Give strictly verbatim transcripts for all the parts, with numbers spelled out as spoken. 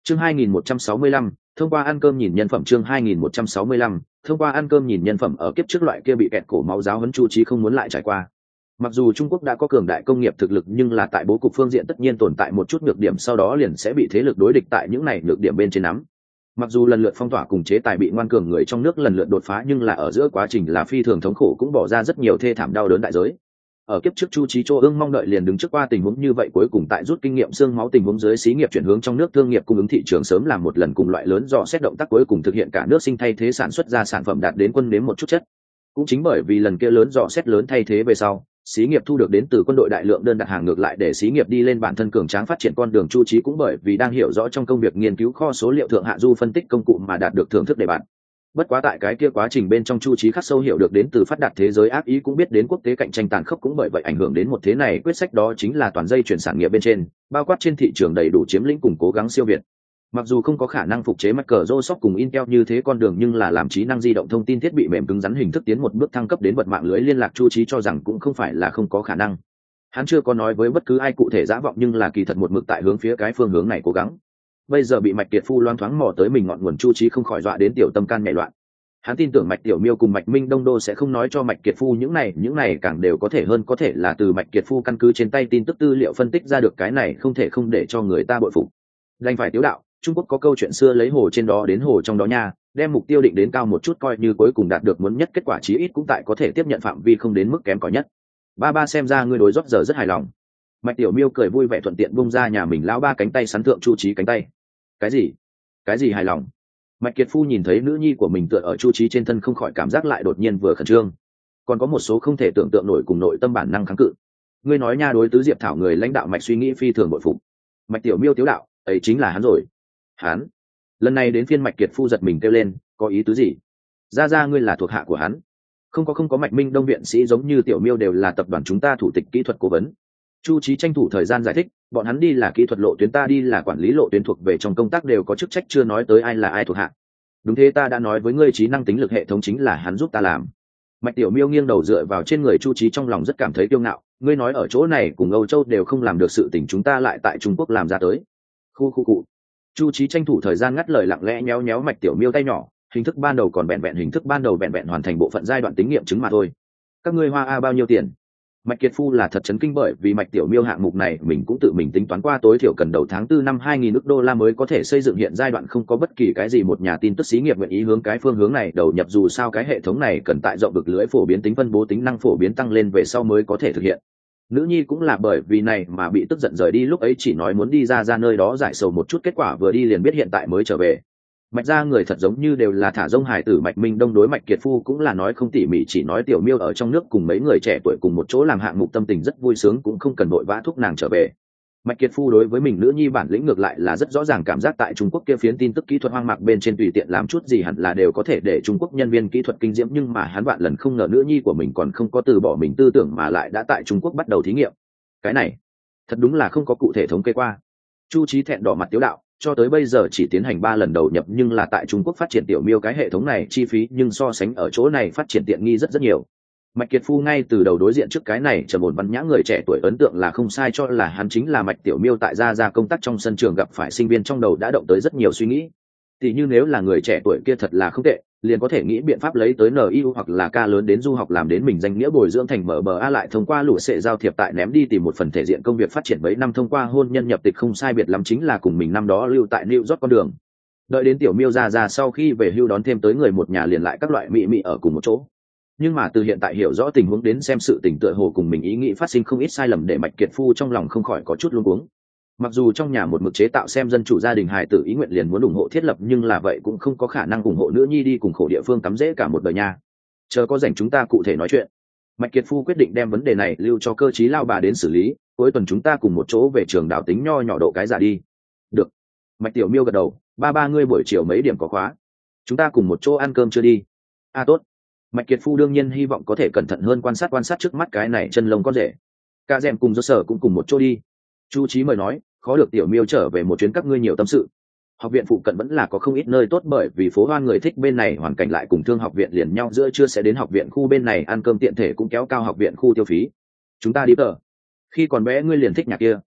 chương hai nghìn một trăm sáu mươi lăm, thông qua ăn cơm nhìn nhân phẩm. chương hai nghìn một trăm sáu mươi lăm, thông qua ăn cơm nhìn nhân phẩm. Ở kiếp trước loại kia bị kẹt cổ máu giáo huấn Chu Chí không muốn lại trải qua. Mặc dù Trung Quốc đã có cường đại công nghiệp thực lực, nhưng là tại bố cục phương diện tất nhiên tồn tại một chút nhược điểm, sau đó liền sẽ bị thế lực đối địch tại những này nhược điểm bên trên nắm. Mặc dù lần lượt phong tỏa cùng chế tài bị ngoan cường người trong nước lần lượt đột phá, nhưng là ở giữa quá trình là phi thường thống khổ, cũng bỏ ra rất nhiều thê thảm đau đớn đại giới. Ở kiếp trước Chu Chí Chỗ ương mong đợi liền đứng trước qua tình huống như vậy, cuối cùng tại rút kinh nghiệm xương máu tình huống dưới, xí nghiệp chuyển hướng trong nước thương nghiệp cung ứng thị trường sớm làm một lần cùng loại lớn dò xét động tác, cuối cùng thực hiện cả nước sinh thay thế sản xuất ra sản phẩm đạt đến quân đến một chút chất. Cũng chính bởi vì lần kia lớn dò xét lớn thay thế về sau, xí nghiệp thu được đến từ quân đội đại lượng đơn đặt hàng, ngược lại để xí nghiệp đi lên bản thân cường tráng phát triển con đường. Chu Chí cũng bởi vì đang hiểu rõ trong công việc nghiên cứu kho số liệu thượng hạ du phân tích công cụ mà đạt được thưởng thức đề bạt. Bất quá tại cái kia quá trình bên trong, Chu Chí khắc sâu hiểu được đến từ phát đạt thế giới ác ý, cũng biết đến quốc tế cạnh tranh tàn khốc, cũng bởi vậy ảnh hưởng đến một thế này quyết sách, đó chính là toàn dây chuyển sản nghiệp bên trên, bao quát trên thị trường đầy đủ chiếm lĩnh cùng cố gắng siêu việt. Mặc dù không có khả năng phục chế Microsoft cùng Intel như thế con đường, nhưng là làm trí năng di động thông tin thiết bị mềm cứng rắn hình thức tiến một bước thăng cấp đến bật mạng lưới liên lạc, Chu Chí cho rằng cũng không phải là không có khả năng. Hắn chưa có nói với bất cứ ai cụ thể dã vọng, nhưng là kỳ thật một mực tại hướng phía cái phương hướng này cố gắng. Bây giờ bị Mạch Kiệt Phu loáng thoáng mò tới mình ngọn nguồn, Chu Chí không khỏi dọa đến tiểu tâm can nhảy loạn. Hắn tin tưởng Mạch Tiểu Miêu cùng Mạch Minh Đông Đô sẽ không nói cho Mạch Kiệt Phu những này, những này càng đều có thể hơn, có thể là từ Mạch Kiệt Phu căn cứ trên tay tin tức tư liệu phân tích ra được, cái này không thể không để cho người ta bội phục. Đành phải tiếu đạo, Trung Quốc có câu chuyện xưa lấy hồ trên đó đến hồ trong đó nha, đem mục tiêu định đến cao một chút, coi như cuối cùng đạt được muốn nhất kết quả chí ít cũng tại có thể tiếp nhận phạm vi, không đến mức kém cỏi nhất. Ba ba xem ra ngươi đối rót giờ rất hài lòng. Mạch Tiểu Miêu cười vui vẻ thuận tiện bung ra nhà mình lão ba cánh tay, sắn thượng Chu Chí cánh tay. Cái gì? Cái gì hài lòng? Mạch Kiệt Phu nhìn thấy nữ nhi của mình tựa ở Chu Chí trên thân, không khỏi cảm giác lại đột nhiên vừa khẩn trương, còn có một số không thể tưởng tượng nổi cùng nội tâm bản năng kháng cự. Ngươi nói nha, đối tứ Diệp Thảo người lãnh đạo Mạch suy nghĩ phi thường bội phục. Mạch Tiểu Miêu tiếu đạo, ấy chính là hắn rồi. Hắn? Lần này đến phiên Mạch Kiệt Phu giật mình kêu lên, có ý tứ gì? Ra ra ngươi là thuộc hạ của hắn? Không có không có, Mạch Minh Đông viện sĩ giống như Tiểu Miêu đều là tập đoàn chúng ta thủ tịch kỹ thuật cố vấn. Chu Chí tranh thủ thời gian giải thích, bọn hắn đi là kỹ thuật lộ tuyến, ta đi là quản lý lộ tuyến, thuộc về trong công tác đều có chức trách, chưa nói tới ai là ai thuộc hạ. Đúng thế, ta đã nói với ngươi, trí năng tính lực hệ thống chính là hắn giúp ta làm. Mạch Tiểu Miêu nghiêng đầu dựa vào trên người Chu Chí, trong lòng rất cảm thấy kiêu ngạo. Ngươi nói ở chỗ này cùng Âu Châu đều không làm được sự tình, chúng ta lại tại Trung Quốc làm ra tới. Khu khu cụ. Chu Chí tranh thủ thời gian ngắt lời, lặng lẽ nhéo nhéo Mạch Tiểu Miêu tay nhỏ. Hình thức ban đầu còn vẹn vẹn hình thức ban đầu vẹn vẹn hoàn thành bộ phận giai đoạn tính nghiệm chứng mà thôi. Các ngươi hoa a bao nhiêu tiền? Mạch Kiệt Phu là thật chấn kinh, bởi vì Mạch Tiểu Miêu hạng mục này mình cũng tự mình tính toán qua, tối thiểu cần đầu tháng tư năm hai nghìn ức đô la mới có thể xây dựng, hiện giai đoạn không có bất kỳ cái gì một nhà tin tức xí nghiệp nguyện ý hướng cái phương hướng này đầu nhập, dù sao cái hệ thống này cần tại rộng vực lưỡi phổ biến tính phân bố tính năng phổ biến tăng lên về sau mới có thể thực hiện. Nữ nhi cũng là bởi vì này mà bị tức giận rời đi, lúc ấy chỉ nói muốn đi ra ra nơi đó giải sầu một chút, kết quả vừa đi liền biết hiện tại mới trở về. Mạch ra người thật giống như đều là thả rông hài tử. Mạch Minh Đông đối Mạch Kiệt Phu cũng là nói không tỉ mỉ, chỉ nói Tiểu Miêu ở trong nước cùng mấy người trẻ tuổi cùng một chỗ làm hạng mục, tâm tình rất vui sướng, cũng không cần vội vã thúc nàng trở về. Mạch Kiệt Phu đối với mình nữ nhi bản lĩnh ngược lại là rất rõ ràng, cảm giác tại Trung Quốc kia phiến tin tức kỹ thuật hoang mạc bên trên tùy tiện làm chút gì hẳn là đều có thể để Trung Quốc nhân viên kỹ thuật kinh diễm, nhưng mà hắn vạn lần không ngờ nữ nhi của mình còn không có từ bỏ mình tư tưởng mà lại đã tại Trung Quốc bắt đầu thí nghiệm. Cái này thật đúng là không có cụ thể thống kê qua. Chu Chí thẹn đỏ mặt tiếu đạo, cho tới bây giờ chỉ tiến hành ba lần đầu nhập, nhưng là tại Trung Quốc phát triển Tiểu Miêu cái hệ thống này chi phí nhưng so sánh ở chỗ này phát triển tiện nghi rất rất nhiều. Mạch Kiệt Phu ngay từ đầu đối diện trước cái này trầm ổn văn nhã người trẻ tuổi ấn tượng là không sai, cho là hắn chính là Mạch Tiểu Miêu tại gia gia công tác trong sân trường gặp phải sinh viên, trong đầu đã động tới rất nhiều suy nghĩ. Thì như nếu là người trẻ tuổi kia thật là không tệ, liền có thể nghĩ biện pháp lấy tới en i u hoặc là ca lớn đến du học, làm đến mình danh nghĩa bồi dưỡng thành em bê a, lại thông qua lũ sệ giao thiệp tại ném đi tìm một phần thể diện công việc phát triển mấy năm, thông qua hôn nhân nhập tịch không sai biệt lắm chính là cùng mình năm đó lưu tại New York con đường. Đợi đến Tiểu Miêu ra ra sau khi về hưu đón thêm tới người một nhà, liền lại các loại mị mị ở cùng một chỗ. Nhưng mà từ hiện tại hiểu rõ tình huống đến xem, sự tình tựa hồ cùng mình ý nghĩ phát sinh không ít sai lầm, để Mạch Kiệt Phu trong lòng không khỏi có chút luống cuống. Mặc dù trong nhà một mực chế tạo xem dân chủ gia đình hài tử ý nguyện liền muốn ủng hộ thiết lập, nhưng là vậy cũng không có khả năng ủng hộ nữ nhi đi cùng khổ địa phương cắm rễ cả một đời nha. Chờ có rảnh chúng ta cụ thể nói chuyện. Mạch Kiệt Phu quyết định đem vấn đề này lưu cho cơ trí lao bà đến xử lý, cuối tuần chúng ta cùng một chỗ về trường đào tính nho nhỏ độ cái giả đi. Được. Mạch Tiểu Miêu gật đầu, ba ba ngươi buổi chiều mấy điểm có khóa? Chúng ta cùng một chỗ ăn cơm chưa đi? À tốt. Mạch Kiệt Phu đương nhiên hy vọng có thể cẩn thận hơn quan sát quan sát trước mắt cái này chân lông con rể. Cả dèm cùng do sở cũng cùng một chỗ đi. Chu Chí mời nói, khó được Tiểu Miêu trở về một chuyến, các ngươi nhiều tâm sự. Học viện phụ cận vẫn là có không ít nơi tốt, bởi vì phố hoan người thích bên này hoàn cảnh lại cùng thương học viện liền nhau, giữa trưa sẽ đến học viện khu bên này ăn cơm, tiện thể cũng kéo cao học viện khu tiêu phí. Chúng ta đi tờ. Khi còn bé ngươi liền thích nhà kia.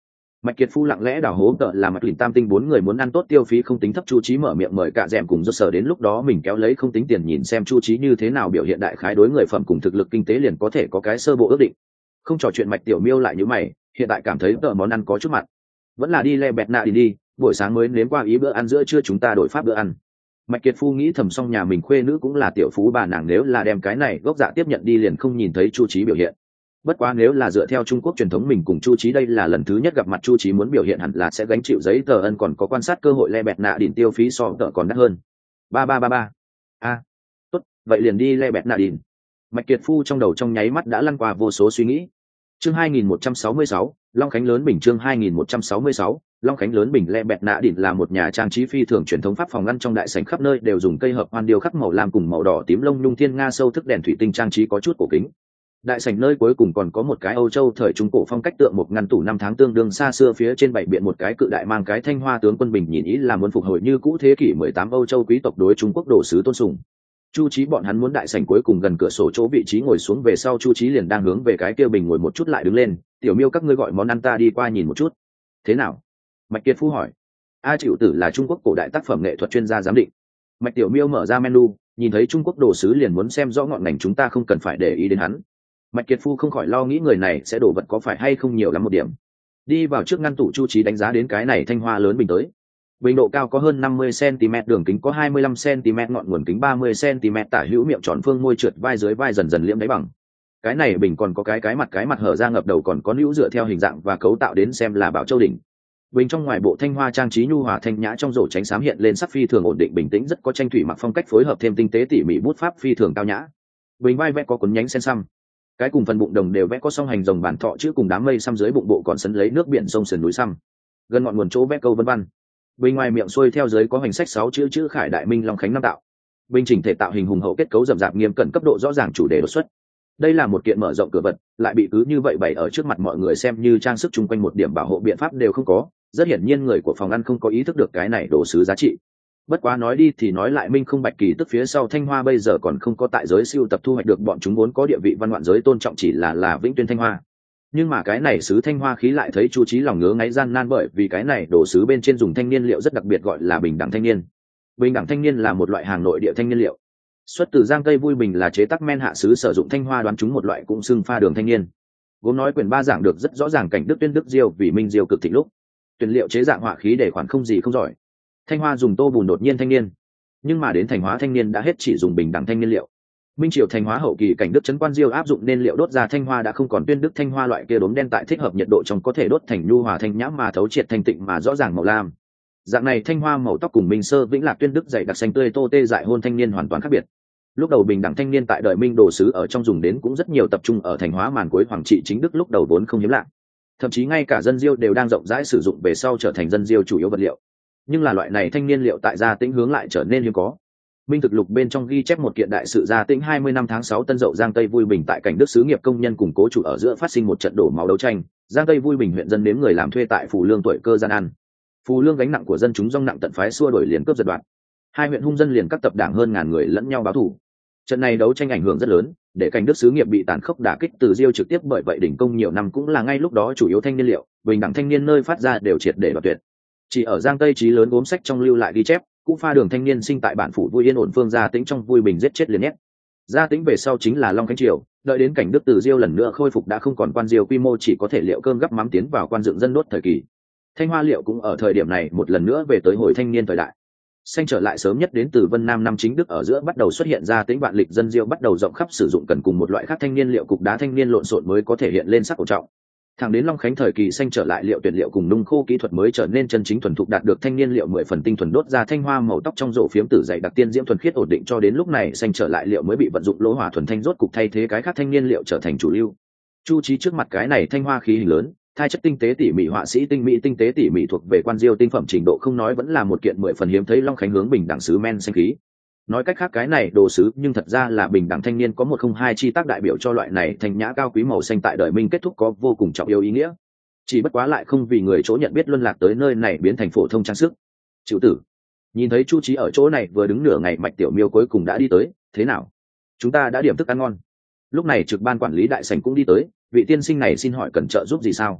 Mạch Kiệt Phu lặng lẽ đào hố tợ là Mạch Lĩnh Tam Tinh bốn người muốn ăn tốt tiêu phí không tính thấp, Chu Chí mở miệng mời cả dẻm cùng rốt sở, đến lúc đó mình kéo lấy không tính tiền nhìn xem Chu Chí như thế nào biểu hiện, đại khái đối người phẩm cùng thực lực kinh tế liền có thể có cái sơ bộ ước định. Không trò chuyện Mạch Tiểu Miêu lại như mày, hiện tại cảm thấy tợ món ăn có chút mặn, vẫn là đi Le Bẹt Nạ đi đi, buổi sáng mới nếm qua ý bữa ăn giữa trưa chúng ta đổi pháp bữa ăn. Mạch Kiệt Phu nghĩ thầm, xong nhà mình khuê nữ cũng là tiểu phú bà, nàng nếu là đem cái này gốc dạ tiếp nhận đi liền không nhìn thấy Chu Chí biểu hiện. Bất quá nếu là dựa theo Trung Quốc truyền thống, mình cùng Chu Chí đây là lần thứ nhất gặp mặt, Chu Chí muốn biểu hiện hẳn là sẽ gánh chịu giấy tờ ân, còn có quan sát cơ hội. Le Bẹt Nạ đỉnh tiêu phí so tợ còn đắt hơn. Ba ba ba ba. A, tốt, vậy liền đi Le Bẹt Nạ đỉnh. Mạch Kiệt Phu trong đầu trong nháy mắt đã lăn qua vô số suy nghĩ. Chương hai nghìn một trăm sáu mươi sáu, Long Khánh lớn bình. Chương hai nghìn một trăm sáu mươi sáu, Long Khánh lớn bình. Le Bẹt Nạ đỉnh là một nhà trang trí phi thường truyền thống pháp phòng ngăn, trong đại sảnh khắp nơi đều dùng cây hợp hoan điêu khắc màu lam cùng màu đỏ tím lông nhung thiên nga sâu thức đèn thủy tinh trang trí có chút cổ kính. Đại sảnh nơi cuối cùng còn có một cái Âu Châu thời trung cổ phong cách tượng một ngăn tủ năm tháng tương đương xa xưa, phía trên bảy biện một cái cự đại mang cái thanh hoa tướng quân bình, nhìn ý là muốn phục hồi như cũ thế kỷ mười tám Âu Châu quý tộc đối Trung Quốc đồ sứ tôn sùng. Chu Chí bọn hắn muốn đại sảnh cuối cùng gần cửa sổ chỗ vị trí ngồi xuống về sau, Chu Chí liền đang hướng về cái kia bình ngồi một chút lại đứng lên. Tiểu Miêu, các ngươi gọi món ăn, ta đi qua nhìn một chút. Thế nào? Mạch Kiệt Phu hỏi. A Chịu Tử là Trung Quốc cổ đại tác phẩm nghệ thuật chuyên gia giám định. Mạch Tiểu Miêu mở ra menu, nhìn thấy Trung Quốc đồ sứ liền muốn xem rõ ngọn ngành, chúng ta không cần phải để ý đến hắn. Mạch Kiệt Phu không khỏi lo nghĩ người này sẽ đổ vật có phải hay không nhiều lắm một điểm. Đi vào trước ngăn tủ, Chu Chí đánh giá đến cái này thanh hoa lớn bình tới. Bình độ cao có hơn năm mươi xăng ti mét, đường kính có hai mươi lăm xăng ti mét, ngọn nguồn kính ba mươi xăng ti mét, tả hữu miệng tròn phương môi trượt vai dưới vai dần dần liễm đáy bằng. Cái này bình còn có cái cái mặt cái mặt hở ra ngập đầu, còn có nữu dựa theo hình dạng và cấu tạo đến xem là Bảo Châu đỉnh. Bình trong ngoài bộ thanh hoa trang trí nhu hòa thanh nhã, trong rổ tránh xám hiện lên sắc phi thường ổn định bình tĩnh, rất có tranh thủy mặc phong cách phối hợp thêm tinh tế tỉ mỉ bút pháp phi thường cao nhã. Bình vai vẽ có cuốn nhánh sen xăm, cái cùng phần bụng đồng đều vẽ có song hành rồng bản thọ chữ cùng đám mây xăm, dưới bụng bộ còn sấn lấy nước biển sông sườn núi xăm, gần ngọn nguồn chỗ vẽ câu vân văn. Bình ngoài miệng xuôi theo dưới có hành sách sáu chữ chữ Khải Đại Minh Long Khánh năm tạo. Bình chỉnh thể tạo hình hùng hậu, kết cấu rậm rạp nghiêm cẩn, cấp độ rõ ràng, chủ đề đột xuất. Đây là một kiện mở rộng cửa vật, lại bị cứ như vậy bày ở trước mặt mọi người xem như trang sức, chung quanh một điểm bảo hộ biện pháp đều không có. Rất hiển nhiên người của phòng ăn không có ý thức được cái này đồ sứ giá trị. Bất quá nói đi thì nói lại, Minh không Bạch Kỳ tức phía sau thanh hoa bây giờ còn không có tại giới siêu tập thu hoạch được bọn chúng vốn có địa vị văn ngoạn giới tôn trọng, chỉ là là Vĩnh Tuyên thanh hoa. Nhưng mà cái này sứ thanh hoa khí lại thấy Chu Chí lòng ngứa ngáy gian nan, bởi vì cái này đồ sứ bên trên dùng thanh niên liệu rất đặc biệt, gọi là bình đẳng thanh niên. Bình đẳng thanh niên là một loại hàng nội địa thanh niên liệu, xuất từ Giang Tây Vui Bình, là chế tác men hạ sứ sử dụng thanh hoa, đoán chúng một loại cũng xưng pha đường thanh niên. Vốn nói quyển ba giảng được rất rõ ràng cảnh Đức Tuyên Đức Diêu vì Minh Diêu cực thịnh lúc tuyển liệu chế dạng họa khí để khoản không gì không giỏi. Thanh hoa dùng tô bùn đột nhiên thanh niên, nhưng mà đến thành hóa thanh niên đã hết chỉ dùng bình đẳng thanh niên liệu. Minh triều thành hóa hậu kỳ, cảnh Đức trấn quan Diêu áp dụng nên liệu đốt ra thanh hoa đã không còn Tuyên Đức thanh hoa loại kia đốm đen, tại thích hợp nhiệt độ trong có thể đốt thành nhu hòa thanh nhã mà thấu triệt thanh tịnh mà rõ ràng màu lam. Dạng này thanh hoa màu tóc cùng Minh sơ Vĩnh Lạc Tuyên Đức dày đặc xanh tươi tô tê dại hôn thanh niên hoàn toàn khác biệt. Lúc đầu bình đẳng thanh niên tại đời Minh đồ sứ ở trong dùng đến cũng rất nhiều, tập trung ở thành hóa màn cuối hoàng trị chính Đức lúc đầu vốn không hiếm lạ, thậm chí ngay cả dân Diêu đều đang rộng rãi sử dụng, về sau trở thành dân Diêu chủ yếu vật liệu. Nhưng là loại này thanh niên liệu tại Gia Tĩnh hướng lại trở nên hiếm có. Minh thực lục bên trong ghi chép một kiện đại sự Gia Tĩnh hai mươi năm tháng sáu Tân Dậu, Giang Tây Vui Bình tại cảnh Đức xứ nghiệp công nhân cùng cố chủ ở giữa phát sinh một trận đổ máu đấu tranh. Giang Tây Vui Bình huyện dân nếm người làm thuê tại Phù Lương tuổi cơ gian ăn, Phù Lương gánh nặng của dân chúng dong nặng tận phái xua đuổi liền cướp giật đoạt, hai huyện hung dân liền các tập đảng hơn ngàn người lẫn nhau báo thù. Trận này đấu tranh ảnh hưởng rất lớn, để cảnh Đức xứ nghiệp bị tàn khốc đả kích từ Diêu trực tiếp, bởi vậy đỉnh công nhiều năm cũng là ngay lúc đó chủ yếu thanh niên liệu, bình đẳng thanh niên nơi phát ra đều triệt để đoạt tuyệt. Chỉ ở Giang Tây trí lớn gốm sách trong lưu lại ghi chép, cũ pha đường thanh niên sinh tại bản phủ Vui Yên ổn phương Gia Tĩnh trong Vui Bình giết chết liền nhét. Gia Tĩnh về sau chính là Long Khánh triều, đợi đến cảnh Đức từ Diêu lần nữa khôi phục đã không còn quan Diêu quy mô, chỉ có thể liệu cơm gắp mắm tiến vào quan dựng dân đốt thời kỳ. Thanh hoa liệu cũng ở thời điểm này một lần nữa về tới hồi thanh niên thời đại. Xanh trở lại sớm nhất đến từ Vân Nam năm chính Đức ở giữa bắt đầu xuất hiện, Gia Tĩnh vạn lịch dân Diêu bắt đầu rộng khắp sử dụng, cần cùng một loại khác thanh niên liệu cục đá thanh niên lộn xộn mới có thể hiện lên sắc cổ trọng. Thẳng đến Long Khánh thời kỳ, xanh trở lại liệu tuyển liệu cùng nung khô kỹ thuật mới trở nên chân chính thuần thục, đạt được thanh niên liệu mười phần tinh thuần, đốt ra thanh hoa màu tóc trong rổ phiếm tử dày đặc tiên diễm thuần khiết ổn định, cho đến lúc này xanh trở lại liệu mới bị vận dụng lỗ hỏa thuần thanh rốt cục thay thế cái khác thanh niên liệu trở thành chủ lưu. Chu Chí trước mặt cái này thanh hoa khí hình lớn, thai chất tinh tế tỉ mỉ, họa sĩ tinh mỹ tinh tế tỉ mỉ, thuộc về quan Diêu tinh phẩm trình độ không nói, vẫn là một kiện mười phần hiếm thấy Long Khánh hướng bình đẳng sứ men xanh khí. Nói cách khác cái này đồ sứ nhưng thật ra là bình đẳng thanh niên có một không hai chi tác, đại biểu cho loại này thanh nhã cao quý màu xanh tại đời Minh kết thúc có vô cùng trọng yếu ý nghĩa. Chỉ bất quá lại không vì người chỗ nhận biết luân lạc tới nơi này biến thành phổ thông trang sức. Chịu Tử nhìn thấy Chu Chí ở chỗ này vừa đứng nửa ngày, Mạch Tiểu Miêu cuối cùng đã đi tới. Thế nào, chúng ta đã điểm thức ăn ngon? Lúc này trực ban quản lý đại sảnh cũng đi tới. Vị tiên sinh này xin hỏi cần trợ giúp gì sao?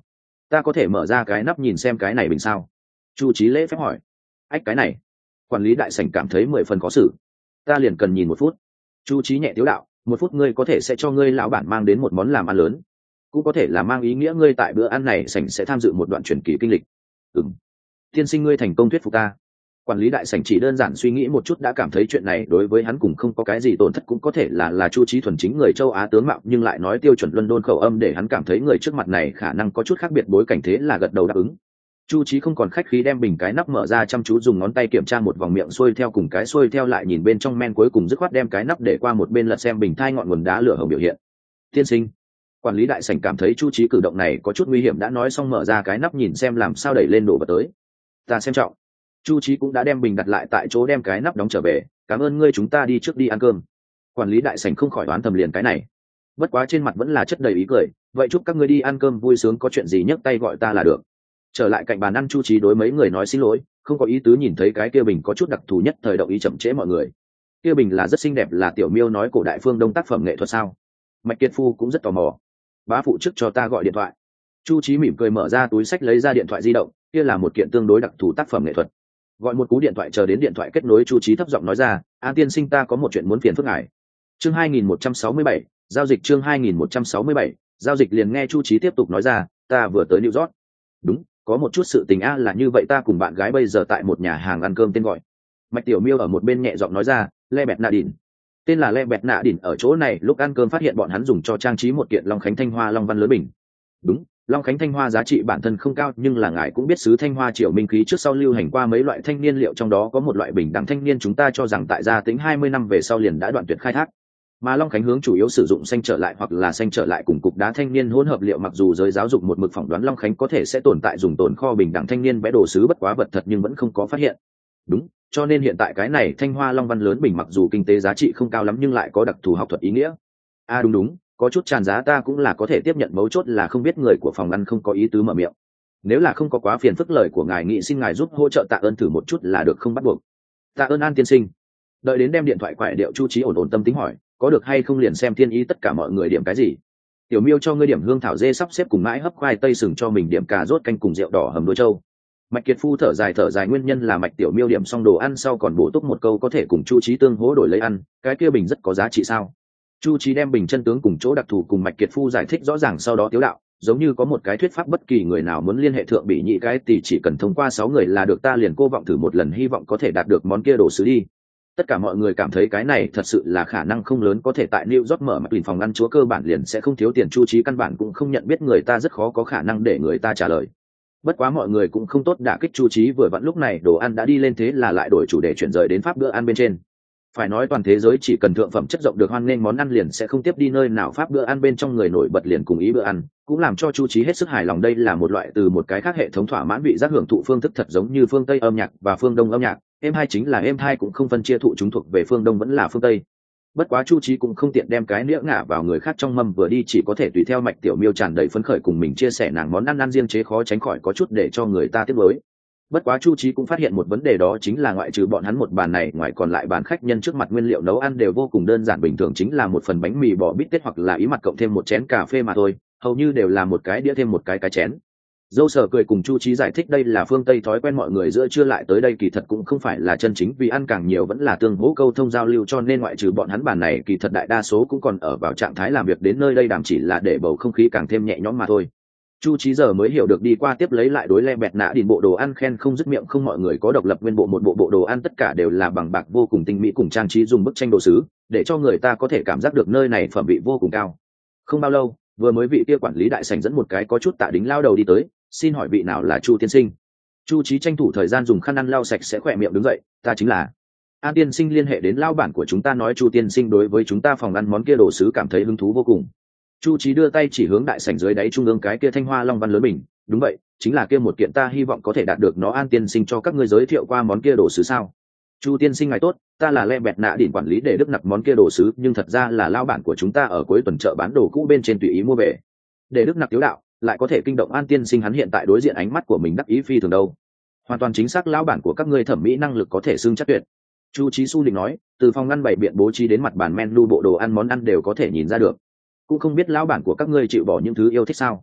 ta có thể mở ra cái nắp nhìn xem cái này bình sao? Chu Chí lễ phép hỏi. Ách, cái này. Quản lý đại sảnh cảm thấy mười phần khó xử. Ta liền cần nhìn một phút. Chu Chí nhẹ tiếu đạo, một phút ngươi có thể sẽ cho ngươi lão bản mang đến một món làm ăn lớn, cũng có thể là mang ý nghĩa ngươi tại bữa ăn này sảnh sẽ tham dự một đoạn truyền kỳ kinh lịch. Ừm. Tiên sinh ngươi thành công thuyết phục ta. Quản lý đại sảnh chỉ đơn giản suy nghĩ một chút đã cảm thấy chuyện này đối với hắn cũng không có cái gì tổn thất, cũng có thể là là Chu Chí thuần chính người châu Á tướng mạo, nhưng lại nói tiêu chuẩn London khẩu âm để hắn cảm thấy người trước mặt này khả năng có chút khác biệt bối cảnh, thế là gật đầu đáp ứng. Chu Chí không còn khách khí đem bình cái nắp mở ra, chăm chú dùng ngón tay kiểm tra một vòng, miệng xuôi theo cùng cái xuôi theo lại nhìn bên trong men, cuối cùng dứt khoát đem cái nắp để qua một bên, lật xem bình thai ngọn nguồn đá lửa hồng biểu hiện. Tiên sinh. Quản lý đại sảnh cảm thấy Chu Chí cử động này có chút nguy hiểm, đã nói xong mở ra cái nắp nhìn xem làm sao đẩy lên đổ vật tới. Ta xem trọng. Chu Chí cũng đã đem bình đặt lại tại chỗ, đem cái nắp đóng trở về. Cảm ơn ngươi, chúng ta đi trước đi ăn cơm. Quản lý đại sảnh không khỏi đoán thầm liền cái này, bất quá trên mặt vẫn là chất đầy ý cười. Vậy chúc các ngươi đi ăn cơm vui sướng, có chuyện gì nhấc tay gọi ta là được. Trở lại cạnh bàn ăn, Chu Chí đối mấy người nói xin lỗi, không có ý tứ, nhìn thấy cái kia bình có chút đặc thù, nhất thời động ý chậm trễ mọi người. Kia bình là rất xinh đẹp, là Tiểu Miêu nói cổ đại phương Đông tác phẩm nghệ thuật sao? Mạch Kiệt Phu cũng rất tò mò. Bá phụ trước cho ta gọi điện thoại. Chu Chí mỉm cười mở ra túi sách lấy ra điện thoại di động, kia là một kiện tương đối đặc thù tác phẩm nghệ thuật. Gọi một cú điện thoại, chờ đến điện thoại kết nối, Chu Chí thấp giọng nói ra, An tiên sinh, ta có một chuyện muốn phiền phức ngài. Chương hai nghìn một trăm sáu mươi bảy, giao dịch. Chương hai nghìn một trăm sáu mươi bảy, giao dịch. Liền nghe Chu Chí tiếp tục nói ra, ta vừa tới New York. Đúng, có một chút sự tình a, là như vậy, ta cùng bạn gái bây giờ tại một nhà hàng ăn cơm, tên gọi Mạch Tiểu Miêu ở một bên nhẹ giọng nói ra, Le Bẹt Nạ Đỉnh. Tên là Le Bẹt Nạ Đỉnh. Ở chỗ này lúc ăn cơm phát hiện bọn hắn dùng cho trang trí một kiện Long Khánh Thanh Hoa long văn lớn bình. Đúng, Long Khánh Thanh Hoa giá trị bản thân không cao, nhưng là ngài cũng biết sứ Thanh Hoa Triều Minh khí trước sau lưu hành qua mấy loại thanh niên liệu, trong đó có một loại bình đẳng thanh niên chúng ta cho rằng tại gia tính hai mươi năm về sau liền đã đoạn tuyệt khai thác, mà Long Khánh hướng chủ yếu sử dụng xanh trở lại hoặc là xanh trở lại cùng cục đá thanh niên hỗn hợp liệu. Mặc dù giới giáo dục một mực phỏng đoán Long Khánh có thể sẽ tồn tại dùng tồn kho bình đẳng thanh niên vẽ đồ sứ, bất quá vật thật nhưng vẫn không có phát hiện. Đúng, cho nên hiện tại cái này Thanh Hoa long văn lớn bình mặc dù kinh tế giá trị không cao lắm nhưng lại có đặc thù học thuật ý nghĩa. À đúng đúng, có chút tràn giá, ta cũng là có thể tiếp nhận, mấu chốt là không biết người của phòng ăn không có ý tứ mở miệng. Nếu là không có quá phiền phức lời của ngài, nghị xin ngài giúp hỗ trợ, tạ ơn thử một chút là được không bắt buộc. Tạ ơn An tiên sinh. Đợi đến đem điện thoại quải điệu, Chu Chí ổn ổn tâm tính hỏi, có được hay không liền xem thiên ý, tất cả mọi người điểm cái gì? Tiểu Miêu cho ngươi điểm hương thảo dê sắp xếp cùng mãi hấp khoai tây sừng, cho mình điểm cà rốt canh cùng rượu đỏ hầm đuôi trâu. Mạch Kiệt Phu thở dài thở dài, nguyên nhân là Mạch Tiểu Miêu điểm xong đồ ăn sau còn bổ túc một câu, có thể cùng Chu Chí tương hỗ đổi lấy ăn, cái kia bình rất có giá trị sao? Chu Chí đem bình chân tướng cùng chỗ đặc thù cùng Mạch Kiệt Phu giải thích rõ ràng, sau đó tiếu đạo, giống như có một cái thuyết pháp, bất kỳ người nào muốn liên hệ thượng bị nhị cái thì chỉ cần thông qua sáu người là được, ta liền cô vọng thử một lần, hy vọng có thể đạt được món kia đồ sứ đi. Tất cả mọi người cảm thấy cái này thật sự là khả năng không lớn, có thể tại New York mở mặt liền phòng ăn chúa cơ bản liền sẽ không thiếu tiền. Chu Chí căn bản cũng không nhận biết người ta, rất khó có khả năng để người ta trả lời. Bất quá mọi người cũng không tốt đả kích Chu Chí, vừa vặn lúc này đồ ăn đã đi lên, thế là lại đổi chủ đề chuyển rời đến pháp bữa ăn bên trên. Phải nói toàn thế giới chỉ cần thượng phẩm chất rộng được hoan nghênh món ăn liền sẽ không tiếp đi nơi nào, pháp bữa ăn bên trong người nổi bật liền cùng ý bữa ăn, cũng làm cho Chu Chí hết sức hài lòng. đây là một loại từ một cái khác hệ thống thỏa mãn vị giác hưởng thụ phương thức, thật giống như phương Tây âm nhạc và phương Đông âm nhạc, êm hai chính là êm hai, cũng không phân chia thụ chúng thuộc về phương Đông vẫn là phương Tây. Bất quá Chu Chí cũng không tiện đem cái nĩa ngả vào người khác trong mâm, vừa đi chỉ có thể tùy theo Mạch Tiểu Miêu tràn đầy phấn khởi cùng mình chia sẻ nàng món ăn ăn riêng chế, khó tránh khỏi có chút để cho người ta tiếc nuối. Bất quá Chu Chí cũng phát hiện một vấn đề, đó chính là ngoại trừ bọn hắn một bàn này, ngoài còn lại bàn khách nhân trước mặt nguyên liệu nấu ăn đều vô cùng đơn giản, bình thường chính là một phần bánh mì bò bít tết hoặc là ý mặt cộng thêm một chén cà phê mà thôi, hầu như đều là một cái đĩa thêm một cái cái chén. Dâu Sở cười cùng Chu Chí giải thích đây là phương Tây thói quen, mọi người giữa trưa lại tới đây kỳ thật cũng không phải là chân chính vì ăn, càng nhiều vẫn là tương hỗ câu thông giao lưu, cho nên ngoại trừ bọn hắn bàn này kỳ thật đại đa số cũng còn ở vào trạng thái làm việc, đến nơi đây đàm chỉ là để bầu không khí càng thêm nhẹ nhõm mà thôi. Chu Chí giờ mới hiểu được, đi qua tiếp lấy lại đối Le Bẹt Nạ Đỉnh bộ đồ ăn khen không dứt miệng, không mọi người có độc lập nguyên bộ một bộ bộ đồ ăn, tất cả đều là bằng bạc vô cùng tinh mỹ cùng trang trí dùng bức tranh đồ sứ, để cho người ta có thể cảm giác được nơi này phẩm vị vô cùng cao. Không bao lâu, vừa mới vị kia quản lý đại sảnh dẫn một cái có chút tạ đính lao đầu đi tới, xin hỏi vị nào là Chu tiên sinh? Chu Chí tranh thủ thời gian dùng khăn ăn lau sạch sẽ khỏe miệng đứng dậy, ta chính là An tiên sinh liên hệ đến lao bản của chúng ta, nói Chu tiên sinh đối với chúng ta phòng ăn món kia đồ sứ cảm thấy hứng thú vô cùng. Chu Chí đưa tay chỉ hướng đại sảnh dưới đáy trung ương cái kia Thanh Hoa long văn lớn bình, đúng vậy, chính là kia một kiện, ta hy vọng có thể đạt được nó. An tiên sinh cho các ngươi giới thiệu qua món kia đồ sứ sao? Chu tiên sinh ngài tốt, ta là Le Bẹt Nạ Đỉnh quản lý, để Đức nặc món kia đồ sứ, nhưng thật ra là lao bản của chúng ta ở cuối tuần chợ bán đồ cũ bên trên tùy ý mua về. Để Đức nặc tiếu đạo, lại có thể kinh động An tiên sinh, hắn hiện tại đối diện ánh mắt của mình đắc ý phi thường đâu. Hoàn toàn chính xác, lão bản của các ngươi thẩm mỹ năng lực có thể xưng chắc tuyệt. Chu Chí su định nói, từ phòng ngăn bày biện bố trí đến mặt bàn menu bộ đồ ăn món ăn đều có thể nhìn ra được. Cũng không biết lão bản của các ngươi chịu bỏ những thứ yêu thích sao?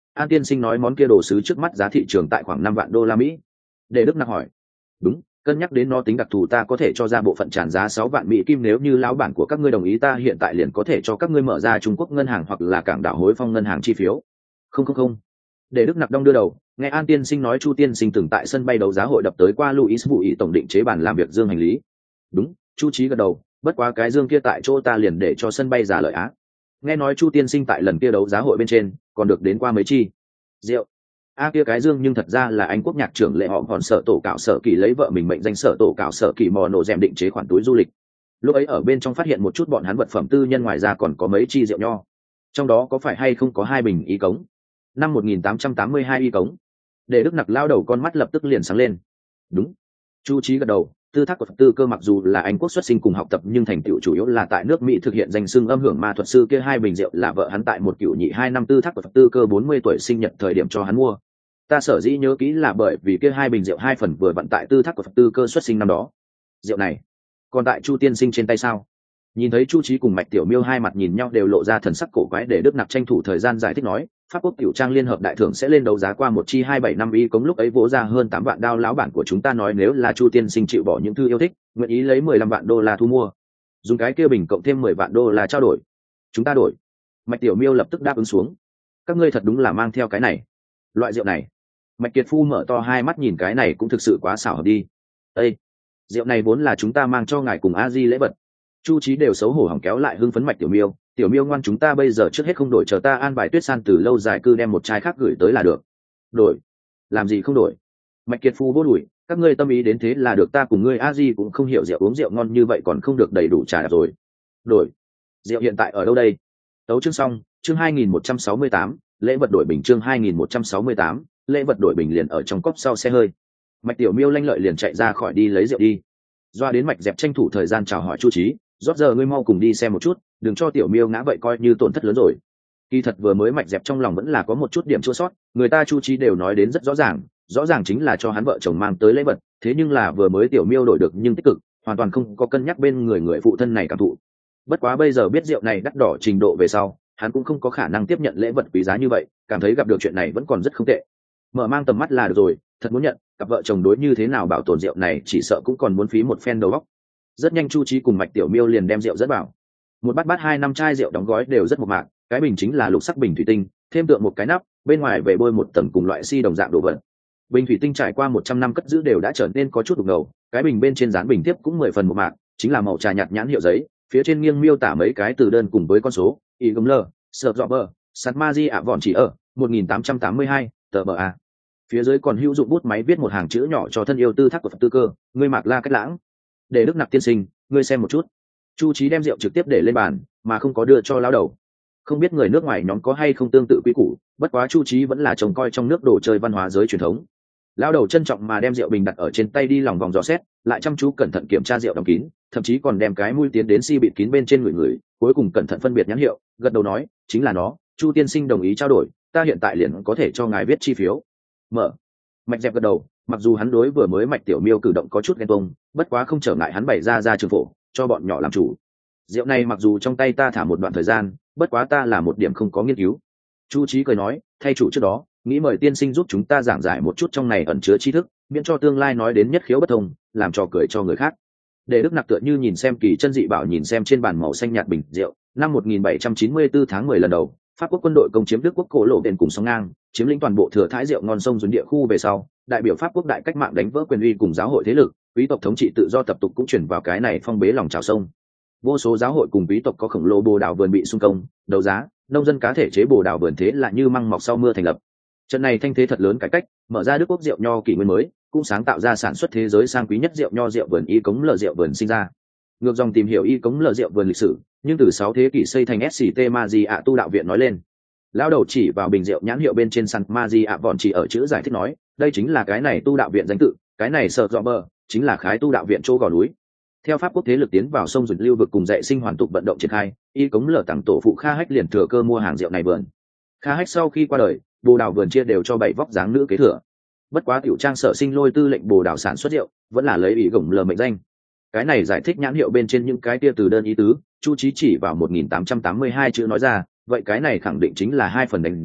An tiên sinh nói món kia đồ sứ trước mắt giá thị trường tại khoảng năm vạn đô la Mỹ. Để Đức Nặc hỏi. Đúng, cân nhắc đến nó tính đặc thù ta có thể cho ra bộ phận tràn giá sáu vạn Mỹ kim, nếu như lão bản của các ngươi đồng ý ta hiện tại liền có thể cho các ngươi mở ra Trung Quốc ngân hàng hoặc là cảng đảo hối phong ngân hàng chi phiếu. Không không không. Để Đức Nặc đong đưa đầu, nghe An tiên sinh nói Chu tiên sinh từng tại sân bay đấu giá hội đập tới qua Louis Vũ ý tổng định chế bàn làm việc dương hành lý. Đúng, Chu Chí gật đầu, bất quá cái dương kia tại chỗ ta liền để cho sân bay giả lợi á. Nghe nói Chu tiên sinh tại lần kia đấu giá hội bên trên còn được đến qua mấy chi rượu. A kia cái dương nhưng thật ra là anh quốc nhạc trưởng lệ họ còn sở tổ cạo sở kỳ lấy vợ mình mệnh danh sở tổ cạo sở kỳ mò nổ rèm định chế khoản túi du lịch. Lúc ấy ở bên trong phát hiện một chút bọn hắn vật phẩm tư nhân, ngoài ra còn có mấy chi rượu nho, trong đó có phải hay không có hai bình y cống. Năm một nghìn tám trăm tám mươi hai y cống. Để Đức Nặc lao đầu con mắt lập tức liền sáng lên. Đúng. Chu Chí gật đầu, tư thác của Phật Tư Cơ mặc dù là Anh quốc xuất sinh cùng học tập nhưng thành tựu chủ yếu là tại nước Mỹ thực hiện danh xưng âm hưởng ma thuật sư, kia hai bình rượu là vợ hắn tại một cựu nhị hai năm tư thác của Phật Tư Cơ bốn mươi tuổi sinh nhật thời điểm cho hắn mua. Ta sở dĩ nhớ kỹ là bởi vì kia hai bình rượu hai phần vừa vặn tại tư thác của Phật Tư Cơ xuất sinh năm đó. Rượu này còn tại Chu tiên sinh trên tay sao? Nhìn thấy Chu Chí cùng Mạch Tiểu Miêu hai mặt nhìn nhau đều lộ ra thần sắc cổ quái, để Đức Nặc tranh thủ thời gian giải thích nói, Pháp Quốc tiểu trang liên hợp đại thưởng sẽ lên đấu giá qua một chi hai bảy năm y cống, lúc ấy vỗ ra hơn tám vạn đao, lão bản của chúng ta nói nếu là Chu tiên sinh chịu bỏ những thư yêu thích, nguyện ý lấy mười lăm vạn đô la thu mua, dùng cái kia bình cộng thêm mười vạn đô la trao đổi. Chúng ta đổi. Mạch Tiểu Miêu lập tức đáp ứng xuống. Các ngươi thật đúng là mang theo cái này, loại rượu này. Mạch Kiệt Phu mở to hai mắt nhìn, cái này cũng thực sự quá xảo hợp đi. Ê, rượu này vốn là chúng ta mang cho ngài cùng A Di lễ vật. Chu Chí đều xấu hổ hỏng kéo lại hưng phấn Mạch Tiểu Miêu, Tiểu Miêu ngoan, chúng ta bây giờ trước hết không đổi, chờ ta an bài Tuyết San từ lâu dài cư đem một chai khác gửi tới là được. Đổi? Làm gì không đổi? Mạch Kiệt Phu vô đuổi, các ngươi tâm ý đến thế là được, ta cùng ngươi A Di cũng không hiểu rượu, uống rượu ngon như vậy còn không được đầy đủ trà rồi. Đổi? Rượu hiện tại ở đâu đây? Tấu chương xong, chương hai nghìn một trăm sáu mươi tám, lễ vật đổi bình, chương hai nghìn một trăm sáu mươi tám, lễ vật đổi bình liền ở trong cốc sau xe hơi. Mạch Tiểu Miêu lanh lợi liền chạy ra khỏi đi lấy rượu đi. Doa đến Mạch Dẹp tranh thủ thời gian chào hỏi Chu Chí, rót giờ ngươi mau cùng đi xem một chút, đừng cho Tiểu Miêu ngã vậy coi như tổn thất lớn rồi. Kỳ thật vừa mới Mạch Dẹp trong lòng vẫn là có một chút điểm chua sót, người ta Chu Chí đều nói đến rất rõ ràng, rõ ràng chính là cho hắn vợ chồng mang tới lễ vật, thế nhưng là vừa mới Tiểu Miêu đổi được nhưng tích cực, hoàn toàn không có cân nhắc bên người người phụ thân này cảm thụ. Bất quá bây giờ biết rượu này đắt đỏ trình độ về sau, hắn cũng không có khả năng tiếp nhận lễ vật quý giá như vậy, cảm thấy gặp được chuyện này vẫn còn rất không tệ. Mở mang tầm mắt là được rồi, thật muốn nhận, cặp vợ chồng đối như thế nào bảo tồn rượu này chỉ sợ cũng còn muốn phí một phen đầu óc. Rất nhanh Chu Chí cùng Mạch Tiểu Miêu liền đem rượu dẫn vào. Một bát bát hai năm chai rượu đóng gói đều rất mộc mạc, cái bình chính là lục sắc bình thủy tinh, thêm tượng một cái nắp, bên ngoài về bôi một tầng cùng loại xi đồng dạng đồ vật. Bình thủy tinh trải qua một trăm năm cất giữ đều đã trở nên có chút đục ngầu, cái bình bên trên dán bình tiếp cũng mười phần mộc mạc, chính là màu trà nhạt nhãn hiệu giấy, phía trên nghiêng miêu tả mấy cái từ đơn cùng với con số, y gấm lờ, sợ dọ bờ, sắt ma di ạ vọn chỉ ở một nghìn tám trăm tám mươi hai, tờ bờ a. Phía dưới còn hữu dụng bút máy viết một hàng chữ nhỏ cho thân yêu tư thác của Phật Tư Cơ, ngươi Mạc La Cách Lãng. Để Đức Nặc tiên sinh, ngươi xem một chút. Chu Chí đem rượu trực tiếp để lên bàn, mà không có đưa cho lão đầu. Không biết người nước ngoài nhóm có hay không tương tự quý củ, bất quá Chu Chí vẫn là trông coi trong nước đồ chơi văn hóa giới truyền thống. Lão đầu trân trọng mà đem rượu bình đặt ở trên tay, đi lòng vòng dò xét, lại chăm chú cẩn thận kiểm tra rượu đóng kín, thậm chí còn đem cái mũi tiến đến xi bịt kín bên trên người người, cuối cùng cẩn thận phân biệt nhãn hiệu, gật đầu nói, chính là nó, Chu tiên sinh đồng ý trao đổi, ta hiện tại liền có thể cho ngài viết chi phiếu. Mở. Mạch Dẹp gật đầu, mặc dù hắn đối vừa mới Mạch Tiểu Miêu cử động có chút ghen tuông, bất quá không trở ngại hắn bày ra ra trường phổ, cho bọn nhỏ làm chủ. Rượu này mặc dù trong tay ta thả một đoạn thời gian, bất quá ta là một điểm không có nghiên cứu. Chu Chí cười nói, thay chủ trước đó, nghĩ mời tiên sinh giúp chúng ta giảng giải một chút trong này ẩn chứa tri thức, miễn cho tương lai nói đến nhất khiếu bất thông, làm trò cười cho người khác. Để Đức Nặc tựa như nhìn xem kỳ chân dị bảo, nhìn xem trên bàn màu xanh nhạt bình rượu, năm một nghìn bảy trăm chín mươi tư tháng mười lần đầu, Pháp quốc quân đội công chiếm Đức quốc cổ lộ đền cùng sóng ngang, chiếm lĩnh toàn bộ thừa thái rượu ngon sông dùn địa khu về sau, đại biểu Pháp quốc đại cách mạng đánh vỡ quyền uy cùng giáo hội thế lực, quý tộc thống trị tự do tập tục cũng chuyển vào cái này phong bế lòng trào sông. Vô số giáo hội cùng quý tộc có khổng lồ bồ đào vườn bị xung công, đấu giá, nông dân cá thể chế bồ đào vườn thế là như măng mọc sau mưa thành lập. Trận này thanh thế thật lớn cải cách, mở ra Đức quốc rượu nho kỷ nguyên mới, cũng sáng tạo ra sản xuất thế giới sang quý nhất rượu nho rượu vườn y cống lờ rượu vườn sinh ra. Ngược dòng tìm hiểu y cống lờ rượu vườn lịch sử, nhưng từ sáu thế kỷ xây thành ét xê tê Magi ạ tu đạo viện nói lên. Lão đầu chỉ vào bình rượu nhãn hiệu bên trên săn Magi ạ vọn chỉ ở chữ giải thích nói, đây chính là cái này tu đạo viện danh tự, cái này sợ dọ bờ chính là khái tu đạo viện chỗ gò núi. Theo Pháp quốc thế lực tiến vào sông dùn lưu vực cùng dạy sinh hoàn tục vận động triển khai, y cống lờ tặng tổ phụ Kha Hách liền thừa cơ mua hàng rượu này vườn. Kha Hách sau khi qua đời, bồ đào vườn chia đều cho bảy vóc dáng nữ kế thừa. Bất quá tiểu trang sở sinh lôi tư lệnh bồ đào sản xuất rượu, vẫn là lấy ý gổng lờ mệnh danh. Cái này giải thích nhãn hiệu bên trên những cái tia từ đơn ý tứ, Chu Chí chỉ vào một nghìn tám trăm tám mươi hai chữ nói ra, vậy cái này khẳng định chính là hai phần đánh dấu,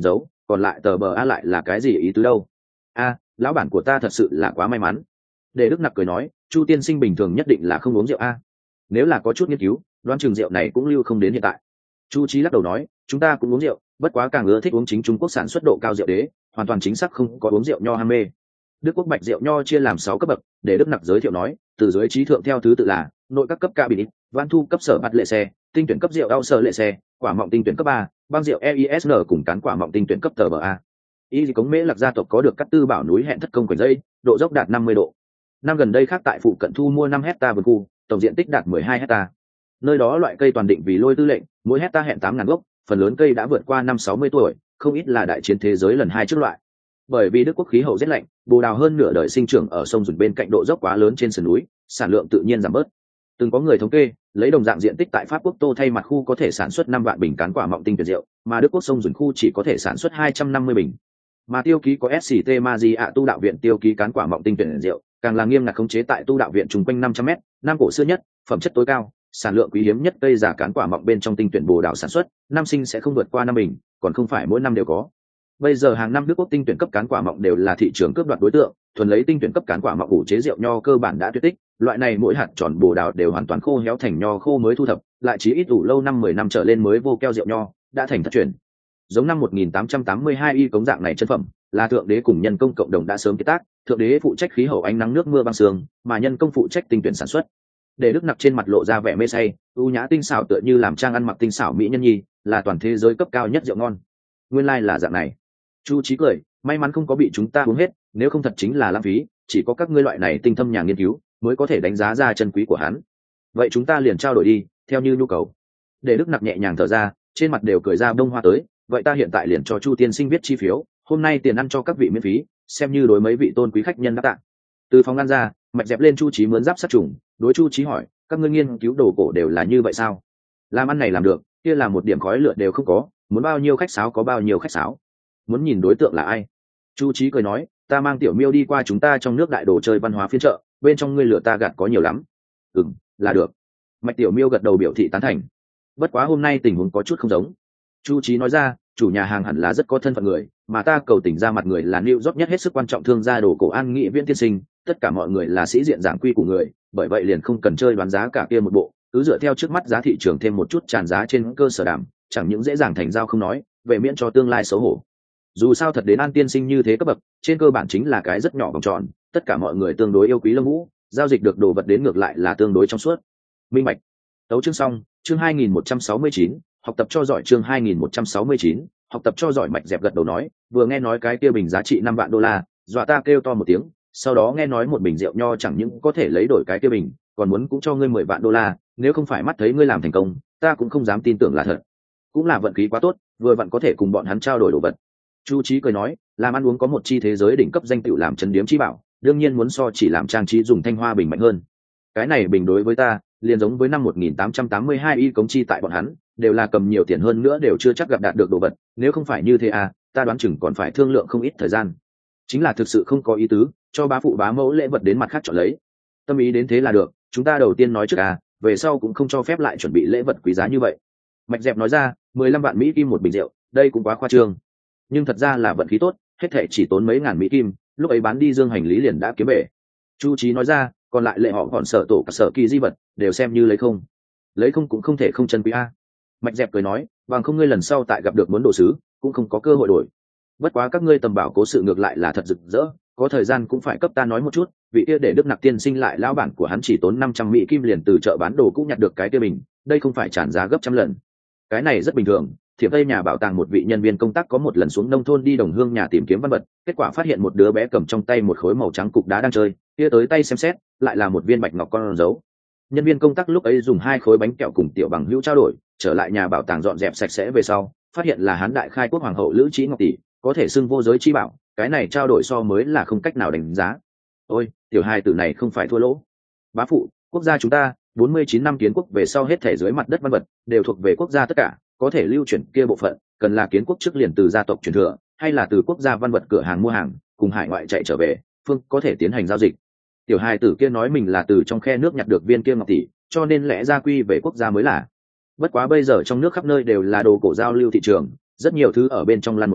còn lại tờ bờ a lại là cái gì ý tứ đâu? A, lão bản của ta thật sự là quá may mắn. Để Đức Nặc cười nói, Chu tiên sinh bình thường nhất định là không uống rượu a. Nếu là có chút nghiên cứu, đoán chừng rượu này cũng lưu không đến hiện tại. Chu Chí lắc đầu nói, chúng ta cũng uống rượu, bất quá càng ưa thích uống chính Trung Quốc sản xuất độ cao rượu đế, hoàn toàn chính xác không có uống rượu nho ham mê. Đức Quốc bạch rượu nho chia làm sáu cấp bậc, để Đức Nặc giới thiệu nói, từ dưới trí thượng theo thứ tự là nội các cấp ca bị, văn thu cấp sở bạt lệ xe, tinh tuyển cấp rượu đau sở lệ xe, quả mọng tinh tuyển cấp ba, băng rượu e i ét en cùng cán quả mọng tinh tuyển cấp tờ bờ a. Y cống mễ lạc gia tộc có được cắt tư bảo núi hẹn thất công quỳnh dây, độ dốc đạt năm mươi độ. Năm gần đây khác tại phụ cận thu mua năm hecta vườn khu, tổng diện tích đạt mười hai hecta. Nơi đó loại cây toàn định vì lôi tư lệnh, mỗi hecta hẹn tám ngàn gốc, phần lớn cây đã vượt qua năm sáu mươi tuổi, không ít là đại chiến thế giới lần hai trước loại. Bởi vì Đức Quốc khí hậu rét lạnh, bồ đào hơn nửa đời sinh trưởng ở sông Dùn bên cạnh độ dốc quá lớn trên sườn núi, sản lượng tự nhiên giảm bớt. Từng có người thống kê, lấy đồng dạng diện tích tại Pháp Quốc Tô thay mặt khu có thể sản xuất năm vạn bình cán quả mọng tinh tuyệt rượu, mà Đức Quốc sông Dùn khu chỉ có thể sản xuất hai trăm năm mươi bình. Mà tiêu ký có ét xê tê Magi ạ tu đạo viện tiêu ký cán quả mọng tinh tuyệt rượu, càng là nghiêm ngặt khống chế tại tu đạo viện chung quanh năm trăm mét, năm cổ xưa nhất, phẩm chất tối cao, sản lượng quý hiếm nhất cây giả cán quả mọng bên trong tinh tuyển bồ đào sản xuất, năm sinh sẽ không vượt qua năm bình, còn không phải mỗi năm đều có. Bây giờ hàng năm Đức Quốc tinh tuyển cấp cán quả mọng đều là thị trường cướp đoạt đối tượng, thuần lấy tinh tuyển cấp cán quả mọng ủ chế rượu nho cơ bản đã tuyệt tích, loại này mỗi hạt tròn bồ đào đều hoàn toàn khô héo thành nho khô mới thu thập, lại chỉ ít ủ lâu năm mười năm trở lên mới vô keo rượu nho, đã thành thất truyền. Giống năm một nghìn tám trăm tám mươi hai y cống dạng này chân phẩm, là thượng đế cùng nhân công cộng đồng đã sớm kết tác, thượng đế phụ trách khí hậu ánh nắng nước mưa băng sương, mà nhân công phụ trách tinh tuyển sản xuất. Để Đức Nặc trên mặt lộ ra vẻ mê say, ưu nhã tinh xảo tựa như làm trang ăn mặc tinh xảo mỹ nhân nhi, là toàn thế giới cấp cao nhất rượu ngon. Nguyên lai like là dạng này. Chu Chí cười, may mắn không có bị chúng ta uống hết, nếu không thật chính là lãng phí, chỉ có các ngươi loại này tinh thâm nhà nghiên cứu mới có thể đánh giá ra chân quý của hắn. Vậy chúng ta liền trao đổi đi, theo như nhu cầu. Để Đức Nặc nhẹ nhàng thở ra, trên mặt đều cười ra bông hoa tới, vậy ta hiện tại liền cho Chu tiên sinh viết chi phiếu, hôm nay tiền ăn cho các vị miễn phí, xem như đối mấy vị tôn quý khách nhân đáp tạ. Từ phòng ăn ra, Mạch dẹp lên Chu Chí mướn giáp sát trùng, đối Chu Chí hỏi, các ngươi nghiên cứu đồ cổ đều là như vậy sao? Làm ăn này làm được, kia là một điểm khói lửa đều không có, muốn bao nhiêu khách sáo có bao nhiêu khách sáo. Muốn nhìn đối tượng là ai? Chu Chí cười nói, ta mang tiểu miêu đi qua chúng ta trong nước đại đồ chơi văn hóa phiên chợ, bên trong ngươi lửa ta gạt có nhiều lắm. Ừm, là được. Mạch tiểu miêu gật đầu biểu thị tán thành. Bất quá hôm nay tình huống có chút không giống. Chu Chí nói ra, chủ nhà hàng hẳn là rất có thân phận người, mà ta cầu tỉnh ra mặt người là New York nhất hết sức quan trọng thương gia đồ cổ An Nghị Viễn tiên sinh, tất cả mọi người là sĩ diện giảng quy của người, bởi vậy liền không cần chơi đoán giá cả kia một bộ, cứ dựa theo trước mắt giá thị trường thêm một chút tràn giá trên cơ sở đảm, chẳng những dễ dàng thành giao không nói, về miễn cho tương lai xấu hổ. Dù sao thật đến An tiên sinh như thế cấp bậc, trên cơ bản chính là cái rất nhỏ vòng tròn, tất cả mọi người tương đối yêu quý Lâm Vũ, giao dịch được đồ vật đến ngược lại là tương đối trong suốt. Minh bạch. Tấu chương xong, chương hai nghìn một trăm sáu mươi chín, học tập cho giỏi chương hai nghìn một trăm sáu mươi chín, học tập cho giỏi. Mạch dẹp gật đầu nói, vừa nghe nói cái kia bình giá trị năm vạn đô la, dọa ta kêu to một tiếng, sau đó nghe nói một bình rượu nho chẳng những có thể lấy đổi cái kia bình, còn muốn cũng cho ngươi mười vạn đô la, nếu không phải mắt thấy ngươi làm thành công, ta cũng không dám tin tưởng là thật. Cũng là vận khí quá tốt, vừa vặn có thể cùng bọn hắn trao đổi đồ vật. Chu Chí cười nói, làm ăn uống có một chi thế giới đỉnh cấp danh tựu làm trấn điếm chi bảo, đương nhiên muốn so chỉ làm trang trí dùng thanh hoa bình mạnh hơn. Cái này bình đối với ta, liền giống với năm một nghìn tám trăm tám mươi hai y cống chi tại bọn hắn, đều là cầm nhiều tiền hơn nữa đều chưa chắc gặp đạt được đồ vật, nếu không phải như thế à, ta đoán chừng còn phải thương lượng không ít thời gian. Chính là thực sự không có ý tứ, cho bá phụ bá mẫu lễ vật đến mặt khác chọn lấy. Tâm ý đến thế là được, chúng ta đầu tiên nói trước à, về sau cũng không cho phép lại chuẩn bị lễ vật quý giá như vậy. Mạch dẹp nói ra, mười lăm vạn mỹ kim một bình rượu, đây cũng quá khoa trương. Nhưng thật ra là vận khí tốt, hết thảy chỉ tốn mấy ngàn mỹ kim, lúc ấy bán đi dương hành lý liền đã kiếm bể. Chu Chí nói ra, còn lại lệ họ còn sở tổ cả sở kỳ di vật, đều xem như lấy không. Lấy không cũng không thể không chân quý a. Mạch dẹp cười nói, bằng không ngươi lần sau tại gặp được muốn đồ sứ, cũng không có cơ hội đổi. Bất quá các ngươi tầm bảo cố sự ngược lại là thật rực rỡ, có thời gian cũng phải cấp ta nói một chút, vị kia để Đức Nặc tiên sinh lại lão bản của hắn chỉ tốn năm trăm mỹ kim liền từ chợ bán đồ cũng nhặt được cái kia bình, đây không phải tràn giá gấp trăm lần. Cái này rất bình thường. Thiệp tây nhà bảo tàng một vị nhân viên công tác có một lần xuống nông thôn đi đồng hương nhà tìm kiếm văn vật, kết quả phát hiện một đứa bé cầm trong tay một khối màu trắng cục đá đang chơi, kia tới tay xem xét, lại là một viên bạch ngọc con dấu. Nhân viên công tác lúc ấy dùng hai khối bánh kẹo cùng tiểu bằng hữu trao đổi, trở lại nhà bảo tàng dọn dẹp sạch sẽ về sau, phát hiện là hán đại khai quốc hoàng hậu Lữ Trí Ngọc tỷ, có thể xưng vô giới chi bảo, cái này trao đổi so mới là không cách nào đánh giá. Ôi, tiểu hài tử này không phải thua lỗ. Bá phụ, quốc gia chúng ta, bốn mươi chín năm kiến quốc về sau hết thể dưới mặt đất văn vật đều thuộc về quốc gia tất cả, có thể lưu chuyển kia bộ phận, cần là kiến quốc trước liền từ gia tộc truyền thừa, hay là từ quốc gia văn vật cửa hàng mua hàng, cùng hải ngoại chạy trở về, phương có thể tiến hành giao dịch. Tiểu hài tử kia nói mình là từ trong khe nước nhặt được viên kia ngọc tỷ, cho nên lẽ ra quy về quốc gia mới là. Bất quá bây giờ trong nước khắp nơi đều là đồ cổ giao lưu thị trường, rất nhiều thứ ở bên trong lăn một chuyến,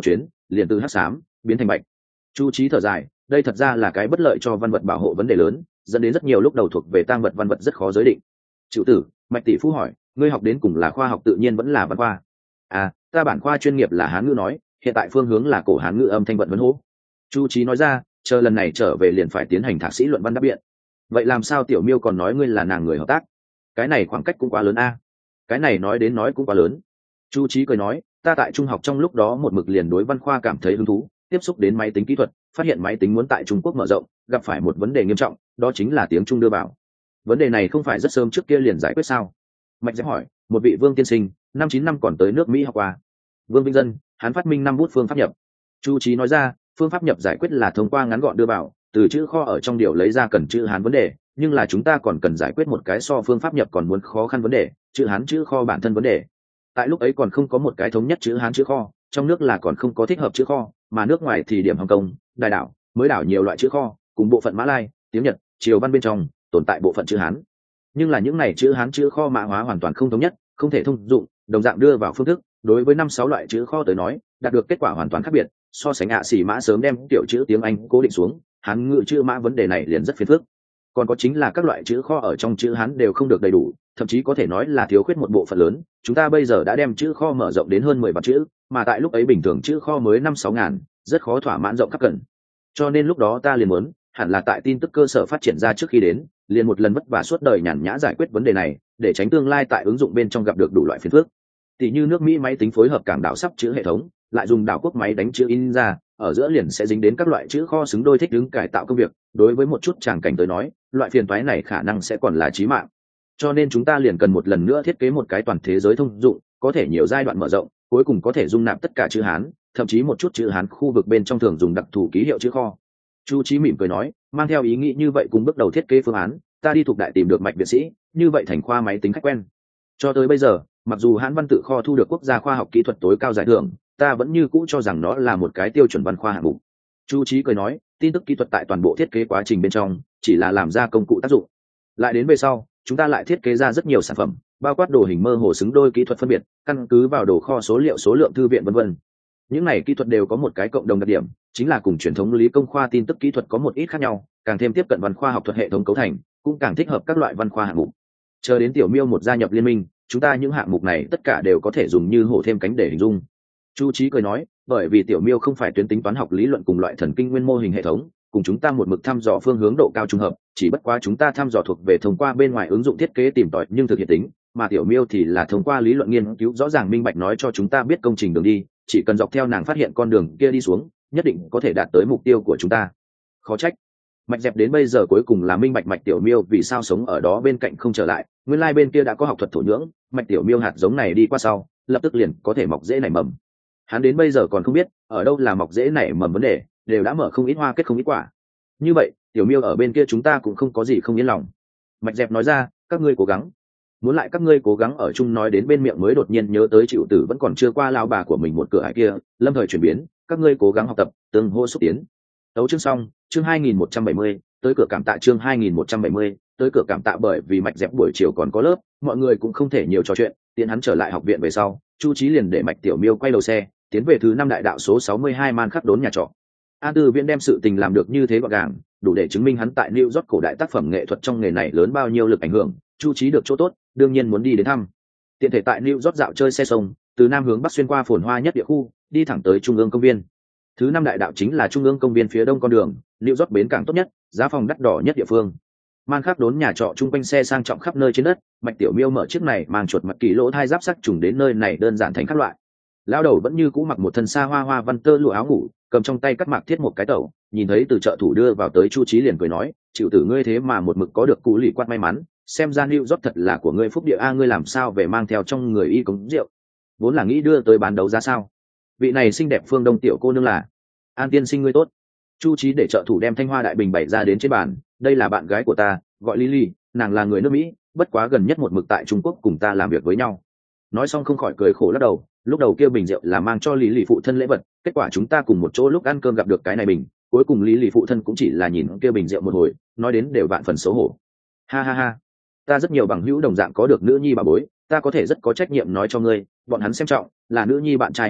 liền từ hắc xám biến thành bạch. Chu Chí thở dài, đây thật ra là cái bất lợi cho văn vật bảo hộ vấn đề lớn, dẫn đến rất nhiều lúc đầu thuộc về tang vật văn vật rất khó giới định. Chịu tử, Mạch tỷ phú hỏi, ngươi học đến cùng là khoa học tự nhiên vẫn là văn khoa? À, ta bản khoa chuyên nghiệp là Hán ngữ nói, hiện tại phương hướng là cổ Hán ngữ âm thanh vận vấn hố. Chu Chí nói ra, chờ lần này trở về liền phải tiến hành thạc sĩ luận văn đáp biện. Vậy làm sao Tiểu Miêu còn nói ngươi là nàng người hợp tác? Cái này khoảng cách cũng quá lớn a. Cái này nói đến nói cũng quá lớn. Chu Chí cười nói, ta tại trung học trong lúc đó một mực liền đối văn khoa cảm thấy hứng thú, tiếp xúc đến máy tính kỹ thuật, phát hiện máy tính muốn tại Trung Quốc mở rộng, gặp phải một vấn đề nghiêm trọng, đó chính là tiếng Trung đưa vào. Vấn đề này không phải rất sớm trước kia liền giải quyết sao? Mạch Dẹp hỏi, một vị Vương tiên sinh, năm chín năm còn tới nước Mỹ học qua. Vương Vinh Dân, hắn phát minh năm bút phương pháp nhập. Chu Chí nói ra, phương pháp nhập giải quyết là thông qua ngắn gọn đưa vào, từ chữ kho ở trong điều lấy ra cần chữ Hán vấn đề, nhưng là chúng ta còn cần giải quyết một cái so phương pháp nhập còn muốn khó khăn vấn đề, chữ Hán chữ kho bản thân vấn đề. Tại lúc ấy còn không có một cái thống nhất chữ Hán chữ kho, trong nước là còn không có thích hợp chữ kho, mà nước ngoài thì điểm Hồng Kông, Đài đảo, mới đảo nhiều loại chữ kho, cùng bộ phận Mã Lai, tiếng Nhật, Triều văn bên trong tồn tại bộ phận chữ Hán. Nhưng là những này chữ Hán chữ kho mã hóa hoàn toàn không thống nhất, không thể thông dụng, đồng dạng đưa vào phương thức, đối với năm sáu loại chữ kho tới nói, đạt được kết quả hoàn toàn khác biệt, so sánh ạ xỉ mã sớm đem tiểu chữ tiếng Anh cố định xuống, Hán ngữ chữ mã vấn đề này liền rất phiền phức. Còn có chính là các loại chữ kho ở trong chữ Hán đều không được đầy đủ, thậm chí có thể nói là thiếu khuyết một bộ phận lớn. Chúng ta bây giờ đã đem chữ kho mở rộng đến hơn mười vạn chữ, mà tại lúc ấy bình thường chữ kho mới năm sáu ngàn, rất khó thỏa mãn rộng khắp cần. Cho nên lúc đó ta liền muốn, hẳn là tại tin tức cơ sở phát triển ra trước khi đến, liền một lần vất vả suốt đời nhàn nhã giải quyết vấn đề này, để tránh tương lai tại ứng dụng bên trong gặp được đủ loại phiền phức. Tỷ như nước Mỹ máy tính phối hợp cảng đảo sắp chữ hệ thống, lại dùng đảo quốc máy đánh chữ in ra, ở giữa liền sẽ dính đến các loại chữ kho xứng đôi thích ứng cải tạo công việc, đối với một chút tràng cảnh tới nói, loại phiền toái này khả năng sẽ còn là chí mạng. Cho nên chúng ta liền cần một lần nữa thiết kế một cái toàn thế giới thông dụng, có thể nhiều giai đoạn mở rộng, cuối cùng có thể dung nạp tất cả chữ Hán, thậm chí một chút chữ Hán khu vực bên trong thường dùng đặc thù ký hiệu chữ kho. Chu Chí mỉm cười nói, mang theo ý nghĩ như vậy cùng bước đầu thiết kế phương án, ta đi thuộc đại tìm được Mạch viện sĩ, như vậy thành khoa máy tính khách quen. Cho tới bây giờ, mặc dù Hán văn tự kho thu được quốc gia khoa học kỹ thuật tối cao giải thưởng, ta vẫn như cũ cho rằng nó là một cái tiêu chuẩn văn khoa hạng mục. Chu Chí cười nói, tin tức kỹ thuật tại toàn bộ thiết kế quá trình bên trong chỉ là làm ra công cụ tác dụng. Lại đến về sau, chúng ta lại thiết kế ra rất nhiều sản phẩm, bao quát đồ hình mơ hồ xứng đôi kỹ thuật phân biệt, căn cứ vào đồ kho số liệu số lượng thư viện vân vân. Những này kỹ thuật đều có một cái cộng đồng đặc điểm, chính là cùng truyền thống lý công khoa tin tức kỹ thuật có một ít khác nhau, càng thêm tiếp cận văn khoa học thuật hệ thống cấu thành, cũng càng thích hợp các loại văn khoa hạng mục. Chờ đến Tiểu Miêu một gia nhập liên minh, chúng ta những hạng mục này tất cả đều có thể dùng như hổ thêm cánh để hình dung. Chu Chí cười nói, bởi vì Tiểu Miêu không phải tuyến tính toán học lý luận cùng loại thần kinh nguyên mô hình hệ thống, cùng chúng ta một mực thăm dò phương hướng độ cao trùng hợp, chỉ bất quá chúng ta thăm dò thuộc về thông qua bên ngoài ứng dụng thiết kế tìm tòi nhưng thực hiện tính, mà Tiểu Miêu thì là thông qua lý luận nghiên cứu rõ ràng minh bạch nói cho chúng ta biết công trình đường đi, chỉ cần dọc theo nàng phát hiện con đường kia đi xuống, nhất định có thể đạt tới mục tiêu của chúng ta. Khó trách Mạch Dẹp đến bây giờ cuối cùng là minh bạch Mạch Tiểu Miêu vì sao sống ở đó bên cạnh không trở lại, nguyên lai like bên kia đã có học thuật thổ nhưỡng, Mạch Tiểu Miêu hạt giống này đi qua sau, lập tức liền có thể mọc rễ nảy mầm. Hắn đến bây giờ còn không biết ở đâu là mọc rễ nảy mầm vấn đề, đều đã mở không ít hoa kết không ít quả. Như vậy, Tiểu Miêu ở bên kia chúng ta cũng không có gì không yên lòng. Mạch Dẹp nói ra, các ngươi cố gắng. Muốn lại các ngươi cố gắng ở chung nói đến bên miệng mới đột nhiên nhớ tới Triệu Tử vẫn còn chưa qua lao bà của mình một cửa ải kia, lâm thời chuyển biến, các ngươi cố gắng học tập, tương hô xúc tiến. Tấu chương xong, chương hai nghìn một trăm bảy mươi, tới cửa cảm tạ chương hai nghìn một trăm bảy mươi, tới cửa cảm tạ bởi vì Mạch Dẹp buổi chiều còn có lớp, mọi người cũng không thể nhiều trò chuyện, tiện hắn trở lại học viện về sau, Chu Chí liền để Mạch Tiểu Miêu quay đầu xe, tiến về thứ năm đại đạo số sáu mươi hai Man Khắc Đốn nhà trọ. An Tư Viễn đem sự tình làm được như thế gọn gàng, đủ để chứng minh hắn tại New York cổ đại tác phẩm nghệ thuật trong nghề này lớn bao nhiêu lực ảnh hưởng, Chu Chí được chỗ tốt, đương nhiên muốn đi đến thăm. Tiện thể tại New York dạo chơi xe sông, từ nam hướng bắc xuyên qua phồn hoa nhất địa khu, đi thẳng tới Trung ương công viên. Thứ năm đại đạo chính là Trung ương công viên phía đông con đường, New York bến cảng tốt nhất, giá phòng đắt đỏ nhất địa phương. Man Khắc Đốn nhà trọ chung quanh xe sang trọng khắp nơi trên đất, Mạch Tiểu Miêu mở chiếc này mang chuột mặt kỳ lỗ thai giáp sắc trùng đến nơi này đơn giản thành các loại. Lão đầu vẫn như cũ mặc một thân xa hoa hoa văn tơ lụa áo ngủ, cầm trong tay cắt mạc thiết một cái tẩu, nhìn thấy từ chợ thủ đưa vào tới Chu Chí liền cười nói, chịu tử ngươi thế mà một mực có được cụ lì quát may mắn, xem ra New York thật là của ngươi phúc địa a, ngươi làm sao về mang theo trong người y cống rượu, vốn là nghĩ đưa tới bán đấu giá sao? Vị này xinh đẹp phương đông tiểu cô nương là An tiên sinh ngươi tốt. Chu Chí để trợ thủ đem thanh hoa đại bình bày ra đến trên bàn, đây là bạn gái của ta, gọi Lily, nàng là người nước Mỹ, bất quá gần nhất một mực tại Trung Quốc cùng ta làm việc với nhau. Nói xong không khỏi cười khổ lắc đầu, lúc đầu kia bình rượu là mang cho Lý Lì phụ thân lễ vật, kết quả chúng ta cùng một chỗ lúc ăn cơm gặp được cái này bình, cuối cùng Lý Lì phụ thân cũng chỉ là nhìn kia bình rượu một hồi, nói đến đều vạn phần xấu hổ. Ha ha ha, ta rất nhiều bằng hữu đồng dạng có được nữ nhi bà bối, ta có thể rất có trách nhiệm nói cho ngươi, bọn hắn xem trọng là nữ nhi bạn trai học thức,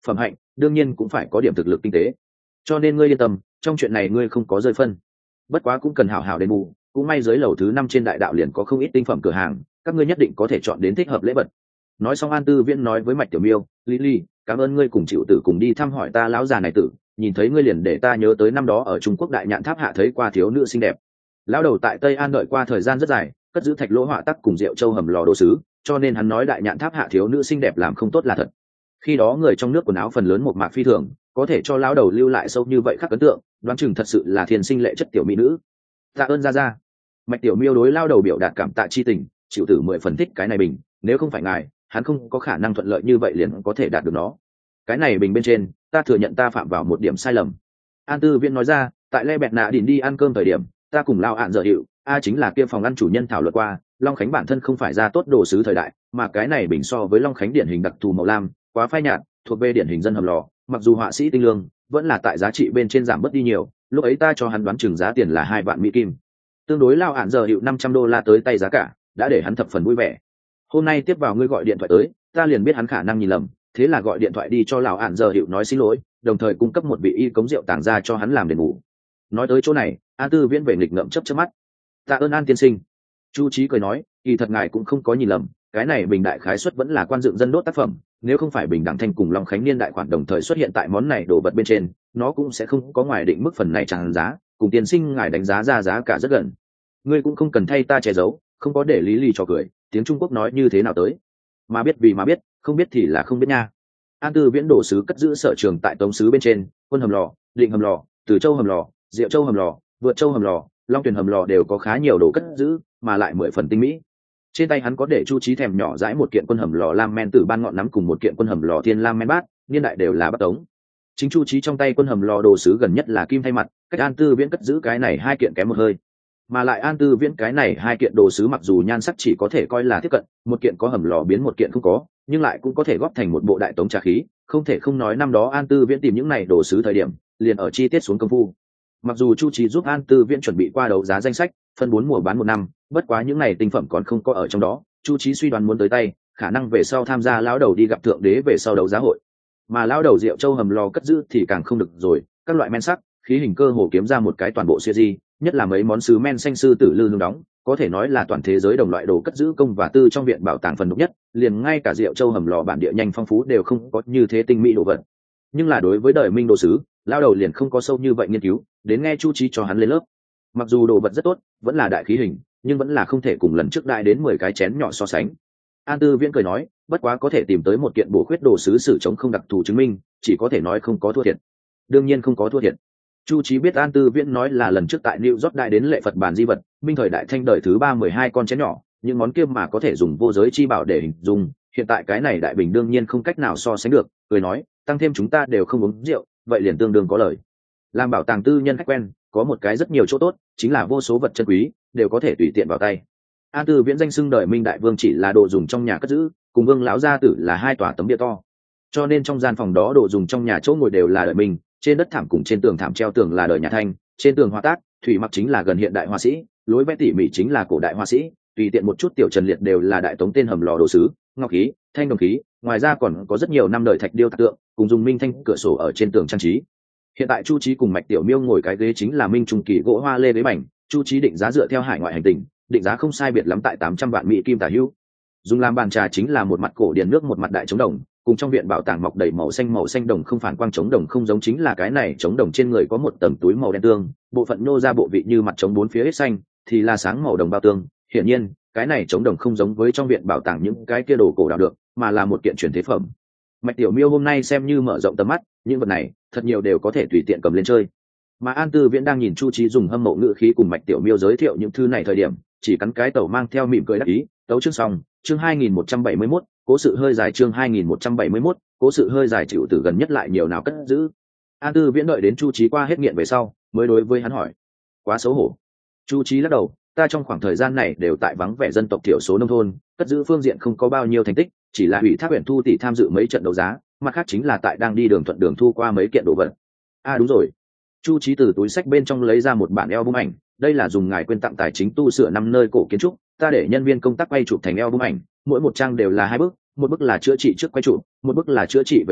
phẩm hạnh đương nhiên cũng phải có điểm thực lực kinh tế, cho nên ngươi yên tâm, trong chuyện này ngươi không có rơi phân. Bất quá cũng cần hảo hảo đền bù, cũng may dưới lầu thứ năm trên đại đạo liền có không ít tinh phẩm cửa hàng, các ngươi nhất định có thể chọn đến thích hợp lễ vật. Nói xong An Tư Viễn nói với Mạch Tiểu Miêu, Lily, cảm ơn ngươi cùng chịu tử cùng đi thăm hỏi ta lão già này tử, nhìn thấy ngươi liền để ta nhớ tới năm đó ở Trung Quốc đại nhạn tháp hạ thấy qua thiếu nữ xinh đẹp. Lão đầu tại Tây An đợi qua thời gian rất dài, cất giữ thạch lỗ họa tắc cùng rượu châu hầm lò đồ sứ, cho nên hắn nói đại nhạn tháp hạ thiếu nữ xinh đẹp làm không tốt là thật. Khi đó người trong nước quần áo phần lớn một mạc phi thường, có thể cho lão đầu lưu lại sâu như vậy khắc ấn tượng, đoán chừng thật sự là thiên sinh lệ chất tiểu mỹ nữ. Tạ ơn ra ra. Mạch Tiểu Miêu đối lão đầu biểu đạt cảm tạ chi tình, chịu tử mười phần thích cái này bình, nếu không phải ngài, hắn không có khả năng thuận lợi như vậy liền có thể đạt được nó. Cái này bình bên trên, ta thừa nhận ta phạm vào một điểm sai lầm. An Tư Viễn nói ra, tại Le Bẹt Nạ Đỉnh đi ăn cơm thời điểm, ta cùng lao ạn dở hiệu, a chính là kia phòng ăn chủ nhân thảo luận qua, Long Khánh bản thân không phải ra tốt đồ sứ thời đại, mà cái này bình so với Long Khánh điển hình đặc thù màu lam, quá phai nhạt, thuộc về điển hình dân hầm lò, mặc dù họa sĩ tinh lương, vẫn là tại giá trị bên trên giảm bớt đi nhiều, lúc ấy ta cho hắn đoán chừng giá tiền là hai vạn mỹ kim. Tương đối lao ạn dở hiệu năm trăm đô la tới tay giá cả, đã để hắn thập phần vui vẻ. Hôm nay tiếp vào ngươi gọi điện thoại tới, ta liền biết hắn khả năng nhìn lầm, thế là gọi điện thoại đi cho lão ạn giờ hiệu nói xin lỗi, đồng thời cung cấp một vị y cống rượu tàng ra cho hắn làm đền bù. Nói tới chỗ này, An Tư Viễn về nghịch ngợm chớp chớp mắt. Tạ ơn An tiên sinh. Chu Chí cười nói, kỳ thật ngài cũng không có nhìn lầm, cái này bình đại khái xuất vẫn là quan dựng dân đốt tác phẩm, nếu không phải bình đẳng thanh cùng Long Khánh niên đại khoản đồng thời xuất hiện tại món này đồ vật bên trên, nó cũng sẽ không có ngoài định mức phần này tràn giá, cùng tiên sinh ngài đánh giá ra giá cả rất gần. Ngươi cũng không cần thay ta che giấu, không có để lý lì cho cười, tiếng Trung Quốc nói như thế nào tới. Mà biết vì mà biết, không biết thì là không biết nha. An Tư Viễn đồ sứ cất giữ sở trường tại tống sứ bên trên, Quân hầm lò, Định hầm lò, Từ Châu hầm lò, Diệu Châu hầm lò, Vượt Châu hầm lò, Long Tuyền hầm lò đều có khá nhiều đồ cất giữ, mà lại mười phần tinh mỹ. Trên tay hắn có để Chu Chí thèm nhỏ dãi một kiện Quân hầm lò lam men tử ban ngọn nắm cùng một kiện Quân hầm lò thiên lam men bát, niên đại đều là Bắc Tống. Chính Chu Chí trong tay Quân hầm lò đồ sứ gần nhất là kim thay mặt, cách An Tư Viễn cất giữ cái này hai kiện kém một hơi. Mà lại An Tư Viễn cái này hai kiện đồ sứ mặc dù nhan sắc chỉ có thể coi là tiếp cận, một kiện có hầm lò biến một kiện không có, nhưng lại cũng có thể góp thành một bộ đại tống trà khí, không thể không nói năm đó An Tư Viễn tìm những này đồ sứ thời điểm, liền ở chi tiết xuống công phu. Mặc dù Chu Chí giúp An Tư Viễn chuẩn bị qua đấu giá danh sách, phân bốn mùa bán một năm, bất quá những này tinh phẩm còn không có ở trong đó, Chu Chí suy đoán muốn tới tay, khả năng về sau tham gia lão đầu đi gặp thượng đế về sau đấu giá hội. Mà lão đầu Diệu Châu hầm lò cất giữ thì càng không được rồi, các loại men sắc, khí hình cơ hồ kiếm ra một cái toàn bộ series, nhất là mấy món sứ men xanh sư tử lư hương đóng, có thể nói là toàn thế giới đồng loại đồ cất giữ công và tư trong viện bảo tàng phần độc nhất, liền ngay cả Diệu Châu hầm lò bản địa nhanh phong phú đều không có như thế tinh mỹ đồ vật. Nhưng là đối với đời Minh đồ sứ, lao đầu liền không có sâu như vậy nghiên cứu, đến nghe Chu Chí cho hắn lên lớp. Mặc dù đồ vật rất tốt, vẫn là đại khí hình, nhưng vẫn là không thể cùng lần trước đại đến mười cái chén nhỏ so sánh. An Tư Viễn cười nói, bất quá có thể tìm tới một kiện bổ khuyết đồ sứ sử chống không đặc thù chứng minh, chỉ có thể nói không có thua thiệt. Đương nhiên không có thua thiệt. Chu Chí biết An Tư Viễn nói là lần trước tại New York đại đến lệ Phật bản di vật, minh thời đại thanh đời thứ ba mười hai con chén nhỏ, những món kia mà có thể dùng vô giới chi bảo để hình dung, hiện tại cái này đại bình đương nhiên không cách nào so sánh được, cười nói, tăng thêm chúng ta đều không uống rượu, vậy liền tương đương có lời. Làm bảo tàng tư nhân khách quen, có một cái rất nhiều chỗ tốt, chính là vô số vật chân quý đều có thể tùy tiện vào tay. An Tư Viễn danh xưng đời Minh đại vương chỉ là đồ dùng trong nhà cất giữ, cùng Vương lão gia tử là hai tòa tấm bia to. Cho nên trong gian phòng đó đồ dùng trong nhà chỗ ngồi đều là đời Minh, trên đất thảm cùng trên tường thảm treo tường là đời nhà Thanh, trên tường họa tác, thủy mặc chính là gần hiện đại họa sĩ, lối vẽ tỉ mỉ chính là cổ đại họa sĩ, tùy tiện một chút tiểu trần liệt đều là đại tống tên hầm lò đồ sứ, ngọc khí, thanh đồng khí, ngoài ra còn có rất nhiều năm đời thạch điêu tạc tượng, cùng dùng minh thanh cửa sổ ở trên tường trang trí. Hiện tại Chu Chí cùng Mạch Tiểu Miêu ngồi cái ghế chính là minh trung kỳ gỗ hoa lê ghế mảnh, Chu Chí định giá dựa theo hải ngoại hành tinh, định giá không sai biệt lắm tại tám trăm vạn mỹ kim tả hữu. Dùng làm bàn trà chính là một mặt cổ điển nước một mặt đại chống đồng, cùng trong viện bảo tàng mọc đầy màu xanh màu xanh đồng không phản quang chống đồng không giống chính là cái này chống đồng trên người có một tầng túi màu đen tương, bộ phận nô ra bộ vị như mặt chống bốn phía hết xanh, thì là sáng màu đồng bao tương. Hiển nhiên, cái này chống đồng không giống với trong viện bảo tàng những cái kia đồ cổ đào được, mà là một kiện truyền thế phẩm. Mạch Tiểu Miêu hôm nay xem như mở rộng tầm mắt, những vật này thật nhiều đều có thể tùy tiện cầm lên chơi. Mà An Tư Viễn đang nhìn Chu Chí dùng hâm mộ ngữ khí cùng Mạch Tiểu Miêu giới thiệu những thứ này thời điểm, chỉ cắn cái tẩu mang theo mỉm cười đắc ý. Tấu chương xong, chương hai nghìn một trăm bảy mươi mốt, cố sự hơi dài chương hai nghìn một trăm bảy mươi mốt, cố sự hơi dài chịu từ gần nhất lại nhiều nào cất giữ. An Tư Viễn đợi đến Chu Chí qua hết nghiện về sau, mới đối với hắn hỏi. Quá xấu hổ. Chu Chí lắc đầu, ta trong khoảng thời gian này đều tại vắng vẻ dân tộc thiểu số nông thôn, cất giữ phương diện không có bao nhiêu thành tích, chỉ là ủy thác huyện thu tỷ tham dự mấy trận đấu giá, mặt khác chính là tại đang đi đường thuận đường thu qua mấy kiện đồ vật. À đúng rồi. Chu Chí từ túi sách bên trong lấy ra một bản album ảnh, đây là dùng ngài quyên tặng tài chính tu sửa năm nơi cổ kiến trúc, ta để nhân viên công tác quay chụp thành album ảnh, mỗi một trang đều là hai bức, một bức là chữa trị trước quay chụp, một bức là chữa trị về sau,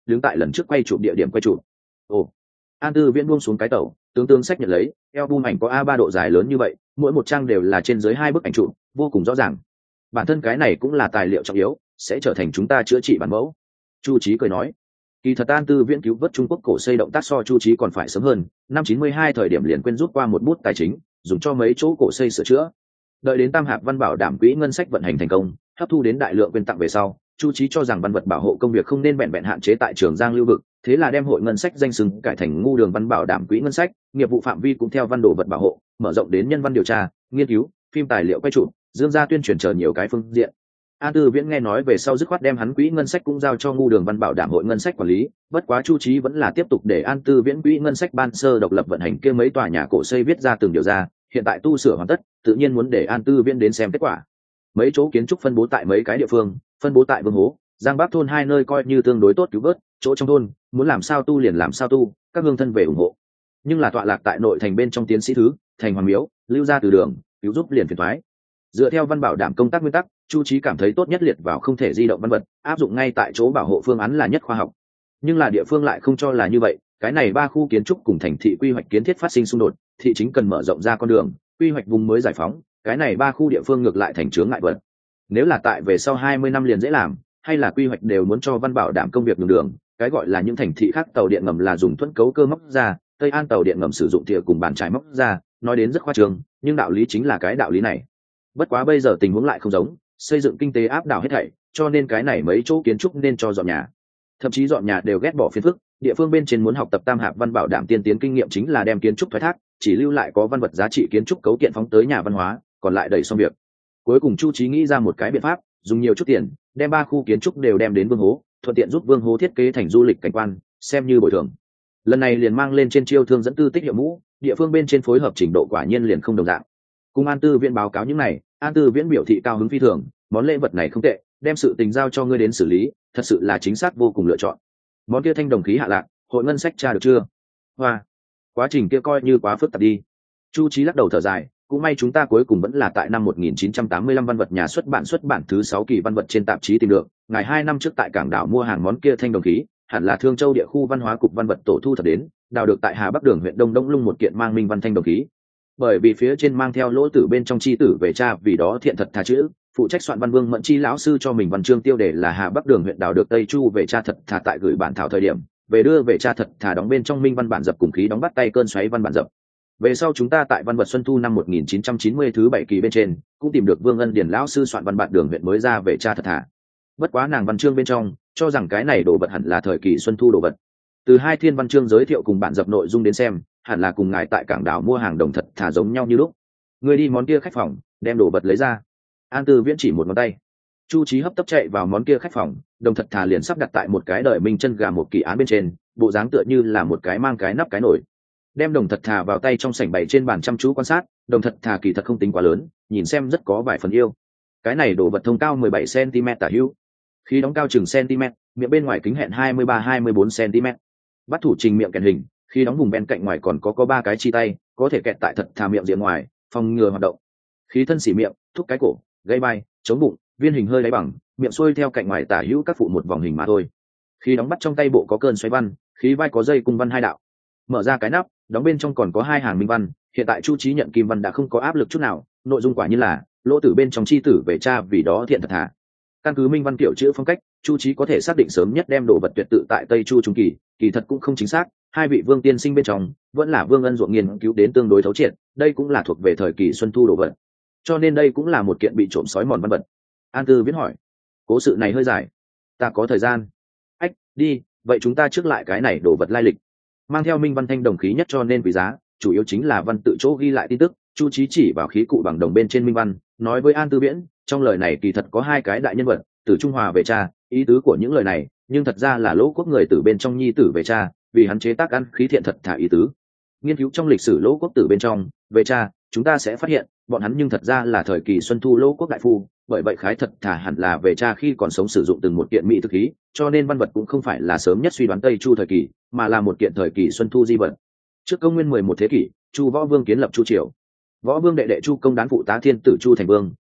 đứng tại lần trước quay chụp địa điểm quay chụp. Ồ, An Tư Viễn buông xuống cái tẩu, tướng tướng sách nhận lấy, album ảnh có a ba độ dài lớn như vậy, mỗi một trang đều là trên dưới hai bức ảnh chụp, vô cùng rõ ràng. Bản thân cái này cũng là tài liệu trọng yếu, sẽ trở thành chúng ta chữa trị bản mẫu. Chu Chí cười nói, kỳ thật An Tư Viễn cứu vớt Trung Quốc cổ xây động tác so Chu Chí còn phải sớm hơn, năm chín mươi hai thời điểm liền quên rút qua một bút tài chính, dùng cho mấy chỗ cổ xây sửa chữa. Đợi đến Tam Hạp Văn Bảo đảm quỹ ngân sách vận hành thành công, hấp thu đến đại lượng quyên tặng về sau, Chu Chí cho rằng văn vật bảo hộ công việc không nên vẹn vẹn hạn chế tại Trường Giang lưu vực, thế là đem hội ngân sách danh xưng cải thành ngu đường văn bảo đảm quỹ ngân sách, nghiệp vụ phạm vi cũng theo văn đồ vật bảo hộ, mở rộng đến nhân văn điều tra, nghiên cứu, phim tài liệu quay chụp, dương gia tuyên truyền chờ nhiều cái phương diện. An Tư Viễn nghe nói về sau dứt khoát đem hắn quỹ ngân sách cũng giao cho ngu đường văn bảo đảm hội ngân sách quản lý, bất quá Chu Chí vẫn là tiếp tục để An Tư Viễn quỹ ngân sách ban sơ độc lập vận hành kia mấy tòa nhà cổ xây viết ra từng điều ra, hiện tại tu sửa hoàn tất, tự nhiên muốn để An Tư Viễn đến xem kết quả. Mấy chỗ kiến trúc phân bố tại mấy cái địa phương, phân bố tại Vương Hố, Giang Bắc thôn hai nơi coi như tương đối tốt cứu vớt, chỗ trong thôn muốn làm sao tu liền làm sao tu, các hương thân về ủng hộ. Nhưng là tọa lạc tại nội thành bên trong tiến sĩ thứ, thành Hoàng Miếu, lưu ra từ đường, cứu giúp liền phiền toái. Dựa theo văn bảo đảm công tác nguyên tắc, Chu Chí cảm thấy tốt nhất liệt vào không thể di động văn vật, áp dụng ngay tại chỗ bảo hộ phương án là nhất khoa học. Nhưng là địa phương lại không cho là như vậy, cái này ba khu kiến trúc cùng thành thị quy hoạch kiến thiết phát sinh xung đột, thị chính cần mở rộng ra con đường, quy hoạch vùng mới giải phóng, cái này ba khu địa phương ngược lại thành chướng ngại vật. Nếu là tại về sau hai mươi năm liền dễ làm, hay là quy hoạch đều muốn cho văn bảo đảm công việc đường đường, cái gọi là những thành thị khác tàu điện ngầm là dùng thuẫn cấu cơ móc ra, Tây An tàu điện ngầm sử dụng thìa cùng bàn trải móc ra, nói đến rất khoa trương, nhưng đạo lý chính là cái đạo lý này. Bất quá bây giờ tình huống lại không giống, xây dựng kinh tế áp đảo hết thảy, cho nên cái này mấy chỗ kiến trúc nên cho dọn nhà. Thậm chí dọn nhà đều ghét bỏ phiền phức, địa phương bên trên muốn học tập Tam Hạp Văn bảo đảm tiên tiến kinh nghiệm chính là đem kiến trúc thoái thác, chỉ lưu lại có văn vật giá trị kiến trúc cấu kiện phóng tới nhà văn hóa, còn lại đẩy xong việc. Cuối cùng Chu Chí nghĩ ra một cái biện pháp, dùng nhiều chút tiền, đem ba khu kiến trúc đều đem đến Vương Hố, thuận tiện giúp Vương Hố thiết kế thành du lịch cảnh quan, xem như bồi thường. Lần này liền mang lên trên chiêu thương dẫn tư tích hiệu mũ, địa phương bên trên phối hợp trình độ quả nhiên liền không đồng dạng. Cùng An Tư Viễn báo cáo những này, An Tư Viễn biểu thị cao hứng phi thường, món lễ vật này không tệ, đem sự tình giao cho ngươi đến xử lý, thật sự là chính xác vô cùng lựa chọn. Món kia thanh đồng khí hạ lạc, hội ngân sách tra được chưa? Hoa, quá trình kia coi như quá phức tạp đi. Chu Chí lắc đầu thở dài, cũng may chúng ta cuối cùng vẫn là tại năm một nghìn chín trăm tám mươi lăm văn vật nhà xuất bản xuất bản thứ sáu kỳ văn vật trên tạp chí tìm được, ngày hai năm trước tại cảng đảo mua hàng món kia thanh đồng khí, hẳn là Thương Châu địa khu văn hóa cục văn vật tổ thu thập đến, đào được tại Hà Bắc Đường huyện Đông Đông Lung một kiện mang minh văn thanh đồng khí. Bởi vì phía trên mang theo lỗ tử bên trong chi tử về cha, vì đó thiện thật thà chữ, phụ trách soạn văn Vương Mẫn Chi lão sư cho mình văn chương tiêu đề là Hà Bắc Đường huyện đào được Tây Chu về cha thật thà, tại gửi bản thảo thời điểm, về đưa về cha thật thà đóng bên trong minh văn bản dập cùng khí đóng bắt tay cơn xoáy văn bản dập. Về sau chúng ta tại văn vật xuân thu năm một nghìn chín trăm chín mươi thứ bảy kỳ bên trên cũng tìm được Vương Ân Điển lão sư soạn văn bản Đường huyện mới ra về cha thật thà. Bất quá nàng văn chương bên trong cho rằng cái này đồ vật hẳn là thời kỳ xuân thu đồ vật. Từ hai thiên văn chương giới thiệu cùng bản dập nội dung đến xem, hẳn là cùng ngài tại cảng đảo mua hàng đồng thật thà giống nhau như lúc. Người đi món kia khách phòng, đem đồ vật lấy ra. An Tư Viễn chỉ một ngón tay. Chu Chí hấp tấp chạy vào món kia khách phòng, đồng thật thà liền sắp đặt tại một cái đời minh chân gà một kỳ án bên trên, bộ dáng tựa như là một cái mang cái nắp cái nổi. Đem đồng thật thà vào tay trong sảnh bày trên bàn chăm chú quan sát, đồng thật thà kỳ thật không tính quá lớn, nhìn xem rất có vài phần yêu. Cái này đồ vật thông cao mười bảy xăng ti mét tả hữu, khí đóng cao chừng cm, miệng bên ngoài kính hẹn hai mươi ba hai mươi bốn xăng ti mét. Bắt thủ trình miệng kèn hình, khi đóng vùng bên cạnh ngoài còn có có ba cái chi tay, có thể kẹt tại thật thà miệng diện ngoài, phòng ngừa hoạt động. Khí thân xỉ miệng, thúc cái cổ, gây bay, chống bụng, viên hình hơi đáy bằng, miệng xuôi theo cạnh ngoài tả hữu các phụ một vòng hình mà thôi. Khi đóng bắt trong tay bộ có cơn xoáy văn, khí vai có dây cung văn hai đạo. Mở ra cái nắp, đóng bên trong còn có hai hàng minh văn, hiện tại Chu Chí nhận kim văn đã không có áp lực chút nào, nội dung quả như là lỗ tử bên trong chi tử về cha, vì đó thiện thật thà. Căn cứ minh văn kiểu chữ phong cách, Chu Chí có thể xác định sớm nhất đem đồ vật tuyệt tự tại Tây Chu trung kỳ, kỳ thật cũng không chính xác, hai vị Vương tiên sinh bên trong vẫn là Vương Ân ruộng nghiên cứu đến tương đối thấu triệt, đây cũng là thuộc về thời kỳ xuân thu đồ vật, cho nên đây cũng là một kiện bị trộm sói mòn văn vật. An Tư Viễn hỏi, cố sự này hơi dài, ta có thời gian. Ách, đi, vậy chúng ta trước lại cái này đồ vật lai lịch. Mang theo minh văn thanh đồng khí nhất cho nên quý giá, chủ yếu chính là văn tự chỗ ghi lại tin tức. Chu Chí chỉ vào khí cụ bằng đồng bên trên minh văn, nói với An Tư Viễn, trong lời này kỳ thật có hai cái đại nhân vật, từ Trung Hòa về cha, ý tứ của những lời này, nhưng thật ra là Lỗ Quốc người từ bên trong nhi tử về cha, vì hắn chế tác ăn khí thiện thật thà ý tứ. Nghiên cứu trong lịch sử Lỗ Quốc tử bên trong về cha, chúng ta sẽ phát hiện, bọn hắn nhưng thật ra là thời kỳ xuân thu Lỗ Quốc đại phu, bởi vậy khái thật thà hẳn là về cha khi còn sống sử dụng từng một kiện mỹ thực khí, cho nên văn vật cũng không phải là sớm nhất suy đoán Tây Chu thời kỳ, mà là một kiện thời kỳ xuân thu di vật. Trước công nguyên mười một thế kỷ, Chu Võ Vương kiến lập Chu triều. Võ Vương đệ đệ Chu Công đán phụ tá thiên tử Chu thành vương,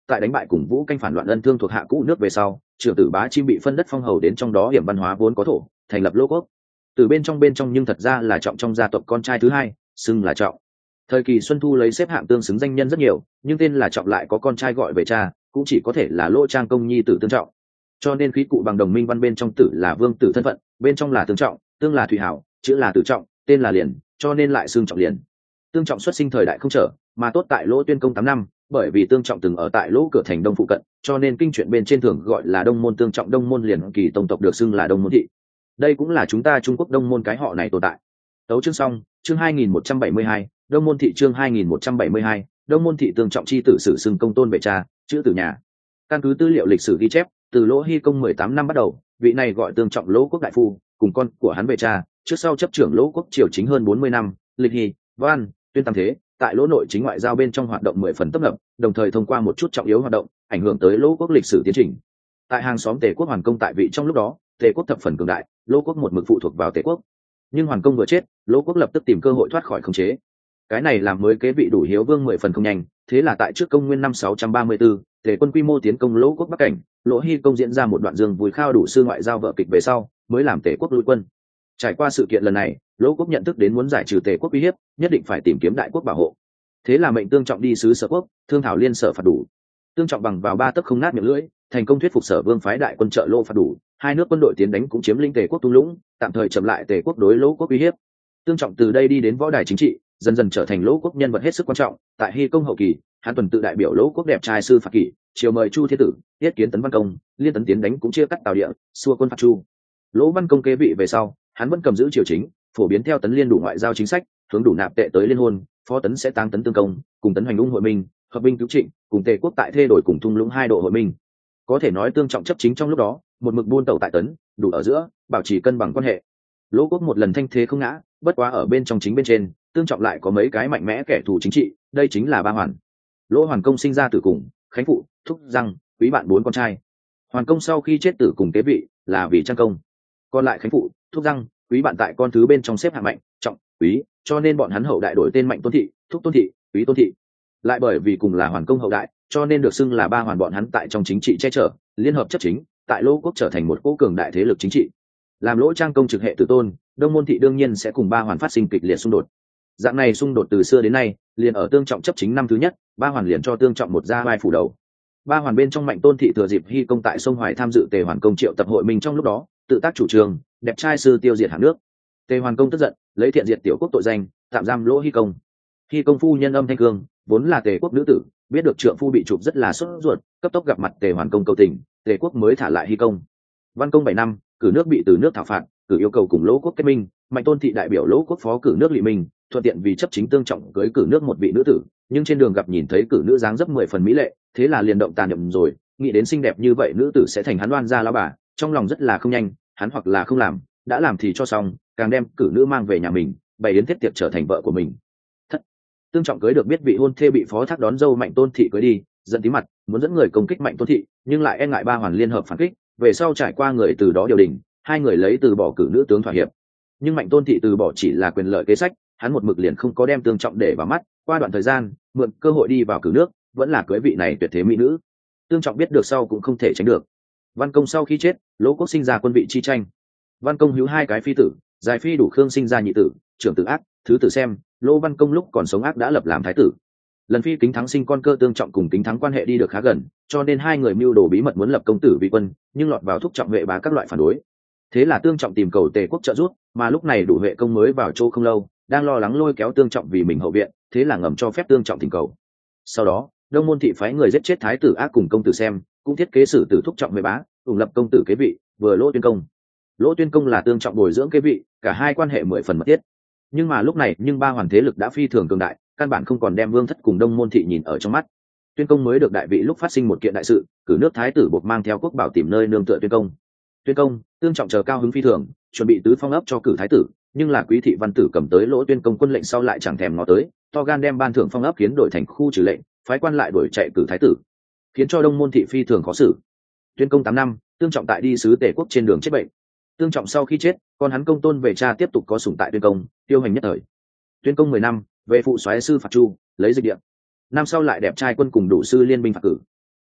tại đánh bại cùng vũ canh phản loạn ân thương thuộc hạ cũ nước về sau, trưởng tử Bá Chim bị phân đất phong hầu đến trong đó hiểm văn hóa vốn có thổ, thành lập Lỗ quốc. Từ bên trong bên trong nhưng thật ra là Trọng trong gia tộc con trai thứ hai, xưng là Trọng. Thời kỳ Xuân Thu lấy xếp hạng tương xứng danh nhân rất nhiều, nhưng tên là Trọng lại có con trai gọi về cha, cũng chỉ có thể là Lỗ Trang công nhi tử Tương Trọng. Cho nên khí cụ bằng đồng minh văn bên trong tử là vương tử thân phận, bên trong là Tương Trọng, tương là Thủy Hảo, chữ là Tử Trọng, tên là Liền, cho nên lại xưng Trọng Liền. Tương Trọng xuất sinh thời đại không trở, mà tốt tại Lỗ Tuyên công tám năm, bởi vì Tương Trọng từng ở tại Lỗ cửa thành đông phụ cận, cho nên kinh truyện bên trên thường gọi là Đông môn Tương Trọng, Đông môn Liền kỳ tông tộc được xưng là Đông môn thị. Đây cũng là chúng ta Trung Quốc Đông môn cái họ này tồn tại. Tấu chương xong, chương hai nghìn một trăm bảy mươi hai, Đông môn thị chương hai nghìn một trăm bảy mươi hai, Đông môn thị Tương Trọng chi tử sử xưng công tôn vệ cha, chữ tử nhà. Căn cứ tư liệu lịch sử ghi chép, từ Lỗ Hy công mười tám năm bắt đầu, vị này gọi Tương Trọng Lỗ quốc đại phu, cùng con của hắn về cha, trước sau chấp trưởng Lỗ quốc triều chính hơn bốn mươi năm, lịch Hy, Văn, Tuyên tam thế, tại Lỗ nội chính ngoại giao bên trong hoạt động mười phần tấp nập, đồng thời thông qua một chút trọng yếu hoạt động, ảnh hưởng tới Lỗ quốc lịch sử tiến trình. Tại hàng xóm Tề quốc Hoàn Công tại vị trong lúc đó, Tề quốc thập phần cường đại, Lỗ quốc một mực phụ thuộc vào Tề quốc. Nhưng Hoàn Công vừa chết, Lỗ quốc lập tức tìm cơ hội thoát khỏi khống chế. Cái này làm mới kế vị đủ hiếu vương mười phần không nhanh, thế là tại trước công nguyên năm sáu trăm ba mươi tư, Tề quân quy mô tiến công Lỗ quốc Bắc cảnh, Lỗ Hy công diễn ra một đoạn dương vui khao đủ sư ngoại giao vợ kịch về sau, mới làm Tề quốc lui quân. Trải qua sự kiện lần này, Lỗ quốc nhận thức đến muốn giải trừ Tề quốc uy hiếp, nhất định phải tìm kiếm đại quốc bảo hộ. Thế là mệnh Tương Trọng đi sứ Sở quốc, thương thảo liên sở phạt đủ. Tương Trọng bằng vào ba tấc không nát miệng lưỡi, thành công thuyết phục Sở Vương phái đại quân trợ Lỗ phạt đủ, hai nước quân đội tiến đánh cũng chiếm lĩnh Tề quốc Tung Lũng, tạm thời chậm lại Tề quốc đối Lỗ quốc uy hiếp. Tương Trọng từ đây đi đến võ đài chính trị, dần dần trở thành Lỗ quốc nhân vật hết sức quan trọng. Tại Hy công hậu kỳ, hắn tuần tự đại biểu Lỗ quốc đẹp trai sư phạt kỷ, chiều mời Chu Thiên Tử, tiết kiến Tấn Văn Công, liên tấn tiến đánh cũng chia cắt Tào địa, xua quân phạt Chu. Lỗ Văn Công kế vị về sau, hắn vẫn cầm giữ triều chính, phổ biến theo Tấn liên đủ ngoại giao chính sách, hướng đủ nạp tệ tới liên hôn, phó Tấn sẽ tăng Tấn tương công, cùng Tấn hoành ung hội minh, hợp binh cứu Trịnh, cùng Tề quốc tại thê đổi cùng Thung Lũng hai độ hội minh. Có thể nói Tương Trọng chấp chính trong lúc đó, một mực buôn tẩu tại Tấn, đủ ở giữa, bảo trì cân bằng quan hệ. Lỗ quốc một lần thanh thế không ngã, bất quá ở bên trong chính bên trên, Tương Trọng lại có mấy cái mạnh mẽ kẻ thù chính trị, đây chính là ba Hoàn. Lỗ Hoàn Công sinh ra tử cùng, Khánh phụ, Thúc Răng, Quý bạn bốn con trai. Hoàn Công sau khi chết tử cùng kế vị, là vì Trang Công. Còn lại Khánh phụ, Thúc Răng, Quý bạn tại con thứ bên trong xếp hạng mạnh, Trọng, Quý, cho nên bọn hắn hậu đại đổi tên Mạnh Tôn thị, Thúc Tôn thị, Quý Tôn thị. Lại bởi vì cùng là Hoàn Công hậu đại, cho nên được xưng là ba Hoàn, bọn hắn tại trong chính trị che chở, liên hợp chấp chính, tại Lỗ quốc trở thành một cỗ cường đại thế lực chính trị. Làm Lỗ Trang Công trực hệ tử tôn, Đông môn thị đương nhiên sẽ cùng ba Hoàn phát sinh kịch liệt xung đột. Dạng này xung đột từ xưa đến nay, liền ở Tương Trọng chấp chính năm thứ nhất, ba Hoàn liền cho Tương Trọng một gia vai phủ đầu. Ba Hoàn bên trong Mạnh Tôn thị thừa dịp Hy công tại sông Hoài tham dự Tề Hoàn Công triệu tập hội mình trong lúc đó, tự tác chủ trương, đẹp trai sư tiêu diệt hàng nước. Tề Hoàn Công tức giận, lấy thiện diệt tiểu quốc tội danh, tạm giam Lỗ Hy công. Hy công phu nhân Âm Thanh Cương, vốn là Tề quốc nữ tử, biết được trượng phu bị chụp rất là sốt ruột, cấp tốc gặp mặt Tề Hoàn Công cầu tình, Tề quốc mới thả lại Hy công. Văn Công bảy năm, cử nước bị từ nước thảo phạt, cử yêu cầu cùng Lỗ quốc kết minh, Mạnh Tôn thị đại biểu Lỗ quốc phó cử nước Lỵ Minh, thuận tiện vì chấp chính Tương Trọng cưới cử nước một vị nữ tử, nhưng trên đường gặp nhìn thấy cử nữ dáng dấp mười phần mỹ lệ, thế là liền động tàn nhậm rồi, nghĩ đến xinh đẹp như vậy nữ tử sẽ thành hắn đoan gia lão bà, trong lòng rất là không nhanh, hắn hoặc là không làm, đã làm thì cho xong, càng đem cử nữ mang về nhà mình, bày đến thiết tiệc trở thành vợ của mình. Thất. Tương Trọng cưới được biết vị hôn thê bị phó thác đón dâu Mạnh Tôn thị cưới đi, giận tí mặt, muốn dẫn người công kích Mạnh Tôn thị, nhưng lại e ngại ba Hoàn liên hợp phản kích, về sau trải qua người từ đó điều đình, hai người lấy từ bỏ cử nữ tướng thỏa hiệp. Nhưng Mạnh Tôn thị từ bỏ chỉ là quyền lợi kế sách, hắn một mực liền không có đem Tương Trọng để vào mắt, qua đoạn thời gian, mượn cơ hội đi vào cử nước, vẫn là cưới vị này tuyệt thế mỹ nữ. Tương Trọng biết được sau cũng không thể tránh được. Văn Công sau khi chết, Lỗ quốc sinh ra quân vị chi tranh. Văn Công hữu hai cái phi tử, Dài phi Đủ Khương sinh ra nhị tử, trưởng tử Ác, thứ tử Xem, Lỗ Văn Công lúc còn sống Ác đã lập làm thái tử. Lần phi Kính Thắng sinh con Cơ Tương Trọng cùng Kính Thắng quan hệ đi được khá gần, cho nên hai người mưu đồ bí mật muốn lập công tử vi quân, nhưng lọt vào thúc Trọng Huệ bá các loại phản đối. Thế là Tương Trọng tìm cầu Tề quốc trợ giúp, mà lúc này Đủ Huệ công mới vào châu không lâu, đang lo lắng lôi kéo Tương Trọng vì mình hậu viện, thế là ngầm cho phép Tương Trọng thỉnh cầu. Sau đó, Đông môn thị phái người giết chết thái tử Ác cùng công tử Xem, cũng thiết kế xử tử thúc Trọng Huệ bá, ủng lập công tử kế vị, vừa Lỗ Tuyên công. Lỗ Tuyên công là Tương Trọng bồi dưỡng kế vị, cả hai quan hệ mười phần mật thiết. Nhưng mà lúc này, nhưng ba Hoàn thế lực đã phi thường cường đại, căn bản không còn đem Vương thất cùng Đông môn thị nhìn ở trong mắt. Tuyên công mới được đại vị lúc phát sinh một kiện đại sự, cử nước thái tử buộc mang theo quốc bảo tìm nơi nương tựa Tuyên công. Tuyên công, Tương Trọng chờ cao hứng phi thường, chuẩn bị tứ phong ấp cho cử thái tử, nhưng là Quý thị văn tử cầm tới Lỗ Tuyên công quân lệnh sau lại chẳng thèm ngó tới, to gan đem ban thưởng phong ấp kiến đổi thành khu trừ lệnh, phái quan lại đuổi chạy cử thái tử, khiến cho Đông môn thị phi thường khó xử. Tuyên công tám năm, Tương Trọng tại đi sứ Tề quốc trên đường chết bệnh. Tương Trọng sau khi chết, con hắn Công Tôn về cha tiếp tục có sủng tại Tuyên công, tiêu hành nhất thời. Tuyên công mười năm, về phụ soái sư phạt Chu, lấy dịch địa. Năm sau lại đẹp trai quân cùng Đủ sư liên binh phạt cử.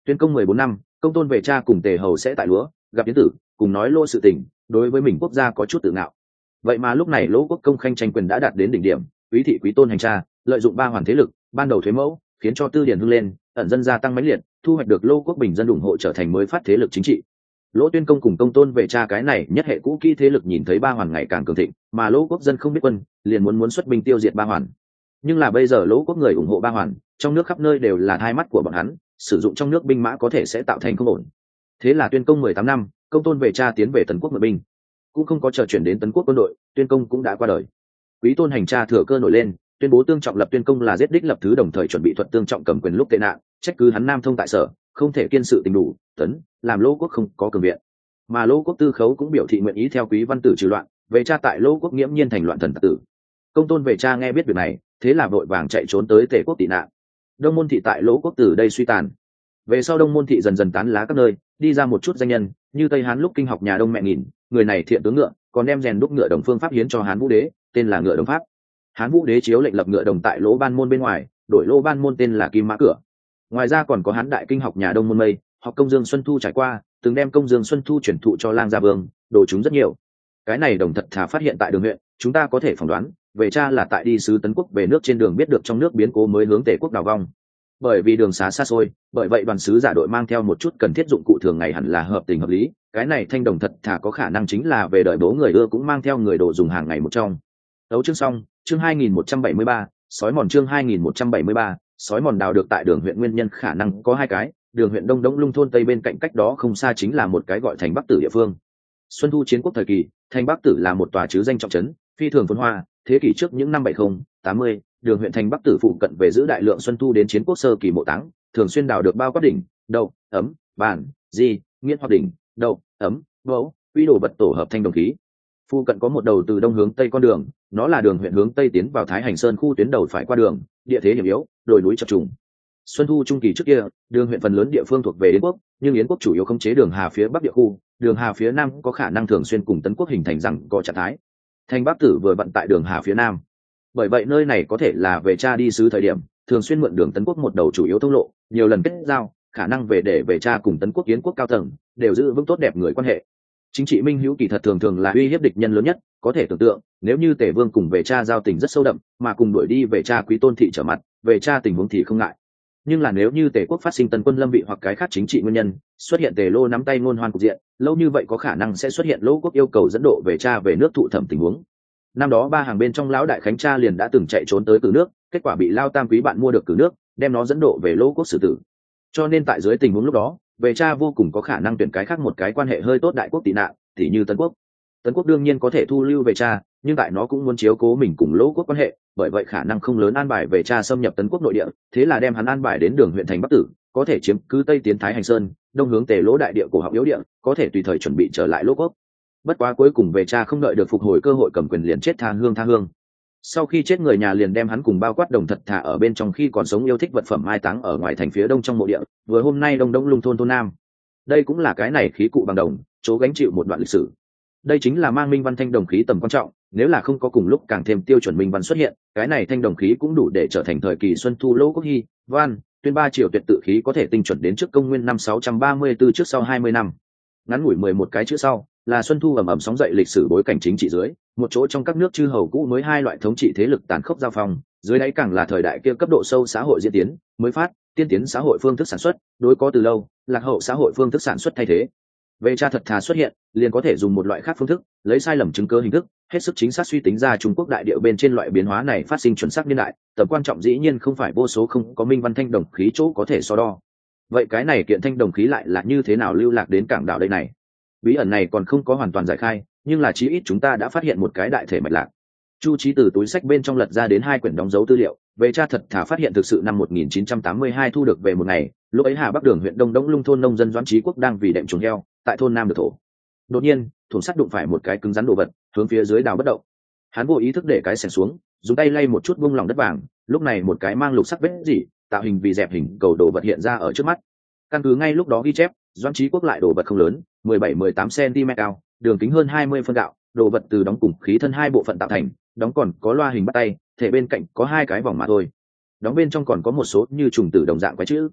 Tuyên công mười bốn năm, công tôn về cha cùng Tề Hầu sẽ tại lúa gặp yến tử, cùng nói lô sự tình, đối với mình quốc gia có chút tự ngạo. Vậy mà lúc này lỗ quốc công khanh tranh quyền đã đạt đến đỉnh điểm, quý thị quý tôn hành cha lợi dụng ba hoàn thế lực, ban đầu thuế mẫu, khiến cho tư điển hưng lên, ẩn dân gia tăng mãnh liệt, thu hoạch được lô quốc bình dân ủng hộ trở thành mới phát thế lực chính trị. Lỗ Tuyên công cùng công tôn về cha cái này nhất hệ cũ kỹ thế lực nhìn thấy ba hoàn ngày càng cường thịnh, mà lỗ quốc dân không biết quân, liền muốn muốn xuất binh tiêu diệt ba hoàn. Nhưng là bây giờ lỗ quốc người ủng hộ ba hoàn, trong nước khắp nơi đều là hai mắt của bọn hắn, sử dụng trong nước binh mã có thể sẽ tạo thành không ổn. Thế là Tuyên công mười tám năm, công tôn về cha tiến về Tấn quốc mượn binh, cũng không có chờ chuyển đến Tấn quốc quân đội, Tuyên công cũng đã qua đời. Quý tôn hành cha thừa cơ nổi lên, tuyên bố tương trọng lập Tuyên công là giết đích lập thứ, đồng thời chuẩn bị thuận tương trọng cầm quyền lúc tệ nạn, trách cứ hắn nam thông tại sở, không thể kiên sự tình đủ, tấn làm lỗ quốc không có cường viện. Mà lỗ quốc tư khấu cũng biểu thị nguyện ý theo quý văn tử trừ loạn, về cha tại lỗ quốc nghiễm nhiên thành loạn thần tặc tử. Công tôn về cha nghe biết việc này, thế là vội vàng chạy trốn tới Tề quốc tị nạn. Đông môn thị tại lỗ quốc từ đây suy tàn. Về sau đông môn thị dần dần tán lá các nơi, đi ra một chút danh nhân, như Tây Hán lúc kinh học nhà Đông Mẹ Nghìn, người này thiện tướng ngựa, còn đem rèn đúc ngựa đồng phương pháp hiến cho Hán Vũ Đế, tên là ngựa đồng pháp. Hán Vũ Đế chiếu lệnh lập ngựa đồng tại lỗ ban môn bên ngoài, đổi lỗ ban môn tên là Kim Mã Cửa. Ngoài ra còn có Hán đại kinh học nhà Đông Môn Mây, học Công Dương Xuân Thu trải qua, từng đem Công Dương Xuân Thu chuyển thụ cho Lang Gia Vương, đồ chúng rất nhiều. Cái này đồng thật thà phát hiện tại đường huyện, chúng ta có thể phỏng đoán, về cha là tại đi sứ Tấn quốc về nước trên đường biết được trong nước biến cố mới hướng Tề quốc đào vong. Bởi vì đường xá xa xôi, bởi vậy đoàn sứ giả đội mang theo một chút cần thiết dụng cụ thường ngày hẳn là hợp tình hợp lý. Cái này thanh đồng thật thà có khả năng chính là về đợi bố người ưa cũng mang theo người đồ dùng hàng ngày một trong. Đấu chương xong, chương hai nghìn một trăm bảy mươi ba, sói mòn chương hai nghìn một trăm bảy mươi ba, sói mòn đào được tại đường huyện nguyên nhân khả năng có hai cái, đường huyện Đông Đống Lung thôn tây bên cạnh cách đó không xa chính là một cái gọi thành Bắc Tử địa phương. Xuân thu chiến quốc thời kỳ, thành Bắc Tử là một tòa trứ danh trọng trấn, phi thường phồn hoa, thế kỷ trước những năm bảy mươi, tám mươi, đường huyện thành Bắc Tử phụ cận về giữ đại lượng xuân thu đến chiến quốc sơ kỳ mộ táng, thường xuyên đào được bao quát đỉnh, đậu, ấm, bản, di, nghiễn hoặc đỉnh, đậu, ấm, bấu, quy đồ vật tổ hợp thanh đồng khí. Phụ cận có một đầu từ đông hướng tây con đường, nó là đường huyện hướng tây tiến vào Thái Hành Sơn khu tuyến đầu phải qua đường, địa thế hiểm yếu, đồi núi chập trùng. Xuân thu trung kỳ trước kia, đường huyện phần lớn địa phương thuộc về Yến quốc, nhưng Yến quốc chủ yếu khống chế đường Hà phía bắc địa khu, đường Hà phía nam có khả năng thường xuyên cùng Tấn quốc hình thành rằng có trạng thái. Thành Bắc Tử vừa vận tại đường Hà phía nam, bởi vậy nơi này có thể là về cha đi sứ thời điểm, thường xuyên mượn đường Tấn quốc một đầu chủ yếu thông lộ, nhiều lần kết giao, khả năng về để về cha cùng Tấn quốc Yến quốc cao tầng đều giữ vững tốt đẹp người quan hệ. Chính trị minh hữu kỳ thật thường thường là uy hiếp địch nhân lớn nhất, có thể tưởng tượng nếu như Tề Vương cùng về cha giao tình rất sâu đậm, mà cùng đuổi đi về cha Quý Tôn thị trở mặt, về cha tình huống thì không ngại. Nhưng là nếu như Tề quốc phát sinh tấn quân lâm vị hoặc cái khác chính trị nguyên nhân, xuất hiện Tề Lô nắm tay ngôn hoan cục diện, lâu như vậy có khả năng sẽ xuất hiện Lỗ quốc yêu cầu dẫn độ về cha về nước thụ thẩm tình huống. Năm đó ba hàng bên trong lão đại khánh cha liền đã từng chạy trốn tới Cử nước, kết quả bị Lao Tam quý bạn mua được Cử nước, đem nó dẫn độ về Lỗ quốc xử tử. Cho nên tại dưới tình huống lúc đó, về cha vô cùng có khả năng tuyển cái khác một cái quan hệ hơi tốt đại quốc tị nạn, tỉ như Tấn quốc. Tấn quốc đương nhiên có thể thu lưu về cha, nhưng tại nó cũng muốn chiếu cố mình cùng Lỗ quốc quan hệ, bởi vậy khả năng không lớn an bài về cha xâm nhập Tấn quốc nội địa, thế là đem hắn an bài đến đường huyện thành Bắc Tử, có thể chiếm cứ tây tiến Thái Hành Sơn, đông hướng Tề Lỗ đại địa cổ họng yếu địa, có thể tùy thời chuẩn bị trở lại Lỗ quốc. Bất quá cuối cùng về cha không đợi được phục hồi cơ hội cầm quyền liền chết tha hương tha hương. Sau khi chết người nhà liền đem hắn cùng bao quát đồng thật thà ở bên trong khi còn sống yêu thích vật phẩm mai táng ở ngoài thành phía đông trong mộ địa, vừa hôm nay Đông Đống Lung thôn thôn nam. Đây cũng là cái này khí cụ bằng đồng, chỗ gánh chịu một đoạn lịch sử. Đây chính là mang minh văn thanh đồng khí tầm quan trọng, nếu là không có cùng lúc càng thêm tiêu chuẩn minh văn xuất hiện, cái này thanh đồng khí cũng đủ để trở thành thời kỳ xuân thu Lỗ quốc hy, văn, tuyên ba triều tuyệt tự khí có thể tinh chuẩn đến trước công nguyên năm sáu trăm ba mươi tư trước sau hai mươi năm. Ngắn ngủi mười một cái chữ sau, là xuân thu ầm ầm sóng dậy lịch sử bối cảnh chính trị dưới, một chỗ trong các nước chư hầu cũ mới hai loại thống trị thế lực tàn khốc giao phong, dưới đáy càng là thời đại kia cấp độ sâu xã hội diễn tiến, mới phát, tiên tiến xã hội phương thức sản xuất, đối có từ lâu, lạc hậu xã hội phương thức sản xuất thay thế. Về cha thật thà xuất hiện, liền có thể dùng một loại khác phương thức, lấy sai lầm chứng cứ hình thức, hết sức chính xác suy tính ra Trung Quốc đại địa bên trên loại biến hóa này phát sinh chuẩn xác niên đại, tầm quan trọng dĩ nhiên không phải vô số không có minh văn thanh đồng khí chỗ có thể so đo. Vậy cái này kiện thanh đồng khí lại là như thế nào lưu lạc đến cảng đảo đây này? Bí ẩn này còn không có hoàn toàn giải khai, nhưng là chí ít chúng ta đã phát hiện một cái đại thể mạch lạc. Chu Chí từ túi sách bên trong lật ra đến hai quyển đóng dấu tư liệu, về cha thật thà phát hiện thực sự năm một nghìn chín trăm tám mươi hai thu được về một ngày, lúc ấy Hà Bắc đường huyện Đông Đống Lung thôn nông dân Doãn Chí Quốc đang vì đệm chuồng heo, tại thôn Nam được thổ. Đột nhiên, thùng sắt đụng phải một cái cứng rắn đồ vật, hướng phía dưới đào bất động. Hắn vô ý thức để cái xẻng xuống, dùng tay lay một chút vung lòng đất vàng, lúc này một cái mang lục sắc vết gì, tạo hình vì dẹp hình cầu đồ vật hiện ra ở trước mắt. Căn cứ ngay lúc đó ghi chép, Doãn Chí Quốc lại đồ vật không lớn, mười bảy mười tám xăng-ti-mét cao, đường kính hơn hai mươi phân gạo, đồ vật từ đóng cùng khí thân hai bộ phận tạo thành, đóng còn có loa hình bắt tay, thể bên cạnh có hai cái vòng mà thôi. Đóng bên trong còn có một số như trùng tử đồng dạng quái chữ.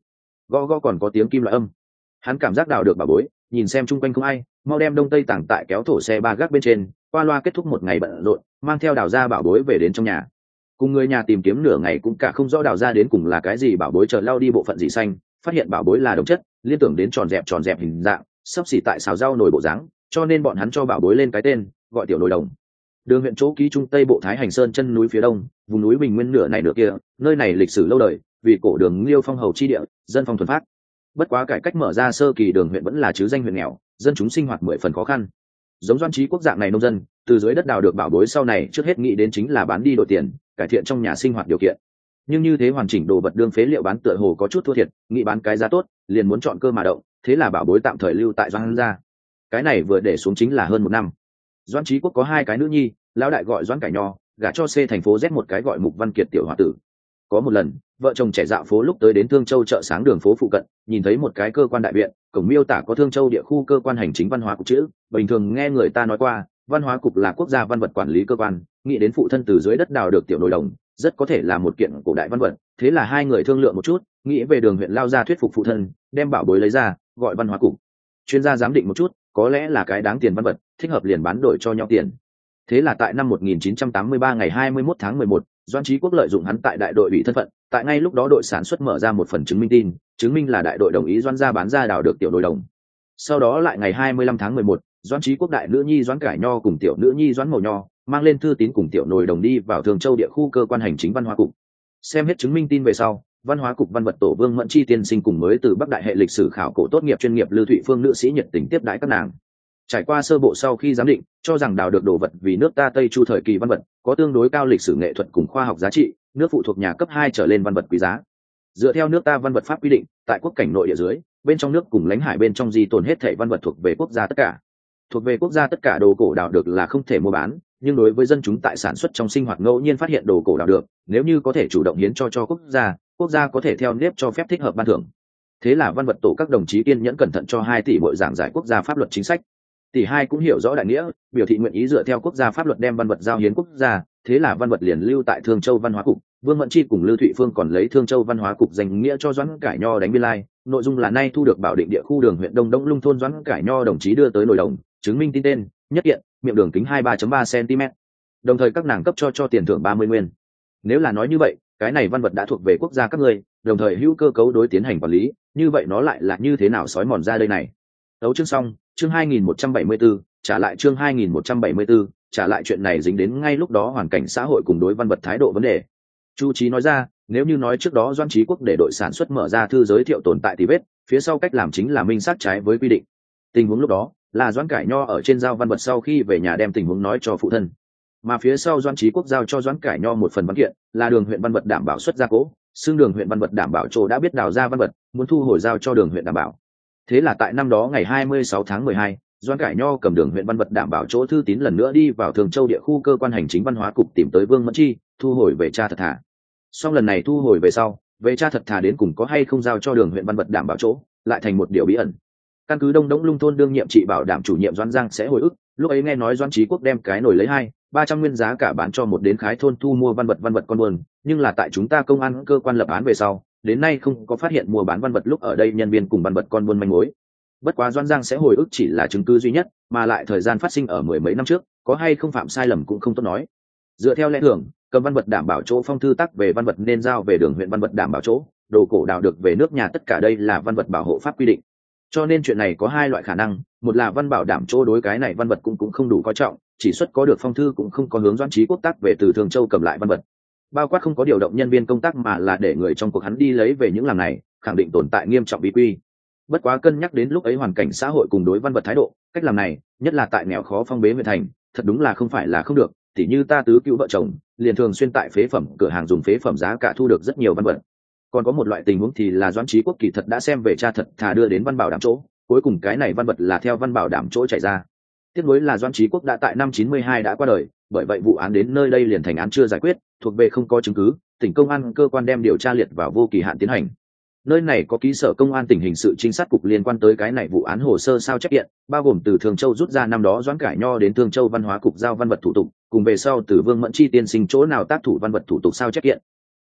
gõ gõ còn có tiếng kim loại âm. Hắn cảm giác đào được bảo bối, nhìn xem chung quanh không ai, mau đem đông tây tảng tại kéo thổ xe ba gác bên trên, qua loa kết thúc một ngày bận rộn, mang theo đào ra bảo bối về đến trong nhà. Cùng người nhà tìm kiếm nửa ngày cũng cả không rõ đào ra đến cùng là cái gì bảo bối, chờ lao đi bộ phận dị xanh, phát hiện bảo bối là đồng chất, liên tưởng đến tròn dẹp tròn dẹp hình dạng, sắp xỉ tại xào rau nồi bộ dáng, cho nên bọn hắn cho bảo bối lên cái tên gọi tiểu nồi đồng. Đường huyện chỗ ký trung tây bộ Thái Hành Sơn chân núi phía đông, vùng núi bình nguyên nửa này nửa kia, nơi này lịch sử lâu đời, vì cổ đường Liêu Phong hầu chi địa, dân phong thuần phát. Bất quá cải cách mở ra sơ kỳ đường huyện vẫn là chứ danh huyện nghèo, dân chúng sinh hoạt mười phần khó khăn. Giống Doan Trí Quốc dạng này nông dân, từ dưới đất đào được bảo bối sau này trước hết nghĩ đến chính là bán đi đổi tiền, cải thiện trong nhà sinh hoạt điều kiện. Nhưng như thế hoàn chỉnh đồ vật đương phế liệu bán tựa hồ có chút thua thiệt, nghĩ bán cái giá tốt, liền muốn chọn cơ mà động, thế là bảo bối tạm thời lưu tại Doan gia. Cái này vừa để xuống chính là hơn một năm. Doan Trí Quốc có hai cái nữ nhi, lão đại gọi Doan Cải Nho, gả cho C thành phố Z một cái gọi Mục Văn Kiệt tiểu hòa tử. Có một lần, vợ chồng trẻ dạo phố lúc tới đến Thương Châu chợ sáng đường phố phụ cận, nhìn thấy một cái cơ quan đại viện, cổng miêu tả có Thương Châu địa khu cơ quan hành chính văn hóa cục chữ, bình thường nghe người ta nói qua, văn hóa cục là quốc gia văn vật quản lý cơ quan, nghĩ đến phụ thân từ dưới đất đào được tiểu nồi đồng, rất có thể là một kiện cổ đại văn vật, thế là hai người thương lượng một chút, nghĩ về đường huyện lao ra thuyết phục phụ thân, đem bảo bối lấy ra, gọi văn hóa cục. Chuyên gia giám định một chút, có lẽ là cái đáng tiền văn vật, thích hợp liền bán đổi cho nhau tiền. Thế là tại năm một nghìn chín trăm tám mươi ba ngày hai mươi mốt tháng mười một, Doan Trí Quốc lợi dụng hắn tại đại đội ủy thân phận, tại ngay lúc đó đội sản xuất mở ra một phần chứng minh tin, chứng minh là đại đội đồng ý Doan gia bán ra đào được tiểu nồi đồng. Sau đó lại ngày hai mươi lăm tháng mười một, Doan Trí Quốc đại nữ nhi Doan Cải Nho cùng tiểu nữ nhi Doan Màu Nho mang lên thư tín cùng tiểu nồi đồng đi vào Thường Châu địa khu cơ quan hành chính văn hóa cục. Xem hết chứng minh tin về sau, văn hóa cục văn vật tổ Vương Mẫn Chi tiên sinh cùng mới từ Bắc đại hệ lịch sử khảo cổ tốt nghiệp chuyên nghiệp Lưu Thụy Phương nữ sĩ nhiệt tình tiếp đãi các nàng. Trải qua sơ bộ sau khi giám định, cho rằng đào được đồ vật vì nước ta Tây Chu thời kỳ văn vật, có tương đối cao lịch sử nghệ thuật cùng khoa học giá trị, nước phụ thuộc nhà cấp hai trở lên văn vật quý giá. Dựa theo nước ta văn vật pháp quy định, tại quốc cảnh nội địa dưới, bên trong nước cùng lãnh hải bên trong di tồn hết thảy văn vật thuộc về quốc gia tất cả. Thuộc về quốc gia tất cả đồ cổ đào được là không thể mua bán, nhưng đối với dân chúng tại sản xuất trong sinh hoạt ngẫu nhiên phát hiện đồ cổ đào được, nếu như có thể chủ động hiến cho cho quốc gia, quốc gia có thể theo nếp cho phép thích hợp ban thưởng. Thế là văn vật tổ các đồng chí kiên nhẫn cẩn thận cho hai tỷ bội giảng giải quốc gia pháp luật chính sách. Tỷ hai cũng hiểu rõ đại nghĩa, biểu thị nguyện ý dựa theo quốc gia pháp luật đem văn vật giao hiến quốc gia, thế là văn vật liền lưu tại Thương Châu văn hóa cục. Vương Mẫn Chi cùng Lưu Thụy Phương còn lấy Thương Châu văn hóa cục danh nghĩa cho Doãn Cải Nho đánh biên lai, nội dung là nay thu được bảo định địa khu đường huyện Đông Đông Lung thôn Doãn Cải Nho đồng chí đưa tới nồi đồng, chứng minh tin tên, nhất kiện, miệng đường kính hai mươi ba phẩy ba xăng-ti-mét. Đồng thời các nàng cấp cho cho tiền thưởng ba mươi nguyên. Nếu là nói như vậy, cái này văn vật đã thuộc về quốc gia các ngươi, đồng thời hữu cơ cấu đối tiến hành quản lý, như vậy nó lại là như thế nào sói mòn ra đây này. Tấu chương xong, chương hai nghìn một trăm bảy mươi tư, trả lại chương hai nghìn một trăm bảy mươi tư, trả lại chuyện này dính đến ngay lúc đó hoàn cảnh xã hội cùng đối văn vật thái độ vấn đề. Chu Chí nói ra, nếu như nói trước đó Doan Trí Quốc để đội sản xuất mở ra thư giới thiệu tồn tại tì vết, phía sau cách làm chính là minh sát trái với quy định. Tình huống lúc đó là Doan Cải Nho ở trên giao văn vật sau khi về nhà đem tình huống nói cho phụ thân, mà phía sau Doan Trí Quốc giao cho Doan Cải Nho một phần văn kiện, là đường huyện văn vật đảm bảo xuất gia cố, xương đường huyện văn vật đảm bảo chỗ đã biết đào ra văn vật, muốn thu hồi giao cho đường huyện đảm bảo. Thế là tại năm đó ngày hai mươi sáu tháng mười hai, Doan Cải Nho cầm đường huyện văn vật đảm bảo chỗ thư tín lần nữa đi vào Thường Châu địa khu cơ quan hành chính văn hóa cục tìm tới Vương Mẫn Chi, thu hồi về cha thật thà. Song lần này thu hồi về sau, về cha thật thà đến cùng có hay không giao cho đường huyện văn vật đảm bảo chỗ, lại thành một điều bí ẩn. Căn cứ Đông Đống Lung thôn đương nhiệm trị bảo đảm chủ nhiệm Doan Giang sẽ hồi ức, lúc ấy nghe nói Doan Trí Quốc đem cái nồi lấy hai ba trăm nguyên giá cả bán cho một đến khái thôn thu mua văn vật văn vật con buôn, nhưng là tại chúng ta công an cơ quan lập án về sau, đến nay không có phát hiện mua bán văn vật lúc ở đây nhân viên cùng văn vật con buôn manh mối. Bất quá Doan Giang sẽ hồi ức chỉ là chứng cứ duy nhất, mà lại thời gian phát sinh ở mười mấy năm trước, có hay không phạm sai lầm cũng không tốt nói. Dựa theo lẽ thường, cầm văn vật đảm bảo chỗ phong thư tắc về văn vật nên giao về đường huyện văn vật đảm bảo chỗ, đồ cổ đào được về nước nhà tất cả đây là văn vật bảo hộ pháp quy định. Cho nên chuyện này có hai loại khả năng, một là văn bảo đảm chỗ đối cái này văn vật cũng cũng không đủ coi trọng, chỉ xuất có được phong thư cũng không có hướng Doan Trí Quốc tác về từ Thường Châu cầm lại văn vật. Bao quát không có điều động nhân viên công tác mà là để người trong cuộc hắn đi lấy về những làm này, khẳng định tồn tại nghiêm trọng vi quy. Bất quá cân nhắc đến lúc ấy hoàn cảnh xã hội cùng đối văn vật thái độ, cách làm này, nhất là tại nghèo khó phong bế huyện thành, thật đúng là không phải là không được. Tỉ như ta tứ cữu vợ chồng, liền thường xuyên tại phế phẩm cửa hàng dùng phế phẩm giá cả thu được rất nhiều văn vật. Còn có một loại tình huống thì là Doan Trí Quốc kỳ thật đã xem về cha thật thà đưa đến văn bảo đảm chỗ, cuối cùng cái này văn vật là theo văn bảo đảm chỗ chạy ra. Tiếc nuối là Doan Trí Quốc đã tại năm chín mươi hai đã qua đời, bởi vậy vụ án đến nơi đây liền thành án chưa giải quyết, thuộc về không có chứng cứ, tỉnh công an cơ quan đem điều tra liệt vào vô kỳ hạn tiến hành. Nơi này có ký sở công an tỉnh hình sự trinh sát cục liên quan tới cái này vụ án hồ sơ sao chép kiện, bao gồm từ Thường Châu rút ra năm đó Doãn Cải Nho đến Thường Châu văn hóa cục giao văn vật thủ tục, cùng về sau từ Vương Mẫn Chi tiên sinh chỗ nào tác thủ văn vật thủ tục sao chép kiện.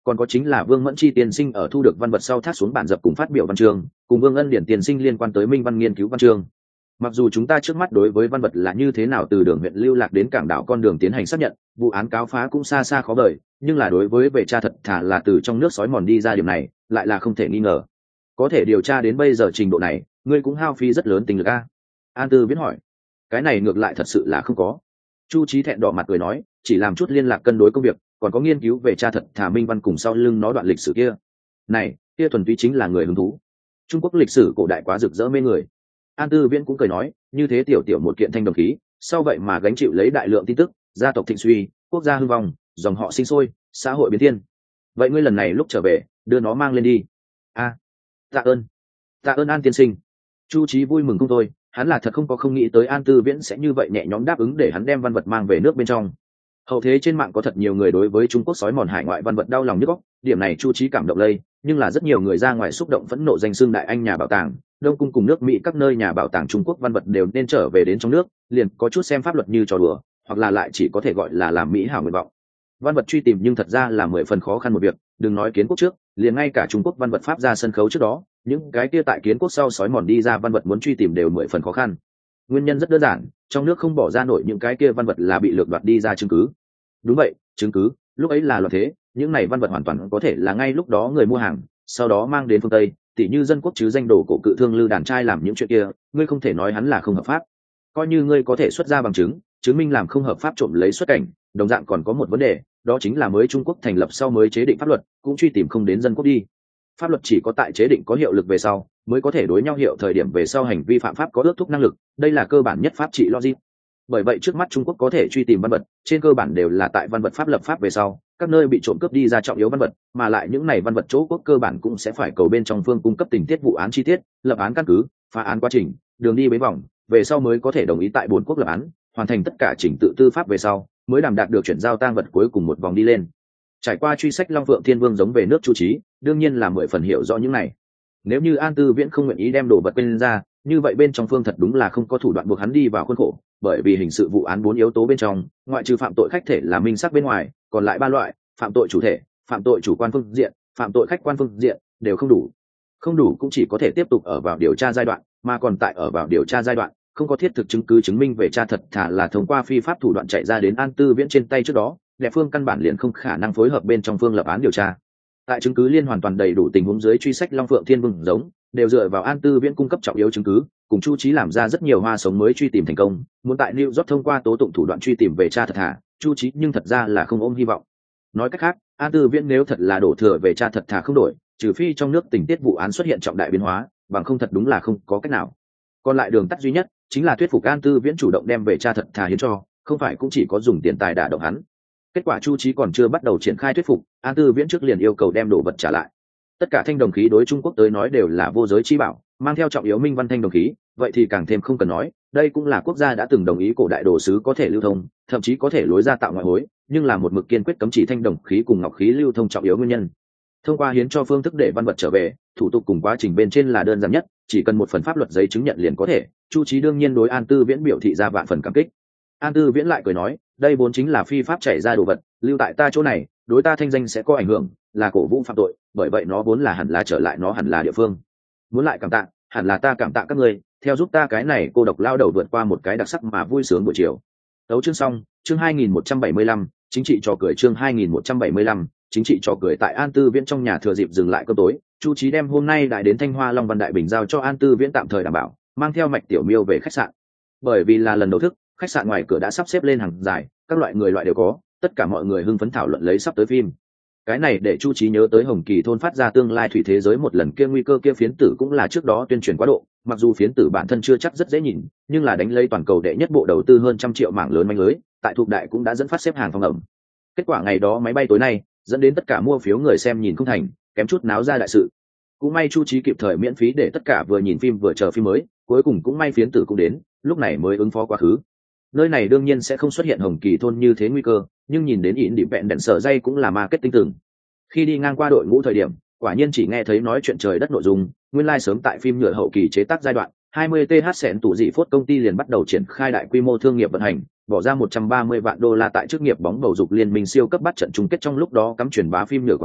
còn có chính là Vương Mẫn Chi tiên sinh ở thu được văn vật sau thác xuống bản dập cùng phát biểu văn chương, cùng Vương Ân Điển tiên sinh liên quan tới minh văn nghiên cứu văn chương. Mặc dù chúng ta trước mắt đối với văn vật là như thế nào từ đường huyện lưu lạc đến cảng đảo con đường tiến hành xác nhận, vụ án cáo phá cũng xa xa khó vời, nhưng là đối với về tra thật thà là từ trong nước sói mòn đi ra điểm này, lại là không thể nghi ngờ. Có thể điều tra đến bây giờ trình độ này, ngươi cũng hao phí rất lớn tình lực a. An Tư Viễn hỏi. Cái này ngược lại thật sự là không có. Chu Chí thẹn đỏ mặt cười nói, chỉ làm chút liên lạc cân đối công việc, còn có nghiên cứu về tra thật thà minh văn cùng sau lưng nó đoạn lịch sử kia. Này, kia thuần túy chính là người hứng thú. Trung Quốc lịch sử cổ đại quá rực rỡ mê người. An Tư Viễn cũng cười nói, như thế tiểu tiểu một kiện thanh đồng khí, sau vậy mà gánh chịu lấy đại lượng tin tức, gia tộc thịnh suy, quốc gia hưng vong, dòng họ sinh sôi, xã hội biến thiên. Vậy ngươi lần này lúc trở về, đưa nó mang lên đi. A, tạ ơn, tạ ơn An tiên sinh. Chu Chí vui mừng không thôi, hắn là thật không có không nghĩ tới An Tư Viễn sẽ như vậy nhẹ nhõm đáp ứng để hắn đem văn vật mang về nước bên trong. Hậu thế trên mạng có thật nhiều người đối với Trung Quốc sói mòn hải ngoại văn vật đau lòng nhức óc, điểm này Chu Chí cảm động lây, nhưng là rất nhiều người ra ngoài xúc động phẫn nộ danh xưng đại anh nhà bảo tàng, Đông cung cùng nước Mỹ các nơi nhà bảo tàng Trung Quốc văn vật đều nên trở về đến trong nước, liền có chút xem pháp luật như trò đùa, hoặc là lại chỉ có thể gọi là làm mỹ hảo nguyện vọng. Văn vật truy tìm nhưng thật ra là mười phần khó khăn một việc, đừng nói kiến quốc trước, liền ngay cả Trung Quốc văn vật pháp ra sân khấu trước đó, những cái kia tại kiến quốc sau sói mòn đi ra văn vật muốn truy tìm đều mười phần khó khăn. Nguyên nhân rất đơn giản, trong nước không bỏ ra nổi những cái kia văn vật là bị lược đoạt đi ra chứng cứ. Đúng vậy, chứng cứ, lúc ấy là loạn thế, những này văn vật hoàn toàn có thể là ngay lúc đó người mua hàng, sau đó mang đến phương Tây, tỉ như dân quốc chứ danh đồ cổ cự thương Lư Đàn Trai làm những chuyện kia, ngươi không thể nói hắn là không hợp pháp. Coi như ngươi có thể xuất ra bằng chứng, chứng minh làm không hợp pháp trộm lấy xuất cảnh, đồng dạng còn có một vấn đề, đó chính là mới Trung Quốc thành lập sau mới chế định pháp luật, cũng truy tìm không đến dân quốc đi. Pháp luật chỉ có tại chế định có hiệu lực về sau, mới có thể đối nhau hiệu thời điểm về sau hành vi phạm pháp có ước thúc năng lực, đây là cơ bản nhất pháp trị logic. Bởi vậy trước mắt Trung Quốc có thể truy tìm văn vật, trên cơ bản đều là tại văn vật pháp lập pháp về sau, các nơi bị trộm cướp đi ra trọng yếu văn vật, mà lại những này văn vật chỗ quốc cơ bản cũng sẽ phải cầu bên trong phương cung cấp tình tiết vụ án chi tiết, lập án căn cứ, phá án quá trình, đường đi bế vòng, về sau mới có thể đồng ý tại bốn quốc lập án, hoàn thành tất cả trình tự tư pháp về sau, mới đảm đạt được chuyển giao tang vật cuối cùng một vòng đi lên. Trải qua truy sách Long Phượng Thiên Vương giống về nước Chu Chí, đương nhiên là mười phần hiểu rõ những này. Nếu như An Tư Viễn không nguyện ý đem đồ vật bên ra, như vậy bên trong phương thật đúng là không có thủ đoạn buộc hắn đi vào khuôn khổ, bởi vì hình sự vụ án bốn yếu tố bên trong, ngoại trừ phạm tội khách thể là minh sắc bên ngoài, còn lại ba loại, phạm tội chủ thể, phạm tội chủ quan phương diện, phạm tội khách quan phương diện đều không đủ. Không đủ cũng chỉ có thể tiếp tục ở vào điều tra giai đoạn, mà còn tại ở vào điều tra giai đoạn, không có thiết thực chứng cứ chứng minh về tra thật thà là thông qua phi pháp thủ đoạn chạy ra đến An Tư Viễn trên tay trước đó, đẹp phương căn bản liền không khả năng phối hợp bên trong phương lập án điều tra. Tại chứng cứ liên hoàn toàn đầy đủ tình huống dưới truy sách Long Phượng Thiên Vương giống, đều dựa vào An Tư Viễn cung cấp trọng yếu chứng cứ, cùng Chu Chí làm ra rất nhiều hoa sống mới truy tìm thành công, muốn tại New York thông qua tố tụng thủ đoạn truy tìm về tra thật thà, Chu Chí nhưng thật ra là không ôm hy vọng. Nói cách khác, An Tư Viễn nếu thật là đổ thừa về tra thật thà không đổi, trừ phi trong nước tình tiết vụ án xuất hiện trọng đại biến hóa, bằng không thật đúng là không có cách nào. Còn lại đường tắt duy nhất chính là thuyết phục An Tư Viễn chủ động đem về tra thật thà hiến cho, không phải cũng chỉ có dùng tiền tài đả động hắn. Kết quả Chu Chí còn chưa bắt đầu triển khai thuyết phục, An Tư Viễn trước liền yêu cầu đem đồ vật trả lại. Tất cả thanh đồng khí đối Trung Quốc tới nói đều là vô giới chi bảo, mang theo trọng yếu minh văn thanh đồng khí, vậy thì càng thêm không cần nói, đây cũng là quốc gia đã từng đồng ý cổ đại đồ sứ có thể lưu thông, thậm chí có thể lối ra tạo ngoại hối, nhưng là một mực kiên quyết cấm chỉ thanh đồng khí cùng ngọc khí lưu thông trọng yếu nguyên nhân. Thông qua hiến cho phương thức để văn vật trở về, thủ tục cùng quá trình bên trên là đơn giản nhất, chỉ cần một phần pháp luật giấy chứng nhận liền có thể. Chu Chí đương nhiên đối An Tư Viễn biểu thị ra vạn phần cảm kích. An Tư Viễn lại cười nói, đây vốn chính là phi pháp chảy ra đồ vật, lưu tại ta chỗ này, đối ta thanh danh sẽ có ảnh hưởng, là cổ vũ phạm tội, bởi vậy nó vốn là hẳn là trở lại nó hẳn là địa phương. Muốn lại cảm tạ, hẳn là ta cảm tạ các ngươi, theo giúp ta cái này cô độc lao đầu vượt qua một cái đặc sắc mà vui sướng buổi chiều. Tấu chương xong, chương hai nghìn một trăm bảy mươi lăm, chính trị trò cười chương hai nghìn một trăm bảy mươi lăm, chính trị trò cười tại An Tư Viễn trong nhà thừa dịp dừng lại cơm tối, Chu Chí đem hôm nay đại đến Thanh Hoa Long Văn Đại Bình giao cho An Tư Viễn tạm thời đảm bảo, mang theo Mạch Tiểu Miêu về khách sạn. Bởi vì là lần đầu thức, khách sạn ngoài cửa đã sắp xếp lên hàng dài, các loại người loại đều có, tất cả mọi người hưng phấn thảo luận lấy sắp tới phim. Cái này để Chu Chí nhớ tới Hồng Kỳ thôn phát ra tương lai thủy thế giới một lần kia nguy cơ kia phiến tử cũng là trước đó tuyên truyền quá độ, mặc dù phiến tử bản thân chưa chắc rất dễ nhìn, nhưng là đánh lấy toàn cầu đệ nhất bộ đầu tư hơn trăm triệu mảng lớn manh lưới, tại thuộc đại cũng đã dẫn phát xếp hàng phòng ẩm. Kết quả ngày đó máy bay tối nay, dẫn đến tất cả mua phiếu người xem nhìn không thành, kém chút náo ra đại sự. Cũng may Chu Chí kịp thời miễn phí để tất cả vừa nhìn phim vừa chờ phim mới, cuối cùng cũng may phiến tử cũng đến, lúc này mới ứng phó quá khứ. Nơi này đương nhiên sẽ không xuất hiện Hồng Kỳ thôn như thế nguy cơ, nhưng nhìn đến ỉn điểm vẹn đèn sở dây cũng là marketing từng. Khi đi ngang qua đội ngũ thời điểm, quả nhiên chỉ nghe thấy nói chuyện trời đất nội dung, nguyên lai like sớm tại phim nhựa hậu kỳ chế tác giai đoạn, hai mươi th sẹn tủ dị phốt công ty liền bắt đầu triển khai đại quy mô thương nghiệp vận hành, bỏ ra một trăm ba mươi vạn đô la tại chức nghiệp bóng bầu dục liên minh siêu cấp bắt trận chung kết trong lúc đó cắm truyền bá phim nhựa quảng cáo,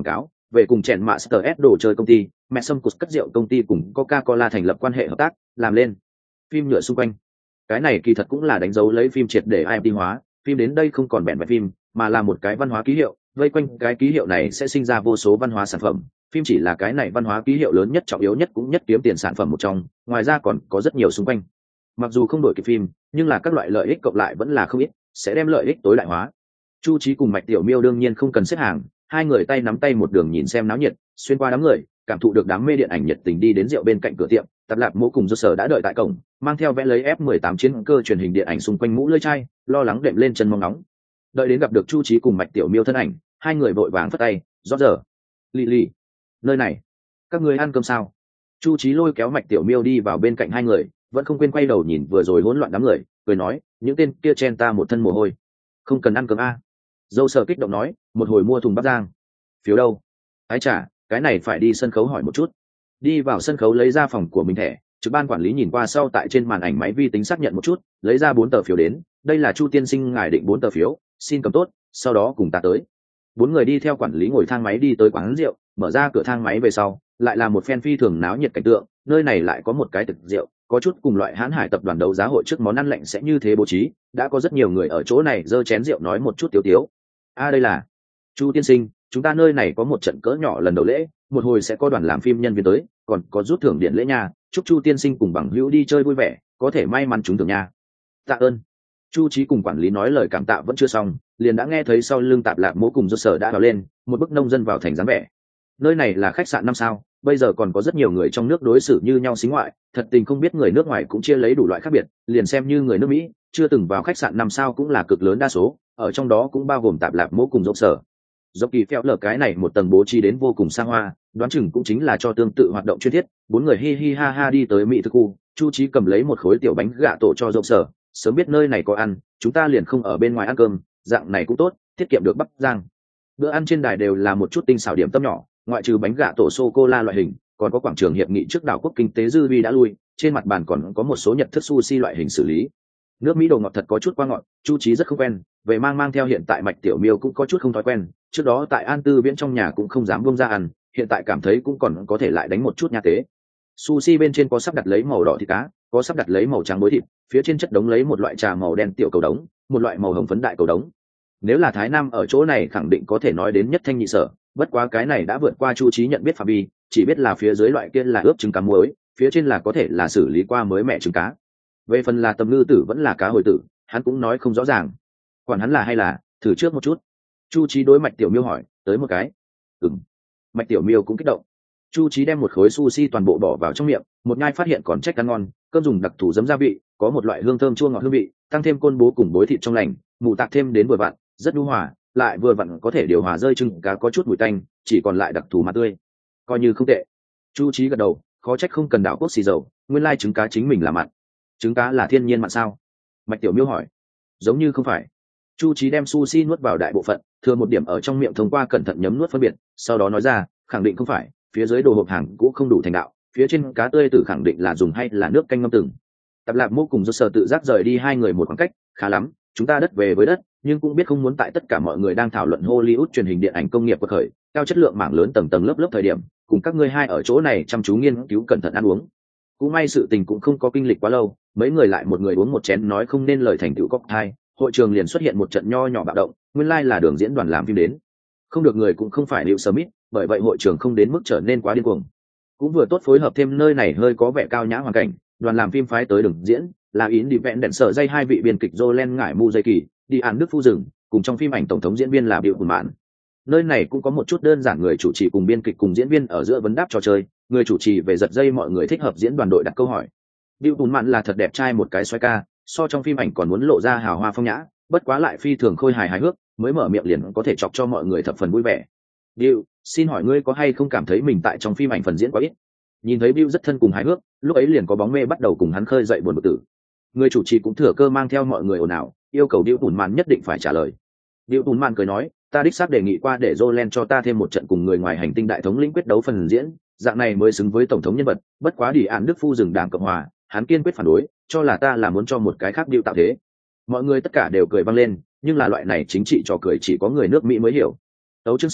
về cùng chèn Master S đồ chơi công ty, mẹ sâm cột cất rượu công ty cùng Coca-Cola thành lập quan hệ hợp tác, làm lên phim nhựa xung quanh. Cái này kỳ thật cũng là đánh dấu lấy phim triệt để i em tê hóa, phim đến đây không còn vẹn vẹn phim, mà là một cái văn hóa ký hiệu, vây quanh cái ký hiệu này sẽ sinh ra vô số văn hóa sản phẩm. Phim chỉ là cái này văn hóa ký hiệu lớn nhất, trọng yếu nhất cũng nhất kiếm tiền sản phẩm một trong, ngoài ra còn có rất nhiều xung quanh. Mặc dù không đổi kịp phim, nhưng là các loại lợi ích cộng lại vẫn là không ít, sẽ đem lợi ích tối đại hóa. Chu Chí cùng Mạch Tiểu Miêu đương nhiên không cần xếp hàng, hai người tay nắm tay một đường nhìn xem náo nhiệt, xuyên qua đám người, cảm thụ được đám mê điện ảnh nhiệt tình đi đến rượu bên cạnh cửa tiệm. Tạp Lạp Mỗ cùng Do Sở đã đợi tại cổng, mang theo vẽ lấy ép mười tám chiến cơ truyền hình điện ảnh xung quanh mũ lưỡi chai, lo lắng đệm lên chân mong nóng. Đợi đến gặp được Chu Chí cùng Mạch Tiểu Miêu thân ảnh, hai người vội vàng phất tay, "Rõ giờ, Lì Lì, nơi này, các ngươi ăn cơm sao?" Chu Chí lôi kéo Mạch Tiểu Miêu đi vào bên cạnh hai người, vẫn không quên quay đầu nhìn vừa rồi hỗn loạn đám người, cười nói, "Những tên kia chen ta một thân mồ hôi, không cần ăn cơm a." Dâu Sở kích động nói, "Một hồi mua thùng bắp rang." "Phiếu đâu?" "Ái chà, cái này phải đi sân khấu hỏi một chút." Đi vào sân khấu lấy ra phòng của mình thẻ, trực ban quản lý nhìn qua sau tại trên màn ảnh máy vi tính xác nhận một chút, lấy ra bốn tờ phiếu đến, "Đây là Chu tiên sinh ngài định bốn tờ phiếu, xin cầm tốt, sau đó cùng ta tới." Bốn người đi theo quản lý ngồi thang máy đi tới quán rượu, mở ra cửa thang máy về sau, lại là một phen phi thường náo nhiệt cảnh tượng, nơi này lại có một cái thực rượu, có chút cùng loại Hán Hải tập đoàn đấu giá hội trước món ăn lạnh sẽ như thế bố trí, đã có rất nhiều người ở chỗ này giơ chén rượu nói một chút tiếu tiếu. "A đây là Chu tiên sinh, chúng ta nơi này có một trận cỡ nhỏ lần đầu lễ, một hồi sẽ có đoàn làm phim nhân viên tới, còn có rút thưởng điện lễ nha, chúc Chu tiên sinh cùng bằng hữu đi chơi vui vẻ, có thể may mắn trúng thưởng nha." "Tạ ơn." Chu Chí cùng quản lý nói lời cảm tạ vẫn chưa xong, liền đã nghe thấy sau lưng Tạp Lạp Mỗ cùng Do Sở đã vào lên, một bức nông dân vào thành dáng vẻ. Nơi này là khách sạn năm sao, bây giờ còn có rất nhiều người trong nước đối xử như nhau xính ngoại, thật tình không biết người nước ngoài cũng chia lấy đủ loại khác biệt, liền xem như người nước Mỹ, chưa từng vào khách sạn năm sao cũng là cực lớn đa số, ở trong đó cũng bao gồm Tạp Lạp Mỗ cùng Do Sở. Dốc kỳ phèo lở cái này một tầng bố trí đến vô cùng xa hoa, đoán chừng cũng chính là cho tương tự hoạt động chuyên thiết. Bốn người hi hi ha ha đi tới mỹ thực khu, Chu Chí cầm lấy một khối tiểu bánh gạ tổ cho Dốc Sở, sớm biết nơi này có ăn, chúng ta liền không ở bên ngoài ăn cơm, dạng này cũng tốt, tiết kiệm được bắp rang. Bữa ăn trên đài đều là một chút tinh xảo điểm tâm nhỏ, ngoại trừ bánh gạ tổ sô cô la loại hình, còn có quảng trường hiệp nghị trước đảo quốc kinh tế dư vi đã lui, trên mặt bàn còn có một số nhật thức sushi loại hình xử lý. Nước Mỹ đồ ngọt thật có chút quá ngọt, Chu Chí rất không quen, về mang mang theo hiện tại Mạch Tiểu Miêu cũng có chút không thói quen, trước đó tại An Tư Viễn trong nhà cũng không dám buông ra ăn, hiện tại cảm thấy cũng còn có thể lại đánh một chút nha tế. Sushi bên trên có sắp đặt lấy màu đỏ thịt cá, có sắp đặt lấy màu trắng muối thịt, phía trên chất đống lấy một loại trà màu đen tiểu cầu đống, một loại màu hồng phấn đại cầu đống. Nếu là Thái Nam ở chỗ này khẳng định có thể nói đến nhất thanh nhị sở, bất quá cái này đã vượt qua Chu Chí nhận biết phạm vi, chỉ biết là phía dưới loại kia là ướp trứng cá muối, phía trên là có thể là xử lý qua mới mẹ trứng cá. Về phần là tầm ngư tử vẫn là cá hồi tử, hắn cũng nói không rõ ràng. Quản hắn là hay là, thử trước một chút. Chu Chí đối Mạch Tiểu Miêu hỏi, tới một cái. Ừm. Mạch Tiểu Miêu cũng kích động. Chu Chí đem một khối sushi toàn bộ bỏ vào trong miệng, một nhai phát hiện còn trách ăn ngon, cơm dùng đặc thù giấm gia vị, có một loại hương thơm chua ngọt hương vị, tăng thêm côn bố cùng bối thịt trong lành, mù tạc thêm đến vừa vặn, rất nhu hòa, lại vừa vặn có thể điều hòa rơi trứng cá có chút mùi tanh, chỉ còn lại đặc thù mà tươi, coi như không tệ. Chu Chí gật đầu, khó trách không cần đảo quốc xì dầu, nguyên lai trứng cá chính mình là mặn. Trứng cá là thiên nhiên mặn sao? Mạch Tiểu Miêu hỏi. Giống như không phải. Chu Chí đem sushi nuốt vào đại bộ phận, thừa một điểm ở trong miệng thông qua cẩn thận nhấm nuốt phân biệt, sau đó nói ra, khẳng định không phải, phía dưới đồ hộp hàng cũng không đủ thành đạo, phía trên cá tươi tử khẳng định là dùng hay là nước canh ngâm từng. Tạp Lạp Mỗ cùng Do Sở tự giác rời đi hai người một khoảng cách, khá lắm, chúng ta đất về với đất, nhưng cũng biết không muốn tại tất cả mọi người đang thảo luận Hollywood truyền hình điện ảnh công nghiệp của khởi, cao chất lượng mảng lớn tầng tầng lớp lớp thời điểm, cùng các ngươi hai ở chỗ này chăm chú nghiên cứu cẩn thận ăn uống. Cũng may sự tình cũng không có kinh lịch quá lâu, mấy người lại một người uống một chén nói không nên lời thành tựu cocktail, hội trường liền xuất hiện một trận nho nhỏ bạo động, nguyên lai là đường diễn đoàn làm phim đến. Không được người cũng không phải Will Smith, bởi vậy hội trường không đến mức trở nên quá điên cuồng. Cũng vừa tốt phối hợp thêm nơi này hơi có vẻ cao nhã hoàn cảnh, đoàn làm phim phái tới đường diễn, là Yến Đi Vẹn đèn sở dây hai vị biên kịch Jolen ngải mu dây kỳ, đi án Đức Phu Rừng, cùng trong phim ảnh tổng thống diễn viên là Bill Pullman. Nơi này cũng có một chút đơn giản người chủ trì cùng biên kịch cùng diễn viên ở giữa vấn đáp trò chơi, người chủ trì về giật dây mọi người thích hợp diễn đoàn đội đặt câu hỏi. Bill Pullman là thật đẹp trai một cái xoay ca, so trong phim ảnh còn muốn lộ ra hào hoa phong nhã, bất quá lại phi thường khôi hài hài hước, mới mở miệng liền có thể chọc cho mọi người thập phần vui vẻ. Bill, xin hỏi ngươi có hay không cảm thấy mình tại trong phim ảnh phần diễn quá ít? Nhìn thấy Bill rất thân cùng hài hước, lúc ấy liền có bóng mê bắt đầu cùng hắn khơi dậy buồn bực tử. Người chủ trì cũng thừa cơ mang theo mọi người ồn ào, yêu cầu Bill Pullman nhất định phải trả lời. Bill Pullman cười nói, ta đích xác đề nghị qua để Jolen cho ta thêm một trận cùng người ngoài hành tinh đại thống lĩnh quyết đấu phần diễn, dạng này mới xứng với tổng thống nhân vật, bất quá đi án Đức Phu Rừng Đảng Cộng hòa, hắn kiên quyết phản đối, cho là ta là muốn cho một cái khác Bill tạo thế. Mọi người tất cả đều cười vang lên, nhưng là loại này chính trị trò cười chỉ có người nước Mỹ mới hiểu. Tấu chương xong,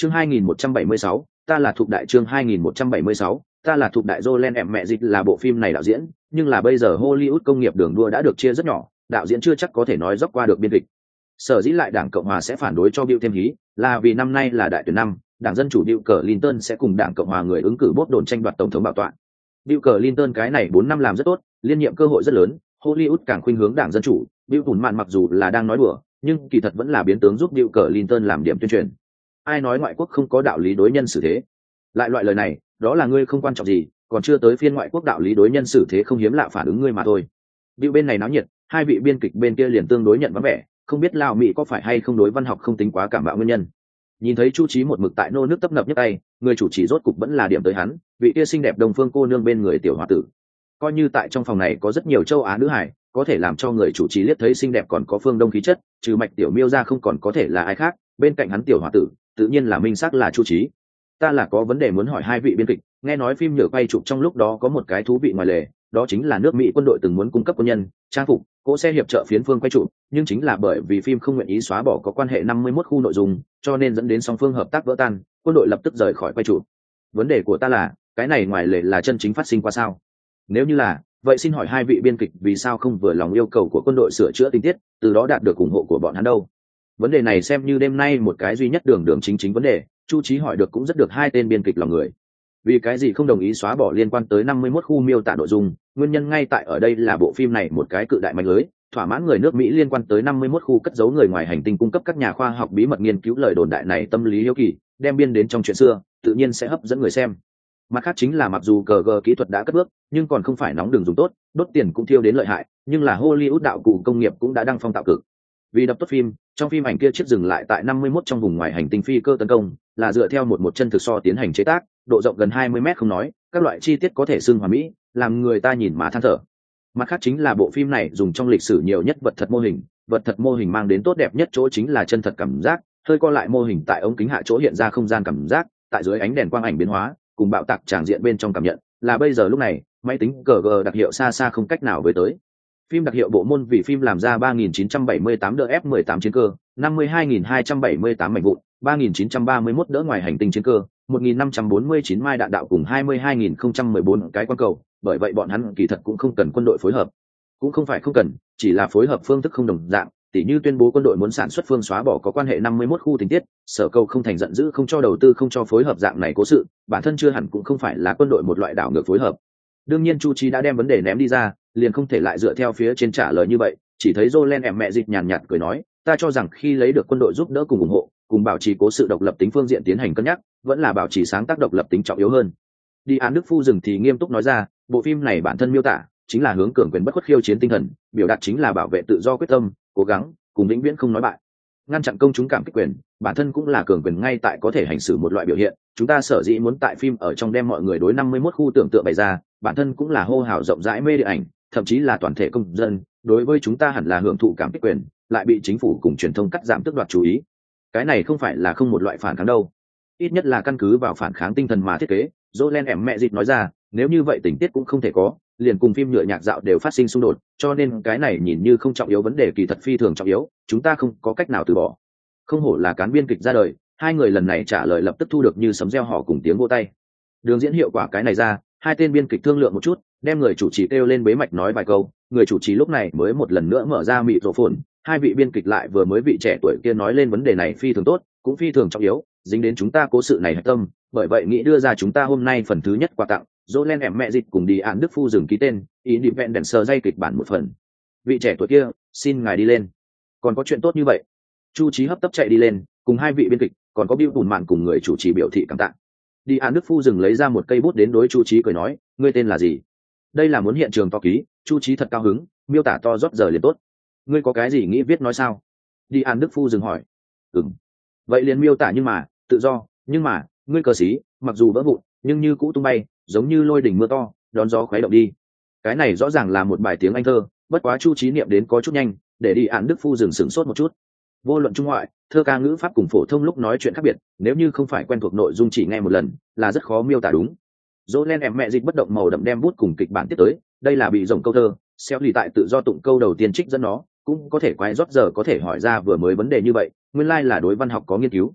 chương hai nghìn một trăm bảy mươi sáu, ta là thuộc đại chương hai nghìn một trăm bảy mươi sáu, ta là thuộc đại Jolen em mẹ dịch là bộ phim này đạo diễn, nhưng là bây giờ Hollywood công nghiệp đường đua đã được chia rất nhỏ, đạo diễn chưa chắc có thể nói dốc qua được biên kịch. Sở dĩ lại Đảng Cộng hòa sẽ phản đối cho Bill thêm hí, là vì năm nay là đại tuyển năm, Đảng Dân Chủ Bill Clinton sẽ cùng Đảng Cộng hòa người ứng cử bốt đồn tranh đoạt tổng thống bảo tọa. Bill Clinton cái này bốn năm làm rất tốt, liên nhiệm cơ hội rất lớn, Hollywood càng khuynh hướng Đảng Dân Chủ, Bill Pullman mạn mặc dù là đang nói đùa, nhưng kỳ thật vẫn là biến tướng giúp Bill Clinton làm điểm tuyên truyền. Ai nói ngoại quốc không có đạo lý đối nhân xử thế? Lại loại lời này, đó là ngươi không quan trọng gì, còn chưa tới phiên ngoại quốc đạo lý đối nhân xử thế không hiếm lạ phản ứng ngươi mà thôi. Bill bên này náo nhiệt, hai vị biên kịch bên kia liền tương đối nhận vắng vẻ, không biết Lào Mỹ có phải hay không đối văn học không tính quá cảm bạo nguyên nhân. Nhìn thấy Chu Chí một mực tại nô nước tấp nập nhấc tay, người chủ trì rốt cục vẫn là điểm tới hắn, vị kia xinh đẹp đồng phương cô nương bên người tiểu hòa tử. Coi như tại trong phòng này có rất nhiều châu Á nữ hải, có thể làm cho người chủ trì liếc thấy xinh đẹp còn có phương đông khí chất, trừ Mạch Tiểu Miêu ra không còn có thể là ai khác, bên cạnh hắn tiểu hòa tử, tự nhiên là minh xác là Chu Chí. Ta là có vấn đề muốn hỏi hai vị biên kịch, nghe nói phim nhựa quay chụp trong lúc đó có một cái thú vị ngoài lề, đó chính là nước Mỹ quân đội từng muốn cung cấp quân nhân, trang phục, cỗ xe hiệp trợ phiến phương quay chụp, nhưng chính là bởi vì phim không nguyện ý xóa bỏ có quan hệ năm mươi mốt khu nội dung, cho nên dẫn đến song phương hợp tác vỡ tan, quân đội lập tức rời khỏi quay chụp. Vấn đề của ta là, cái này ngoài lề là chân chính phát sinh qua sao? Nếu như là, vậy xin hỏi hai vị biên kịch vì sao không vừa lòng yêu cầu của quân đội sửa chữa tình tiết, từ đó đạt được ủng hộ của bọn hắn đâu? Vấn đề này xem như đêm nay một cái duy nhất đường đường chính chính vấn đề, Chu Chí hỏi được cũng rất được hai tên biên kịch lòng người. Vì cái gì không đồng ý xóa bỏ liên quan tới năm mươi mốt khu miêu tả nội dung, nguyên nhân ngay tại ở đây là bộ phim này một cái cự đại mạnh lưới, thỏa mãn người nước Mỹ liên quan tới năm mươi mốt khu cất giấu người ngoài hành tinh cung cấp các nhà khoa học bí mật nghiên cứu lời đồn đại này tâm lý hiếu kỳ, đem biên đến trong chuyện xưa, tự nhiên sẽ hấp dẫn người xem. Mặt khác chính là mặc dù cờ gờ kỹ thuật đã cất bước, nhưng còn không phải nóng đường dùng tốt, đốt tiền cũng thiêu đến lợi hại, nhưng là Hollywood đạo cụ công nghiệp cũng đã đăng phong tạo cực. Vì đập tốt phim, trong phim ảnh kia chiếc dừng lại tại năm mươi mốt trong vùng ngoài hành tinh phi cơ tấn công, là dựa theo một một chân thực so tiến hành chế tác, độ rộng gần hai mươi mét không nói, các loại chi tiết có thể xưng hoàn mỹ, làm người ta nhìn mà than thở. Mặt khác chính là bộ phim này dùng trong lịch sử nhiều nhất vật thật mô hình, vật thật mô hình mang đến tốt đẹp nhất chỗ chính là chân thật cảm giác, hơi co lại mô hình tại ống kính hạ chỗ hiện ra không gian cảm giác, tại dưới ánh đèn quang ảnh biến hóa, cùng bạo tạc tràng diện bên trong cảm nhận, là bây giờ lúc này, máy tính cờ gờ đặc hiệu xa xa không cách nào với tới. Phim đặc hiệu bộ môn vì phim làm ra ba nghìn chín trăm bảy mươi tám đỡ F mười tám chiến cơ, năm mươi hai nghìn hai trăm bảy mươi tám mảnh vụn, ba nghìn chín trăm ba mươi mốt đỡ ngoài hành tinh chiến cơ, một nghìn năm trăm bốn mươi chín mai đạn đạo cùng hai mươi hai nghìn không trăm mười bốn cái quang cầu, bởi vậy bọn hắn kỳ thật cũng không cần quân đội phối hợp. Cũng không phải không cần, chỉ là phối hợp phương thức không đồng dạng, tỉ như tuyên bố quân đội muốn sản xuất phương xóa bỏ có quan hệ năm mươi mốt khu tình tiết, Sở Câu không thành giận dữ không cho đầu tư không cho phối hợp dạng này cố sự, bản thân chưa hẳn cũng không phải là quân đội một loại đảo ngược phối hợp. Đương nhiên Chu Chí đã đem vấn đề ném đi ra, liền không thể lại dựa theo phía trên trả lời như vậy, chỉ thấy Jolen em mẹ dịch nhàn nhạt cười nói, ta cho rằng khi lấy được quân đội giúp đỡ cùng ủng hộ, cùng bảo trì cố sự độc lập tính phương diện tiến hành cân nhắc, vẫn là bảo trì sáng tác độc lập tính trọng yếu hơn. Đi An Đức Phu dừng thì nghiêm túc nói ra, bộ phim này bản thân miêu tả chính là hướng cường quyền bất khuất khiêu chiến tinh thần, biểu đạt chính là bảo vệ tự do quyết tâm, cố gắng, cùng vĩnh viễn không nói bại. Ngăn chặn công chúng cảm kích quyền, bản thân cũng là cường quyền ngay tại có thể hành xử một loại biểu hiện, chúng ta sở dĩ muốn tại phim ở trong đem mọi người đối năm mươi mốt khu tưởng tượng bày ra, bản thân cũng là hô hào rộng rãi mê điện ảnh, thậm chí là toàn thể công dân, đối với chúng ta hẳn là hưởng thụ cảm kích quyền, lại bị chính phủ cùng truyền thông cắt giảm tước đoạt chú ý. Cái này không phải là không một loại phản kháng đâu, ít nhất là căn cứ vào phản kháng tinh thần mà thiết kế. Jolen em mẹ dịch nói ra, nếu như vậy tình tiết cũng không thể có, liền cùng phim nhựa nhạc dạo đều phát sinh xung đột, cho nên cái này nhìn như không trọng yếu vấn đề kỳ thật phi thường trọng yếu, chúng ta không có cách nào từ bỏ. Không hổ là cán biên kịch ra đời, hai người lần này trả lời lập tức thu được như sấm reo hò cùng tiếng vỗ tay. Đường diễn hiệu quả cái này ra, hai tên biên kịch thương lượng một chút, đem người chủ trì kêu lên bế mạch nói vài câu, người chủ trì lúc này mới một lần nữa mở ra microphone, hai vị biên kịch lại vừa mới vị trẻ tuổi kia nói lên vấn đề này phi thường tốt, cũng phi thường trọng yếu, dính đến chúng ta cố sự này hạch tâm, bởi vậy nghĩ đưa ra chúng ta hôm nay phần thứ nhất quà tặng, Jolen em mẹ dịch cùng đi An Đức Phu dừng ký tên, Independence dây kịch bản một phần. Vị trẻ tuổi kia, xin ngài đi lên. Còn có chuyện tốt như vậy. Chu Chí hấp tấp chạy đi lên, cùng hai vị biên kịch, còn có Bill Pullman cùng người chủ trì biểu thị cảm tạ. Đi An Đức Phu dừng lấy ra một cây bút đến đối Chu Chí cười nói, ngươi tên là gì? Đây là muốn hiện trường to ký. Chu Chí thật cao hứng, miêu tả to rót giờ liền tốt. Ngươi có cái gì nghĩ viết nói sao? Đi An Đức Phu dừng hỏi. Ừm. Vậy liền miêu tả nhưng mà, tự do, nhưng mà, ngươi cờ sĩ, mặc dù vỡ vụn, nhưng như cũ tung bay, giống như lôi đỉnh mưa to, đón gió khuấy động đi. Cái này rõ ràng là một bài tiếng Anh thơ, bất quá Chu Chí niệm đến có chút nhanh, để Đi An Đức Phu dừng sửng sốt một chút. Vô luận trung ngoại, thơ ca ngữ pháp cùng phổ thông lúc nói chuyện khác biệt, nếu như không phải quen thuộc nội dung chỉ nghe một lần, là rất khó miêu tả đúng. Jolen em mẹ dịch bất động màu đậm đem bút cùng kịch bản tiếp tới, đây là bị rồng câu thơ, xéo lì tại tự do tụng câu đầu tiên trích dẫn nó, cũng có thể quái rót giờ có thể hỏi ra vừa mới vấn đề như vậy, nguyên lai like là đối văn học có nghiên cứu.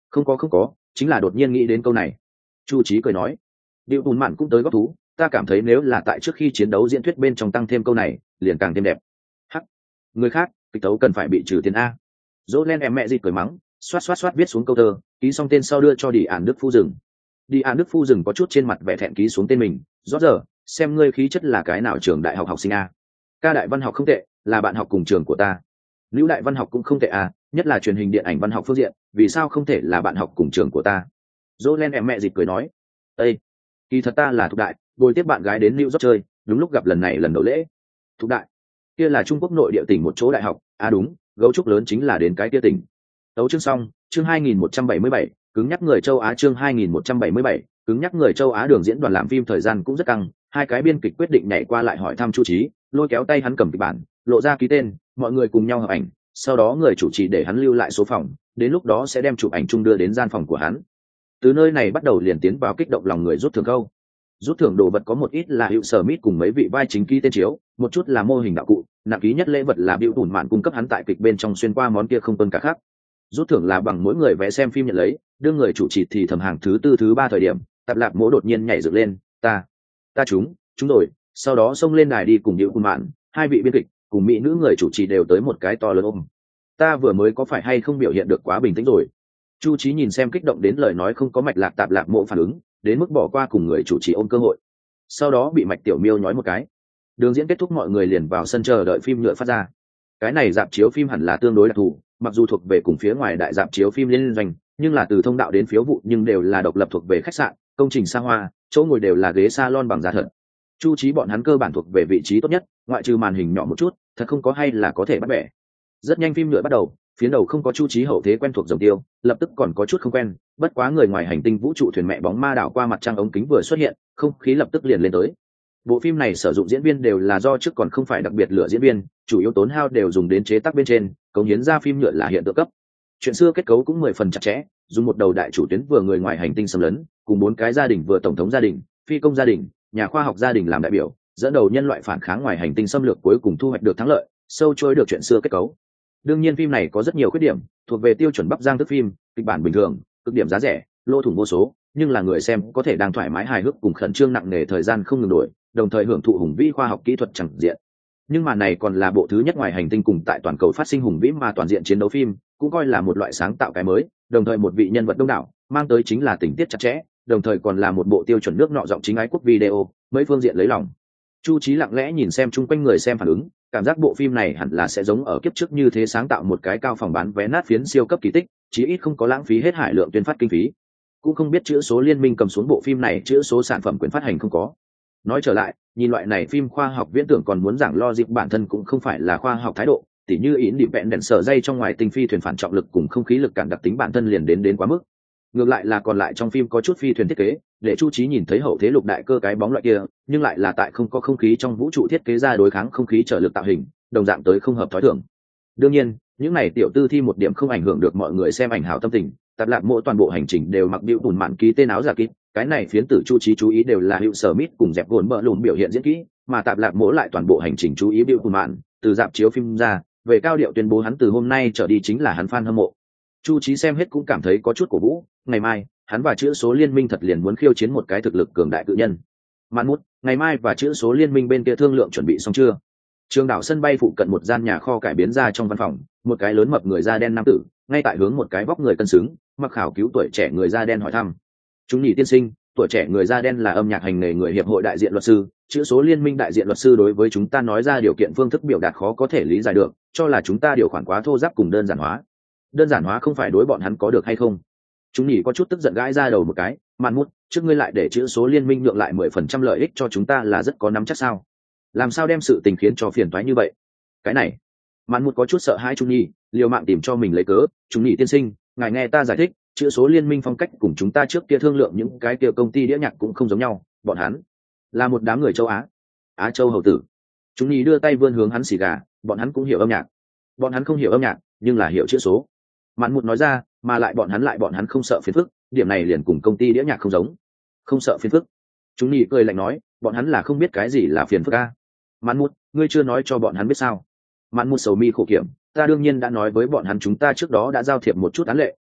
Không có không có, chính là đột nhiên nghĩ đến câu này. Chu Chí cười nói, điệu bùn mạn cũng tới góp thú, ta cảm thấy nếu là tại trước khi chiến đấu diễn thuyết bên trong tăng thêm câu này liền càng thêm đẹp. Hắc, người khác kịch tấu cần phải bị trừ tiền a. Dỗ len em mẹ gì cười mắng, xoát xoát xoát viết xuống câu thơ, ký xong tên sau đưa cho đi ản đức phu rừng. Đi ản đức phu rừng có chút trên mặt vẻ thẹn ký xuống tên mình, rõ giờ xem ngươi khí chất là cái nào trường đại học học sinh a. Ca đại văn học không tệ, là bạn học cùng trường của ta. Lưu đại văn học cũng không tệ a, nhất là truyền hình điện ảnh văn học phương diện, vì sao không thể là bạn học cùng trường của ta. Dỗ len em mẹ gì cười nói, ê, kỳ thật ta là Thục đại, bồi tiếp bạn gái đến New York chơi, đúng lúc gặp lần này lần đầu lễ. Thục đại, kia là Trung Quốc nội địa tỉnh một chỗ đại học, à đúng, gấu trúc lớn chính là đến cái kia tỉnh. Tấu chương xong, chương hai nghìn một trăm bảy mươi bảy, cứng nhắc người châu Á chương hai nghìn một trăm bảy mươi bảy, cứng nhắc người châu Á đường diễn đoàn làm phim thời gian cũng rất căng, hai cái biên kịch quyết định nhảy qua lại hỏi thăm Chu Chí, lôi kéo tay hắn cầm kịch bản, lộ ra ký tên, mọi người cùng nhau hợp ảnh, sau đó người chủ trì để hắn lưu lại số phòng, đến lúc đó sẽ đem chụp ảnh chung đưa đến gian phòng của hắn. Từ nơi này bắt đầu liền tiến vào kích động lòng người rút thưởng câu. Rút thưởng đồ vật có một ít là hiệu sở mít cùng mấy vị vai chính ký tên chiếu, một chút là mô hình đạo cụ, nặng ký nhất lễ vật là biểu tủn mạn cung cấp hắn tại kịch bên trong xuyên qua món kia không tuân cả khác. Rút thưởng là bằng mỗi người vé xem phim nhận lấy, đương người chủ trì thì thầm hàng thứ tư thứ ba thời điểm, Tạp Lạp Mỗ đột nhiên nhảy dựng lên, ta, ta chúng, chúng rồi, sau đó xông lên đài đi cùng biểu tủn mạn, hai vị biên kịch cùng mỹ nữ người chủ trì đều tới một cái to lớn ôm. Ta vừa mới có phải hay không biểu hiện được quá bình tĩnh rồi? Chu Chí nhìn xem kích động đến lời nói không có mạch lạc Tạp Lạp Mỗ phản ứng, đến mức bỏ qua cùng người chủ trì ôm cơ hội, sau đó bị Mạch Tiểu Miêu nói một cái. Đường diễn kết thúc mọi người liền vào sân chờ đợi phim nhựa phát ra. Cái này dạp chiếu phim hẳn là tương đối đặc thù, mặc dù thuộc về cùng phía ngoài đại dạp chiếu phim liên doanh, nhưng là từ thông đạo đến phiếu vụ nhưng đều là độc lập thuộc về khách sạn, công trình xa hoa, chỗ ngồi đều là ghế salon bằng da thật. Chu Chí bọn hắn cơ bản thuộc về vị trí tốt nhất, ngoại trừ màn hình nhỏ một chút, thật không có hay là có thể bắt bẻ. Rất nhanh phim nhựa bắt đầu, phía đầu không có Chu Chí hậu thế quen thuộc dòng tiêu, lập tức còn có chút không quen, bất quá người ngoài hành tinh vũ trụ thuyền mẹ bóng ma đảo qua mặt trăng ống kính vừa xuất hiện, không khí lập tức liền lên tới. Bộ phim này sử dụng diễn viên đều là do trước còn không phải đặc biệt lựa diễn viên, chủ yếu tốn hao đều dùng đến chế tác bên trên, cống hiến ra phim nhựa là hiện tượng cấp. Chuyện xưa kết cấu cũng mười phần chặt chẽ, dùng một đầu đại chủ tuyến vừa người ngoài hành tinh xâm lấn, cùng bốn cái gia đình vừa tổng thống gia đình, phi công gia đình, nhà khoa học gia đình làm đại biểu, dẫn đầu nhân loại phản kháng ngoài hành tinh xâm lược cuối cùng thu hoạch được thắng lợi, sâu trôi được chuyện xưa kết cấu. Đương nhiên phim này có rất nhiều khuyết điểm, thuộc về tiêu chuẩn bắp giang thức phim, kịch bản bình thường, cực điểm giá rẻ, lỗ thủng vô số, nhưng là người xem có thể đang thoải mái hài hước cùng khẩn trương nặng nề thời gian không ngừng đổi, đồng thời hưởng thụ hùng vĩ khoa học kỹ thuật chẳng diện. Nhưng mà này còn là bộ thứ nhất ngoài hành tinh cùng tại toàn cầu phát sinh hùng vĩ mà toàn diện chiến đấu phim, cũng coi là một loại sáng tạo cái mới, đồng thời một vị nhân vật đông đảo, mang tới chính là tình tiết chặt chẽ, đồng thời còn là một bộ tiêu chuẩn nước nọ giọng chính ái quốc video, mấy phương diện lấy lòng. Chu Chí lặng lẽ nhìn xem chung quanh người xem phản ứng, cảm giác bộ phim này hẳn là sẽ giống ở kiếp trước như thế sáng tạo một cái cao phòng bán vé nát phiến siêu cấp kỳ tích, chí ít không có lãng phí hết hải lượng tuyên phát kinh phí. Cũng không biết chữ số liên minh cầm xuống bộ phim này chữ số sản phẩm quyền phát hành không có. Nói trở lại, nhìn loại này phim khoa học viễn tưởng còn muốn giảng logic bản thân cũng không phải là khoa học thái độ, tỉ như ý định vẹn đèn sở dây trong ngoài tinh phi thuyền phản trọng lực cùng không khí lực cản đặc tính bản thân liền đến đến quá mức. Ngược lại là còn lại trong phim có chút phi thuyền thiết kế, để Chu Chí nhìn thấy hậu thế lục đại cơ cái bóng loại kia, nhưng lại là tại không có không khí trong vũ trụ thiết kế ra đối kháng không khí trở lực tạo hình, đồng dạng tới không hợp thói thường. Đương nhiên, những này tiểu tư thi một điểm không ảnh hưởng được mọi người xem ảnh hảo tâm tình, Tạp Lạp Mỗ toàn bộ hành trình đều mặc điệu bùn mạn ký tên áo giả kít, cái này phiến tử Chu Chí chú ý đều là hiệu sở mít cùng dẹp gồn bờ lùn biểu hiện diễn kỹ, mà Tạp Lạp Mỗ lại toàn bộ hành trình chú ý điệu bùn mạn, từ dạp chiếu phim ra, về cao điệu tuyên bố hắn từ hôm nay trở đi chính là hắn fan hâm mộ. Chu Chí xem hết cũng cảm thấy có chút cổ vũ, ngày mai hắn và chữ số liên minh thật liền muốn khiêu chiến một cái thực lực cường đại cự nhân. Mạn Mút, ngày mai và chữ số liên minh bên kia thương lượng chuẩn bị xong chưa? Trường đảo sân bay phụ cận một gian nhà kho cải biến ra trong văn phòng, một cái lớn mập người da đen nam tử, ngay tại hướng một cái vóc người cân xứng, mặc khảo cứu tuổi trẻ người da đen hỏi thăm. Chúng nhị tiên sinh, tuổi trẻ người da đen là âm nhạc hành nghề người hiệp hội đại diện luật sư, chữ số liên minh đại diện luật sư đối với chúng ta nói ra điều kiện phương thức biểu đạt khó có thể lý giải được, cho là chúng ta điều khoản quá thô ráp cùng đơn giản hóa. Đơn giản hóa không phải đối bọn hắn có được hay không? Chúng nhỉ có chút tức giận gãi ra đầu một cái, Mạn Mút, trước ngươi lại để chữ số liên minh nhượng lại mười phần trăm lợi ích cho chúng ta là rất có nắm chắc sao? Làm sao đem sự tình khiến cho phiền toái như vậy? Cái này, Mạn Mút có chút sợ hãi Trung Nhỉ, liều mạng tìm cho mình lấy cớ, Trung Nhỉ tiên sinh, ngài nghe ta giải thích, chữ số liên minh phong cách cùng chúng ta trước kia thương lượng những cái kia công ty đĩa nhạc cũng không giống nhau, bọn hắn là một đám người châu Á, Á Châu hầu tử. Trung Nhỉ đưa tay vươn hướng hắn xì gà, bọn hắn cũng hiểu âm nhạc, bọn hắn không hiểu âm nhạc, nhưng là hiểu chữ số. Mạn Mút nói ra, mà lại bọn hắn lại bọn hắn không sợ phiền phức, điểm này liền cùng công ty đĩa nhạc không giống. Không sợ phiền phức? Chúng nhỉ cười lạnh nói, bọn hắn là không biết cái gì là phiền phức a. Mạn Mút, ngươi chưa nói cho bọn hắn biết sao? Mạn Mút sầu mi khổ kiểm, ta đương nhiên đã nói với bọn hắn chúng ta trước đó đã giao thiệp một chút án lệ,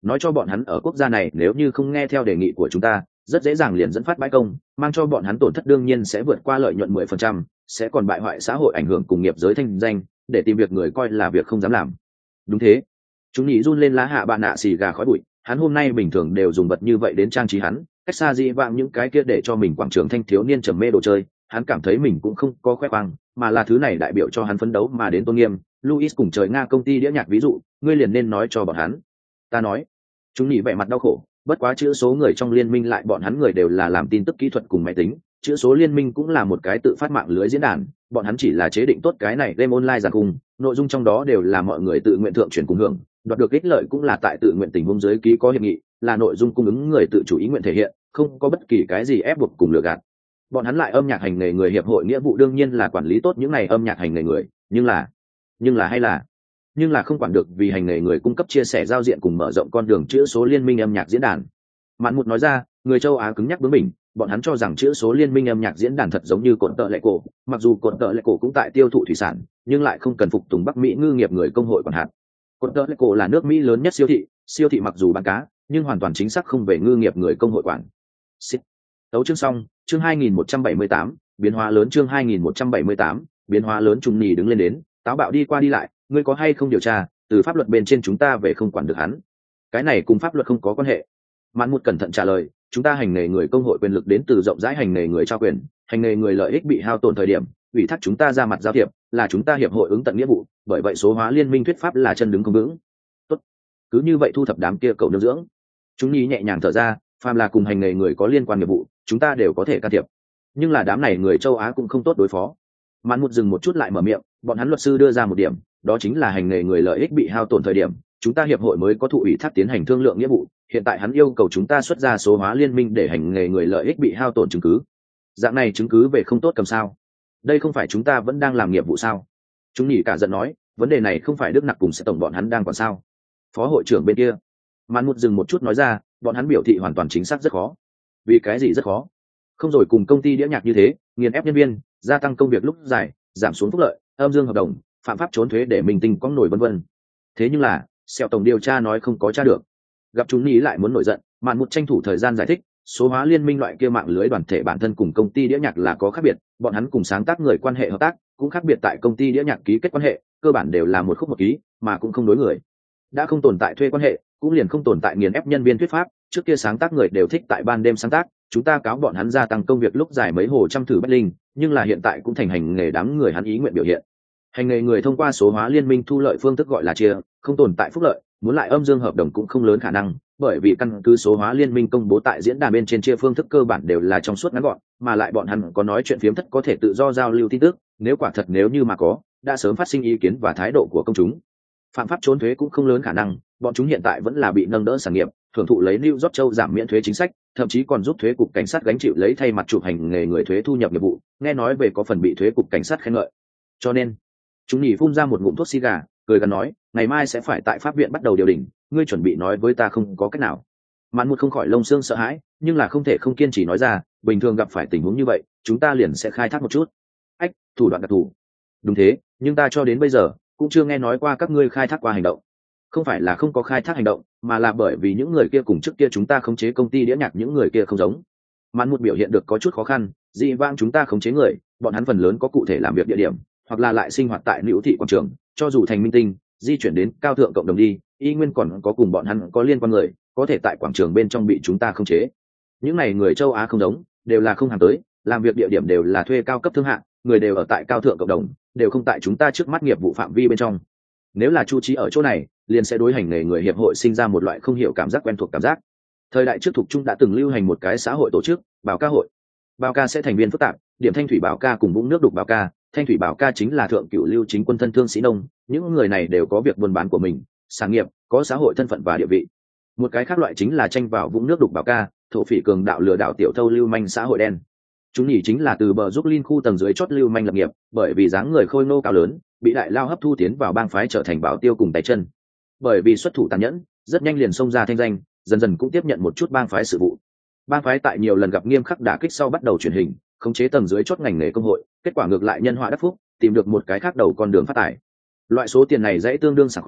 nói cho bọn hắn ở quốc gia này nếu như không nghe theo đề nghị của chúng ta rất dễ dàng liền dẫn phát bãi công, mang cho bọn hắn tổn thất đương nhiên sẽ vượt qua lợi nhuận mười phần trăm, sẽ còn bại hoại xã hội, ảnh hưởng cùng nghiệp giới thanh danh, để tìm việc người coi là việc không dám làm. Đúng thế. Chúng nhị run lên lá hạ bạn nạ xì gà khói bụi, hắn hôm nay bình thường đều dùng vật như vậy đến trang trí hắn, cách xa dị vãng những cái kia để cho mình quảng trường thanh thiếu niên trầm mê đồ chơi, hắn cảm thấy mình cũng không có khoe khoang, mà là thứ này đại biểu cho hắn phấn đấu mà đến tôn nghiêm. Luis cùng trời Nga công ty đĩa nhạc ví dụ, ngươi liền nên nói cho bọn hắn. Ta nói. Chúng nhị vẻ mặt đau khổ, bất quá chữ số người trong liên minh lại bọn hắn người đều là làm tin tức kỹ thuật cùng máy tính, chữ số liên minh cũng là một cái tự phát mạng lưới diễn đàn, bọn hắn chỉ là chế định tốt cái này game online giàn khung, nội dung trong đó đều là mọi người tự nguyện thượng chuyển cùng hưởng, đoạt được ích lợi cũng là tại tự nguyện tình huống dưới ký có hiệp nghị, là nội dung cung ứng người tự chủ ý nguyện thể hiện, không có bất kỳ cái gì ép buộc cùng lừa gạt. Bọn hắn lại âm nhạc hành nghề người hiệp hội nghĩa vụ đương nhiên là quản lý tốt những này âm nhạc hành nghề người, nhưng là nhưng là hay là nhưng là không quản được vì hành nghề người cung cấp chia sẻ giao diện cùng mở rộng con đường chữ số liên minh âm nhạc diễn đàn. Mạn Một nói ra, người châu Á cứng nhắc bướng bỉnh, bọn hắn cho rằng chữ số liên minh âm nhạc diễn đàn thật giống như cột tợ lệ cổ, mặc dù cột tợ lệ cổ cũng tại tiêu thụ thủy sản, nhưng lại không cần phục tùng Bắc Mỹ ngư nghiệp người công hội quản hạt. Cột tợ lệ cổ là nước Mỹ lớn nhất siêu thị, siêu thị mặc dù bán cá, nhưng hoàn toàn chính xác không về ngư nghiệp người công hội quản. Xịt. Tấu chương xong, chương hai nghìn một trăm bảy mươi tám, biến hóa lớn chương hai nghìn một trăm bảy mươi tám, biến hóa lớn. Trung nhì đứng lên đến, táo bạo đi qua đi lại, ngươi có hay không điều tra, từ pháp luật bên trên chúng ta về không quản được hắn. Cái này cùng pháp luật không có quan hệ. Mạn Một cẩn thận trả lời, chúng ta hành nghề người công hội quyền lực đến từ rộng rãi hành nghề người trao quyền, hành nghề người lợi ích bị hao tổn thời điểm, ủy thác chúng ta ra mặt giao thiệp, là chúng ta hiệp hội ứng tận nghĩa vụ, bởi vậy số hóa liên minh thuyết pháp là chân đứng không vững. Tốt, cứ như vậy thu thập đám kia cậu nương dưỡng. Chúng nhí nhẹ nhàng thở ra, phàm là cùng hành nghề người có liên quan nghiệp vụ, chúng ta đều có thể can thiệp. Nhưng là đám này người châu Á cũng không tốt đối phó. Mạn Một dừng một chút lại mở miệng, bọn hắn luật sư đưa ra một điểm, đó chính là hành nghề người lợi ích bị hao tổn thời điểm, chúng ta hiệp hội mới có thụ ủy thác tiến hành thương lượng nghĩa vụ. Hiện tại hắn yêu cầu chúng ta xuất ra số hóa liên minh để hành nghề người lợi ích bị hao tổn chứng cứ. Dạng này chứng cứ về không tốt cầm sao? Đây không phải chúng ta vẫn đang làm nghiệp vụ sao? Chúng nhỉ cả giận nói, vấn đề này không phải Đức Nặc cùng sẽ tổng bọn hắn đang còn sao? Phó hội trưởng bên kia. Mạn Một dừng một chút nói ra, bọn hắn biểu thị hoàn toàn chính xác rất khó. Vì cái gì rất khó? Không rồi cùng công ty đĩa nhạc như thế, nghiền ép nhân viên, gia tăng công việc lúc dài, giảm xuống phúc lợi, âm dương hợp đồng, phạm pháp trốn thuế để mình tình có nổi vân vân. Thế nhưng là, Sẹo tổng điều tra nói không có tra được. Gặp chúng nhí lại muốn nổi giận, Mạn Một tranh thủ thời gian giải thích, số hóa liên minh loại kia mạng lưới đoàn thể bản thân cùng công ty đĩa nhạc là có khác biệt, bọn hắn cùng sáng tác người quan hệ hợp tác cũng khác biệt, tại công ty đĩa nhạc ký kết quan hệ cơ bản đều là một khúc một ký, mà cũng không đối người. Đã không tồn tại thuê quan hệ, cũng liền không tồn tại nghiền ép nhân viên thuyết pháp, trước kia sáng tác người đều thích tại ban đêm sáng tác, chúng ta cáo bọn hắn gia tăng công việc lúc dài mấy hồ trăm thử bất linh, nhưng là hiện tại cũng thành hành nghề đám người hắn ý nguyện biểu hiện. Hành nghề người thông qua số hóa liên minh thu lợi phương thức gọi là chia, không tồn tại phúc lợi, muốn lại âm dương hợp đồng cũng không lớn khả năng, bởi vì căn cứ số hóa liên minh công bố tại diễn đàn bên trên chia phương thức cơ bản đều là trong suốt ngắn gọn, mà lại bọn hắn có nói chuyện phiếm thất có thể tự do giao lưu tin tức, nếu quả thật nếu như mà có, đã sớm phát sinh ý kiến và thái độ của công chúng. Phạm pháp trốn thuế cũng không lớn khả năng, bọn chúng hiện tại vẫn là bị nâng đỡ sản nghiệp, hưởng thụ lấy New York châu giảm miễn thuế chính sách, thậm chí còn giúp thuế cục cảnh sát gánh chịu lấy thay mặt chụp hành nghề người thuế thu nhập nghiệp vụ, nghe nói về có phần bị thuế cục cảnh sát khen ngợi. Cho nên, chúng nhỉ phun ra một ngụm thuốc xì gà, cười gần nói, ngày mai sẽ phải tại pháp viện bắt đầu điều đình, ngươi chuẩn bị nói với ta không có cách nào. Mạn Một không khỏi lông xương sợ hãi, nhưng là không thể không kiên trì nói ra, bình thường gặp phải tình huống như vậy, chúng ta liền sẽ khai thác một chút. Ách, thủ đoạn đặc thù. Đúng thế, nhưng ta cho đến bây giờ cũng chưa nghe nói qua các ngươi khai thác qua hành động. Không phải là không có khai thác hành động, mà là bởi vì những người kia cùng trước kia chúng ta khống chế công ty đĩa nhạc những người kia không giống. Mạn Một biểu hiện được có chút khó khăn, dị vãng chúng ta khống chế người, bọn hắn phần lớn có cụ thể làm việc địa điểm, hoặc là lại sinh hoạt tại Liễu thị quảng trường, cho dù thành minh tinh, di chuyển đến cao thượng cộng đồng đi, y nguyên còn có cùng bọn hắn có liên quan người, có thể tại quảng trường bên trong bị chúng ta khống chế. Những này người châu Á không giống, đều là không hàng tới, làm việc địa điểm đều là thuê cao cấp thương hạng, người đều ở tại cao thượng cộng đồng, đều không tại chúng ta trước mắt nghiệp vụ phạm vi bên trong. Nếu là Chu Trí ở chỗ này, liền sẽ đối hành nghề người hiệp hội sinh ra một loại không hiểu cảm giác quen thuộc cảm giác. Thời đại trước thuộc trung đã từng lưu hành một cái xã hội tổ chức, Bảo ca hội. Bảo ca sẽ thành viên phức tạp, điểm thanh thủy Bảo ca cùng vũng nước đục Bảo ca, thanh thủy Bảo ca chính là thượng cửu lưu chính quân thân thương sĩ nông, những người này đều có việc buôn bán của mình, sản nghiệp, có xã hội thân phận và địa vị. Một cái khác loại chính là tranh vào vũng nước đục Bảo ca, thổ phỉ cường đạo lừa đảo tiểu thâu lưu manh xã hội đen. Chúng nhỉ chính là từ bờ giúp Linh khu tầng dưới chót lưu manh lập nghiệp, bởi vì dáng người khôi ngô cao lớn, bị đại lao hấp thu tiến vào bang phái trở thành bảo tiêu cùng tay chân. Bởi vì xuất thủ tàn nhẫn, rất nhanh liền xông ra thanh danh, dần dần cũng tiếp nhận một chút bang phái sự vụ. Bang phái tại nhiều lần gặp nghiêm khắc đả kích sau bắt đầu chuyển hình, khống chế tầng dưới chót ngành nghề công hội, kết quả ngược lại nhân họa đắc phúc, tìm được một cái khác đầu con đường phát tài. Loại số tiền này dễ tương đương sảng khoái,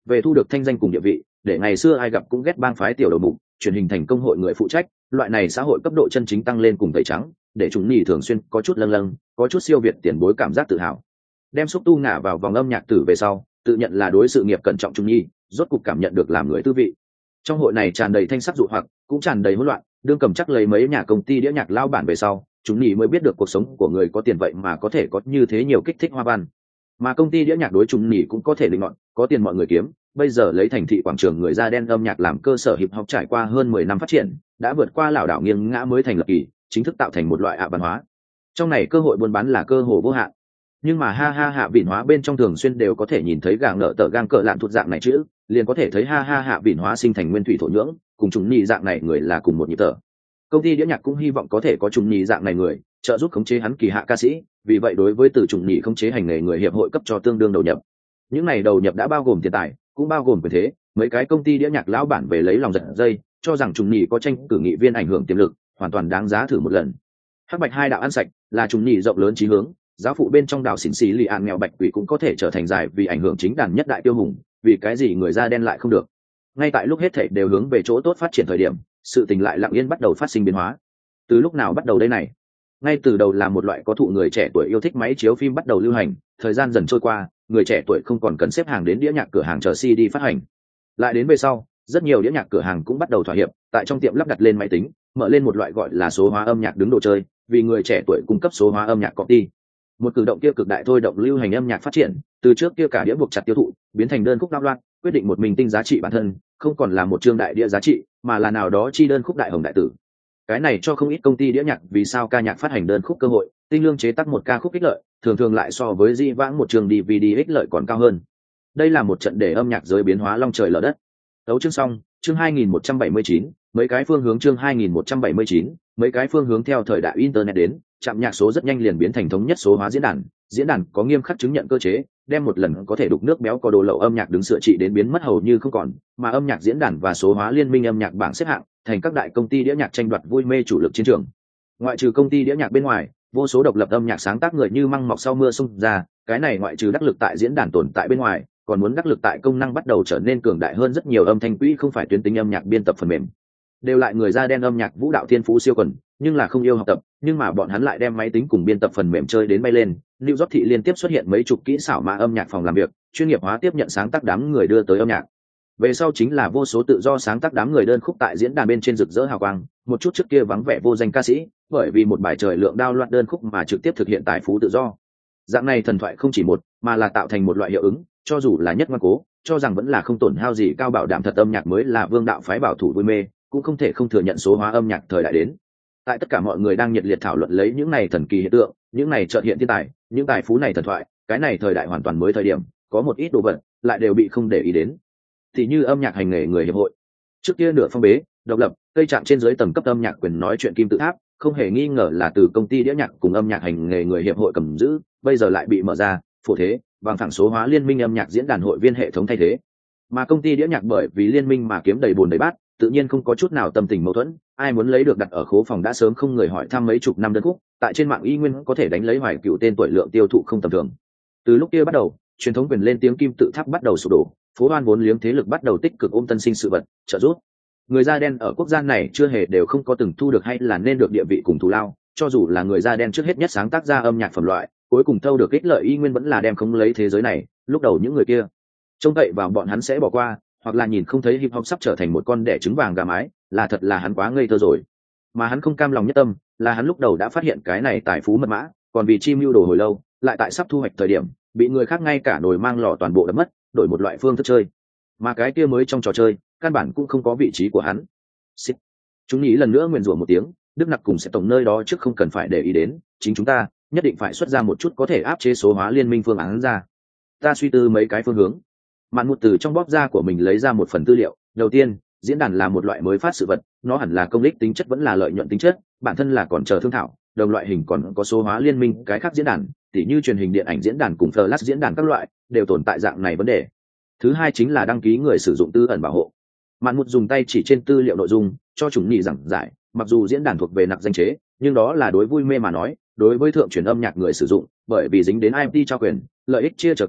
về thu được thanh danh cùng địa vị, để ngày xưa ai gặp cũng ghét bang phái tiểu đầu mục truyền hình thành công hội người phụ trách, loại này xã hội cấp độ chân chính tăng lên cùng tẩy trắng, để chúng nhì thường xuyên có chút lâng lâng, có chút siêu việt tiền bối cảm giác tự hào. Đem xúc tu ngả vào vòng âm nhạc tử về sau, tự nhận là đối sự nghiệp cẩn trọng chúng nhi, rốt cục cảm nhận được làm người tư vị. Trong hội này tràn đầy thanh sắc dụ hoặc, cũng tràn đầy hỗn loạn, đương cầm chắc lấy mấy nhà công ty đĩa nhạc lao bản về sau, chúng nhì mới biết được cuộc sống của người có tiền vậy mà có thể có như thế nhiều kích thích hoa văn. Mà công ty đĩa nhạc đối chúng nhì cũng có thể linh ngọn, có tiền mọi người kiếm, bây giờ lấy thành thị quảng trường người da đen âm nhạc làm cơ sở hip hop trải qua hơn mười năm phát triển, đã vượt qua lảo đảo nghiêng ngã mới thành lập kỳ, chính thức tạo thành một loại ạ văn hóa. Trong này cơ hội buôn bán là cơ hồ vô hạn. Nhưng mà ha ha hạ vịn hóa bên trong thường xuyên đều có thể nhìn thấy gàng nợ tờ gang cờ lạn thuộc dạng này chữ, liền có thể thấy ha ha hạ vịn hóa sinh thành nguyên thủy thổ nhưỡng, cùng chúng nhì dạng này người là cùng một nhịp thở. Công ty đĩa nhạc cũng hy vọng có thể có chúng nhì dạng này người trợ giúp khống chế hắn kỳ hạ ca sĩ, vì vậy đối với từ chúng nhì khống chế hành nghề người hiệp hội cấp cho tương đương đầu nhập. Những này đầu nhập đã bao gồm tiền tài, cũng bao gồm quyền thế, mấy cái công ty đĩa nhạc lão bản về lấy lòng giật dây, cho rằng chúng nhì có tranh cử nghị viên ảnh hưởng tiềm lực, hoàn toàn đáng giá thử một lần. Hắc bạch hai đạo ăn sạch, là chúng nhì rộng lớn chí hướng, giáo phụ bên trong đảo xỉn xì lì ạn nghèo bạch quỷ cũng có thể trở thành giải vì ảnh hưởng chính đàn nhất đại tiêu hùng, vì cái gì người da đen lại không được. Ngay tại lúc hết thảy đều hướng về chỗ tốt phát triển thời điểm, sự tình lại lặng yên bắt đầu phát sinh biến hóa. Từ lúc nào bắt đầu đây này? Ngay từ đầu là một loại có thụ người trẻ tuổi yêu thích máy chiếu phim bắt đầu lưu hành, thời gian dần trôi qua, người trẻ tuổi không còn cần xếp hàng đến đĩa nhạc cửa hàng chờ xê đê phát hành. Lại đến về sau, rất nhiều đĩa nhạc cửa hàng cũng bắt đầu thỏa hiệp, tại trong tiệm lắp đặt lên máy tính, mở lên một loại gọi là số hóa âm nhạc đứng đồ chơi, vì người trẻ tuổi cung cấp số hóa âm nhạc copy. Một cử động kia cực đại thôi động lưu hành âm nhạc phát triển, từ trước kia cả đĩa buộc chặt tiêu thụ, biến thành đơn khúc đạo loạn, quyết định một mình tinh giá trị bản thân, không còn là một chương đại đĩa giá trị, mà là nào đó chi đơn khúc đại hồng đại tử. Cái này cho không ít công ty đĩa nhạc vì sao ca nhạc phát hành đơn khúc cơ hội, tinh lương chế tác một ca khúc ích lợi, thường thường lại so với di vãng một chương đê vê đê ích lợi còn cao hơn. Đây là một trận để âm nhạc giới biến hóa long trời lở đất. Đấu chương xong, chương hai nghìn một trăm bảy mươi chín, mấy cái phương hướng chương hai nghìn một trăm bảy mươi chín, mấy cái phương hướng theo thời đại internet đến, chạm nhạc số rất nhanh liền biến thành thống nhất số hóa diễn đàn, diễn đàn có nghiêm khắc chứng nhận cơ chế, đem một lần có thể đục nước béo có đồ lậu âm nhạc đứng sửa trị đến biến mất hầu như không còn, mà âm nhạc diễn đàn và số hóa liên minh âm nhạc bảng xếp hạng, thành các đại công ty đĩa nhạc tranh đoạt vui mê chủ lực chiến trường. Ngoại trừ công ty đĩa nhạc bên ngoài, vô số độc lập âm nhạc sáng tác người như măng mọc sau mưa xông ra, cái này ngoại trừ đắc lực tại diễn đàn tồn tại bên ngoài, còn muốn đắc lực tại công năng bắt đầu trở nên cường đại hơn rất nhiều. Âm thanh quỹ không phải tuyến tính âm nhạc biên tập phần mềm, đều lại người da đen âm nhạc vũ đạo thiên phú siêu quần, nhưng là không yêu học tập, nhưng mà bọn hắn lại đem máy tính cùng biên tập phần mềm chơi đến bay lên. New York thị liên tiếp xuất hiện mấy chục kỹ xảo mã âm nhạc phòng làm việc, chuyên nghiệp hóa tiếp nhận sáng tác đám người đưa tới âm nhạc. Về sau chính là vô số tự do sáng tác đám người đơn khúc tại diễn đàn bên trên rực rỡ hào quang, một chút trước kia vắng vẻ vô danh ca sĩ, bởi vì một bài trời lượng đao loạt đơn khúc mà trực tiếp thực hiện tài phú tự do. Dạng này thần thoại không chỉ một, mà là tạo thành một loại hiệu ứng, cho dù là nhất ngoan cố, cho rằng vẫn là không tổn hao gì cao bảo đảm thật âm nhạc mới là vương đạo phái bảo thủ vui mê, cũng không thể không thừa nhận số hóa âm nhạc thời đại đến. Tại tất cả mọi người đang nhiệt liệt thảo luận lấy những này thần kỳ hiện tượng, những này chợt hiện thiên tài, những tài phú này thần thoại, cái này thời đại hoàn toàn mới thời điểm, có một ít đồ vật lại đều bị không để ý đến. Thì như âm nhạc hành nghề người hiệp hội, trước kia nửa phong bế, độc lập, cây chạm trên dưới tầng cấp âm nhạc quyền nói chuyện kim tự tháp, không hề nghi ngờ là từ công ty đĩa nhạc cùng âm nhạc hành nghề người hiệp hội cầm giữ, bây giờ lại bị mở ra, phổ thế, bằng thẳng số hóa liên minh âm nhạc diễn đàn hội viên hệ thống thay thế. Mà công ty đĩa nhạc bởi vì liên minh mà kiếm đầy bùn đầy bát, tự nhiên không có chút nào tâm tình mâu thuẫn, ai muốn lấy được đặt ở khố phòng đã sớm không người hỏi thăm mấy chục năm đơn khúc, tại trên mạng y nguyên có thể đánh lấy hoài cựu tên tuổi lượng tiêu thụ không tầm thường. Từ lúc kia bắt đầu, truyền thống quyền lên tiếng kim tự tháp bắt đầu sụp đổ, phố hoan vốn liếng thế lực bắt đầu tích cực ôm tân sinh sự vật, trợ giúp. Người da đen ở quốc gia này chưa hề đều không có từng thu được hay là nên được địa vị cùng thù lao, cho dù là người da đen trước hết nhất sáng tác ra âm nhạc phẩm loại, cuối cùng thâu được ích lợi y nguyên vẫn là đem không lấy thế giới này. Lúc đầu những người kia trông cậy vào bọn hắn sẽ bỏ qua, hoặc là nhìn không thấy hip hop sắp trở thành một con đẻ trứng vàng gà mái, là thật là hắn quá ngây thơ rồi. Mà hắn không cam lòng nhất tâm, là hắn lúc đầu đã phát hiện cái này tài phú mật mã, còn vì chi mưu đồ hồi lâu, lại tại sắp thu hoạch thời điểm, bị người khác ngay cả nồi mang lò toàn bộ đập mất, đổi một loại phương thức chơi. Mà cái kia mới trong trò chơi, căn bản cũng không có vị trí của hắn. Xích. Chúng nghĩ lần nữa nguyền rủa một tiếng, Đức Nặc cùng sẽ tổng nơi đó trước không cần phải để ý đến, chính chúng ta nhất định phải xuất ra một chút có thể áp chế số hóa liên minh phương án ra. Ta suy tư mấy cái phương hướng. Mạn một từ trong bóp da của mình lấy ra một phần tư liệu. Đầu tiên, diễn đàn là một loại mới phát sự vật, nó hẳn là công ích tính chất vẫn là lợi nhuận tính chất, bản thân là còn chờ thương thảo. Đồng loại hình còn có số hóa liên minh cái khác diễn đàn, tỉ như truyền hình điện ảnh diễn đàn cùng flash diễn đàn các loại, đều tồn tại dạng này vấn đề. Thứ hai chính là đăng ký người sử dụng tư ẩn bảo hộ. Mạn một dùng tay chỉ trên tư liệu nội dung, cho chúng nhị giảng giải, mặc dù diễn đàn thuộc về nặc danh chế, nhưng đó là đối vui mê mà nói, đối với thượng truyền âm nhạc người sử dụng, bởi vì dính đến i pê trao quyền, lợi ích chia trở cần,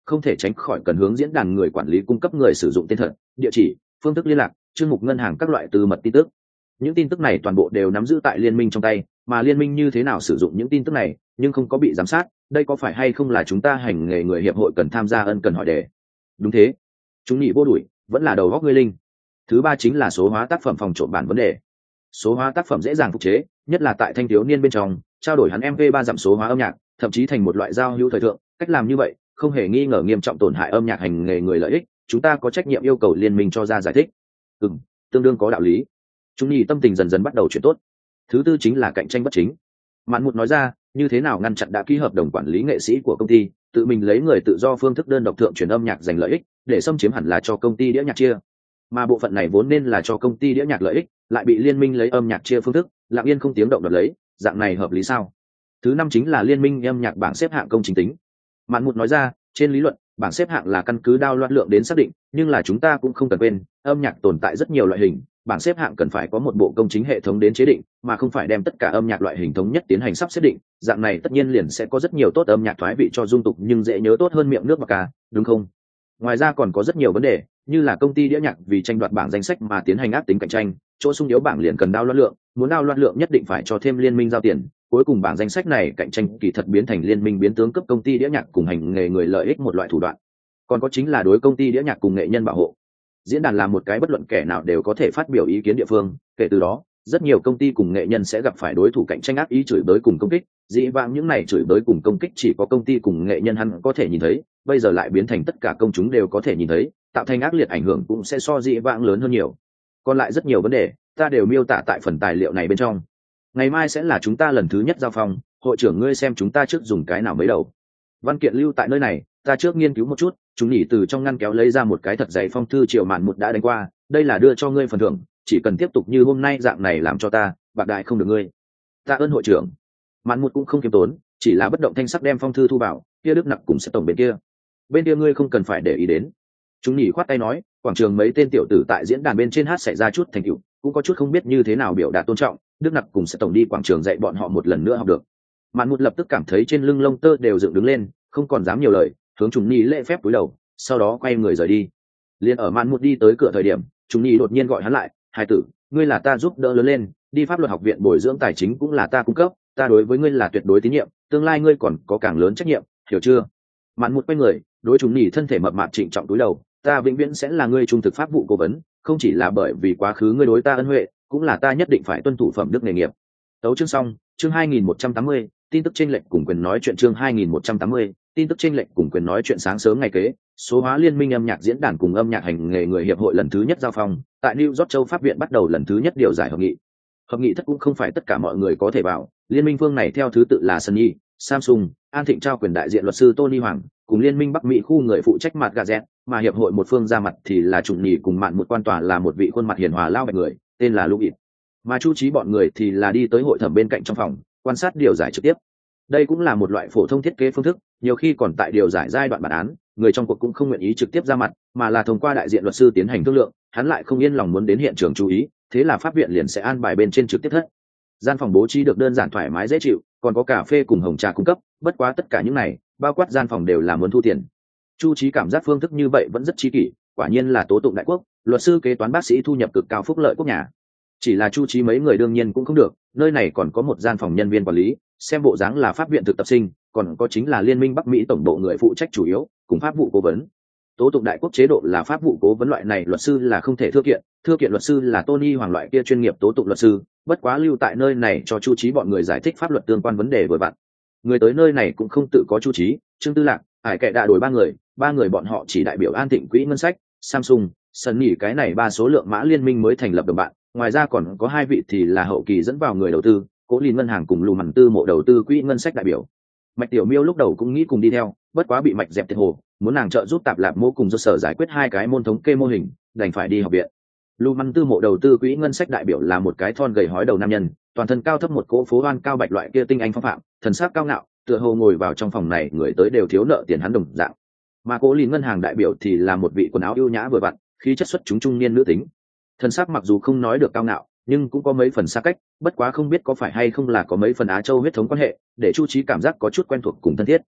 không thể tránh khỏi cần hướng diễn đàn người quản lý cung cấp người sử dụng tên thật, địa chỉ, phương thức liên lạc, chương mục ngân hàng các loại tư mật tin tức. Những tin tức này toàn bộ đều nắm giữ tại liên minh trong tay, mà liên minh như thế nào sử dụng những tin tức này nhưng không có bị giám sát, đây có phải hay không là chúng ta hành nghề người hiệp hội cần tham gia ân cần hỏi đề. Đúng thế, chúng nhị vô đuổi vẫn là đầu góc ngươi linh. Thứ ba chính là số hóa tác phẩm phòng trộm bản vấn đề. Số hóa tác phẩm dễ dàng phục chế, nhất là tại thanh thiếu niên bên trong, trao đổi hắn em pê ba giảm số hóa âm nhạc, thậm chí thành một loại giao hữu thời thượng. Cách làm như vậy không hề nghi ngờ nghiêm trọng tổn hại âm nhạc hành nghề người lợi ích, chúng ta có trách nhiệm yêu cầu liên minh cho ra giải thích. Ừ, tương đương có đạo lý. Chúng nhị tâm tình dần dần bắt đầu chuyển tốt. Thứ tư chính là cạnh tranh bất chính. Mạn Mụt nói ra, như thế nào ngăn chặn đã ký hợp đồng quản lý nghệ sĩ của công ty tự mình lấy người tự do phương thức đơn độc thượng truyền âm nhạc giành lợi ích, để xâm chiếm hẳn là cho công ty đĩa nhạc chia, mà bộ phận này vốn nên là cho công ty đĩa nhạc lợi ích, lại bị liên minh lấy âm nhạc chia phương thức lặng yên không tiếng động đoạt lấy, dạng này hợp lý sao? Thứ năm chính là liên minh âm nhạc bảng xếp hạng công chính tính. Mạn Mụt nói ra, trên lý luận bảng xếp hạng là căn cứ đao loạt lượng đến xác định, nhưng là chúng ta cũng không cần quên âm nhạc tồn tại rất nhiều loại hình, bảng xếp hạng cần phải có một bộ công chính hệ thống đến chế định, mà không phải đem tất cả âm nhạc loại hình thống nhất tiến hành sắp xếp định, dạng này tất nhiên liền sẽ có rất nhiều tốt âm nhạc thoái vị cho dung tục nhưng dễ nhớ tốt hơn miệng nước bạc ca, đúng không? Ngoài ra còn có rất nhiều vấn đề, như là công ty đĩa nhạc vì tranh đoạt bảng danh sách mà tiến hành ác tính cạnh tranh, chỗ sung yếu bảng liền cần đao loạt lượng, muốn đao loạt lượng nhất định phải cho thêm liên minh giao tiền, cuối cùng bảng danh sách này cạnh tranh kỳ thật biến thành liên minh biến tướng cấp công ty đĩa nhạc cùng hành nghề người lợi ích một loại thủ đoạn. Còn có chính là đối công ty đĩa nhạc cùng nghệ nhân bảo hộ. Diễn đàn là một cái bất luận kẻ nào đều có thể phát biểu ý kiến địa phương, kể từ đó rất nhiều công ty cùng nghệ nhân sẽ gặp phải đối thủ cạnh tranh ác ý chửi bới cùng công kích, dĩ vãng những này chửi bới cùng công kích chỉ có công ty cùng nghệ nhân hắn có thể nhìn thấy, bây giờ lại biến thành tất cả công chúng đều có thể nhìn thấy, tạo thành ác liệt ảnh hưởng cũng sẽ so dĩ vãng lớn hơn nhiều. Còn lại rất nhiều vấn đề ta đều miêu tả tại phần tài liệu này bên trong. Ngày mai sẽ là chúng ta lần thứ nhất giao phòng, hội trưởng ngươi xem chúng ta trước dùng cái nào mới đầu. Văn kiện lưu tại nơi này, ta trước nghiên cứu một chút. Chúng nhỉ từ trong ngăn kéo lấy ra một cái thật dày phong thư Triệu Mạn Mụt đã đánh qua, đây là đưa cho ngươi phần thưởng, chỉ cần tiếp tục như hôm nay dạng này làm cho ta, bạc đại không được ngươi. Tạ ơn hội trưởng. Mạn Mụt cũng không kiêm tốn, chỉ là bất động thanh sắc đem phong thư thu vào, kia Đức Nặc cùng sẽ tổng bên kia. Bên kia ngươi không cần phải để ý đến. Chúng nhỉ khoát tay nói, quảng trường mấy tên tiểu tử tại diễn đàn bên trên hát xảy ra chút thành tựu, cũng có chút không biết như thế nào biểu đạt tôn trọng, Đức Nặc cùng sẽ tổng đi quảng trường dạy bọn họ một lần nữa học được. Mạn Mụt lập tức cảm thấy trên lưng lông tơ đều dựng đứng lên, không còn dám nhiều lời, hướng chúng nhỉ lễ phép cúi đầu, sau đó quay người rời đi. Liên ở Mạn Mụt đi tới cửa thời điểm, chúng nhỉ đột nhiên gọi hắn lại, hai tử, ngươi là ta giúp đỡ lớn lên, đi pháp luật học viện bồi dưỡng tài chính cũng là ta cung cấp, ta đối với ngươi là tuyệt đối tín nhiệm, tương lai ngươi còn có càng lớn trách nhiệm, hiểu chưa? Mạn Mụt quay người, đối chúng nhỉ thân thể mập mạp trịnh trọng cúi đầu, ta vĩnh viễn sẽ là ngươi trung thực pháp vụ cố vấn, không chỉ là bởi vì quá khứ ngươi đối ta ân huệ, cũng là ta nhất định phải tuân thủ phẩm đức nghề nghiệp. Tấu chương xong, chương hai nghìn một trăm tám mươi, tin tức chênh lệch cùng quyền nói chuyện chương hai nghìn một trăm tám mươi, tin tức chênh lệch cùng quyền nói chuyện sáng sớm ngày kế, số hóa liên minh âm nhạc diễn đàn cùng âm nhạc hành nghề người hiệp hội lần thứ nhất giao phong, tại New York châu pháp viện bắt đầu lần thứ nhất điều giải hợp nghị. Hợp nghị thất cũng không phải tất cả mọi người có thể vào, liên minh phương này theo thứ tự là Sony, Samsung, An Thịnh trao quyền đại diện luật sư Tony Hoàng, cùng liên minh Bắc Mỹ khu người phụ trách mặt Gazette, mà hiệp hội một phương ra mặt thì là Trùng Nhì cùng Mạn Một quan tòa là một vị khuôn mặt hiền hòa lao bạch người, tên là Louis. Mà chu trí bọn người thì là đi tới hội thẩm bên cạnh trong phòng, quan sát điều giải trực tiếp. Đây cũng là một loại phổ thông thiết kế phương thức, nhiều khi còn tại điều giải giai đoạn bản án, người trong cuộc cũng không nguyện ý trực tiếp ra mặt, mà là thông qua đại diện luật sư tiến hành thương lượng, hắn lại không yên lòng muốn đến hiện trường chú ý, thế là pháp viện liền sẽ an bài bên trên trực tiếp thất. Gian phòng bố trí được đơn giản thoải mái dễ chịu, còn có cà phê cùng hồng trà cung cấp, bất quá tất cả những này, bao quát gian phòng đều là muốn thu tiền. Chu trí cảm giác phương thức như vậy vẫn rất chi kỷ, quả nhiên là tố tụng đại quốc, luật sư kế toán bác sĩ thu nhập cực cao phúc lợi quốc nhà. Chỉ là chu trí mấy người đương nhiên cũng không được, nơi này còn có một gian phòng nhân viên quản lý, xem bộ dáng là pháp viện thực tập sinh, còn có chính là liên minh Bắc Mỹ tổng bộ người phụ trách chủ yếu, cùng pháp vụ cố vấn. Tố tụng đại quốc chế độ là pháp vụ cố vấn loại này luật sư là không thể thưa kiện, thưa kiện luật sư là Tony Hoàng loại kia chuyên nghiệp tố tụng luật sư, bất quá lưu tại nơi này cho chu trí bọn người giải thích pháp luật tương quan vấn đề vừa vặn. Người tới nơi này cũng không tự có chu trí, Trương Tư Lạc, Hải Kệ đã đổi ba người, ba người bọn họ chỉ đại biểu An Thịnh quỹ ngân sách, Samsung, Sony cái này ba số lượng mã liên minh mới thành lập đồng bạn, ngoài ra còn có hai vị thì là hậu kỳ dẫn vào người đầu tư, Cố Lìn ngân hàng cùng Lù Mằn tư mộ đầu tư quỹ ngân sách đại biểu. Mạch Tiểu Miêu lúc đầu cũng nghĩ cùng đi theo, bất quá bị Mạch dẹp tiệt hồ, muốn nàng trợ giúp Tạp Lạp Mô cùng do sở giải quyết hai cái môn thống kê mô hình, đành phải đi học viện. Lù Mằn tư mộ đầu tư quỹ ngân sách đại biểu là một cái thon gầy hói đầu nam nhân, toàn thân cao thấp một cỗ phố oan cao bạch loại kia tinh anh phong phạm, thần sắc cao ngạo, tựa hồ ngồi vào trong phòng này người tới đều thiếu nợ tiền hắn đồng dạng. Mà Cố Lìn ngân hàng đại biểu thì là một vị quần áo ưu nhã vừa vặn, khí chất xuất chúng trung niên nữ tính. Thần sắc mặc dù không nói được cao ngạo, nhưng cũng có mấy phần xa cách, bất quá không biết có phải hay không là có mấy phần Á Châu huyết thống quan hệ, để chu trí cảm giác có chút quen thuộc cùng thân thiết.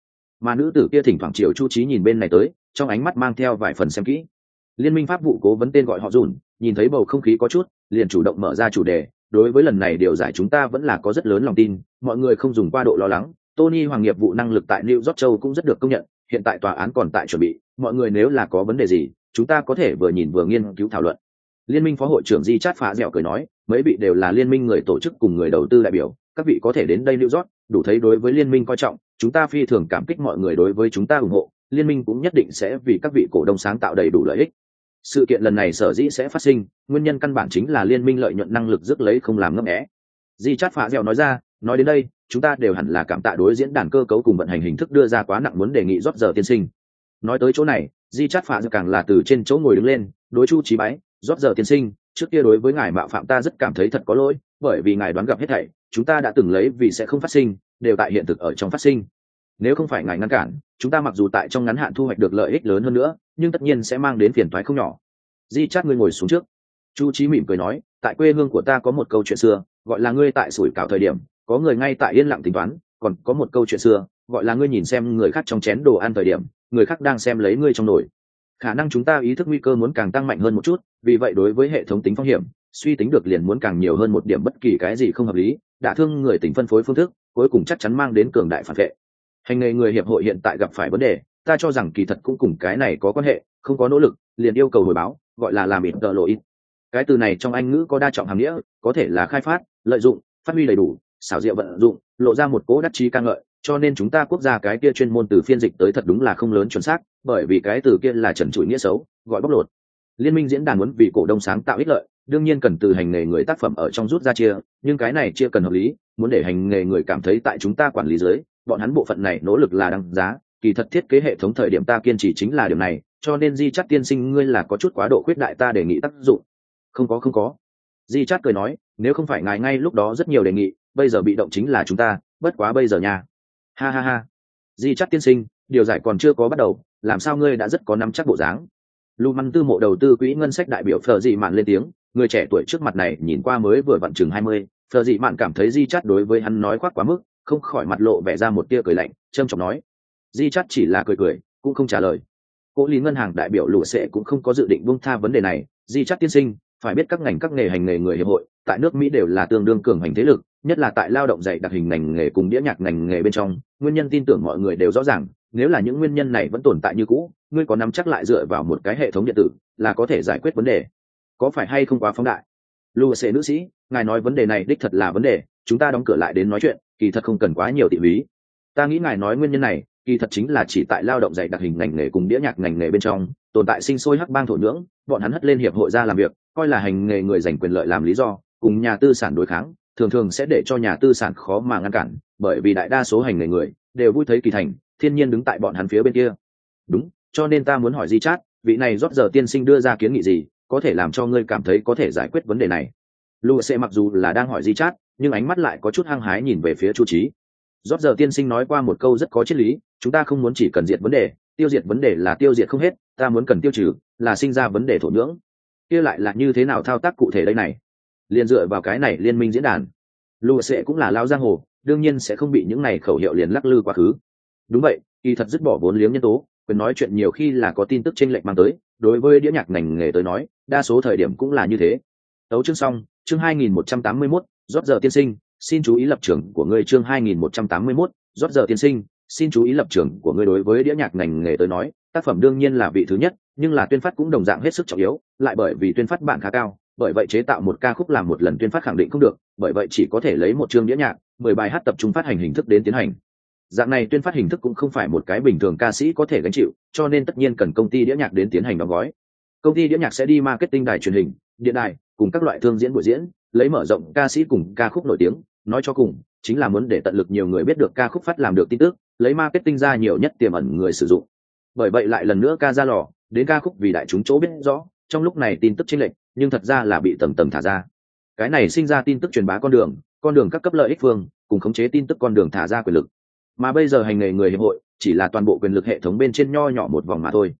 mà nữ tử kia thỉnh thoảng chiều chu trí nhìn bên này tới, trong ánh mắt mang theo vài phần xem kỹ. Liên minh pháp vụ cố vấn tên gọi họ Dùn, nhìn thấy bầu không khí có chút, liền chủ động mở ra chủ đề. Đối với lần này điều giải chúng ta vẫn là có rất lớn lòng tin, mọi người không dùng qua độ lo lắng. Tony Hoàng nghiệp vụ năng lực tại New York châu cũng rất được công nhận, hiện tại tòa án còn tại chuẩn bị, mọi người nếu là có vấn đề gì, chúng ta có thể vừa nhìn vừa nghiên cứu thảo luận. Liên minh phó hội trưởng Di Chát phá dẻo cười nói, mấy vị đều là liên minh người tổ chức cùng người đầu tư đại biểu, các vị có thể đến đây New York, đủ thấy đối với liên minh coi trọng, chúng ta phi thường cảm kích mọi người đối với chúng ta ủng hộ, liên minh cũng nhất định sẽ vì các vị cổ đông sáng tạo đầy đủ lợi ích. Sự kiện lần này sở dĩ sẽ phát sinh, nguyên nhân căn bản chính là liên minh lợi nhuận năng lực rước lấy không làm ngấp nghé. Di Chát phá dẻo nói ra, nói đến đây, chúng ta đều hẳn là cảm tạ đối diễn đàn cơ cấu cùng vận hành hình thức đưa ra quá nặng muốn đề nghị rót giờ tiên sinh. Nói tới chỗ này, Di Chát phá dẻo càng là từ trên chỗ ngồi đứng lên, đối Chu Chí bái, rót giờ tiên sinh, trước kia đối với ngài mạo phạm ta rất cảm thấy thật có lỗi, bởi vì ngài đoán gặp hết thảy, chúng ta đã từng lấy vì sẽ không phát sinh, đều tại hiện thực ở trong phát sinh. Nếu không phải ngài ngăn cản, chúng ta mặc dù tại trong ngắn hạn thu hoạch được lợi ích lớn hơn nữa, nhưng tất nhiên sẽ mang đến phiền toái không nhỏ. Di Chát ngươi ngồi xuống trước. Chu Chí mỉm cười nói, tại quê hương của ta có một câu chuyện xưa, gọi là ngươi tại sủi cảo thời điểm, có người ngay tại yên lặng tính toán, còn có một câu chuyện xưa, gọi là ngươi nhìn xem người khác trong chén đồ ăn thời điểm, người khác đang xem lấy ngươi trong nồi. Khả năng chúng ta ý thức nguy cơ muốn càng tăng mạnh hơn một chút, vì vậy đối với hệ thống tính phong hiểm, suy tính được liền muốn càng nhiều hơn một điểm bất kỳ cái gì không hợp lý, đả thương người tính phân phối phương thức, cuối cùng chắc chắn mang đến cường đại phản vệ. Hành nghề người hiệp hội hiện tại gặp phải vấn đề, ta cho rằng kỳ thật cũng cùng cái này có quan hệ, không có nỗ lực, liền yêu cầu hồi báo, gọi là làm ít tờ lộ ít. Cái từ này trong Anh ngữ có đa trọng hàm nghĩa, có thể là khai phát, lợi dụng, phát huy đầy đủ, xảo diệu vận dụng, lộ ra một cố đắc chí ca ngợi, cho nên chúng ta quốc gia cái kia chuyên môn từ phiên dịch tới thật đúng là không lớn chuẩn xác, bởi vì cái từ kia là trần trụi nghĩa xấu, gọi bóc lột. Liên minh diễn đàn muốn vì cổ đông sáng tạo ích lợi, đương nhiên cần từ hành nghề người tác phẩm ở trong rút ra chia, nhưng cái này chia cần hợp lý, muốn để hành nghề người cảm thấy tại chúng ta quản lý dưới, bọn hắn bộ phận này nỗ lực là đăng giá, kỳ thật thiết kế hệ thống thời điểm ta kiên trì chính là điều này, cho nên Di Chát tiên sinh ngươi là có chút quá độ khuyết đại ta đề nghị tác dụng. Không có không có. Di Chát cười nói, nếu không phải ngài ngay lúc đó rất nhiều đề nghị, bây giờ bị động chính là chúng ta, bất quá bây giờ nha. Ha ha ha. Di Chát tiên sinh, điều giải còn chưa có bắt đầu, làm sao ngươi đã rất có nắm chắc bộ dáng. Lưu Măn tư mộ đầu tư quỹ ngân sách đại biểu Phở Dị Mạn lên tiếng, người trẻ tuổi trước mặt này nhìn qua mới vừa vặn chừng hai mươi, Phở Dị Mạn cảm thấy Di Chát đối với hắn nói khoác quá mức, không khỏi mặt lộ vẻ ra một tia cười lạnh, trâm trọng nói. Di Chát chỉ là cười cười, cũng không trả lời. Cố lý ngân hàng đại biểu Lũ Sệ cũng không có dự định buông tha vấn đề này, Di Chát tiên sinh, phải biết các ngành các nghề hành nghề người hiệp hội, tại nước Mỹ đều là tương đương cường hành thế lực, nhất là tại lao động dạy đặc hình ngành nghề cùng đĩa nhạc ngành nghề bên trong, nguyên nhân tin tưởng mọi người đều rõ ràng, nếu là những nguyên nhân này vẫn tồn tại như cũ, ngươi có nắm chắc lại dựa vào một cái hệ thống điện tử là có thể giải quyết vấn đề, có phải hay không quá phóng đại? Lưu Sệ nữ sĩ, ngài nói vấn đề này đích thật là vấn đề, chúng ta đóng cửa lại đến nói chuyện, kỳ thật không cần quá nhiều tỉ lý. Ta nghĩ ngài nói nguyên nhân này, kỳ thật chính là chỉ tại lao động dạy đặc hình ngành nghề cùng đĩa nhạc ngành nghề bên trong tồn tại sinh sôi hắc bang thổ nhưỡng, bọn hắn hất lên hiệp hội ra làm việc, coi là hành nghề người giành quyền lợi làm lý do, cùng nhà tư sản đối kháng, thường thường sẽ để cho nhà tư sản khó mà ngăn cản, bởi vì đại đa số hành nghề người đều vui thấy kỳ thành, thiên nhiên đứng tại bọn hắn phía bên kia. Đúng, cho nên ta muốn hỏi Di Chát, vị này rót giờ tiên sinh đưa ra kiến nghị gì, có thể làm cho ngươi cảm thấy có thể giải quyết vấn đề này. Luce mặc dù là đang hỏi Di Chát, nhưng ánh mắt lại có chút hăng hái nhìn về phía Chu Chí. Rót giờ tiên sinh nói qua một câu rất có triết lý, chúng ta không muốn chỉ cần diệt vấn đề, tiêu diệt vấn đề là tiêu diệt không hết, ta muốn cần tiêu trừ, là sinh ra vấn đề thổ nhưỡng. Kia lại là như thế nào thao tác cụ thể đây này? Liên dựa vào cái này liên minh diễn đàn. Luce cũng là lao giang hồ, đương nhiên sẽ không bị những này khẩu hiệu liền lắc lư quá khứ. Đúng vậy, kỳ thật dứt bỏ vốn liếng nhân tố, quyền nói chuyện nhiều khi là có tin tức chênh lệch mang tới, đối với đĩa nhạc ngành nghề tới nói, đa số thời điểm cũng là như thế. Tấu chương xong, chương hai nghìn một trăm tám mươi mốt, rót giờ tiên sinh, xin chú ý lập trường của ngươi chương hai nghìn một trăm tám mươi mốt, rót giờ tiên sinh, xin chú ý lập trường của ngươi đối với đĩa nhạc ngành nghề tới nói, tác phẩm đương nhiên là vị thứ nhất, nhưng là tuyên phát cũng đồng dạng hết sức trọng yếu, lại bởi vì tuyên phát bạn khá cao, bởi vậy chế tạo một ca khúc làm một lần tuyên phát khẳng định không được, bởi vậy chỉ có thể lấy một chương đĩa nhạc, mười bài hát tập trung phát hành hình thức đến tiến hành. Dạng này tuyên phát hình thức cũng không phải một cái bình thường ca sĩ có thể gánh chịu, cho nên tất nhiên cần công ty đĩa nhạc đến tiến hành đóng gói. Công ty đĩa nhạc sẽ đi marketing đài truyền hình, điện đài, cùng các loại thương diễn buổi diễn, lấy mở rộng ca sĩ cùng ca khúc nổi tiếng, nói cho cùng, chính là muốn để tận lực nhiều người biết được ca khúc phát làm được tin tức, lấy marketing ra nhiều nhất tiềm ẩn người sử dụng. Bởi vậy lại lần nữa ca ra lò, đến ca khúc vì đại chúng chỗ biết rõ, trong lúc này tin tức chênh lệch, nhưng thật ra là bị tầng tầng thả ra. Cái này sinh ra tin tức truyền bá con đường, con đường các cấp lợi ích phương, cùng khống chế tin tức con đường thả ra quyền lực. Mà bây giờ hành nghề người hiệp hội chỉ là toàn bộ quyền lực hệ thống bên trên nho nhỏ một vòng mà thôi.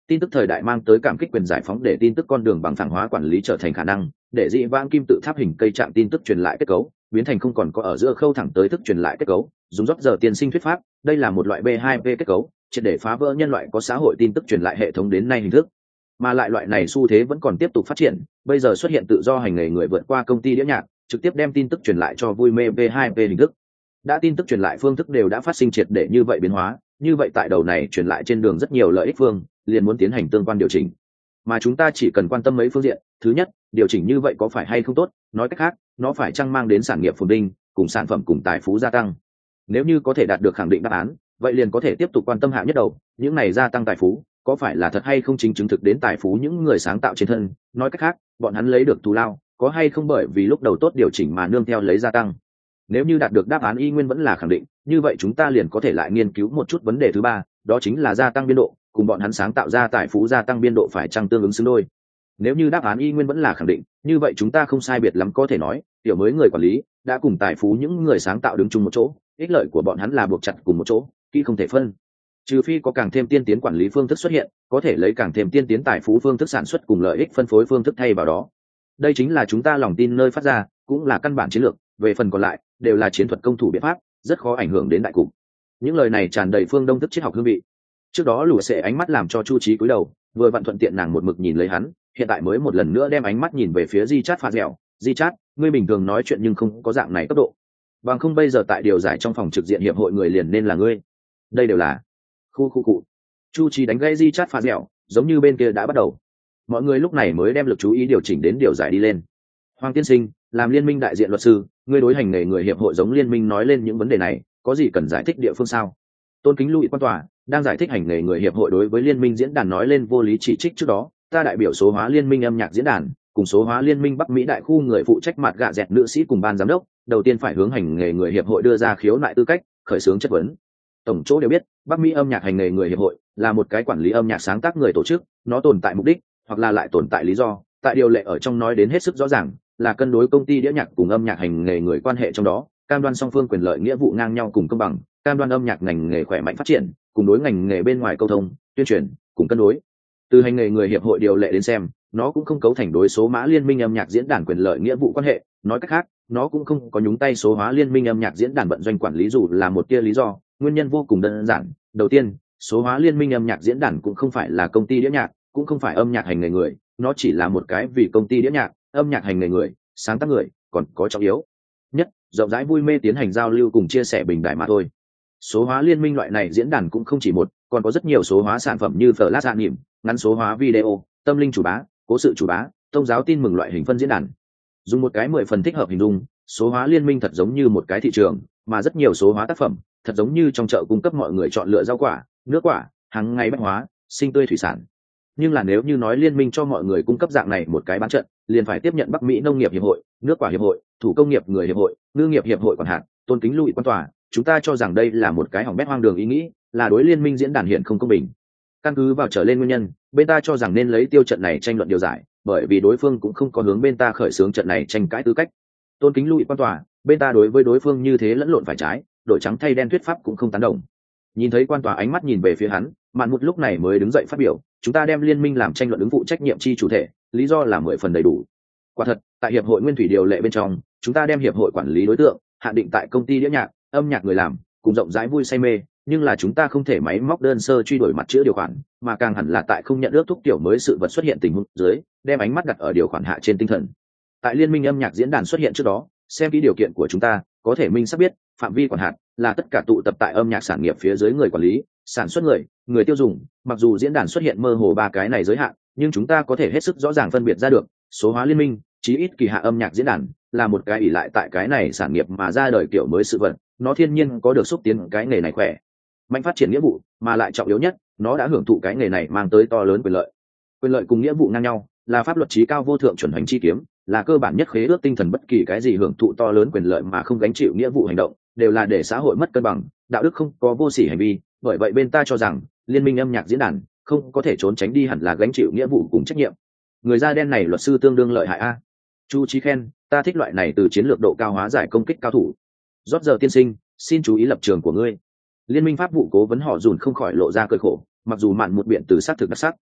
Tin tức thời đại mang tới cảm kích quyền giải phóng để tin tức con đường bằng phẳng hóa quản lý trở thành khả năng, để dị vãng kim tự tháp hình cây chạm tin tức truyền lại kết cấu biến thành không còn có ở giữa khâu thẳng tới thức truyền lại kết cấu. Dùng rót giờ tiên sinh thuyết pháp, đây là một loại B hai P kết cấu, triệt để phá vỡ nhân loại có xã hội tin tức truyền lại hệ thống đến nay hình thức. Mà lại loại này xu thế vẫn còn tiếp tục phát triển, bây giờ xuất hiện tự do hành nghề người vượt qua công ty đĩa nhạc, trực tiếp đem tin tức truyền lại cho vui mê B hai P hình thức. Đã tin tức truyền lại phương thức đều đã phát sinh triệt để như vậy biến hóa, như vậy tại đầu này truyền lại trên đường rất nhiều lợi ích phương, liền muốn tiến hành tương quan điều chỉnh. Mà chúng ta chỉ cần quan tâm mấy phương diện. Thứ nhất, điều chỉnh như vậy có phải hay không tốt, nói cách khác, nó phải chăng mang đến sản nghiệp phồn vinh, cùng sản phẩm cùng tài phú gia tăng. Nếu như có thể đạt được khẳng định đáp án, vậy liền có thể tiếp tục quan tâm hạ nhất đầu, những này gia tăng tài phú có phải là thật hay không chính chứng thực đến tài phú những người sáng tạo trên thân, nói cách khác, bọn hắn lấy được thù lao có hay không bởi vì lúc đầu tốt điều chỉnh mà nương theo lấy gia tăng. Nếu như đạt được đáp án y nguyên vẫn là khẳng định, như vậy chúng ta liền có thể lại nghiên cứu một chút vấn đề thứ ba, đó chính là gia tăng biên độ, cùng bọn hắn sáng tạo ra tài phú gia tăng biên độ phải chăng tương ứng xứng đôi. Nếu như đáp án y nguyên vẫn là khẳng định, như vậy chúng ta không sai biệt lắm có thể nói, tiểu mới người quản lý đã cùng tài phú những người sáng tạo đứng chung một chỗ, ích lợi của bọn hắn là buộc chặt cùng một chỗ, kỹ không thể phân. Trừ phi có càng thêm tiên tiến quản lý phương thức xuất hiện, có thể lấy càng thêm tiên tiến tài phú phương thức sản xuất cùng lợi ích phân phối phương thức thay vào đó. Đây chính là chúng ta lòng tin nơi phát ra, cũng là căn bản chiến lược, về phần còn lại đều là chiến thuật công thủ biện pháp, rất khó ảnh hưởng đến đại cục. Những lời này tràn đầy phương Đông thức triết học hương vị. Trước đó lùa sệ ánh mắt làm cho Chu Trí cúi đầu, vừa vặn thuận tiện nàng một mực nhìn lấy hắn, hiện tại mới một lần nữa đem ánh mắt nhìn về phía Di Chát pha dẻo. Di Chát, ngươi bình thường nói chuyện nhưng không có dạng này cấp độ, bằng không bây giờ tại điều giải trong phòng trực diện hiệp hội người liền nên là ngươi. Đây đều là khu khu cụ. Chu Trí đánh gãy Di Chát pha dẻo, giống như bên kia đã bắt đầu. Mọi người lúc này mới đem lực chú ý điều chỉnh đến điều giải đi lên. Hoàng tiên sinh, làm liên minh đại diện luật sư, ngươi đối hành nghề người hiệp hội giống liên minh nói lên những vấn đề này, có gì cần giải thích địa phương sao? Tôn kính Lụy quan tòa đang giải thích hành nghề người hiệp hội đối với liên minh diễn đàn nói lên vô lý chỉ trích trước đó, ta đại biểu số hóa liên minh âm nhạc diễn đàn cùng số hóa liên minh Bắc Mỹ đại khu người phụ trách mặt gạ dẹt nữ sĩ cùng ban giám đốc, đầu tiên phải hướng hành nghề người hiệp hội đưa ra khiếu nại tư cách, khởi xướng chất vấn. Tổng chỗ đều biết, Bắc Mỹ âm nhạc hành nghề người hiệp hội là một cái quản lý âm nhạc sáng tác người tổ chức, nó tồn tại mục đích hoặc là lại tồn tại lý do, tại điều lệ ở trong nói đến hết sức rõ ràng, là cân đối công ty đĩa nhạc cùng âm nhạc hành nghề người quan hệ trong đó, cam đoan song phương quyền lợi nghĩa vụ ngang nhau cùng công bằng, cam đoan âm nhạc ngành nghề khỏe mạnh phát triển, cùng đối ngành nghề bên ngoài câu thông, tuyên truyền, cùng cân đối. Từ hành nghề người hiệp hội điều lệ đến xem, nó cũng không cấu thành đối số mã liên minh âm nhạc diễn đàn quyền lợi nghĩa vụ quan hệ, nói cách khác, nó cũng không có nhúng tay số hóa liên minh âm nhạc diễn đàn vận doanh quản lý dù là một tia lý do, nguyên nhân vô cùng đơn giản. Đầu tiên, số hóa liên minh âm nhạc diễn đàn cũng không phải là công ty đĩa nhạc, cũng không phải âm nhạc hành nghề người, nó chỉ là một cái vì công ty đĩa nhạc, âm nhạc hành nghề người, sáng tác người, còn có trọng yếu nhất, rộng rãi vui mê tiến hành giao lưu cùng chia sẻ bình đại mà thôi. Số hóa liên minh loại này diễn đàn cũng không chỉ một, còn có rất nhiều số hóa sản phẩm như Flash dạng nghiệm, ngắn số hóa video, tâm linh chủ bá, cố sự chủ bá, tôn giáo tin mừng loại hình phân diễn đàn. Dùng một cái mười phần thích hợp hình dung, số hóa liên minh thật giống như một cái thị trường, mà rất nhiều số hóa tác phẩm thật giống như trong chợ cung cấp mọi người chọn lựa rau quả, nước quả, hàng ngày bách hóa, sinh tươi thủy sản. Nhưng là nếu như nói liên minh cho mọi người cung cấp dạng này một cái bán trận, liền phải tiếp nhận Bắc Mỹ nông nghiệp hiệp hội, nước quả hiệp hội, thủ công nghiệp người hiệp hội, ngư nghiệp hiệp hội quản hạt. Tôn kính Lụy quan tòa, chúng ta cho rằng đây là một cái hỏng bét hoang đường ý nghĩ, là đối liên minh diễn đàn hiện không công bình. Căn cứ vào trở lên nguyên nhân, bên ta cho rằng nên lấy tiêu trận này tranh luận điều giải, bởi vì đối phương cũng không có hướng bên ta khởi xướng trận này tranh cãi tư cách. Tôn kính Lụy quan tòa, bên ta đối với đối phương như thế lẫn lộn phải trái, đổi trắng thay đen thuyết pháp cũng không tán đồng. Nhìn thấy quan tòa ánh mắt nhìn về phía hắn, Mạn Một lúc này mới đứng dậy phát biểu, chúng ta đem liên minh làm tranh luận ứng phụ trách nhiệm chi chủ thể, lý do là mười phần đầy đủ. Quả thật, tại hiệp hội nguyên thủy điều lệ bên trong, chúng ta đem hiệp hội quản lý đối tượng hạn định tại công ty đĩa nhạc, âm nhạc người làm, cùng rộng rãi vui say mê, nhưng là chúng ta không thể máy móc đơn sơ truy đuổi mặt chữ điều khoản, mà càng hẳn là tại không nhận ước thúc tiểu mới sự vật xuất hiện tình huống dưới, đem ánh mắt đặt ở điều khoản hạ trên tinh thần. Tại liên minh âm nhạc diễn đàn xuất hiện trước đó, xem kỹ điều kiện của chúng ta, có thể minh xác biết, phạm vi quản hạt là tất cả tụ tập tại âm nhạc sản nghiệp phía dưới người quản lý, sản xuất người, người tiêu dùng. Mặc dù diễn đàn xuất hiện mơ hồ ba cái này giới hạn, nhưng chúng ta có thể hết sức rõ ràng phân biệt ra được, số hóa liên minh, chí ít kỳ hạ âm nhạc diễn đàn là một cái ỷ lại tại cái này sản nghiệp mà ra đời kiểu mới sự vật, nó thiên nhiên có được xúc tiến cái nghề này khỏe mạnh phát triển nghĩa vụ, mà lại trọng yếu nhất, nó đã hưởng thụ cái nghề này mang tới to lớn quyền lợi. Quyền lợi cùng nghĩa vụ ngang nhau, là pháp luật chí cao vô thượng chuẩn hành chi kiếm, là cơ bản nhất khế ước tinh thần. Bất kỳ cái gì hưởng thụ to lớn quyền lợi mà không gánh chịu nghĩa vụ hành động, đều là để xã hội mất cân bằng, đạo đức không có vô sỉ hành vi. Bởi vậy bên ta cho rằng, liên minh âm nhạc diễn đàn không có thể trốn tránh đi hẳn là gánh chịu nghĩa vụ cùng trách nhiệm. Người da đen này luật sư tương đương lợi hại a. Chu Chí khen, ta thích loại này từ chiến lược độ cao hóa giải công kích cao thủ. Rót giờ tiên sinh, xin chú ý lập trường của ngươi. Liên minh pháp vụ cố vấn họ dùn không khỏi lộ ra cơi khổ, mặc dù Mạn Một biện từ sát thực đắc sắc,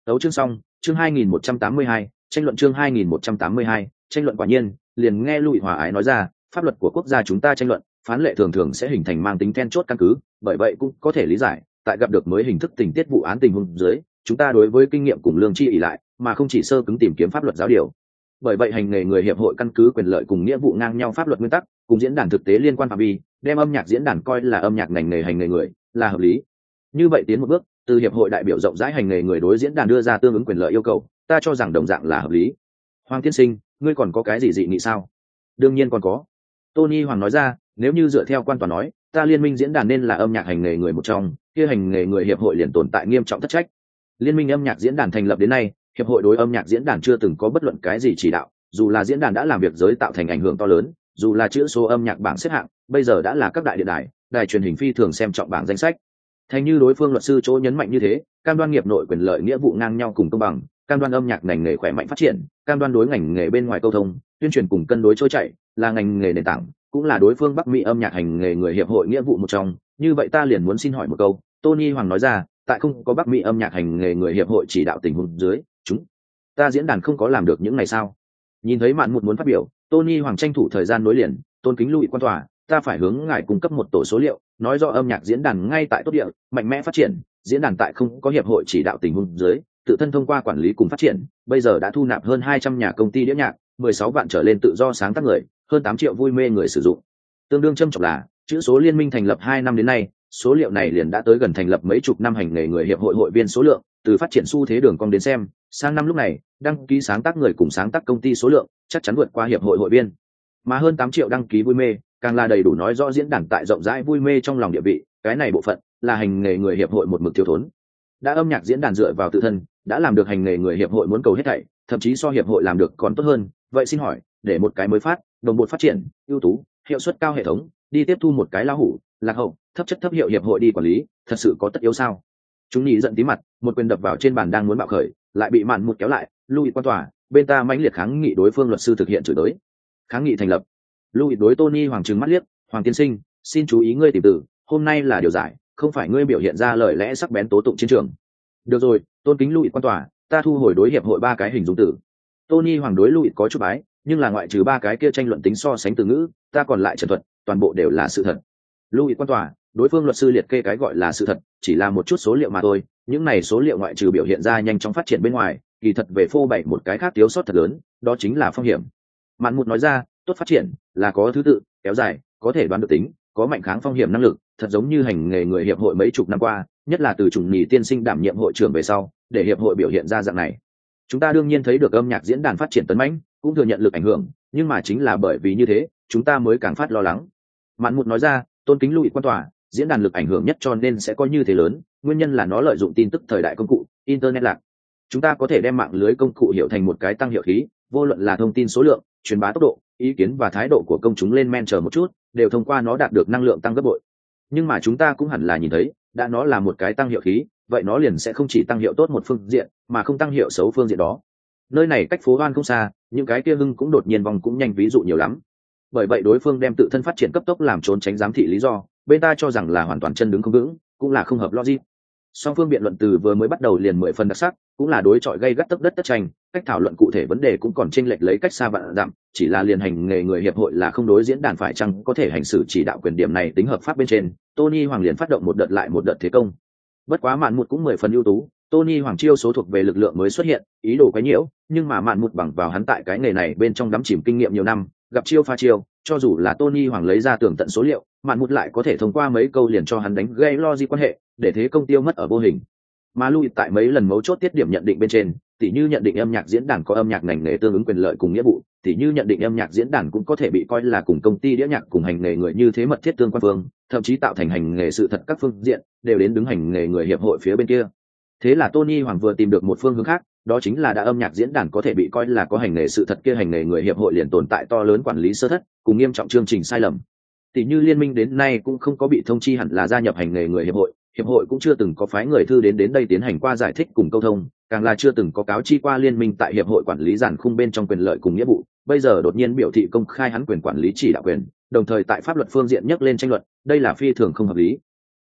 Tấu chương xong, chương hai nghìn một trăm tám mươi hai, tranh luận chương hai nghìn một trăm tám mươi hai, tranh luận quả nhiên, liền nghe Lụy Hòa Ái nói ra, pháp luật của quốc gia chúng ta tranh luận, phán lệ thường thường sẽ hình thành mang tính then chốt căn cứ, bởi vậy cũng có thể lý giải, tại gặp được mới hình thức tình tiết vụ án tình huống dưới, chúng ta đối với kinh nghiệm cùng lương chi ỷ lại, mà không chỉ sơ cứng tìm kiếm pháp luật giáo điều. Bởi vậy hành nghề người hiệp hội căn cứ quyền lợi cùng nghĩa vụ ngang nhau pháp luật nguyên tắc, cùng diễn đàn thực tế liên quan phạm vi, đem âm nhạc diễn đàn coi là âm nhạc ngành nghề hành nghề người, là hợp lý. Như vậy tiến một bước, từ hiệp hội đại biểu rộng rãi hành nghề người đối diễn đàn đưa ra tương ứng quyền lợi yêu cầu, ta cho rằng đồng dạng là hợp lý. Hoàng tiên sinh, ngươi còn có cái gì dị nghị sao? Đương nhiên còn có. Tony Hoàng nói ra, nếu như dựa theo quan tòa nói, ta liên minh diễn đàn nên là âm nhạc hành nghề người một trong, kia hành nghề người hiệp hội liền tồn tại nghiêm trọng thất trách. Liên minh âm nhạc diễn đàn thành lập đến nay, hiệp hội đối âm nhạc diễn đàn chưa từng có bất luận cái gì chỉ đạo, dù là diễn đàn đã làm việc giới tạo thành ảnh hưởng to lớn, dù là chữ số âm nhạc bảng xếp hạng, bây giờ đã là các đại điện đài, đài truyền hình phi thường xem trọng bảng danh sách. Thành như đối phương luật sư chỗ nhấn mạnh như thế, cam đoan nghiệp nội quyền lợi nghĩa vụ ngang nhau cùng công bằng, cam đoan âm nhạc ngành nghề khỏe mạnh phát triển, cam đoan đối ngành nghề bên ngoài câu thông, tuyên truyền cùng cân đối trôi chảy, là ngành nghề nền tảng, cũng là đối phương Bắc Mỹ âm nhạc hành nghề người hiệp hội nghĩa vụ một trong. Như vậy ta liền muốn xin hỏi một câu, Tony Hoàng nói ra, tại không có Bắc Mỹ âm nhạc hành nghề người hiệp hội chỉ đạo tình huống dưới, chúng ta diễn đàn không có làm được những này sao? Nhìn thấy Mạn Một muốn phát biểu, Tony Hoàng tranh thủ thời gian nối liền, tôn kính Lụy quan tòa, ta phải hướng ngài cung cấp một tổ số liệu, nói rõ âm nhạc diễn đàn ngay tại tốt địa, mạnh mẽ phát triển, diễn đàn tại không có hiệp hội chỉ đạo tình huống dưới, tự thân thông qua quản lý cùng phát triển, bây giờ đã thu nạp hơn hai trăm nhà công ty đĩa nhạc, mười sáu vạn trở lên tự do sáng tác người, hơn tám triệu vui mê người sử dụng. Tương đương trâm trọng là, chữ số liên minh thành lập hai năm đến nay, số liệu này liền đã tới gần thành lập mấy chục năm hành nghề người hiệp hội hội viên số lượng, từ phát triển xu thế đường cong đến xem, sang năm lúc này, đăng ký sáng tác người cùng sáng tác công ty số lượng chắc chắn vượt qua hiệp hội hội viên. Mà hơn tám triệu đăng ký vui mê, càng là đầy đủ nói rõ diễn đàn tại rộng rãi vui mê trong lòng địa vị, cái này bộ phận là hành nghề người hiệp hội một mực thiếu thốn. Đã âm nhạc diễn đàn dựa vào tự thân, đã làm được hành nghề người hiệp hội muốn cầu hết thảy, thậm chí so hiệp hội làm được còn tốt hơn, vậy xin hỏi, để một cái mới phát, đồng bộ phát triển, ưu tú, hiệu suất cao hệ thống, đi tiếp thu một cái lao hủ, lạc hậu, thấp chất thấp hiệu hiệp hội đi quản lý, thật sự có tất yếu sao? Chúng nhị giận tí mặt, một quyền đập vào trên bàn đang muốn bạo khởi, lại bị Mạn Một kéo lại, Lụy quan tòa, bên ta mãnh liệt kháng nghị đối phương luật sư thực hiện chửi tới. Kháng nghị thành lập. Lụy đối Tony Hoàng trừng mắt liếc, Hoàng tiên sinh, xin chú ý ngươi tìm từ, hôm nay là điều giải, không phải ngươi biểu hiện ra lời lẽ sắc bén tố tụng chiến trường. Được rồi, tôn kính Lụy quan tòa, ta thu hồi đối hiệp hội ba cái hình dung từ. Tony Hoàng đối Lụy có chút bái, nhưng là ngoại trừ ba cái kia tranh luận tính so sánh từ ngữ, ta còn lại trần thuật, toàn bộ đều là sự thật. Lụy quan tòa, đối phương luật sư liệt kê cái gọi là sự thật, chỉ là một chút số liệu mà thôi, những này số liệu ngoại trừ biểu hiện ra nhanh chóng phát triển bên ngoài, kỳ thật về phô bày một cái khác thiếu sót thật lớn, đó chính là phong hiểm. Mạn Một nói ra, tốt phát triển là có thứ tự, kéo dài, có thể đoán được tính, có mạnh kháng phong hiểm năng lực, thật giống như hành nghề người hiệp hội mấy chục năm qua, nhất là từ Trùng Nhì tiên sinh đảm nhiệm hội trưởng về sau, để hiệp hội biểu hiện ra dạng này. Chúng ta đương nhiên thấy được âm nhạc diễn đàn phát triển tấn mãnh, cũng thừa nhận lực ảnh hưởng, nhưng mà chính là bởi vì như thế, chúng ta mới càng phát lo lắng. Mạn Một nói ra, tôn kính Lụy quan tòa, diễn đàn lực ảnh hưởng nhất cho nên sẽ có như thế lớn, nguyên nhân là nó lợi dụng tin tức thời đại công cụ, internet lạc. Chúng ta có thể đem mạng lưới công cụ hiểu thành một cái tăng hiệu khí, vô luận là thông tin số lượng, truyền bá tốc độ, ý kiến và thái độ của công chúng lên men chờ một chút, đều thông qua nó đạt được năng lượng tăng gấp bội. Nhưng mà chúng ta cũng hẳn là nhìn thấy, đã nó là một cái tăng hiệu khí, vậy nó liền sẽ không chỉ tăng hiệu tốt một phương diện, mà không tăng hiệu xấu phương diện đó. Nơi này cách phố Hoan không xa, những cái kia hưng cũng đột nhiên vòng cũng nhanh ví dụ nhiều lắm. Bởi vậy đối phương đem tự thân phát triển cấp tốc làm trốn tránh giám thị lý do, bên ta cho rằng là hoàn toàn chân đứng không vững, cũng là không hợp logic. Song phương biện luận từ vừa mới bắt đầu liền mười phần đặc sắc, cũng là đối chọi gây gắt tấp đất tất tranh, cách thảo luận cụ thể vấn đề cũng còn chênh lệch lấy cách xa vạn dặm, chỉ là liền hành nghề người hiệp hội là không đối diễn đàn phải chăng có thể hành xử chỉ đạo quyền điểm này tính hợp pháp bên trên, Tony Hoàng liền phát động một đợt lại một đợt thế công. Bất quá Mạn Một cũng mười phần ưu tú, Tony Hoàng chiêu số thuộc về lực lượng mới xuất hiện, ý đồ quấy nhiễu, nhưng mà Mạn Một bằng vào hắn tại cái nghề này bên trong đắm chìm kinh nghiệm nhiều năm, gặp chiêu pha chiêu, cho dù là Tony Hoàng lấy ra tường tận số liệu, Mạn Một lại có thể thông qua mấy câu liền cho hắn đánh gây logic quan hệ, để thế công tiêu mất ở vô hình. Mà Lụy tại mấy lần mấu chốt tiết điểm nhận định bên trên, tỉ như nhận định âm nhạc diễn đàn có âm nhạc ngành nghề tương ứng quyền lợi cùng nghĩa vụ, tỉ như nhận định âm nhạc diễn đàn cũng có thể bị coi là cùng công ty đĩa nhạc cùng hành nghề người như thế mật thiết tương quan phương, thậm chí tạo thành hành nghề sự thật các phương diện đều đến đứng hành nghề người hiệp hội phía bên kia. Thế là Tony Hoàng vừa tìm được một phương hướng khác, đó chính là đã âm nhạc diễn đàn có thể bị coi là có hành nghề sự thật kia hành nghề người hiệp hội liền tồn tại to lớn quản lý sơ thất, cùng nghiêm trọng chương trình sai lầm. Tỷ như liên minh đến nay cũng không có bị thông chi hẳn là gia nhập hành nghề người hiệp hội, hiệp hội cũng chưa từng có phái người thư đến đến đây tiến hành qua giải thích cùng câu thông, càng là chưa từng có cáo chi qua liên minh tại hiệp hội quản lý giản khung bên trong quyền lợi cùng nghĩa vụ, bây giờ đột nhiên biểu thị công khai hắn quyền quản lý chỉ đạo quyền, đồng thời tại pháp luật phương diện nhắc lên tranh luận, đây là phi thường không hợp lý.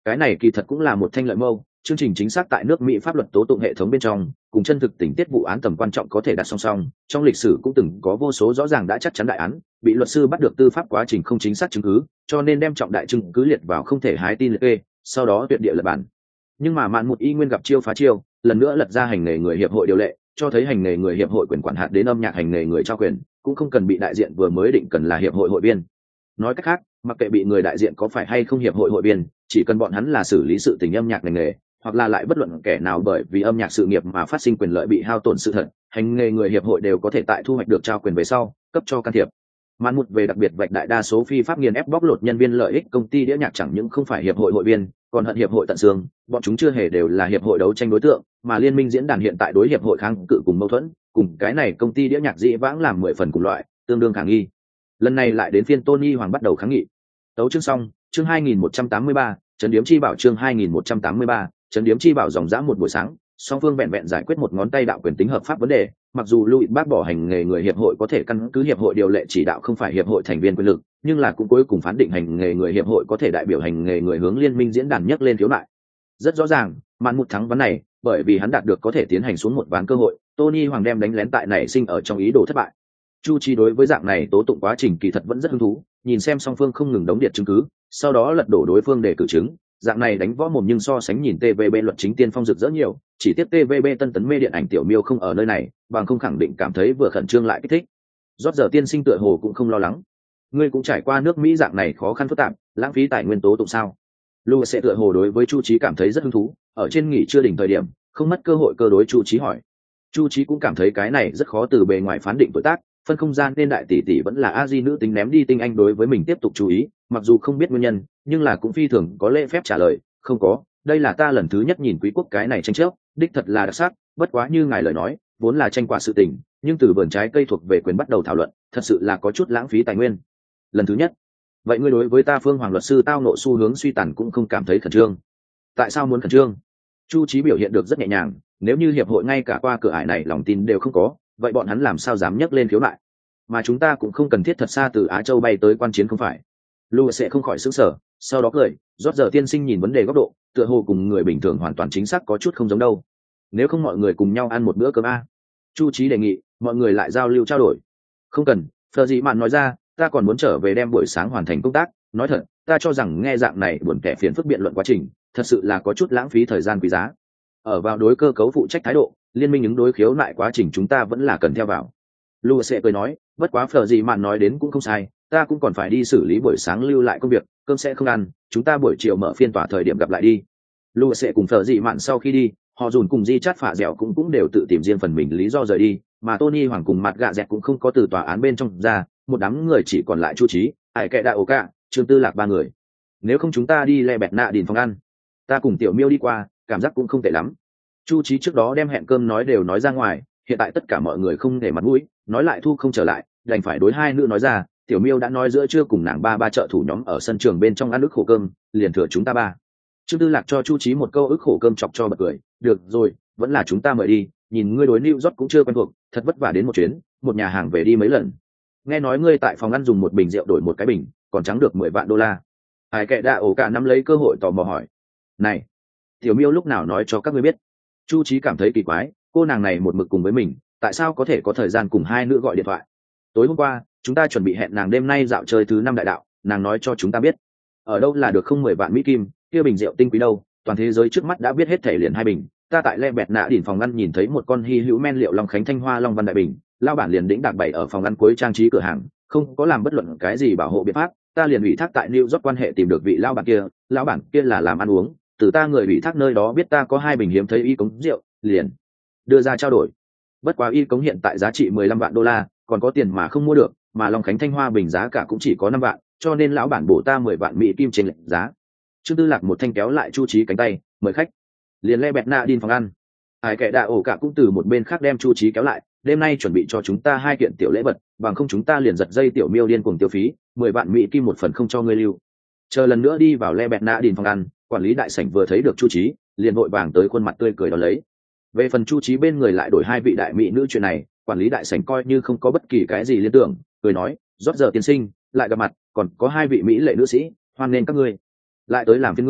Cái này kỳ thật cũng là một thanh lợi mâu, chương trình chính xác tại nước Mỹ pháp luật tố tụng hệ thống bên trong, cùng chân thực tình tiết vụ án tầm quan trọng có thể đặt song song. Trong lịch sử cũng từng có vô số rõ ràng đã chắc chắn đại án, bị luật sư bắt được tư pháp quá trình không chính xác chứng cứ, cho nên đem trọng đại chứng cứ liệt vào không thể hái tin liệt kê, sau đó tuyệt địa lập bản. Nhưng mà mạn một y nguyên gặp chiêu phá chiêu, lần nữa lật ra hành nghề người hiệp hội điều lệ, cho thấy hành nghề người hiệp hội quyền quản hạt đến âm nhạc hành nghề người trao quyền, cũng không cần bị đại diện vừa mới định cần là hiệp hội hội viên. Nói cách khác, mặc kệ bị người đại diện có phải hay không hiệp hội hội viên, chỉ cần bọn hắn là xử lý sự tình âm nhạc ngành nghề, hoặc là lại bất luận kẻ nào bởi vì âm nhạc sự nghiệp mà phát sinh quyền lợi bị hao tổn sự thật, hành nghề người hiệp hội đều có thể tại thu hoạch được trao quyền về sau cấp cho can thiệp. Mạn một về đặc biệt vạch đại đa số phi pháp nghiền ép bóc lột nhân viên lợi ích công ty đĩa nhạc chẳng những không phải hiệp hội hội viên, còn hận hiệp hội tận xương, bọn chúng chưa hề đều là hiệp hội đấu tranh đối tượng, mà liên minh diễn đàn hiện tại đối hiệp hội kháng cự cùng mâu thuẫn, cùng cái này công ty đĩa nhạc dĩ vãng làm mười phần cùng loại, tương đương khả nghi. Lần này lại đến phiên Tony Hoàng bắt đầu kháng nghị. Tấu chương xong, chương hai nghìn một trăm tám mươi ba, trấn điếm chi bảo chương hai nghìn một trăm tám mươi ba, trấn điếm chi bảo dòng dã một buổi sáng, song phương vẹn vẹn giải quyết một ngón tay đạo quyền tính hợp pháp vấn đề, mặc dù Louis bác bỏ hành nghề người hiệp hội có thể căn cứ hiệp hội điều lệ chỉ đạo không phải hiệp hội thành viên quyền lực, nhưng là cũng cuối cùng phán định hành nghề người hiệp hội có thể đại biểu hành nghề người hướng liên minh diễn đàn nhắc lên khiếu nại. Rất rõ ràng, màn một thắng ván này, bởi vì hắn đạt được có thể tiến hành xuống một ván cơ hội, Tony Hoàng đem đánh lén tại nảy sinh ở trong ý đồ thất bại. Chu Trí đối với dạng này tố tụng quá trình kỳ thật vẫn rất hứng thú, nhìn xem song phương không ngừng đóng điện chứng cứ, sau đó lật đổ đối phương để cử chứng, dạng này đánh võ mồm nhưng so sánh nhìn tê vê bê luật chính tiên phong rực rỡ nhiều, chỉ tiếc tê vê bê tân tấn mê điện ảnh tiểu miêu không ở nơi này, bằng không khẳng định cảm thấy vừa khẩn trương lại kích thích. Rốt giờ tiên sinh tựa hồ cũng không lo lắng. Ngươi cũng trải qua nước Mỹ dạng này khó khăn phức tạp, lãng phí tài nguyên tố tụng sao? Louis sẽ tựa hồ đối với Chu Trí cảm thấy rất hứng thú, ở trên nghỉ trưa đỉnh thời điểm, không mất cơ hội cơ đối Chu Trí hỏi. Chu Trí cũng cảm thấy cái này rất khó từ bề ngoài phán định tuổi tác, phân không gian nên đại tỷ tỷ vẫn là a di nữ tính ném đi tinh anh đối với mình tiếp tục chú ý, mặc dù không biết nguyên nhân, nhưng là cũng phi thường có lễ phép trả lời, không có, đây là ta lần thứ nhất nhìn quý quốc cái này tranh chấp, đích thật là đặc sắc, bất quá như ngài lời nói, vốn là tranh quả sự tình, nhưng từ vườn trái cây thuộc về quyền bắt đầu thảo luận, thật sự là có chút lãng phí tài nguyên. Lần thứ nhất, vậy ngươi đối với ta Phương Hoàng luật sư tao nộ xu hướng suy tàn cũng không cảm thấy khẩn trương? Tại sao muốn khẩn trương? Chu Trí biểu hiện được rất nhẹ nhàng, nếu như hiệp hội ngay cả qua cửa ải này lòng tin đều không có, vậy bọn hắn làm sao dám nhấc lên khiếu nại? Mà chúng ta cũng không cần thiết thật xa từ Á Châu bay tới quan chiến không phải? Louis sẽ không khỏi sững sờ, sau đó cười, rót giờ tiên sinh nhìn vấn đề góc độ, tựa hồ cùng người bình thường hoàn toàn chính xác có chút không giống đâu. Nếu không mọi người cùng nhau ăn một bữa cơm a? Chu Trí đề nghị, mọi người lại giao lưu trao đổi. Không cần, Phờ Dị Mạn nói ra, ta còn muốn trở về đem buổi sáng hoàn thành công tác, nói thật, ta cho rằng nghe dạng này buồn kẻ phiền phức biện luận quá trình, thật sự là có chút lãng phí thời gian quý giá. Ở vào đối cơ cấu phụ trách thái độ, liên minh ứng đối khiếu nại quá trình chúng ta vẫn là cần theo vào. Louis sẽ cười nói, bất quá Phờ Dị Mạn nói đến cũng không sai, ta cũng còn phải đi xử lý buổi sáng lưu lại công việc, cơm sẽ không ăn, chúng ta buổi chiều mở phiên tòa thời điểm gặp lại đi. Louis sẽ cùng Phờ Dị Mạn sau khi đi, họ dùn cùng Di Chát phả dẻo cũng cũng đều tự tìm riêng phần mình lý do rời đi, mà Tony Hoàng cùng mặt gạ dẹt cũng không có từ tòa án bên trong ra, một đám người chỉ còn lại Chu Trí, Hải Kệ Đại Ổ Cả, Trương Tư Lạc ba người. Nếu không chúng ta đi Le Bẹt Nạ Đìn phòng ăn, ta cùng Tiểu Miêu đi qua, cảm giác cũng không tệ lắm. Chu Trí trước đó đem hẹn cơm nói đều nói ra ngoài, hiện tại tất cả mọi người không để mặt mũi, nói lại thu không trở lại, đành phải đối hai nữ nói ra, Tiểu Miêu đã nói giữa trưa cùng nàng ba ba trợ thủ nhóm ở sân trường bên trong ăn ức khổ cơm, liền thừa chúng ta ba. Trương Tư Lạc cho Chu Trí một câu ức khổ cơm chọc cho bật cười, được rồi, vẫn là chúng ta mời đi, nhìn ngươi đối New York cũng chưa quen thuộc, thật vất vả đến một chuyến, một nhà hàng về đi mấy lần. Nghe nói ngươi tại phòng ăn dùng một bình rượu đổi một cái bình, còn trắng được mười vạn đô la. Hải Kệ Đạ Ổ Cả nắm lấy cơ hội tò mò hỏi, này, Tiểu Miêu lúc nào nói cho các ngươi biết? Chu Trí cảm thấy kỳ quái, cô nàng này một mực cùng với mình, tại sao có thể có thời gian cùng hai nữ gọi điện thoại? Tối hôm qua, chúng ta chuẩn bị hẹn nàng đêm nay dạo chơi thứ năm đại đạo, nàng nói cho chúng ta biết. Ở đâu là được không mười vạn mỹ kim, kia bình rượu tinh quý đâu, toàn thế giới trước mắt đã biết hết thể liền hai bình. Ta tại Le Bẹt Nạ Đỉnh phòng ăn nhìn thấy một con hy hữu men liệu long khánh thanh hoa long văn đại bình, lao bản liền đĩnh đạc bày ở phòng ăn cuối trang trí cửa hàng, không có làm bất luận cái gì bảo hộ biện pháp, ta liền ủy thác tại New York quan hệ tìm được vị lao bản kia, lão bản kia là làm ăn uống, từ ta người ủy thác nơi đó biết ta có hai bình hiếm thấy y cống rượu, liền đưa ra trao đổi. Bất quá y cống hiện tại giá trị mười lăm vạn đô la, còn có tiền mà không mua được, mà long khánh thanh hoa bình giá cả cũng chỉ có năm vạn, cho nên lão bản bổ ta mười vạn mỹ kim trên lệnh giá. Trương Tư Lạc một thanh kéo lại Chu Trí cánh tay, mời khách. Liền Le Bẹt Nạ Đìn phòng ăn. Hải Kệ Đạ Ổ Cả cũng từ một bên khác đem Chu Trí kéo lại, đêm nay chuẩn bị cho chúng ta hai kiện tiểu lễ vật, bằng không chúng ta liền giật dây Tiểu Miêu điên cuồng tiêu phí, mười vạn mỹ kim một phần không cho ngươi lưu. Chờ lần nữa đi vào Le Bẹt Nạ Đìn phòng ăn, quản lý đại sảnh vừa thấy được Chu Trí, liền vội vàng tới khuôn mặt tươi cười đón lấy. Về phần Chu Trí bên người lại đổi hai vị đại mỹ nữ chuyện này, quản lý đại sảnh coi như không có bất kỳ cái gì liên tưởng, cười nói, rót giờ tiên sinh, lại gặp mặt, còn có hai vị mỹ lệ nữ sĩ, hoan nghênh các ngươi. Lại tới làm phiền ngươi,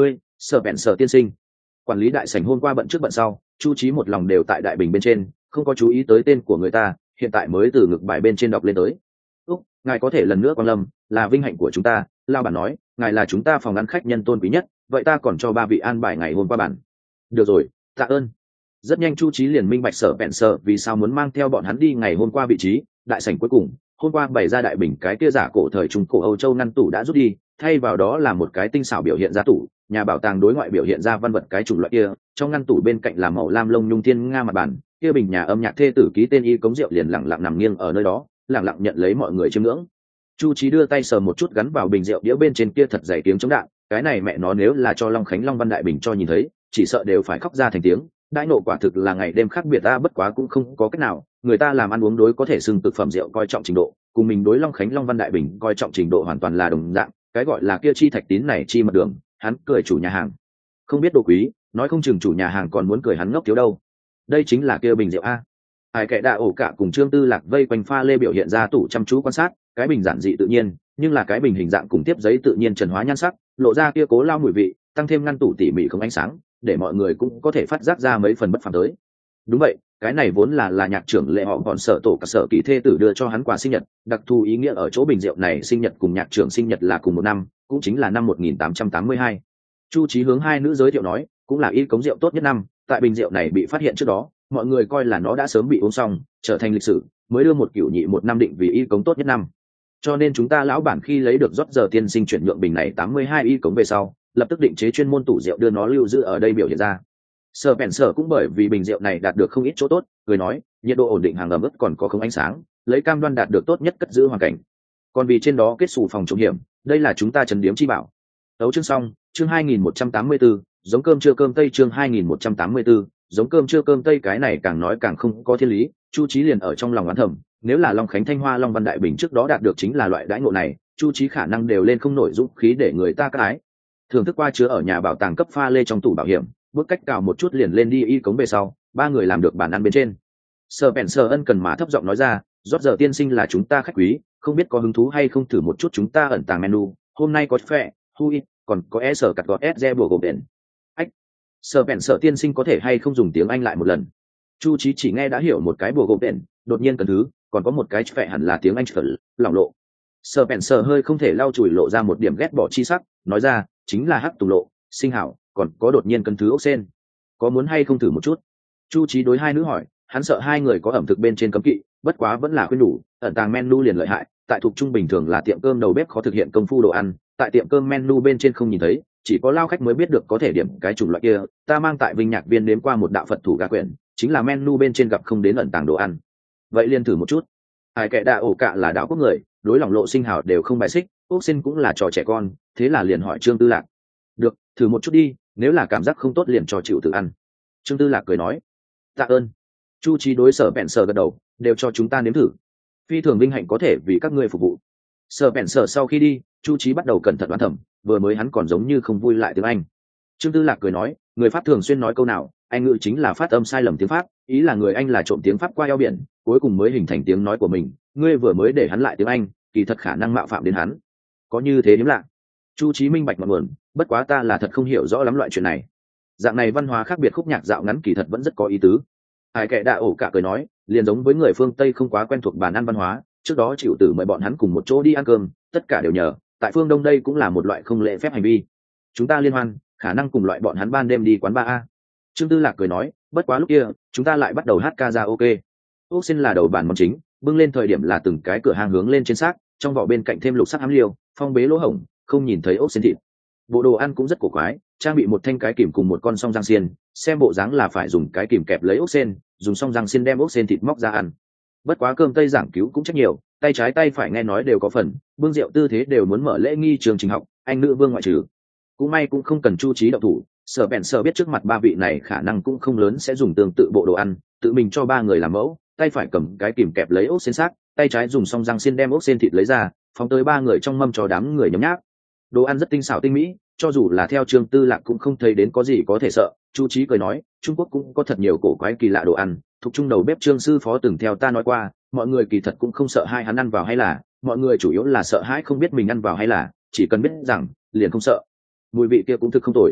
Sở bèn sở tiên sinh. Quản lý đại sảnh hôm qua bận trước bận sau, chu trí một lòng đều tại đại bình bên trên, không có chú ý tới tên của người ta, hiện tại mới từ ngực bài bên trên đọc lên tới. Úc, ngài có thể lần nữa quan lâm, là vinh hạnh của chúng ta. Lao bản nói, ngài là chúng ta phòng ăn khách nhân tôn quý nhất, vậy ta còn cho ba vị an bài ngày hôm qua bản. Được rồi, tạ ơn. Rất nhanh chu trí liền minh bạch sở bèn sở vì sao muốn mang theo bọn hắn đi ngày hôm qua vị trí đại sảnh cuối cùng. Hôm qua bày ra đại bình cái kia giả cổ thời trung cổ Âu Châu ngăn tủ đã rút đi, thay vào đó là một cái tinh xảo biểu hiện ra tủ, nhà bảo tàng đối ngoại biểu hiện ra văn vật cái chủng loại kia, trong ngăn tủ bên cạnh là màu lam lông nhung thiên nga mặt bàn, kia bình nhà âm nhạc thê tử ký tên y cống rượu liền lặng lặng nằm nghiêng ở nơi đó, lặng lặng nhận lấy mọi người chiêm ngưỡng. Chu trí đưa tay sờ một chút gắn vào bình rượu đĩa bên trên kia thật dày tiếng chống đạn, cái này mẹ nó nếu là cho Long Khánh Long Văn Đại Bình cho nhìn thấy, chỉ sợ đều phải khóc ra thành tiếng. Đãi nộ quả thực là ngày đêm khác biệt, ta bất quá cũng không có cách nào, người ta làm ăn uống đối có thể xưng thực phẩm rượu coi trọng trình độ, cùng mình đối Long Khánh Long Văn Đại Bình coi trọng trình độ hoàn toàn là đồng dạng, cái gọi là kia chi thạch tín này chi mật đường, hắn cười chủ nhà hàng không biết đồ quý, nói không chừng chủ nhà hàng còn muốn cười hắn ngốc thiếu đâu. Đây chính là kia bình rượu a. Ai kệ đạ ổ cả cùng Trương Tư Lạc vây quanh pha lê biểu hiện ra tủ chăm chú quan sát, cái bình giản dị tự nhiên, nhưng là cái bình hình dạng cùng tiếp giấy tự nhiên trần hóa nhan sắc, lộ ra kia cố lao mùi vị, tăng thêm ngăn tủ tỉ mỉ không ánh sáng, để mọi người cũng có thể phát giác ra mấy phần bất phàm tới. Đúng vậy, cái này vốn là là nhạc trưởng lệ họ còn sở tổ cả sở kỳ thê tử đưa cho hắn quà sinh nhật, đặc thù ý nghĩa ở chỗ bình rượu này sinh nhật cùng nhạc trưởng sinh nhật là cùng một năm, cũng chính là năm một nghìn tám trăm tám mươi hai. Chu trí hướng hai nữ giới thiệu nói, cũng là y cống rượu tốt nhất năm, tại bình rượu này bị phát hiện trước đó, mọi người coi là nó đã sớm bị uống xong, trở thành lịch sử, mới đưa một cửu nhị một năm định vì y cống tốt nhất năm. Cho nên chúng ta lão bản khi lấy được rót giờ tiên sinh chuyển nhượng bình này tám mươi hai y cống về sau, lập tức định chế chuyên môn tủ rượu đưa nó lưu giữ ở đây biểu hiện ra. Sở bèn sở cũng bởi vì bình rượu này đạt được không ít chỗ tốt, người nói, nhiệt độ ổn định hàng ẩm ướt còn có không ánh sáng, lấy cam đoan đạt được tốt nhất cất giữ hoàn cảnh. Còn vì trên đó kết xù phòng chống hiểm, đây là chúng ta trấn điếm chi bảo. Tấu chương xong, chương hai nghìn một trăm tám mươi tư, giống cơm trưa cơm tây chương hai nghìn một trăm tám mươi tư, giống cơm trưa cơm tây cái này càng nói càng không có thiên lý, Chu Chí liền ở trong lòng oán thầm, nếu là Long Khánh Thanh Hoa Long Văn Đại Bình trước đó đạt được chính là loại đãi ngộ này, Chu Chí khả năng đều lên không nổi dũng khí để người ta cái. Thưởng thức qua chứa ở nhà bảo tàng cấp pha lê trong tủ bảo hiểm, bước cách cào một chút liền lên đi y cống về sau, ba người làm được bàn ăn bên trên. Sir Spencer ân cần mà thấp giọng nói ra, rót giờ tiên sinh là chúng ta khách quý, không biết có hứng thú hay không thử một chút chúng ta ẩn tàng menu, hôm nay có phệ, hui, còn có e sở cặt gọt sze bùa gồm đèn. Ách, Sir Spencer tiên sinh có thể hay không dùng tiếng Anh lại một lần? Chu Chí chỉ nghe đã hiểu một cái bùa gồm đèn, đột nhiên cần thứ, còn có một cái phệ hẳn là tiếng Anh phở, lỏng lộ. Sir Spencer hơi không thể lau chùi lộ ra một điểm ghét bỏ chi sắc, nói ra, chính là hắc tùng lộ, sinh hảo, còn có đột nhiên cần thứ ốc sen. Có muốn hay không thử một chút? Chu Chí đối hai nữ hỏi, hắn sợ hai người có ẩm thực bên trên cấm kỵ, bất quá vẫn là khuyên đủ, ẩn tàng menu liền lợi hại, tại thuộc trung bình thường là tiệm cơm đầu bếp khó thực hiện công phu đồ ăn, tại tiệm cơm menu bên trên không nhìn thấy, chỉ có lao khách mới biết được có thể điểm cái chủng loại kia, ta mang tại Vinh Nhạc Viên đến qua một đạo Phật thủ gà quyển, chính là menu bên trên gặp không đến ẩn tàng đồ ăn. Vậy liền thử một chút. Ai kệ đạ ổ cạ là đạo quốc người, đối lòng lộ sinh hào đều không bài xích, ốc xin cũng là trò trẻ con, thế là liền hỏi Trương Tư Lạc. Được, thử một chút đi, nếu là cảm giác không tốt liền cho chịu tự ăn. Trương Tư Lạc cười nói. Tạ ơn. Chu Chí đối Sở bèn Sở gật đầu, đều cho chúng ta nếm thử. Phi thường vinh hạnh có thể vì các ngươi phục vụ. Sở bèn Sở sau khi đi, Chu Chí bắt đầu cẩn thận đoán thẩm, vừa mới hắn còn giống như không vui lại tiếng Anh. Trương Tư Lạc cười nói, người Pháp thường xuyên nói câu nào, Anh ngữ chính là phát âm sai lầm tiếng Pháp, ý là người Anh là trộm tiếng Pháp qua eo biển, cuối cùng mới hình thành tiếng nói của mình. Ngươi vừa mới để hắn lại tiếng Anh, kỳ thật khả năng mạo phạm đến hắn. Có như thế hiếm lạ. Chu Chí minh bạch ngọn nguồn, bất quá ta là thật không hiểu rõ lắm loại chuyện này. Dạng này văn hóa khác biệt khúc nhạc dạo ngắn kỳ thật vẫn rất có ý tứ. Ai kệ đạ ổ cả cười nói, liền giống với người phương Tây không quá quen thuộc bàn ăn văn hóa, trước đó chịu tử mời bọn hắn cùng một chỗ đi ăn cơm, tất cả đều nhờ, tại phương Đông đây cũng là một loại không lễ phép hành vi. Chúng ta liên hoan, khả năng cùng loại bọn hắn ban đêm đi quán bar a. Trương Tư Lạc cười nói, bất quá lúc kia, chúng ta lại bắt đầu hát karaoke. Ốc xin là đầu bàn món chính, bưng lên thời điểm là từng cái cửa hàng hướng lên trên xác, trong vỏ bên cạnh thêm lục sắc hám liêu, phong bế lỗ hổng, không nhìn thấy ốc xin thịt. Bộ đồ ăn cũng rất cổ quái, trang bị một thanh cái kìm cùng một con song răng xiên, xem bộ dáng là phải dùng cái kìm kẹp lấy ốc sen, dùng song răng xiên đem ốc sen thịt móc ra ăn. Bất quá cơm tây giảng cứu cũng trách nhiều, tay trái tay phải nghe nói đều có phần, bưng rượu tư thế đều muốn mở lễ nghi trường trình học, anh nữ vương ngoại trừ. Cũng may cũng không cần Chu Chí động thủ, Sở bèn Sở biết trước mặt ba vị này khả năng cũng không lớn sẽ dùng tương tự bộ đồ ăn, tự mình cho ba người làm mẫu, tay phải cầm cái kìm kẹp lấy ốc sen xác, tay trái dùng song răng xiên đem ốc sen thịt lấy ra, phóng tới ba người trong mâm cho đám người nhấm nháp. Đồ ăn rất tinh xảo tinh mỹ, cho dù là theo Trương Tư Lạc cũng không thấy đến có gì có thể sợ. Chu Chí cười nói, Trung Quốc cũng có thật nhiều cổ quái kỳ lạ đồ ăn, thuộc trung đầu bếp Trương sư phó từng theo ta nói qua, mọi người kỳ thật cũng không sợ hai hắn ăn vào hay là, mọi người chủ yếu là sợ hãi không biết mình ăn vào hay là, chỉ cần biết rằng liền không sợ. Mùi vị kia cũng thực không tồi.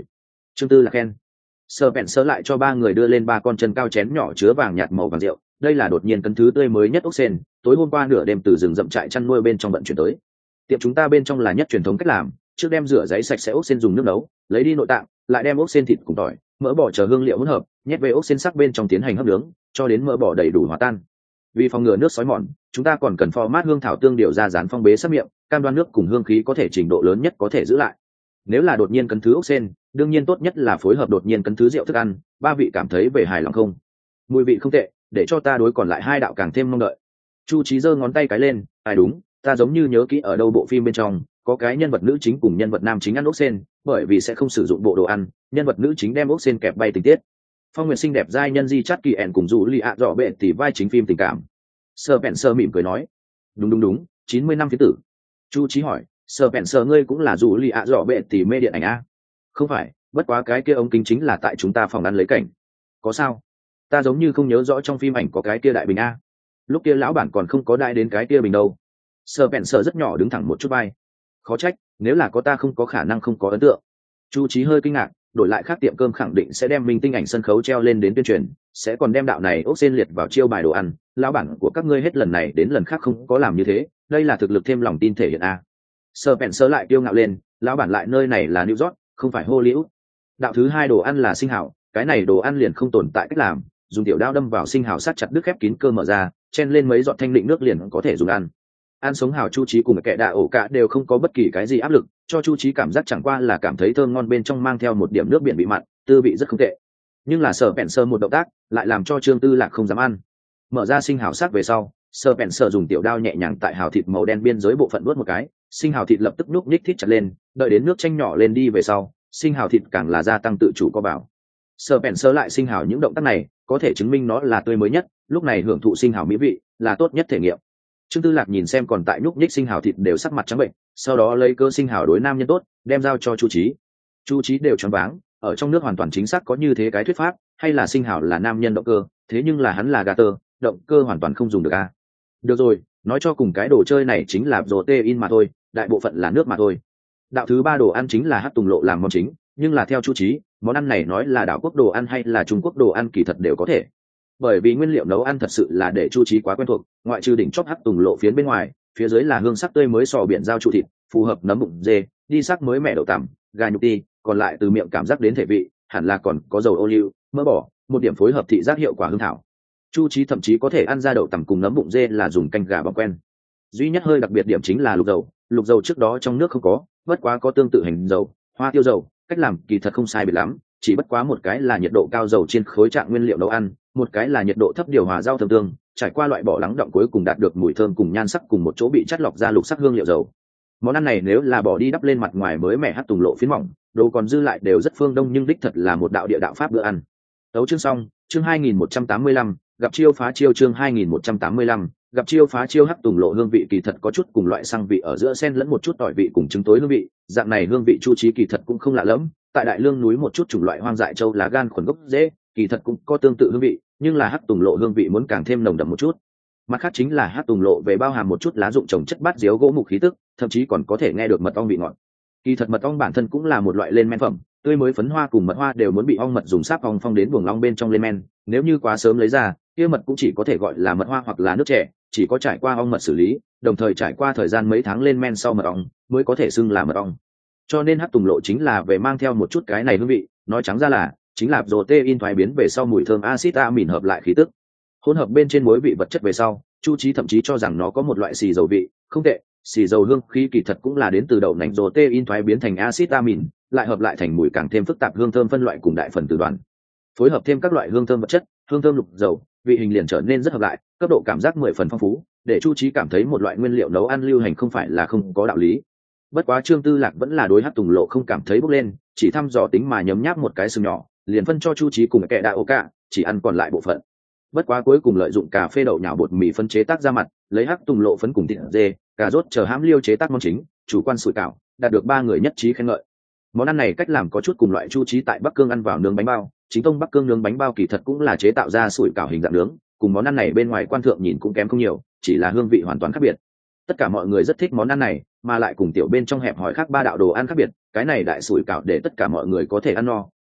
Chương tư là khen. Sơ bẹn sơ lại cho ba người đưa lên ba con chân cao chén nhỏ chứa vàng nhạt màu vàng rượu. Đây là đột nhiên cấn thứ tươi mới nhất ốc sen, tối hôm qua nửa đêm từ rừng rậm trại chăn nuôi bên trong vận chuyển tới. Tiệm chúng ta bên trong là nhất truyền thống cách làm, trước đem rửa giấy sạch sẽ ốc sen dùng nước nấu, lấy đi nội tạng, lại đem ốc sen thịt cùng tỏi, mỡ bò chờ hương liệu hỗn hợp, nhét về ốc sen sắc bên trong tiến hành hấp nướng, cho đến mỡ bò đầy đủ hòa tan. Vì phòng ngừa nước sói mòn, chúng ta còn cần format hương thảo tương điều ra dán phong bế sát miệng, cam đoan nước cùng hương khí có thể trình độ lớn nhất có thể giữ lại. Nếu là đột nhiên cấn thứ ốc sen, đương nhiên tốt nhất là phối hợp đột nhiên cấn thứ rượu thức ăn, ba vị cảm thấy về hài lòng không? Mùi vị không tệ, để cho ta đối còn lại hai đạo càng thêm mong đợi. Chu Chí giơ ngón tay cái lên, ai đúng, ta giống như nhớ kỹ ở đâu bộ phim bên trong có cái nhân vật nữ chính cùng nhân vật nam chính ăn ốc sen, bởi vì sẽ không sử dụng bộ đồ ăn, nhân vật nữ chính đem ốc sen kẹp bay tình tiết. Phong Nguyệt xinh đẹp giai nhân Di Chát Kỳ ẻn cùng dù Lý ạ dọ bệ tỷ vai chính phim tình cảm. Sơ Bèn Sơ mỉm cười nói, đúng đúng đúng, chín mươi năm phía tử. Chu Chí hỏi, Sơ Bèn Sơ ngươi cũng là dù Lý ạ dọ bệ tỷ mê điện ảnh a? Không phải, bất quá cái kia ống kính chính là tại chúng ta phòng ăn lấy cảnh. Có sao? Ta giống như không nhớ rõ trong phim ảnh có cái kia đại bình a. Lúc kia lão bản còn không có đại đến cái kia bình đâu. Sơ Bèn Sơ rất nhỏ đứng thẳng một chút vai. Khó trách, nếu là có ta không có khả năng không có ấn tượng. Chu Chí hơi kinh ngạc, đổi lại khác tiệm cơm khẳng định sẽ đem minh tinh ảnh sân khấu treo lên đến tuyên truyền, sẽ còn đem đạo này ốc sen liệt vào chiêu bài đồ ăn. Lão bản của các ngươi hết lần này đến lần khác không có làm như thế, đây là thực lực thêm lòng tin thể hiện a. Sơ Bèn Sơ lại kiêu ngạo lên, lão bản lại nơi này là New York, không phải Hollywood. Đạo thứ hai đồ ăn là sinh hảo, cái này đồ ăn liền không tồn tại cách làm, dùng tiểu đao đâm vào sinh hảo sát chặt đứt khép kín cơ mở ra, chen lên mấy giọt thanh định nước liền có thể dùng ăn. Ăn sống hảo Chu Chí cùng kẻ đạ ổ cả đều không có bất kỳ cái gì áp lực, cho Chu Chí cảm giác chẳng qua là cảm thấy thơm ngon bên trong mang theo một điểm nước biển bị mặn, tư vị rất không tệ. Nhưng là Sở Bèn Sơ một động tác, lại làm cho Trương Tư Lạc không dám ăn. Mở ra sinh hảo sát về sau, Sở Bèn Sơ dùng tiểu đao nhẹ nhàng tại hảo thịt màu đen biên giới bộ phận đuốt một cái, sinh hảo thịt lập tức núc nhích thít chặt lên, đợi đến nước chanh nhỏ lên đi về sau, sinh hảo thịt càng là gia tăng tự chủ co bảo. Sở Bèn Sơ lại sinh hảo những động tác này, có thể chứng minh nó là tươi mới nhất, lúc này hưởng thụ sinh hảo mỹ vị, là tốt nhất thể nghiệm. Trương Tư Lạc nhìn xem còn tại nhúc nhích sinh hảo thịt đều sắc mặt trắng bệnh, sau đó lấy cơ sinh hảo đối nam nhân tốt, đem giao cho Chu Chí. Chu Chí đều choáng váng, ở trong nước hoàn toàn chính xác có như thế cái thuyết pháp, hay là sinh hảo là nam nhân động cơ, thế nhưng là hắn là gà tơ, động cơ hoàn toàn không dùng được a. À? Được rồi, nói cho cùng cái đồ chơi này chính là protein mà thôi, đại bộ phận là nước mà thôi. Đạo thứ ba đồ ăn chính là hắc tùng lộ làm món chính, nhưng là theo Chu Chí, món ăn này nói là đảo quốc đồ ăn hay là Trung Quốc đồ ăn kỳ thật đều có thể. Bởi vì nguyên liệu nấu ăn thật sự là để Chu Chí quá quen thuộc, ngoại trừ đỉnh chóp hắc tùng lộ phiến bên ngoài, phía dưới là hương sắc tươi mới sò biển giao trụ thịt, phù hợp nấm bụng dê, đi sắc mới mẻ đậu tằm, gà nhục ti, còn lại từ miệng cảm giác đến thể vị, hẳn là còn có dầu ô liu, mỡ bò, một điểm phối hợp thị giác hiệu quả hương thảo. Chu Chí thậm chí có thể ăn ra đậu tằm cùng nấm bụng dê là dùng canh gà bọc quen. Duy nhất hơi đặc biệt điểm chính là lục dầu, lục dầu trước đó trong nước không có, bất quá có tương tự hành dầu, hoa tiêu dầu, cách làm kỳ thật không sai biệt lắm, chỉ bất quá một cái là nhiệt độ cao dầu trên khối trạng nguyên liệu nấu ăn, một cái là nhiệt độ thấp điều hòa rau thơm tương, trải qua loại bỏ lắng đọng cuối cùng đạt được mùi thơm cùng nhan sắc cùng một chỗ bị chắt lọc ra lục sắc hương liệu dầu. Món ăn này nếu là bỏ đi đắp lên mặt ngoài mới mẻ hắc tùng lộ phiến mỏng, đồ còn dư lại đều rất phương đông nhưng đích thật là một đạo địa đạo pháp bữa ăn. Tấu chương xong, chương hai nghìn một trăm tám mươi lăm, gặp chiêu phá chiêu chương hai nghìn một trăm tám mươi lăm, gặp chiêu phá chiêu hắc tùng lộ hương vị kỳ thật có chút cùng loại xăng vị ở giữa xen lẫn một chút tỏi vị cùng trứng tối hương vị, dạng này hương vị Chu Chí kỳ thật cũng không lạ lẫm, tại đại lương núi một chút chủng loại hoang dại châu lá gan khuẩn gốc dễ, kỳ thật cũng có tương tự hương vị, nhưng là hắc tùng lộ hương vị muốn càng thêm nồng đậm một chút. Mặt khác chính là hắc tùng lộ về bao hàm một chút lá dụng trồng chất bát diếu gỗ mục khí tức, thậm chí còn có thể nghe được mật ong vị ngọt. Kỳ thật mật ong bản thân cũng là một loại lên men phẩm, tươi mới phấn hoa cùng mật hoa đều muốn bị ong mật dùng sáp ong phong đến buồng long bên trong lên men, nếu như quá sớm lấy ra, kia mật cũng chỉ có thể gọi là mật hoa hoặc là nước trẻ, chỉ có trải qua ong mật xử lý, đồng thời trải qua thời gian mấy tháng lên men sau mật ong, mới có thể xưng là mật ong. Cho nên hắc tùng lộ chính là về mang theo một chút cái này hương vị, nói trắng ra là chính là protein thoái biến về sau mùi thơm axit amin hợp lại khí tức, hỗn hợp bên trên muối vị vật chất về sau. Chu Chí thậm chí cho rằng nó có một loại xì dầu vị, không tệ, xì dầu hương khí kỳ thật cũng là đến từ đậu nành protein thoái biến thành axit amin, lại hợp lại thành mùi càng thêm phức tạp hương thơm phân loại cùng đại phần tử đoàn, phối hợp thêm các loại hương thơm vật chất, hương thơm lục dầu, vị hình liền trở nên rất hợp lại, cấp độ cảm giác mười phần phong phú, để Chu Chí cảm thấy một loại nguyên liệu nấu ăn lưu hành không phải là không có đạo lý. Bất quá Trương Tư Lạc vẫn là đối hắc tùng lộ không cảm thấy bốc lên, chỉ thăm dò tính mà nhấm nháp một cái sừng nhỏ, liền phân cho Chu Chí cùng kẻ đạ ổ cả, chỉ ăn còn lại bộ phận. Bất quá cuối cùng lợi dụng cà phê đậu nhào bột mì phân chế tác ra mặt, lấy hắc tùng lộ phấn cùng thịt dê, cà rốt chờ hãm liêu chế tác món chính, chủ quan sủi cảo, đạt được ba người nhất trí khen ngợi. Món ăn này cách làm có chút cùng loại Chu Chí tại Bắc Cương ăn vào nướng bánh bao, chính tông Bắc Cương nướng bánh bao kỳ thật cũng là chế tạo ra sủi cảo hình dạng nướng, cùng món ăn này bên ngoài quan thượng nhìn cũng kém không nhiều, chỉ là hương vị hoàn toàn khác biệt. Tất cả mọi người rất thích món ăn này, mà lại cùng tiểu bên trong hẹp hỏi khác ba đạo đồ ăn khác biệt, cái này đại sủi cảo để tất cả mọi người có thể ăn no,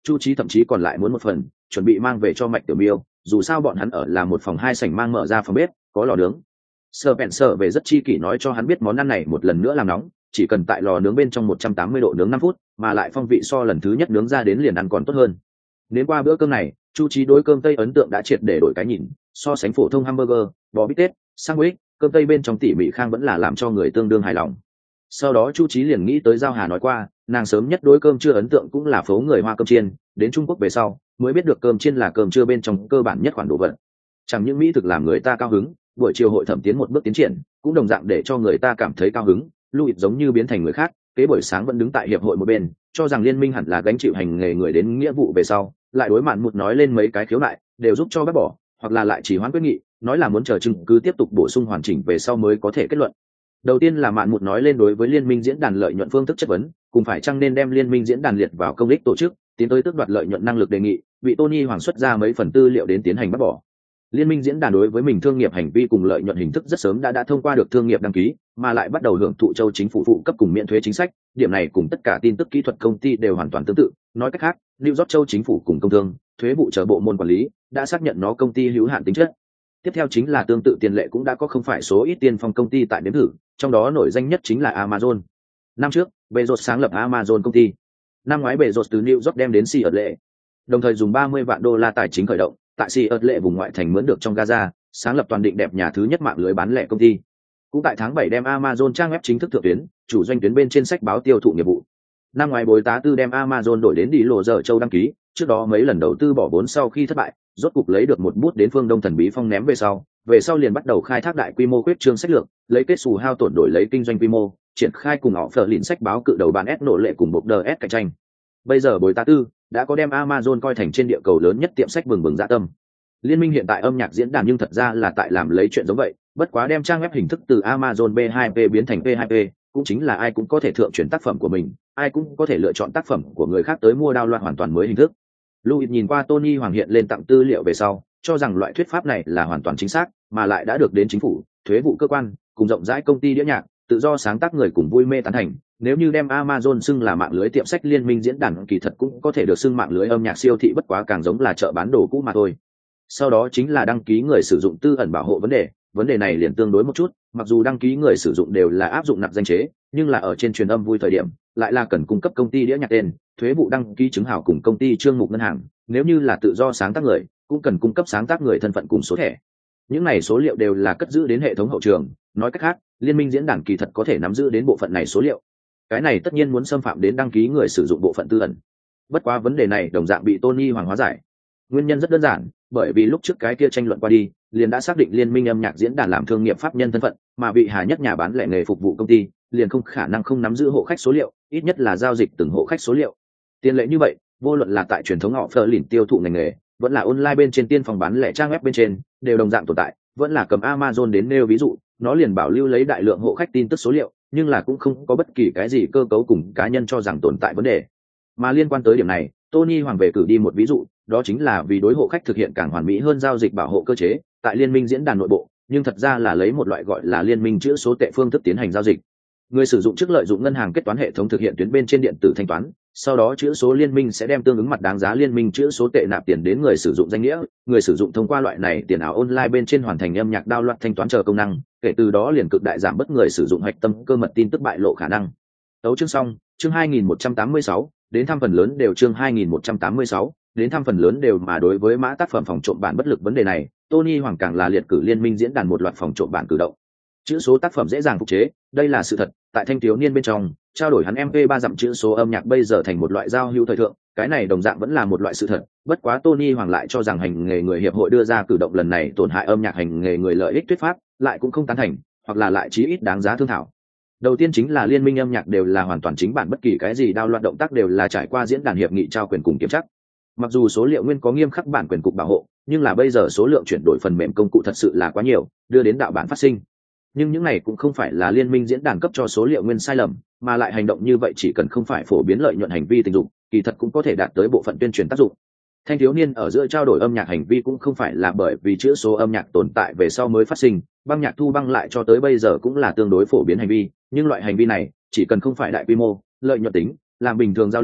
chu trí thậm chí còn lại muốn một phần chuẩn bị mang về cho Mạch Tiểu Miêu, dù sao bọn hắn ở là một phòng hai sảnh mang mở ra phòng bếp, có lò nướng. Spencer về rất chi kỷ nói cho hắn biết món ăn này một lần nữa làm nóng, chỉ cần tại lò nướng bên trong một trăm tám mươi độ nướng năm phút, mà lại phong vị so lần thứ nhất nướng ra đến liền ăn còn tốt hơn. Đến qua bữa cơm này, chu trí đối cơm tây ấn tượng đã triệt để đổi cái nhìn, so sánh phổ thông hamburger, bò bít tết, sandwich, cơm tây bên trong tỉ mỉ khang vẫn là làm cho người tương đương hài lòng. Sau đó chu trí liền nghĩ tới Giao Hà nói qua, nàng sớm nhất đối cơm trưa ấn tượng cũng là phố người Hoa cơm chiên, đến Trung Quốc về sau mới biết được cơm chiên là cơm trưa bên trong cơ bản nhất khoản đồ vật. Chẳng những mỹ thực làm người ta cao hứng, buổi chiều hội thẩm tiến một bước tiến triển cũng đồng dạng để cho người ta cảm thấy cao hứng. Louis giống như biến thành người khác, kế buổi sáng vẫn đứng tại hiệp hội một bên, cho rằng liên minh hẳn là gánh chịu hành nghề người đến nghĩa vụ về sau, lại đối Mạn Mụt nói lên mấy cái khiếu nại, đều giúp cho bác bỏ, hoặc là lại chỉ hoãn quyết nghị, nói là muốn chờ chứng cứ tiếp tục bổ sung hoàn chỉnh về sau mới có thể kết luận. Đầu tiên là Mạn Mụt nói lên đối với liên minh diễn đàn lợi nhuận phương thức chất vấn, cùng phải chăng nên đem liên minh diễn đàn liệt vào công đích tổ chức, tiến tới tước đoạt lợi nhuận năng lực đề nghị, vị Tony Hoàng xuất ra mấy phần tư liệu đến tiến hành bác bỏ. Liên minh diễn đàn đối với mình thương nghiệp hành vi cùng lợi nhuận hình thức rất sớm đã đã thông qua được thương nghiệp đăng ký, mà lại bắt đầu hưởng thụ châu chính phủ phụ cấp cùng miễn thuế chính sách, điểm này cùng tất cả tin tức kỹ thuật công ty đều hoàn toàn tương tự. Nói cách khác, New York châu chính phủ cùng công thương, thuế vụ chờ bộ môn quản lý đã xác nhận nó công ty hữu hạn tính chất. Tiếp theo chính là tương tự tiền lệ cũng đã có không phải số ít tiên phong công ty tại nếm thử, trong đó nổi danh nhất chính là Amazon. Năm trước, Bezos sáng lập Amazon công ty. Năm ngoái Bezos từ New York đem đến Seattle, đồng thời dùng ba mươi vạn đô la tài chính khởi động, tại Seattle vùng ngoại thành mướn được trong Gaza, sáng lập toàn định đẹp nhà thứ nhất mạng lưới bán lẻ công ty. Cũng tại tháng bảy đem Amazon trang web chính thức thượng tuyến, chủ doanh tuyến bên trên sách báo tiêu thụ nghiệp vụ. Năm ngoái bối tá tư đem Amazon đổi đến đi lộ giờ châu đăng ký, trước đó mấy lần đầu tư bỏ vốn sau khi thất bại, rốt cục lấy được một bút đến phương Đông thần bí phong ném về sau, về sau liền bắt đầu khai thác đại quy mô quyết trương sách lược, lấy kết xù hao tổn đổi lấy kinh doanh quy mô, triển khai cùng họ phở lìn sách báo cự đầu bán S nổ lệ cùng một đê ét cạnh tranh. Bây giờ bối tá tư đã có đem Amazon coi thành trên địa cầu lớn nhất tiệm sách bừng bừng dạ tâm. Liên minh hiện tại âm nhạc diễn đàn nhưng thật ra là tại làm lấy chuyện giống vậy, bất quá đem trang web hình thức từ Amazon B hai P biến thành P hai P, cũng chính là ai cũng có thể thượng truyền tác phẩm của mình, ai cũng có thể lựa chọn tác phẩm của người khác tới mua đao loạn hoàn toàn mới hình thức. Louis nhìn qua Tony Hoàng hiện lên tặng tư liệu về sau, cho rằng loại thuyết pháp này là hoàn toàn chính xác, mà lại đã được đến chính phủ, thuế vụ cơ quan, cùng rộng rãi công ty đĩa nhạc, tự do sáng tác người cùng vui mê tán thành. Nếu như đem Amazon xưng là mạng lưới tiệm sách liên minh diễn đàn, kỳ thật cũng có thể được xưng mạng lưới âm nhạc siêu thị, bất quá càng giống là chợ bán đồ cũ mà thôi. Sau đó chính là đăng ký người sử dụng tư ẩn bảo hộ vấn đề, vấn đề này liền tương đối một chút, mặc dù đăng ký người sử dụng đều là áp dụng nạp danh chế, nhưng là ở trên truyền âm vui thời điểm, lại là cần cung cấp công ty đĩa nhạc tên, thuế vụ đăng ký chứng hào cùng công ty chương mục ngân hàng, nếu như là tự do sáng tác người, cũng cần cung cấp sáng tác người thân phận cùng số thẻ. Những này số liệu đều là cất giữ đến hệ thống hậu trường, nói cách khác, liên minh diễn đàn kỳ thật có thể nắm giữ đến bộ phận này số liệu. Cái này tất nhiên muốn xâm phạm đến đăng ký người sử dụng bộ phận tư ẩn. Bất quá vấn đề này đồng dạng bị Tony Hoàng hóa giải. Nguyên nhân rất đơn giản, bởi vì lúc trước cái kia tranh luận qua đi, liền đã xác định liên minh âm nhạc diễn đàn làm thương nghiệp pháp nhân thân phận, mà bị Hà Nhất nhà bán lẻ nghề phục vụ công ty, liền không khả năng không nắm giữ hộ khách số liệu, ít nhất là giao dịch từng hộ khách số liệu. Tiền lệ như vậy, vô luận là tại truyền thống họ phở lìn tiêu thụ ngành nghề, vẫn là online bên trên tiên phòng bán lẻ trang web bên trên, đều đồng dạng tồn tại, vẫn là cầm Amazon đến nêu ví dụ, nó liền bảo lưu lấy đại lượng hộ khách tin tức số liệu, nhưng là cũng không có bất kỳ cái gì cơ cấu cùng cá nhân cho rằng tồn tại vấn đề. Mà liên quan tới điểm này, Tony Hoàng về cử đi một ví dụ, đó chính là vì đối hộ khách thực hiện càng hoàn mỹ hơn giao dịch bảo hộ cơ chế, tại liên minh diễn đàn nội bộ, nhưng thật ra là lấy một loại gọi là liên minh chữ số tệ phương thức tiến hành giao dịch. Người sử dụng trước lợi dụng ngân hàng kết toán hệ thống thực hiện tuyến bên trên điện tử thanh toán, sau đó chữ số liên minh sẽ đem tương ứng mặt đáng giá liên minh chữ số tệ nạp tiền đến người sử dụng danh nghĩa, người sử dụng thông qua loại này tiền ảo online bên trên hoàn thành âm nhạc đao loạt thanh toán chờ công năng, kể từ đó liền cực đại giảm bớt người sử dụng hạch tâm cơ mật tin tức bại lộ khả năng. Tấu chương xong, chương hai nghìn một trăm tám mươi sáu, đến thăm phần lớn đều chương hai nghìn một trăm tám mươi sáu, đến thăm phần lớn đều mà đối với mã tác phẩm phòng trộm bản bất lực vấn đề này, Tony Hoàng càng là liệt cử liên minh diễn đàn một loạt phòng trộm bản cử động. Chữ số tác phẩm dễ dàng phục chế, đây là sự thật, tại thanh thiếu niên bên trong, trao đổi hắn em pê ba dặm chữ số âm nhạc bây giờ thành một loại giao hữu thời thượng, cái này đồng dạng vẫn là một loại sự thật, bất quá Tony Hoàng lại cho rằng hành nghề người hiệp hội đưa ra cử động lần này tổn hại âm nhạc hành nghề người lợi ích thuyết pháp, lại cũng không tán thành, hoặc là lại chí ít đáng giá thương thảo. Đầu tiên chính là liên minh âm nhạc đều là hoàn toàn chính bản, bất kỳ cái gì đao loạt động tác đều là trải qua diễn đàn hiệp nghị trao quyền cùng kiểm chắc. Mặc dù số liệu nguyên có nghiêm khắc bản quyền cục bảo hộ, nhưng là bây giờ số lượng chuyển đổi phần mềm công cụ thật sự là quá nhiều, đưa đến đạo bản phát sinh. Nhưng những này cũng không phải là liên minh diễn đàn cấp cho số liệu nguyên sai lầm, mà lại hành động như vậy chỉ cần không phải phổ biến lợi nhuận hành vi tình dục, kỳ thật cũng có thể đạt tới bộ phận tuyên truyền tác dụng. Thanh thiếu niên ở giữa trao đổi âm nhạc hành vi cũng không phải là bởi vì chữ số âm nhạc tồn tại về sau mới phát sinh, băng nhạc thu băng lại cho tới bây giờ cũng là tương đối phổ biến hành vi, nhưng loại hành vi này chỉ cần không phải đại quy mô, lợi nhuận tính, làm bình thường giao lưu,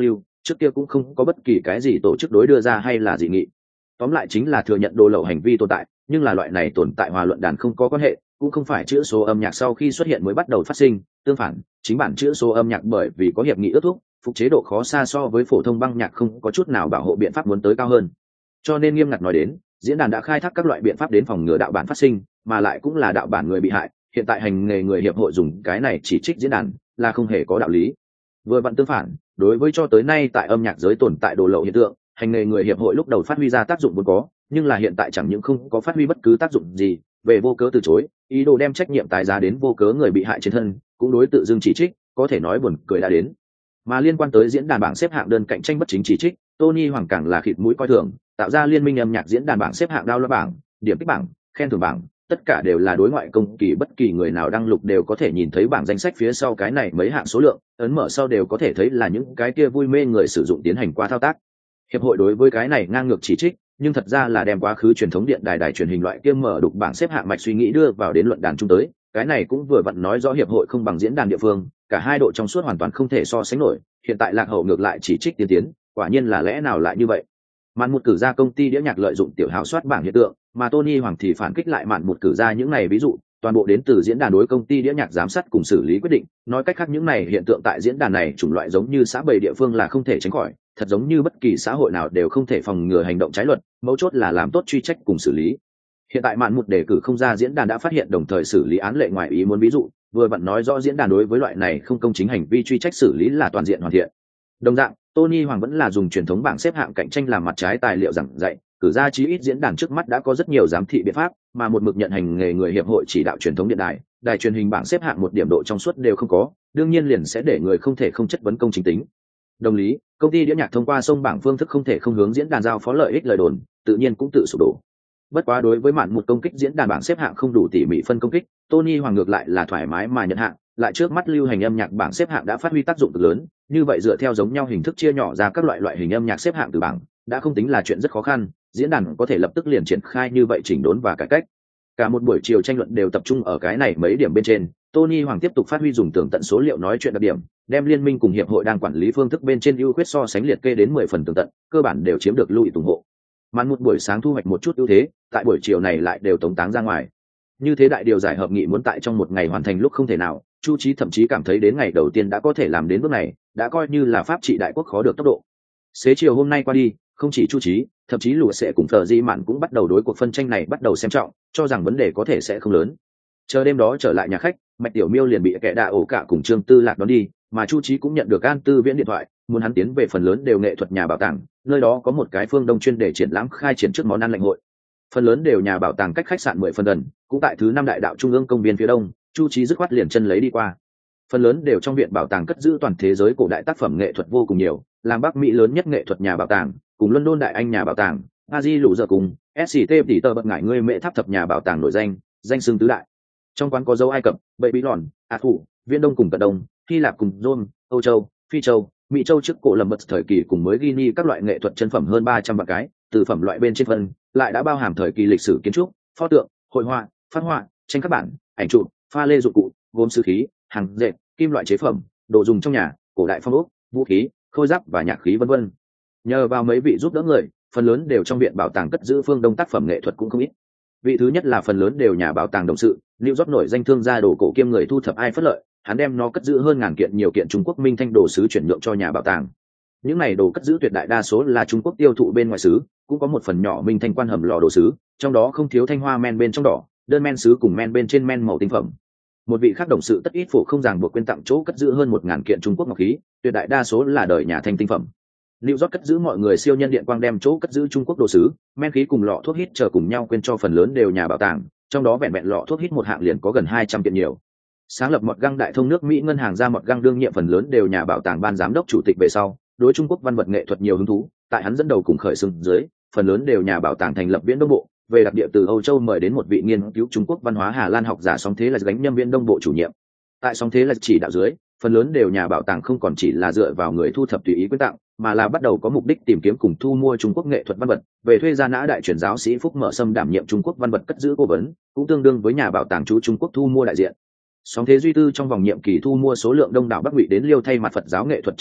trước kia cũng không có bất kỳ cái gì tổ chức đối đưa ra hay là dị nghị. Tóm lại chính là thừa nhận đồ lậu hành vi tồn tại, nhưng là loại này tồn tại hòa luận đàn không có quan hệ, cũng không phải chữ số âm nhạc sau khi xuất hiện mới bắt đầu phát sinh. Tương phản, chính bản chữ số âm nhạc bởi vì có hiệp nghị ước thúc, phục chế độ khó xa so với phổ thông băng nhạc không có chút nào bảo hộ biện pháp muốn tới cao hơn. Cho nên nghiêm ngặt nói đến, diễn đàn đã khai thác các loại biện pháp đến phòng ngừa đạo bản phát sinh, mà lại cũng là đạo bản người bị hại. Hiện tại hành nghề người hiệp hội dùng cái này chỉ trích diễn đàn là không hề có đạo lý. Vừa vặn tương phản, đối với cho tới nay tại âm nhạc giới tồn tại đồ lậu hiện tượng, hành nghề người hiệp hội lúc đầu phát huy ra tác dụng vốn có, nhưng là hiện tại chẳng những không có phát huy bất cứ tác dụng gì, về vô cớ từ chối, ý đồ đem trách nhiệm tái giá đến vô cớ người bị hại trên thân, cũng đối tự dưng chỉ trích, có thể nói buồn cười đã đến. Mà liên quan tới diễn đàn bảng xếp hạng đơn cạnh tranh bất chính chỉ trích, Tony Hoàng càng là khịt mũi coi thường, tạo ra liên minh âm nhạc diễn đàn bảng xếp hạng đao loa bảng, điểm tích bảng, khen thưởng bảng, tất cả đều là đối ngoại công kỳ, bất kỳ người nào đăng lục đều có thể nhìn thấy bảng danh sách phía sau cái này mấy hạng số lượng, ấn mở sau đều có thể thấy là những cái kia vui mê người sử dụng tiến hành qua thao tác. Hiệp hội đối với cái này ngang ngược chỉ trích, nhưng thật ra là đem quá khứ truyền thống điện đài đài truyền hình loại kia mở đục bảng xếp hạng mạch suy nghĩ đưa vào đến luận đàn chung tới, cái này cũng vừa vặn nói rõ hiệp hội không bằng diễn đàn địa phương, cả hai độ trong suốt hoàn toàn không thể so sánh nổi, hiện tại lạc hậu ngược lại chỉ trích tiến tiến, quả nhiên là lẽ nào lại như vậy. Mạn một cử ra công ty đĩa nhạc lợi dụng tiểu hào soát bảng hiện tượng, mà Tony Hoàng thì phản kích lại mạn một cử ra những này ví dụ, toàn bộ đến từ diễn đàn đối công ty đĩa nhạc giám sát cùng xử lý quyết định, nói cách khác những này hiện tượng tại diễn đàn này chủng loại giống như xã bầy địa phương là không thể tránh khỏi, thật giống như bất kỳ xã hội nào đều không thể phòng ngừa hành động trái luật, mấu chốt là làm tốt truy trách cùng xử lý. Hiện tại mạn một đề cử không ra diễn đàn đã phát hiện đồng thời xử lý án lệ ngoài ý muốn ví dụ, vừa vặn nói rõ diễn đàn đối với loại này không công chính hành vi truy trách xử lý là toàn diện hoàn thiện. Đồng dạng, Tony Hoàng vẫn là dùng truyền thống bảng xếp hạng cạnh tranh làm mặt trái tài liệu giảng dạy, cử ra chí ít diễn đàn trước mắt đã có rất nhiều giám thị biện pháp, mà một mực nhận hành nghề người hiệp hội chỉ đạo truyền thống điện đài, đài truyền hình bảng xếp hạng một điểm độ trong suốt đều không có, đương nhiên liền sẽ để người không thể không chất vấn công chính tính. Đồng lý, công ty đĩa nhạc thông qua sông bảng phương thức không thể không hướng diễn đàn giao phó lợi ích lời đồn, tự nhiên cũng tự sụp đổ. Bất quá đối với mạn một công kích diễn đàn bảng xếp hạng không đủ tỉ mỉ phân công kích, Tony Hoàng ngược lại là thoải mái mà nhận hạng, lại trước mắt lưu hành âm nhạc bảng xếp hạng đã phát huy tác dụng cực lớn, như vậy dựa theo giống nhau hình thức chia nhỏ ra các loại loại hình âm nhạc xếp hạng từ bảng, đã không tính là chuyện rất khó khăn, diễn đàn có thể lập tức liền triển khai như vậy chỉnh đốn và cải cách. Cả một buổi chiều tranh luận đều tập trung ở cái này mấy điểm bên trên, Tony Hoàng tiếp tục phát huy dùng tường tận số liệu nói chuyện đặc điểm, đem liên minh cùng hiệp hội đang quản lý phương thức bên trên ưu khuyết so sánh liệt kê đến mười phần tường tận, cơ bản đều chiếm được lưu ý ủng hộ. Màn một buổi sáng thu hoạch một chút ưu thế, tại buổi chiều này lại đều tống táng ra ngoài. Như thế đại điều giải hợp nghị muốn tại trong một ngày hoàn thành lúc không thể nào, Chu Chí thậm chí cảm thấy đến ngày đầu tiên đã có thể làm đến bước này, đã coi như là pháp trị đại quốc khó được tốc độ. Xế chiều hôm nay qua đi, không chỉ Chu Chí, thậm chí Lùa sẽ cùng Phở Di Mạn cũng bắt đầu đối cuộc phân tranh này bắt đầu xem trọng, cho rằng vấn đề có thể sẽ không lớn. Chờ đêm đó trở lại nhà khách, Mạch Tiểu Miêu liền bị kẻ đạ ổ cả cùng Trương Tư Lạc đón đi, mà Chu Chí cũng nhận được An Tư Viễn điện thoại, muốn hắn tiến về phần lớn đều nghệ thuật nhà bảo tàng, nơi đó có một cái phương đông chuyên để triển lãm khai triển trước món ăn lạnh hội. Phần lớn đều nhà bảo tàng cách khách sạn mười phần gần, cũng tại thứ năm đại đạo trung ương công viên phía đông, Chu Chí dứt khoát liền chân lấy đi qua. Phần lớn đều trong viện bảo tàng cất giữ toàn thế giới cổ đại tác phẩm nghệ thuật vô cùng nhiều, làm Bắc Mỹ lớn nhất nghệ thuật nhà bảo tàng, cùng London đại anh nhà bảo tàng, Aji lũ giờ cùng ét xê tê tỷ tờ bật ngải ngươi mẹ tháp thập nhà bảo tàng nổi danh, danh xưng tứ đại. Trong quán có dấu Ai Cập, Bệ Bí Lòn, Ả Thủ, Viễn Đông cùng Cận Đông, Hy Lạp cùng Rome, Âu Châu, Phi Châu, Mỹ Châu trước cổ lầm mật thời kỳ cùng mới Guinea các loại nghệ thuật chân phẩm hơn ba trăm vạn cái, từ phẩm loại bên trên phân, lại đã bao hàm thời kỳ lịch sử kiến trúc, pho tượng, hội họa, phát họa, tranh các bản, ảnh chụp, pha lê dụng cụ, gốm sứ khí, hàng dệt, kim loại chế phẩm, đồ dùng trong nhà, cổ đại phong ốc, vũ khí, khôi giáp và nhạc khí vân vân. Nhờ vào mấy vị giúp đỡ người, phần lớn đều trong viện bảo tàng cất giữ phương đông tác phẩm nghệ thuật cũng không ít. Vị thứ nhất là phần lớn đều nhà bảo tàng đồng sự, New York nổi danh thương gia đồ cổ kiêm người thu thập ai phất lợi, hắn đem nó cất giữ hơn ngàn kiện nhiều kiện Trung Quốc minh thanh đồ sứ chuyển nhượng cho nhà bảo tàng. Những này đồ cất giữ tuyệt đại đa số là Trung Quốc tiêu thụ bên ngoài xứ, cũng có một phần nhỏ minh thanh quan hầm lò đồ sứ, trong đó không thiếu thanh hoa men bên trong đỏ, đơn men sứ cùng men bên trên men màu tinh phẩm. Một vị khác đồng sự tất ít phụ không ràng buộc quyên tặng chỗ cất giữ hơn một ngàn kiện Trung Quốc ngọc khí, tuyệt đại đa số là đời nhà thanh tinh phẩm. New York cất giữ mọi người siêu nhân điện quang đem chỗ cất giữ Trung Quốc đồ sứ, men khí cùng lọ thuốc hít chờ cùng nhau quyên cho phần lớn đều nhà bảo tàng, trong đó vẹn vẹn lọ thuốc hít một hạng liền có gần hai trăm kiện nhiều. Sáng lập mọt găng đại thông nước Mỹ ngân hàng ra mọt găng đương nhiệm phần lớn đều nhà bảo tàng ban giám đốc chủ tịch về sau, đối Trung Quốc văn vật nghệ thuật nhiều hứng thú, tại hắn dẫn đầu cùng khởi xướng dưới, phần lớn đều nhà bảo tàng thành lập Viễn Đông Bộ, về đặc địa từ Âu Châu mời đến một vị nghiên cứu Trung Quốc văn hóa Hà Lan học giả Song Thế là gánh nhâm Viễn Đông Bộ chủ nhiệm. Tại Song Thế là chỉ đạo dưới, phần lớn đều nhà bảo tàng không còn chỉ là dựa vào người thu thập tùy ý quyên tặng, mà là bắt đầu có mục đích tìm kiếm cùng thu mua Trung Quốc nghệ thuật văn vật, về thuê gia nã đại truyền giáo sĩ Phúc Mở Sâm đảm nhiệm Trung Quốc văn vật cất giữ cố vấn, cũng tương đương với nhà bảo tàng chú Trung Quốc thu mua đại diện. Song Thế duy tư trong vòng nhiệm kỳ thu mua số lượng đông đảo Bắc Ngụy đến Liêu thay mặt Phật giáo nghệ thuật chân phẩm,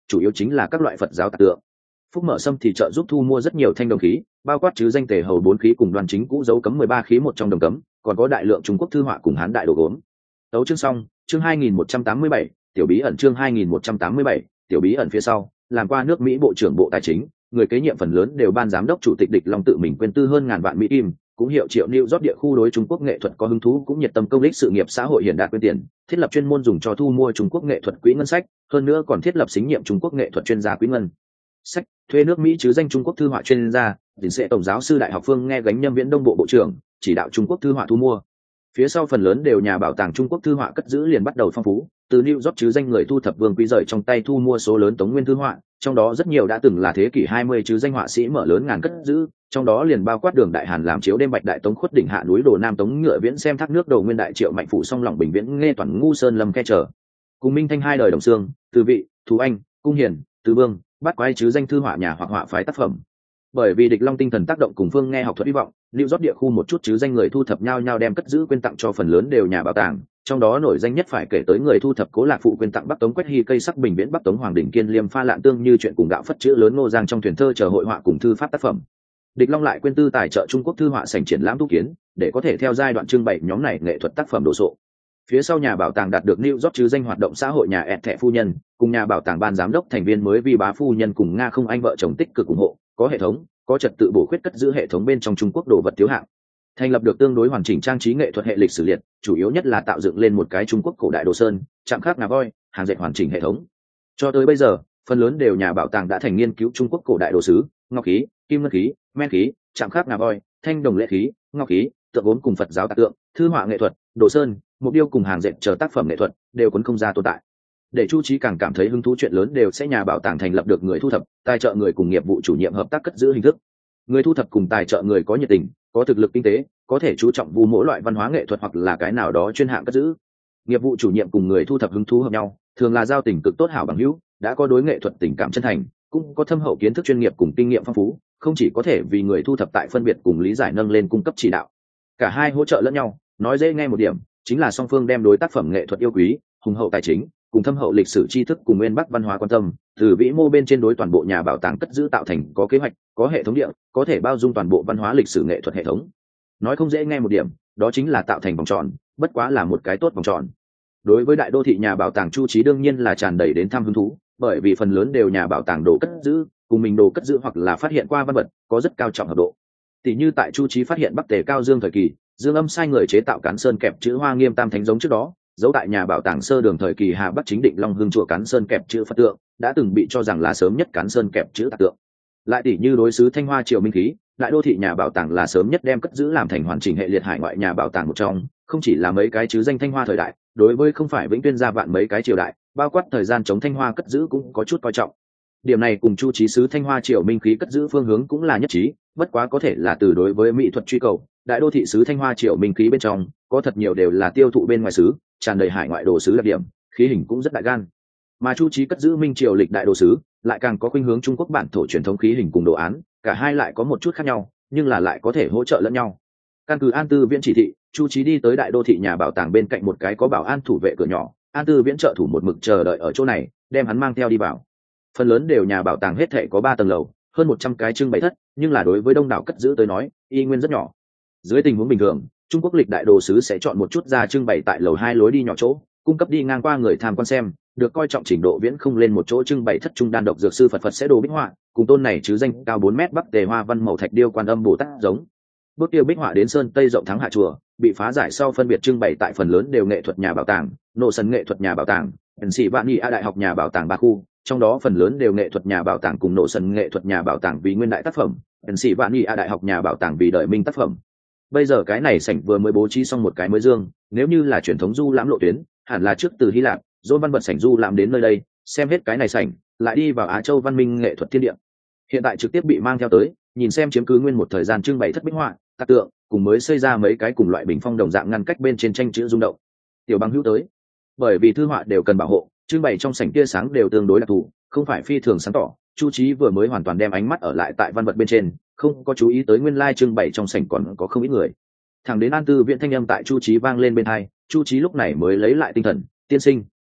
chủ yếu chính là các loại Phật giáo tạc tượng. Phúc Mở Sâm thì trợ giúp thu mua rất nhiều thanh đồng khí, bao quát chứ danh tề hầu bốn khí cùng Đoan Chính cũ dấu cấm mười ba khí một trong đồng cấm, còn có đại lượng Trung Quốc thư họa cùng Hán đại đồ gốm. Tấu chương xong, chương hai nghìn một trăm tám mươi bảy, tiểu bí ẩn chương hai nghìn một trăm tám mươi bảy, tiểu bí ẩn phía sau, làm qua nước Mỹ bộ trưởng bộ tài chính, người kế nhiệm phần lớn đều ban giám đốc chủ tịch Địch Long tự mình quyên tư hơn ngàn vạn Mỹ kim, cũng hiệu triệu New York địa khu đối Trung Quốc nghệ thuật có hứng thú cũng nhiệt tâm công ích sự nghiệp xã hội hiện đại quyên tiền, thiết lập chuyên môn dùng cho thu mua Trung Quốc nghệ thuật quỹ ngân sách, hơn nữa còn thiết lập xính nhiệm Trung Quốc nghệ thuật chuyên gia quỹ ngân sách, thuê nước Mỹ chứ danh Trung Quốc thư họa chuyên gia, tiến sĩ tổng giáo sư đại học Phương Nghe gánh nhâm Viễn Đông bộ bộ trưởng, chỉ đạo Trung Quốc thư họa thu mua. Phía sau phần lớn đều nhà bảo tàng Trung Quốc thư họa cất giữ liền bắt đầu phong phú, từ New York chứ danh người thu thập Vương Quý rời trong tay thu mua số lớn Tống Nguyên thư họa, trong đó rất nhiều đã từng là thế kỷ hai mươi chứ danh họa sĩ mở lớn ngàn cất giữ, trong đó liền bao quát Đường Đại Hàn làm chiếu đêm Bạch Đại Tống khuất đỉnh hạ núi Đồ Nam Tống ngựa viễn xem thác nước Đầu Nguyên Đại Triệu Mạnh phủ song lòng bình viễn nghe toàn ngu sơn lâm khe trở. Cùng Minh Thanh hai đời đồng xương, Từ Vị, Thú Anh, Cung Hiền, Từ Vương, Bát Quái chứ danh thư họa nhà hoặc họa phái tác phẩm. Bởi vì Địch Long tinh thần tác động cùng Phương Nghe học thuật hy vọng, New York địa khu một chút chứ danh người thu thập nhau nhau đem cất giữ quyên tặng cho phần lớn đều nhà bảo tàng, trong đó nổi danh nhất phải kể tới người thu thập Cố Lạc phụ quyên tặng Bắc Tống Quách Hy cây sắc bình viễn Bắc Tống Hoàng đỉnh Kiên Liêm pha lạn tương như chuyện cùng gạo phất chữ lớn Ngô Giang trong thuyền thơ chờ hội họa cùng thư pháp tác phẩm. Địch Long lại quyên tư tài trợ Trung Quốc thư họa sảnh triển lãm tu kiến, để có thể theo giai đoạn trưng bày nhóm này nghệ thuật tác phẩm đồ sộ. Phía sau nhà bảo tàng đạt được New York chứ danh hoạt động xã hội nhà ẹt thẻ phu nhân, cùng nhà bảo tàng ban giám đốc thành viên mới Vi Bá phu nhân cùng Nga Không Anh vợ chồng tích cực ủng hộ, có hệ thống, có trật tự bổ khuyết cất giữ hệ thống bên trong Trung Quốc đồ vật thiếu hạng. Thành lập được tương đối hoàn chỉnh trang trí nghệ thuật hệ lịch sử liệt, chủ yếu nhất là tạo dựng lên một cái Trung Quốc cổ đại đồ sơn, chạm khắc ngà voi, hàng dệt hoàn chỉnh hệ thống. Cho tới bây giờ, phần lớn đều nhà bảo tàng đã thành nghiên cứu Trung Quốc cổ đại đồ sứ, ngọc khí, kim ngân khí, men khí, chạm khắc ngà voi, thanh đồng lễ khí, ngọc khí, tượng gốm cùng Phật giáo tạc tượng, thư họa nghệ thuật, đồ sơn, mục điêu cùng hàng dệt chờ tác phẩm nghệ thuật đều cuốn không ra tồn tại. Để Chu Trí càng cảm thấy hứng thú chuyện lớn đều sẽ nhà bảo tàng thành lập được người thu thập, tài trợ người cùng nghiệp vụ chủ nhiệm hợp tác cất giữ hình thức. Người thu thập cùng tài trợ người có nhiệt tình, có thực lực kinh tế, có thể chú trọng vu mỗi loại văn hóa nghệ thuật hoặc là cái nào đó chuyên hạng cất giữ. Nghiệp vụ chủ nhiệm cùng người thu thập hứng thú hợp nhau, thường là giao tình cực tốt hảo bằng hữu, đã có đối nghệ thuật tình cảm chân thành, cũng có thâm hậu kiến thức chuyên nghiệp cùng kinh nghiệm phong phú, không chỉ có thể vì người thu thập tại phân biệt cùng lý giải nâng lên cung cấp chỉ đạo. Cả hai hỗ trợ lẫn nhau, nói dễ nghe một điểm, chính là song phương đem đối tác phẩm nghệ thuật yêu quý, hùng hậu tài chính, cùng thâm hậu lịch sử tri thức cùng nguyên bắc văn hóa quan tâm, từ vĩ mô bên trên đối toàn bộ nhà bảo tàng cất giữ tạo thành có kế hoạch, có hệ thống địa, có thể bao dung toàn bộ văn hóa lịch sử nghệ thuật hệ thống. Nói không dễ nghe một điểm, đó chính là tạo thành vòng tròn, bất quá là một cái tốt vòng tròn. Đối với đại đô thị nhà bảo tàng Chu Trí đương nhiên là tràn đầy đến thăm hứng thú, bởi vì phần lớn đều nhà bảo tàng đồ cất giữ, cùng mình đồ cất giữ hoặc là phát hiện qua văn vật, có rất cao trọng hợp độ. Tỷ như tại Chu Trí phát hiện Bắc Tề Cao Dương thời kỳ, Dương Âm sai người chế tạo cán sơn kẹp chữ Hoa Nghiêm Tam Thánh giống trước đó, giấu tại nhà bảo tàng sơ đường thời kỳ Hà Bắc chính định Long Hưng chùa cán sơn kẹp chữ Phật tượng, đã từng bị cho rằng là sớm nhất cán sơn kẹp chữ tạc tượng. Lại tỷ như đối xứ Thanh Hoa Triều Minh khí, đại đô thị nhà bảo tàng là sớm nhất đem cất giữ làm thành hoàn chỉnh hệ liệt hải ngoại nhà bảo tàng một trong, không chỉ là mấy cái chứ danh Thanh Hoa thời đại, đối với không phải Vĩnh Tuyên gia vạn mấy cái triều đại, bao quát thời gian chống Thanh Hoa cất giữ cũng có chút coi trọng. Điểm này cùng Chu Trí sứ Thanh Hoa Triều Minh khí cất giữ phương hướng cũng là nhất trí, bất quá có thể là từ đối với mỹ thuật truy cầu, đại đô thị sứ Thanh Hoa Triều Minh khí bên trong có thật nhiều đều là tiêu thụ bên ngoài xứ, tràn đầy hải ngoại đồ sứ đặc điểm, khí hình cũng rất đại gan. Mà Chu Trí cất giữ Minh Triều lịch đại đồ sứ, lại càng có khuynh hướng Trung Quốc bản thổ truyền thống khí hình cùng đồ án, cả hai lại có một chút khác nhau, nhưng là lại có thể hỗ trợ lẫn nhau. Căn cứ An Tư Viễn chỉ thị, Chu Trí đi tới đại đô thị nhà bảo tàng bên cạnh một cái có bảo an thủ vệ cửa nhỏ, An Tư Viễn trợ thủ một mực chờ đợi ở chỗ này, đem hắn mang theo đi vào. Phần lớn đều nhà bảo tàng hết thảy có ba tầng lầu, hơn một trăm cái trưng bày thất, nhưng là đối với đông đảo cất giữ tới nói, y nguyên rất nhỏ. Dưới tình huống bình thường, Trung Quốc lịch đại đồ sứ sẽ chọn một chút ra trưng bày tại lầu hai lối đi nhỏ chỗ, cung cấp đi ngang qua người tham quan xem, được coi trọng trình độ viễn không lên một chỗ trưng bày thất trung đan độc dược sư Phật Phật sẽ đồ bích họa, cùng tôn này chứ danh cao bốn mét Bắc Tề Hoa văn màu thạch điêu Quan Âm Bồ Tát giống. Bước tiêu bích họa đến sơn Tây rộng thắng hạ chùa, bị phá giải sau phân biệt trưng bày tại phần lớn đều nghệ thuật nhà bảo tàng, nộ sân nghệ thuật nhà bảo tàng, ẩn sĩ vạn nghị a đại học nhà bảo tàng ba khu, trong đó phần lớn đều nghệ thuật nhà bảo tàng cùng nộ sân nghệ thuật nhà bảo tàng vì nguyên đại tác phẩm, ẩn sĩ vạn nghị a đại học nhà bảo tàng vì đời minh tác phẩm. Bây giờ cái này sảnh vừa mới bố trí xong một cái mới dương, nếu như là truyền thống du lãm lộ tuyến, hẳn là trước từ Hy Lạp, dôn văn vật sảnh du lãm đến nơi đây, xem hết cái này sảnh, lại đi vào Á Châu văn minh nghệ thuật thiên địa. Hiện tại trực tiếp bị mang theo tới, nhìn xem chiếm cứ nguyên một thời gian trưng bày thất bích họa, tạc tượng, cùng mới xây ra mấy cái cùng loại bình phong đồng dạng ngăn cách bên trên tranh chữ rung động. Tiểu Bằng hữu tới, bởi vì thư họa đều cần bảo hộ, trưng bày trong sảnh tia sáng đều tương đối đặc thù, không phải phi thường sáng tỏ. Chu Trí vừa mới hoàn toàn đem ánh mắt ở lại tại văn vật bên trên, không có chú ý tới nguyên lai trưng bày trong sảnh còn có không ít người. Thẳng đến An Tư Viễn thanh âm tại Chu Trí vang lên bên tai, Chu Trí lúc này mới lấy lại tinh thần, tiên sinh.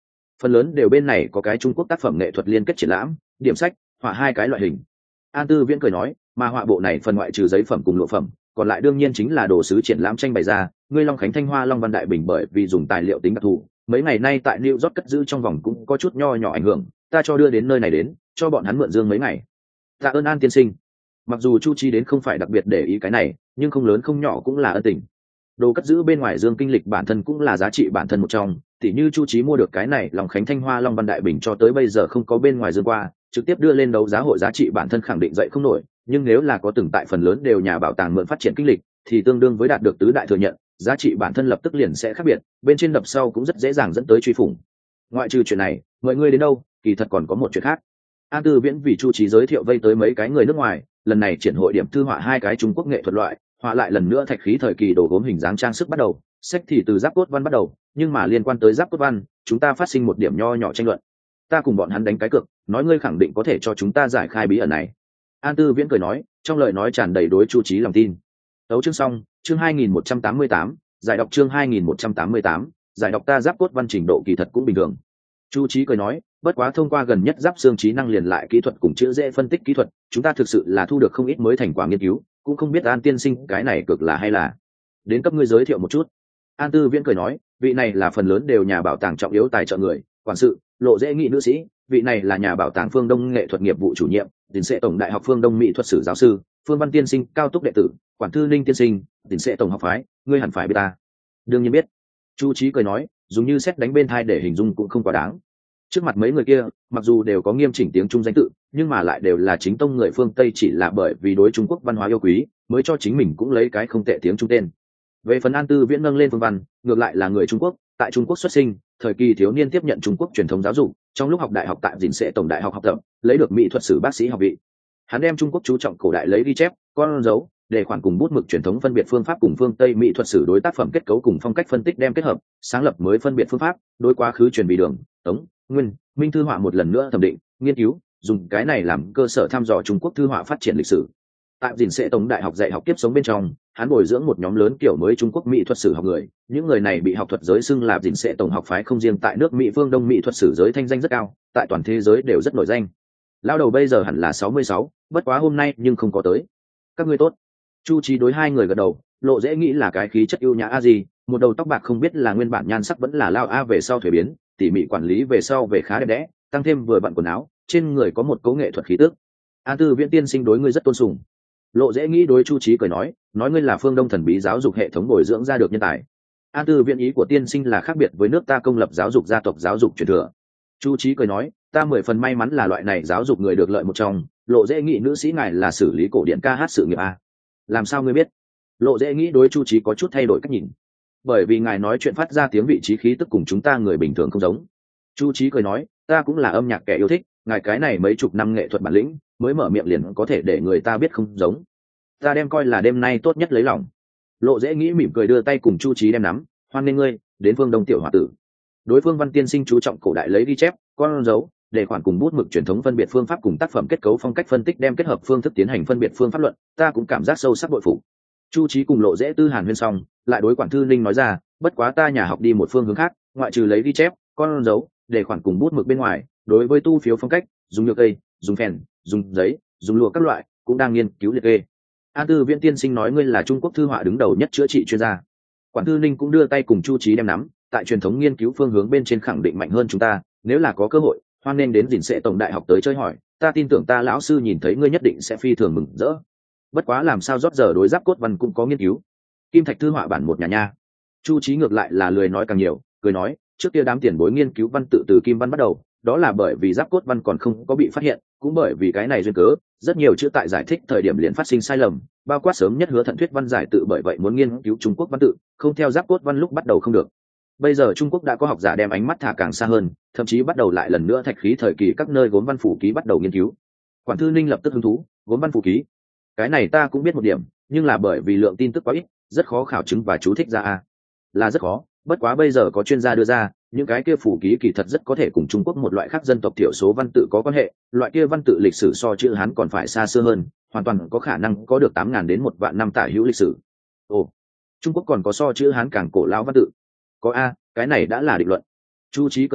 phần lớn đều bên này có cái Trung Quốc tác phẩm nghệ thuật liên kết triển lãm, điểm sách, họa hai cái loại hình. An Tư Viễn cười nói, mà họa bộ này phần ngoại trừ giấy phẩm cùng lụa phẩm, còn lại đương nhiên chính là đồ sứ triển lãm tranh bày ra. Ngươi Long Khánh Thanh Hoa Long Văn Đại Bình bởi vì dùng tài liệu tính đặc thù, mấy ngày nay tại New York cất giữ trong vòng cũng có chút nho nhỏ ảnh hưởng, ta cho đưa đến nơi này đến, cho bọn hắn mượn dương mấy ngày. Tạ ơn An tiên sinh. Mặc dù Chu Chi đến không phải đặc biệt để ý cái này, nhưng không lớn không nhỏ cũng là ân tình. Đồ cất giữ bên ngoài dương kinh lịch bản thân cũng là giá trị bản thân một trong, tỉ như Chu Chí mua được cái này Long Khánh Thanh Hoa Long Văn Đại Bình cho tới bây giờ không có bên ngoài dương qua, trực tiếp đưa lên đấu giá hội giá trị bản thân khẳng định dậy không nổi, nhưng nếu là có từng tại phần lớn đều nhà bảo tàng mượn phát triển kinh lịch, thì tương đương với đạt được tứ đại thừa nhận, giá trị bản thân lập tức liền sẽ khác biệt, bên trên đập sau cũng rất dễ dàng dẫn tới truy phủng. Ngoại trừ chuyện này, mọi người đến đâu, kỳ thật còn có một chuyện khác. An Tư Viễn vì Chu Chí giới thiệu vây tới mấy cái người nước ngoài, lần này triển hội điểm thư họa hai cái Trung Quốc nghệ thuật loại, họa lại lần nữa thạch khí thời kỳ đồ gốm hình dáng trang sức bắt đầu, sách thì từ giáp cốt văn bắt đầu, nhưng mà liên quan tới giáp cốt văn, chúng ta phát sinh một điểm nho nhỏ tranh luận. Ta cùng bọn hắn đánh cái cược, nói ngươi khẳng định có thể cho chúng ta giải khai bí ẩn này. An Tư Viễn cười nói, trong lời nói tràn đầy đối Chu Chí lòng tin. Tấu chương xong, chương hai nghìn một trăm tám mươi tám, giải đọc chương hai nghìn một trăm tám mươi tám, giải đọc ta giáp cốt văn trình độ kỳ thật cũng bình thường. Chu Chí cười nói, bất quá thông qua gần nhất giáp xương trí năng liền lại kỹ thuật cùng chữ dễ phân tích kỹ thuật, chúng ta thực sự là thu được không ít mới thành quả nghiên cứu, cũng không biết An tiên sinh cái này cực là hay là. Đến cấp ngươi giới thiệu một chút. An Tư Viễn cười nói, vị này là phần lớn đều nhà bảo tàng trọng yếu tài trợ người, quản sự, Lộ Dễ Nghị nữ sĩ, vị này là nhà bảo tàng Phương Đông nghệ thuật nghiệp vụ chủ nhiệm, Tỉnh Sệ Tổng Đại học Phương Đông Mỹ thuật sử giáo sư, Phương Văn tiên sinh cao túc đệ tử, quản thư Ninh tiên sinh, Tỉnh Sệ Tổng học phái, ngươi hẳn phải biết ta. Đương nhiên biết. Chu Chí cười nói, dùng như xét đánh bên thai để hình dung cũng không quá đáng. Trước mặt mấy người kia, mặc dù đều có nghiêm chỉnh tiếng Trung danh tự, nhưng mà lại đều là chính tông người phương Tây, chỉ là bởi vì đối Trung Quốc văn hóa yêu quý, mới cho chính mình cũng lấy cái không tệ tiếng Trung tên. Về phần An Tư Viễn nâng lên Phương Văn, ngược lại là người Trung Quốc, tại Trung Quốc xuất sinh, thời kỳ thiếu niên tiếp nhận Trung Quốc truyền thống giáo dục, trong lúc học đại học tại Dĩnh Sệ Tổng Đại học học tập, lấy được mỹ thuật sử bác sĩ học vị. Hắn đem Trung Quốc chú trọng cổ đại lấy ghi chép, con dấu, đề khoản cùng bút mực truyền thống phân biệt phương pháp cùng phương Tây mỹ thuật sử đối tác phẩm kết cấu cùng phong cách phân tích đem kết hợp, sáng lập mới phân biệt phương pháp, đối quá khứ truyền bị đường, Tống, Nguyên, Minh thư họa một lần nữa thẩm định, nghiên cứu, dùng cái này làm cơ sở thăm dò Trung Quốc thư họa phát triển lịch sử. Tại Dĩnh Sệ Tổng Đại học dạy học kiếp sống bên trong, hắn bồi dưỡng một nhóm lớn kiểu mới Trung Quốc mỹ thuật sử học người, những người này bị học thuật giới xưng là Dĩnh Sệ Tổng học phái, không riêng tại nước Mỹ phương Đông mỹ thuật sử giới thanh danh rất cao, tại toàn thế giới đều rất nổi danh. Lao đầu bây giờ hẳn là sáu mươi sáu, bất quá hôm nay nhưng không có tới. Các ngươi tốt. Chu Chí đối hai người gật đầu, Lộ Dễ Nghĩ là cái khí chất ưu nhã a gì, một đầu tóc bạc không biết là nguyên bản nhan sắc vẫn là lao a về sau thuế biến, tỉ mỉ quản lý về sau về khá đẹp đẽ, tăng thêm vừa bận quần áo, trên người có một cấu nghệ thuật khí tức. An Tư Viễn tiên sinh đối ngươi rất tôn sùng. Lộ Dễ Nghĩ đối Chu Chí cười nói, nói ngươi là phương Đông thần bí giáo dục hệ thống bồi dưỡng ra được nhân tài. An Tư Viễn ý của tiên sinh là khác biệt với nước ta công lập giáo dục gia tộc giáo dục truyền thừa. Chu Chí cười nói, ta mười phần may mắn là loại này giáo dục người được lợi một trong. Lộ Dễ Nghĩ nữ sĩ ngài là xử lý cổ điển ca hát sự nghiệp a. Làm sao ngươi biết? Lộ Dễ Nghĩ đối Chu Chí có chút thay đổi cách nhìn. Bởi vì ngài nói chuyện phát ra tiếng vị trí khí tức cùng chúng ta người bình thường không giống. Chu Chí cười nói, ta cũng là âm nhạc kẻ yêu thích, ngài cái này mấy chục năm nghệ thuật bản lĩnh, mới mở miệng liền có thể để người ta biết không giống. Ta đem coi là đêm nay tốt nhất lấy lòng. Lộ Dễ Nghĩ mỉm cười đưa tay cùng Chu Chí đem nắm, hoan nghênh ngươi đến phương Đông tiểu hòa tử. Đối phương Văn tiên sinh chú trọng cổ đại lấy ghi chép, con dấu, đề khoản cùng bút mực truyền thống phân biệt phương pháp cùng tác phẩm kết cấu phong cách phân tích đem kết hợp phương thức tiến hành phân biệt phương pháp luận, ta cũng cảm giác sâu sắc bội phục. Chu Chí cùng Lộ Dễ Tư hàn huyên xong, lại đối quản thư Ninh nói ra, bất quá ta nhà học đi một phương hướng khác, ngoại trừ lấy ghi chép, con dấu, đề khoản cùng bút mực bên ngoài, đối với tu phiếu phong cách, dùng nhựa cây, dùng phèn, dùng giấy, dùng lụa các loại, cũng đang nghiên cứu liệt kê. An Tư Viễn tiên sinh nói ngươi là Trung Quốc thư họa đứng đầu nhất chữa trị chuyên gia. Quản thư Ninh cũng đưa tay cùng Chu Chí đem nắm, tại truyền thống nghiên cứu phương hướng bên trên khẳng định mạnh hơn chúng ta, nếu là có cơ hội, hoan nên đến Dĩnh Sệ Tổng Đại học tới chơi hỏi, ta tin tưởng ta lão sư nhìn thấy ngươi nhất định sẽ phi thường mừng rỡ. Bất quá làm sao rót giờ đối giáp cốt văn cũng có nghiên cứu. Kim thạch thư họa bản một nhà nha. Chu Chí ngược lại là lười nói càng nhiều, cười nói, trước kia đám tiền bối nghiên cứu văn tự từ kim văn bắt đầu, đó là bởi vì giáp cốt văn còn không có bị phát hiện, cũng bởi vì cái này duyên cớ, rất nhiều chữ tại giải thích thời điểm liền phát sinh sai lầm, bao quát sớm nhất Hứa Thận thuyết văn giải tự bởi vậy muốn nghiên cứu Trung Quốc văn tự, không theo giáp cốt văn lúc bắt đầu không được. Bây giờ Trung Quốc đã có học giả đem ánh mắt thả càng xa hơn, thậm chí bắt đầu lại lần nữa thạch khí thời kỳ các nơi gốm văn phủ ký bắt đầu nghiên cứu. Quản thư Ninh lập tức hứng thú, gốm văn phủ ký, cái này ta cũng biết một điểm, nhưng là bởi vì lượng tin tức quá ít, rất khó khảo chứng và chú thích ra a. Là rất khó, bất quá bây giờ có chuyên gia đưa ra, những cái kia phủ ký kỳ thật rất có thể cùng Trung Quốc một loại khác dân tộc thiểu số văn tự có quan hệ, loại kia văn tự lịch sử so chữ Hán còn phải xa xưa hơn, hoàn toàn có khả năng có được tám ngàn đến một vạn năm tả hữu lịch sử. Ồ, Trung Quốc còn có so chữ Hán càng cổ lão văn tự? Có a, cái này đã là định luận. Chu Chí cười nói,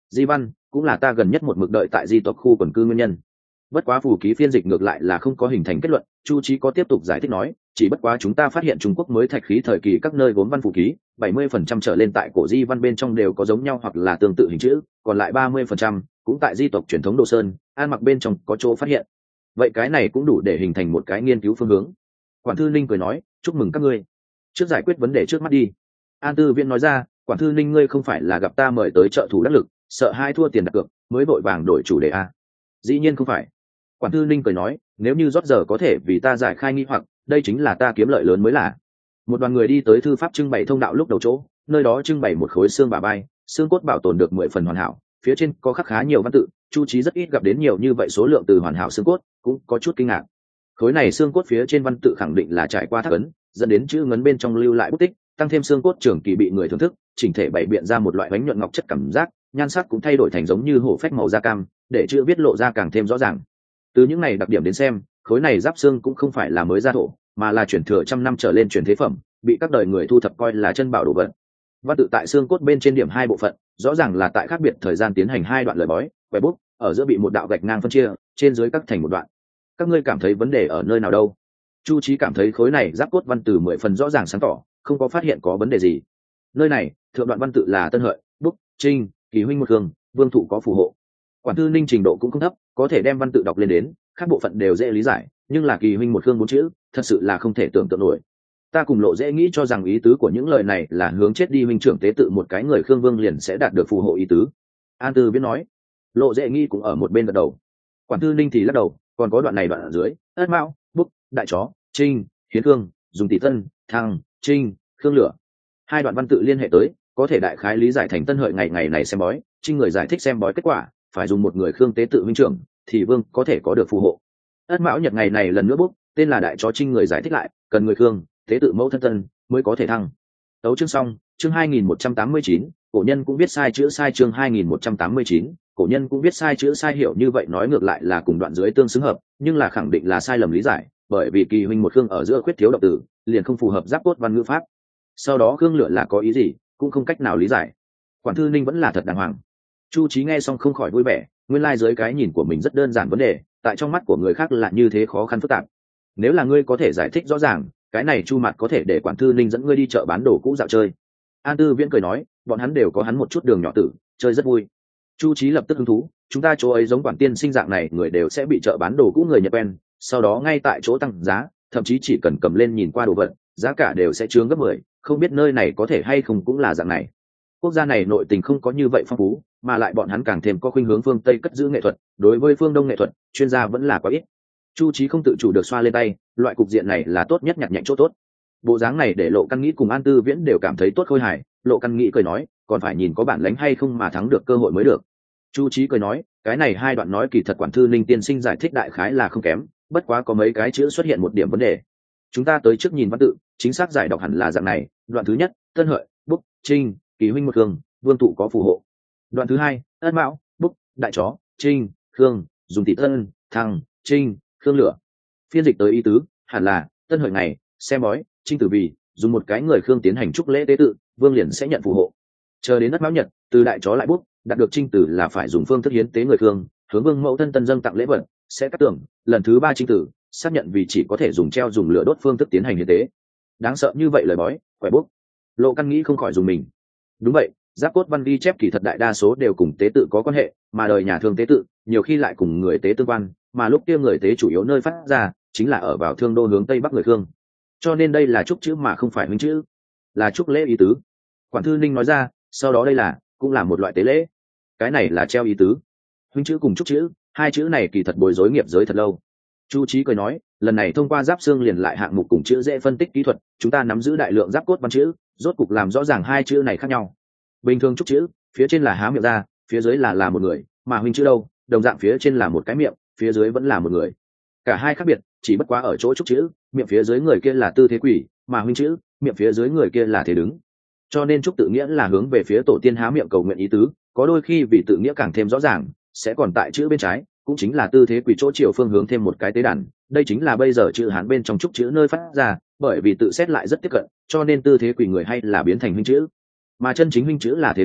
Di văn cũng là ta gần nhất một mực đợi tại di tộc khu quần cư nguyên nhân. Bất quá phù ký phiên dịch ngược lại là không có hình thành kết luận, Chu Chí có tiếp tục giải thích nói, chỉ bất quá chúng ta phát hiện Trung Quốc mới thạch khí thời kỳ các nơi gốm văn phù ký bảy mươi phần trăm trở lên tại cổ di văn bên trong đều có giống nhau hoặc là tương tự hình chữ, còn lại ba mươi phần trăm cũng tại di tộc truyền thống Đồ Sơn, An Mặc bên trong có chỗ phát hiện. Vậy cái này cũng đủ để hình thành một cái nghiên cứu phương hướng. Quản thư Ninh cười nói, chúc mừng các ngươi. Trước giải quyết vấn đề trước mắt đi. An Tư Viễn nói ra, Quản thư Ninh ngươi không phải là gặp ta mời tới trợ thủ đắc lực, sợ hai thua tiền đặt cược mới vội vàng đổi chủ đề a? Dĩ nhiên không phải. Quản thư Ninh cười nói, nếu như rót giờ có thể vì ta giải khai nghi hoặc, đây chính là ta kiếm lợi lớn mới là. Một đoàn người đi tới thư pháp trưng bày thông đạo lúc đầu chỗ, nơi đó trưng bày một khối xương bả vai, xương cốt bảo tồn được mười phần hoàn hảo, phía trên có khắc khá nhiều văn tự, Chu Chí rất ít gặp đến nhiều như vậy số lượng từ hoàn hảo xương cốt, cũng có chút kinh ngạc. Khối này xương cốt phía trên văn tự khẳng định là trải qua thác ấn, dẫn đến chữ ngấn bên trong lưu lại bút tích, tăng thêm xương cốt trường kỳ bị người thưởng thức, chỉnh thể bày biện ra một loại bánh nhuận ngọc chất cảm giác, nhan sắc cũng thay đổi thành giống như hổ phách màu da cam, để chữ viết lộ ra càng thêm rõ ràng. Từ những này đặc điểm đến xem, khối này giáp xương cũng không phải là mới ra thổ, mà là chuyển thừa trăm năm trở lên truyền thế phẩm, bị các đời người thu thập coi là chân bảo đồ vật. Văn tự tại xương cốt bên trên điểm hai bộ phận, rõ ràng là tại khác biệt thời gian tiến hành hai đoạn lời bói, quẻ bút, ở giữa bị một đạo gạch ngang phân chia, trên dưới cắt thành một đoạn. Các ngươi cảm thấy vấn đề ở nơi nào đâu? Chu Chí cảm thấy khối này giáp cốt văn từ mười phần rõ ràng sáng tỏ, không có phát hiện có vấn đề gì. Nơi này, thượng đoạn văn tự là Tân Hợi, Búc, Trinh, Kỳ huynh một hương, Vương thụ có phù hộ. Quản thư Ninh trình độ cũng không thấp, có thể đem văn tự đọc lên đến, các bộ phận đều dễ lý giải, nhưng là Kỳ huynh một hương bốn chữ, thật sự là không thể tưởng tượng nổi. Ta cùng Lộ Dễ nghĩ cho rằng ý tứ của những lời này là hướng chết đi huynh trưởng tế tự một cái người Khương Vương liền sẽ đạt được phù hộ ý tứ. An Tư Viễn nói. Lộ Dễ nghĩ cũng ở một bên gật đầu. Quản thư Ninh thì lắc đầu, còn có đoạn này đoạn ở dưới, ất mão, búc, đại chó, trinh, hiến khương, dùng tỷ tân, thăng, trinh, khương lửa. Hai đoạn văn tự liên hệ tới, có thể đại khái lý giải thành Tân Hợi ngày ngày này xem bói, trinh người giải thích xem bói kết quả, phải dùng một người Khương tế tự huynh trưởng, thì Vương có thể có được phù hộ. Ất mão nhật ngày này lần nữa búc, tên là đại chó trinh người giải thích lại, cần người Khương tế tự mẫu thân tân mới có thể thăng. Tấu chương xong, chương hai nghìn một trăm tám mươi chín, cổ nhân cũng biết sai chữ sai chương hai nghìn một trăm tám mươi chín, cổ nhân cũng biết sai chữ sai hiểu như vậy nói ngược lại là cùng đoạn dưới tương xứng hợp, nhưng là khẳng định là sai lầm lý giải, bởi vì Kỳ huynh một Khương ở giữa khuyết thiếu động từ, liền không phù hợp giáp cốt văn ngữ pháp. Sau đó Khương lửa là có ý gì, cũng không cách nào lý giải. Quản thư Ninh vẫn là thật đàng hoàng. Chu Chí nghe xong không khỏi vui vẻ, nguyên lai like dưới cái nhìn của mình rất đơn giản vấn đề, tại trong mắt của người khác là như thế khó khăn phức tạp. Nếu là ngươi có thể giải thích rõ ràng, cái này Chu Mạt có thể để Quản thư Ninh dẫn ngươi đi chợ bán đồ cũ dạo chơi. An Tư Viễn cười nói, bọn hắn đều có hắn một chút đường nhỏ tử, chơi rất vui. Chu Chí lập tức hứng thú, chúng ta chỗ ấy giống Quản tiên sinh dạng này người đều sẽ bị chợ bán đồ cũ người Nhật quen, sau đó ngay tại chỗ tăng giá, thậm chí chỉ cần cầm lên nhìn qua đồ vật, giá cả đều sẽ chướng gấp mười, không biết nơi này có thể hay không cũng là dạng này. Quốc gia này nội tình không có như vậy phong phú, mà lại bọn hắn càng thêm có khuynh hướng phương Tây cất giữ nghệ thuật, đối với phương Đông nghệ thuật, chuyên gia vẫn là quá ít. Chu Chí không tự chủ được xoa lên tay, loại cục diện này là tốt nhất nhặt nhạnh chỗ tốt. Bộ dáng này để Lộ Căn Nghĩ cùng An Tư Viễn đều cảm thấy tốt khôi hài. Lộ Căn Nghĩ cười nói, còn phải nhìn có bản lĩnh hay không mà thắng được cơ hội mới được. Chu Chí cười nói, cái này hai đoạn nói kỳ thật Quản thư Ninh tiên sinh giải thích đại khái là không kém, bất quá có mấy cái chữ xuất hiện một điểm vấn đề. Chúng ta tới trước nhìn văn tự, chính xác giải đọc hẳn là dạng này, đoạn thứ nhất, Tân Hợi, Búc, Trinh, Kỳ huynh một Khương, Vương thụ có phù hộ. Đoạn thứ hai, Ất mão, Búc, đại chó, Trinh, Khương, dùng tỷ tân, thăng, Trinh, Khương lửa. Phiên dịch tới ý tứ, hẳn là Tân Hợi ngày xem bói, Trinh tử vì dùng một cái người Khương tiến hành chúc lễ tế tự, Vương liền sẽ nhận phù hộ. Chờ đến Ất mão nhật, từ đại chó lại Búc, đạt được Trinh tử là phải dùng phương thức hiến tế người Khương, hướng Vương mẫu thân tân dâng tặng lễ vật, sẽ cắt tưởng, lần thứ ba Trinh tử xác nhận vì chỉ có thể dùng treo dùng lửa đốt phương thức tiến hành hiến tế. Đáng sợ như vậy lời bói, quẻ Búc. Lộ Căn Nghĩ không khỏi dùng mình. Đúng vậy, giáp cốt văn ghi chép kỳ thật đại đa số đều cùng tế tự có quan hệ, mà đời nhà thương tế tự nhiều khi lại cùng người tế tương quan, mà lúc kia người tế chủ yếu nơi phát ra chính là ở vào thương đô hướng tây bắc người Khương, cho nên đây là chúc chữ mà không phải huynh chữ, là chúc lễ ý tứ. Quản thư Ninh nói ra, sau đó đây là cũng là một loại tế lễ, cái này là treo ý tứ. Huynh chữ cùng chúc chữ, hai chữ này kỳ thật bối rối nghiệp giới thật lâu. Chu Chí cười nói, lần này thông qua giáp xương liền lại hạng mục cùng chữ dễ phân tích kỹ thuật, chúng ta nắm giữ đại lượng giáp cốt văn chữ, rốt cục làm rõ ràng hai chữ này khác nhau. Bình thường chúc chữ, phía trên là há miệng ra, phía dưới là là một người, mà huynh chữ đâu, đồng dạng phía trên là một cái miệng, phía dưới vẫn là một người. Cả hai khác biệt, chỉ bất quá ở chỗ chúc chữ, miệng phía dưới người kia là tư thế quỷ, mà huynh chữ, miệng phía dưới người kia là thế đứng. Cho nên chúc tự nghĩa là hướng về phía tổ tiên há miệng cầu nguyện ý tứ, có đôi khi vì tự nghĩa càng thêm rõ ràng, sẽ còn tại chữ bên trái, cũng chính là tư thế quỷ chỗ chiều phương hướng thêm một cái tế đàn. Đây chính là bây giờ chữ Hán bên trong chúc chữ nơi phát ra, bởi vì tự xét lại rất tiếp cận, cho nên tư thế quỷ người hay là biến thành huynh chữ, mà chân chính huynh chữ là thế đứng,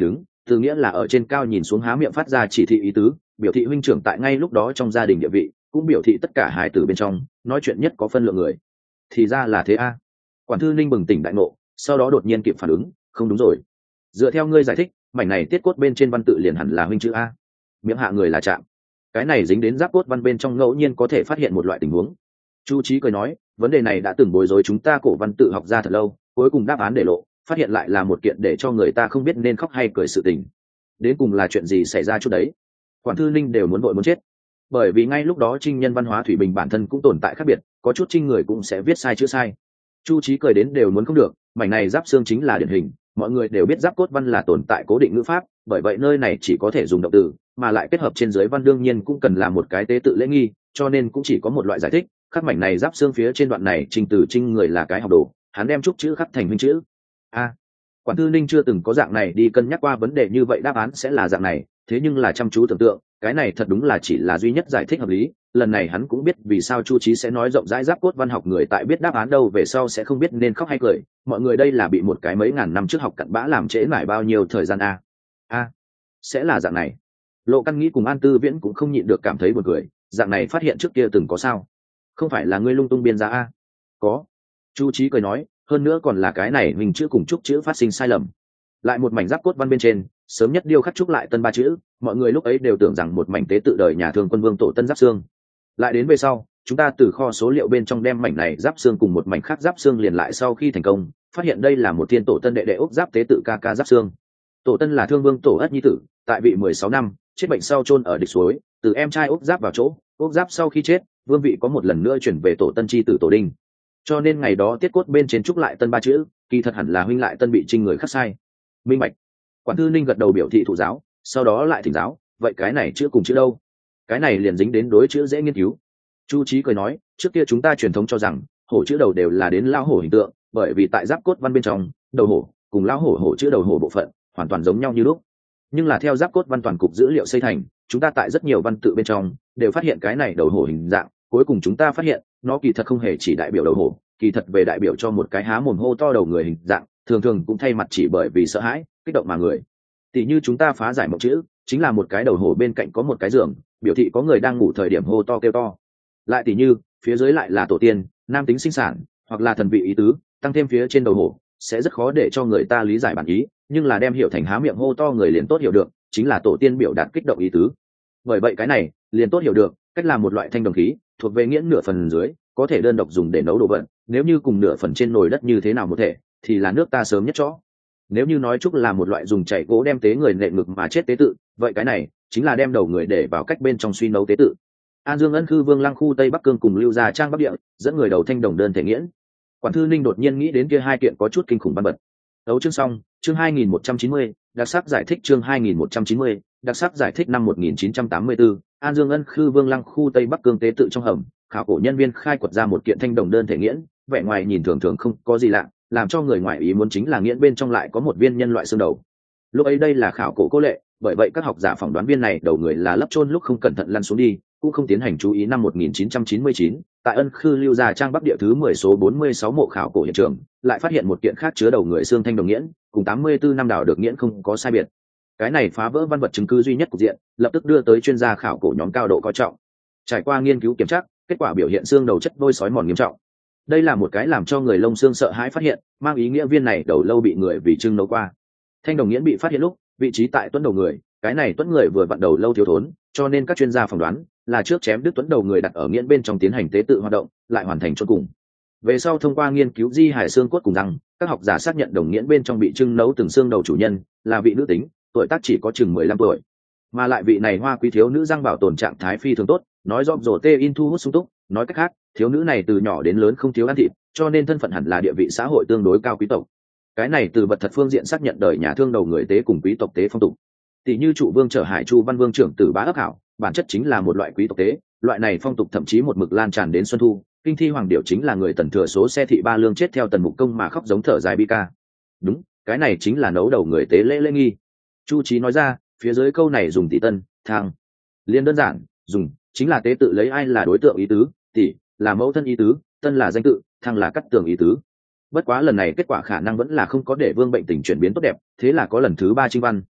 từ nghĩa là ở trên cao nhìn xuống há miệng phát ra chỉ thị ý tứ, biểu thị huynh trưởng tại ngay lúc đó trong gia đình địa vị, cũng biểu thị tất cả hài tử bên trong nói chuyện nhất có phân lượng người. Thì ra là thế a. Quản thư ninh bừng tỉnh đại ngộ, sau đó đột nhiên kịp phản ứng, không đúng rồi, dựa theo ngươi giải thích, mảnh này tiết cốt bên trên văn tự liền hẳn là huynh chữ a, miệng hạ người là chạm, cái này dính đến giáp cốt văn bên trong ngẫu nhiên có thể phát hiện một loại tình huống. Chu Chí cười nói, vấn đề này đã từng bối rối chúng ta cổ văn tự học ra thật lâu, cuối cùng đáp án để lộ, phát hiện lại là một kiện để cho người ta không biết nên khóc hay cười sự tình. Đến cùng là chuyện gì xảy ra chút đấy? Quản thư ninh đều muốn vội muốn chết, bởi vì ngay lúc đó trinh nhân văn hóa thủy bình bản thân cũng tồn tại khác biệt, có chút trinh người cũng sẽ viết sai chữ sai. Chu Chí cười đến đều muốn không được, mảnh này giáp xương chính là điển hình, mọi người đều biết giáp cốt văn là tồn tại cố định ngữ pháp, bởi vậy nơi này chỉ có thể dùng động từ, mà lại kết hợp trên dưới văn đương nhiên cũng cần là một cái tế tự lễ nghi, cho nên cũng chỉ có một loại giải thích, khắc mảnh này giáp xương phía trên đoạn này trình từ trinh người là cái học đồ, hắn đem trúc chữ khắc thành huynh chữ. A, à, Quản thư ninh chưa từng có dạng này đi cân nhắc qua vấn đề như vậy, đáp án sẽ là dạng này, thế nhưng là chăm chú tưởng tượng, cái này thật đúng là chỉ là duy nhất giải thích hợp lý. Lần này hắn cũng biết vì sao Chu Chí sẽ nói rộng rãi giáp cốt văn học người tại biết đáp án đâu về sau sẽ không biết nên khóc hay cười, mọi người đây là bị một cái mấy ngàn năm trước học cặn bã làm trễ mãi bao nhiêu thời gian a. A, sẽ là dạng này. Lộ Căn nghĩ cùng An Tư Viễn cũng không nhịn được cảm thấy buồn cười, dạng này phát hiện trước kia từng có sao? Không phải là ngươi lung tung biên ra a? Có. Chu Chí cười nói, hơn nữa còn là cái này mình chữ cùng trúc chữ phát sinh sai lầm. Lại một mảnh giáp cốt văn bên trên, sớm nhất điêu khắc trúc lại tân ba chữ, mọi người lúc ấy đều tưởng rằng một mảnh tế tự đời nhà thương quân vương tổ tân giáp xương. Lại đến về sau, chúng ta từ kho số liệu bên trong đem mảnh này giáp xương cùng một mảnh khác giáp xương liền lại sau khi thành công, phát hiện đây là một thiên tổ tân đệ đệ ốc giáp tế tự ca ca giáp xương. Tổ tân là thương vương tổ ất nhi tử, tại vị mười sáu năm, chết bệnh sau chôn ở địch suối, từ em trai ốc giáp vào chỗ, ốc giáp sau khi chết, vương vị có một lần nữa chuyển về tổ tân chi tử tổ đinh. Cho nên ngày đó tiết cốt bên trên trúc lại tân ba chữ, kỳ thật hẳn là huynh lại tân bị trinh người khắc sai. Minh bạch. Quản thư ninh gật đầu biểu thị thụ giáo, sau đó lại thỉnh giáo, vậy cái này chữ cùng chữ đâu? Cái này liền dính đến đối chữ dễ nghiên cứu. Chu Chí cười nói, trước kia chúng ta truyền thống cho rằng hổ chữ đầu đều là đến lao hổ hình tượng, bởi vì tại giáp cốt văn bên trong, đầu hổ cùng lao hổ hổ chữ đầu hổ bộ phận hoàn toàn giống nhau như lúc. Nhưng là theo giáp cốt văn toàn cục dữ liệu xây thành, chúng ta tại rất nhiều văn tự bên trong đều phát hiện cái này đầu hổ hình dạng, cuối cùng chúng ta phát hiện nó kỳ thật không hề chỉ đại biểu đầu hổ, kỳ thật về đại biểu cho một cái há mồm hô to đầu người hình dạng, thường thường cũng thay mặt chỉ bởi vì sợ hãi kích động mà người. Tỷ như chúng ta phá giải mộng chữ, chính là một cái đầu hổ bên cạnh có một cái giường, biểu thị có người đang ngủ thời điểm hô to kêu to. Lại tỷ như phía dưới lại là tổ tiên, nam tính sinh sản hoặc là thần vị ý tứ, tăng thêm phía trên đầu hổ sẽ rất khó để cho người ta lý giải bản ý, nhưng là đem hiểu thành há miệng hô to người liền tốt hiểu được, chính là tổ tiên biểu đạt kích động ý tứ. Bởi vậy cái này liền tốt hiểu được cách làm một loại thanh đồng khí, thuộc về nghiễn nửa phần dưới, có thể đơn độc dùng để nấu đồ vật, nếu như cùng nửa phần trên nồi đất như thế nào một thể, thì là nước ta sớm nhất chó. Nếu như nói trúc là một loại dùng chảy gỗ đem tế người nện ngực mà chết tế tự, vậy cái này chính là đem đầu người để vào cách bên trong suy nấu tế tự. An Dương Ân Khư Vương Lăng khu Tây Bắc Cương cùng Lưu Gia Trang Bắc Địa, dẫn người đầu thanh đồng đơn thể nghiễn. Quản thư ninh đột nhiên nghĩ đến kia hai kiện có chút kinh khủng văn bật. Đấu chương xong, chương hai nghìn một trăm chín mươi, đặc sắc giải thích chương hai nghìn một trăm chín mươi, đặc sắc giải thích năm một nghìn chín trăm tám mươi tư, An Dương Ân Khư Vương Lăng khu Tây Bắc Cương tế tự trong hầm, khảo cổ nhân viên khai quật ra một kiện thanh đồng đơn thể nghiễn, vẻ ngoài nhìn thường thường không có gì lạ, làm cho người ngoài ý muốn chính là nghiễn bên trong lại có một viên nhân loại xương đầu. Lúc ấy đây là khảo cổ cố lệ, bởi vậy các học giả phỏng đoán viên này đầu người là lấp chôn lúc không cẩn thận lăn xuống đi, cũng không tiến hành chú ý. Năm một nghìn chín trăm chín mươi chín, tại Ân Khư Lưu Gia Trang Bắc Địa thứ mười số bốn mươi sáu mộ khảo cổ hiện trường, lại phát hiện một kiện khác chứa đầu người xương thanh đồng nghiễn, cùng tám mươi tư năm đào được nghiễn không có sai biệt. Cái này phá vỡ văn vật chứng cứ duy nhất của diện, lập tức đưa tới chuyên gia khảo cổ nhóm cao độ coi trọng. Trải qua nghiên cứu kiểm tra, kết quả biểu hiện xương đầu chất vôi sói mòn nghiêm trọng. Đây là một cái làm cho người lông xương sợ hãi phát hiện, mang ý nghĩa viên này đầu lâu bị người vì trưng nấu qua. Thanh đồng nghiễn bị phát hiện lúc, vị trí tại tuấn đầu người, cái này tuấn người vừa vặn đầu lâu thiếu thốn, cho nên các chuyên gia phỏng đoán là trước chém đứt tuấn đầu người đặt ở nghiễn bên trong tiến hành tế tự hoạt động, lại hoàn thành chôn cùng. Về sau thông qua nghiên cứu di hải xương cốt cùng răng, các học giả xác nhận đồng nghiễn bên trong bị trưng nấu từng xương đầu chủ nhân là vị nữ tính, tuổi tác chỉ có chừng mười lăm tuổi, mà lại vị này hoa quý thiếu nữ răng bảo tồn trạng thái phi thường tốt, nói rõ rổ tê in thu hút sung túc, nói cách khác, thiếu nữ này từ nhỏ đến lớn không thiếu ăn thịt, cho nên thân phận hẳn là địa vị xã hội tương đối cao quý tộc. Cái này từ vật thật phương diện xác nhận đời nhà thương đầu người tế cùng quý tộc tế phong tục. Tỷ như trụ vương trở hải chu văn vương trưởng tử bá ấp hảo, bản chất chính là một loại quý tộc tế, loại này phong tục thậm chí một mực lan tràn đến xuân thu. Kinh thi hoàng điệu chính là người tần thừa số xe thị ba lương chết theo tần mục công mà khóc giống thở dài bi ca. Đúng, cái này chính là nấu đầu người tế lễ lễ nghi. Chu Chí nói ra, phía dưới câu này dùng tỷ tân, thang, liên đơn giản, dùng chính là tế tự lấy ai là đối tượng ý tứ, tỷ là mẫu thân ý tứ, tân là danh tự, thang là cắt tường ý tứ. Bất quá lần này kết quả khả năng vẫn là không có để vương bệnh tình chuyển biến tốt đẹp, thế là có lần thứ ba trinh văn,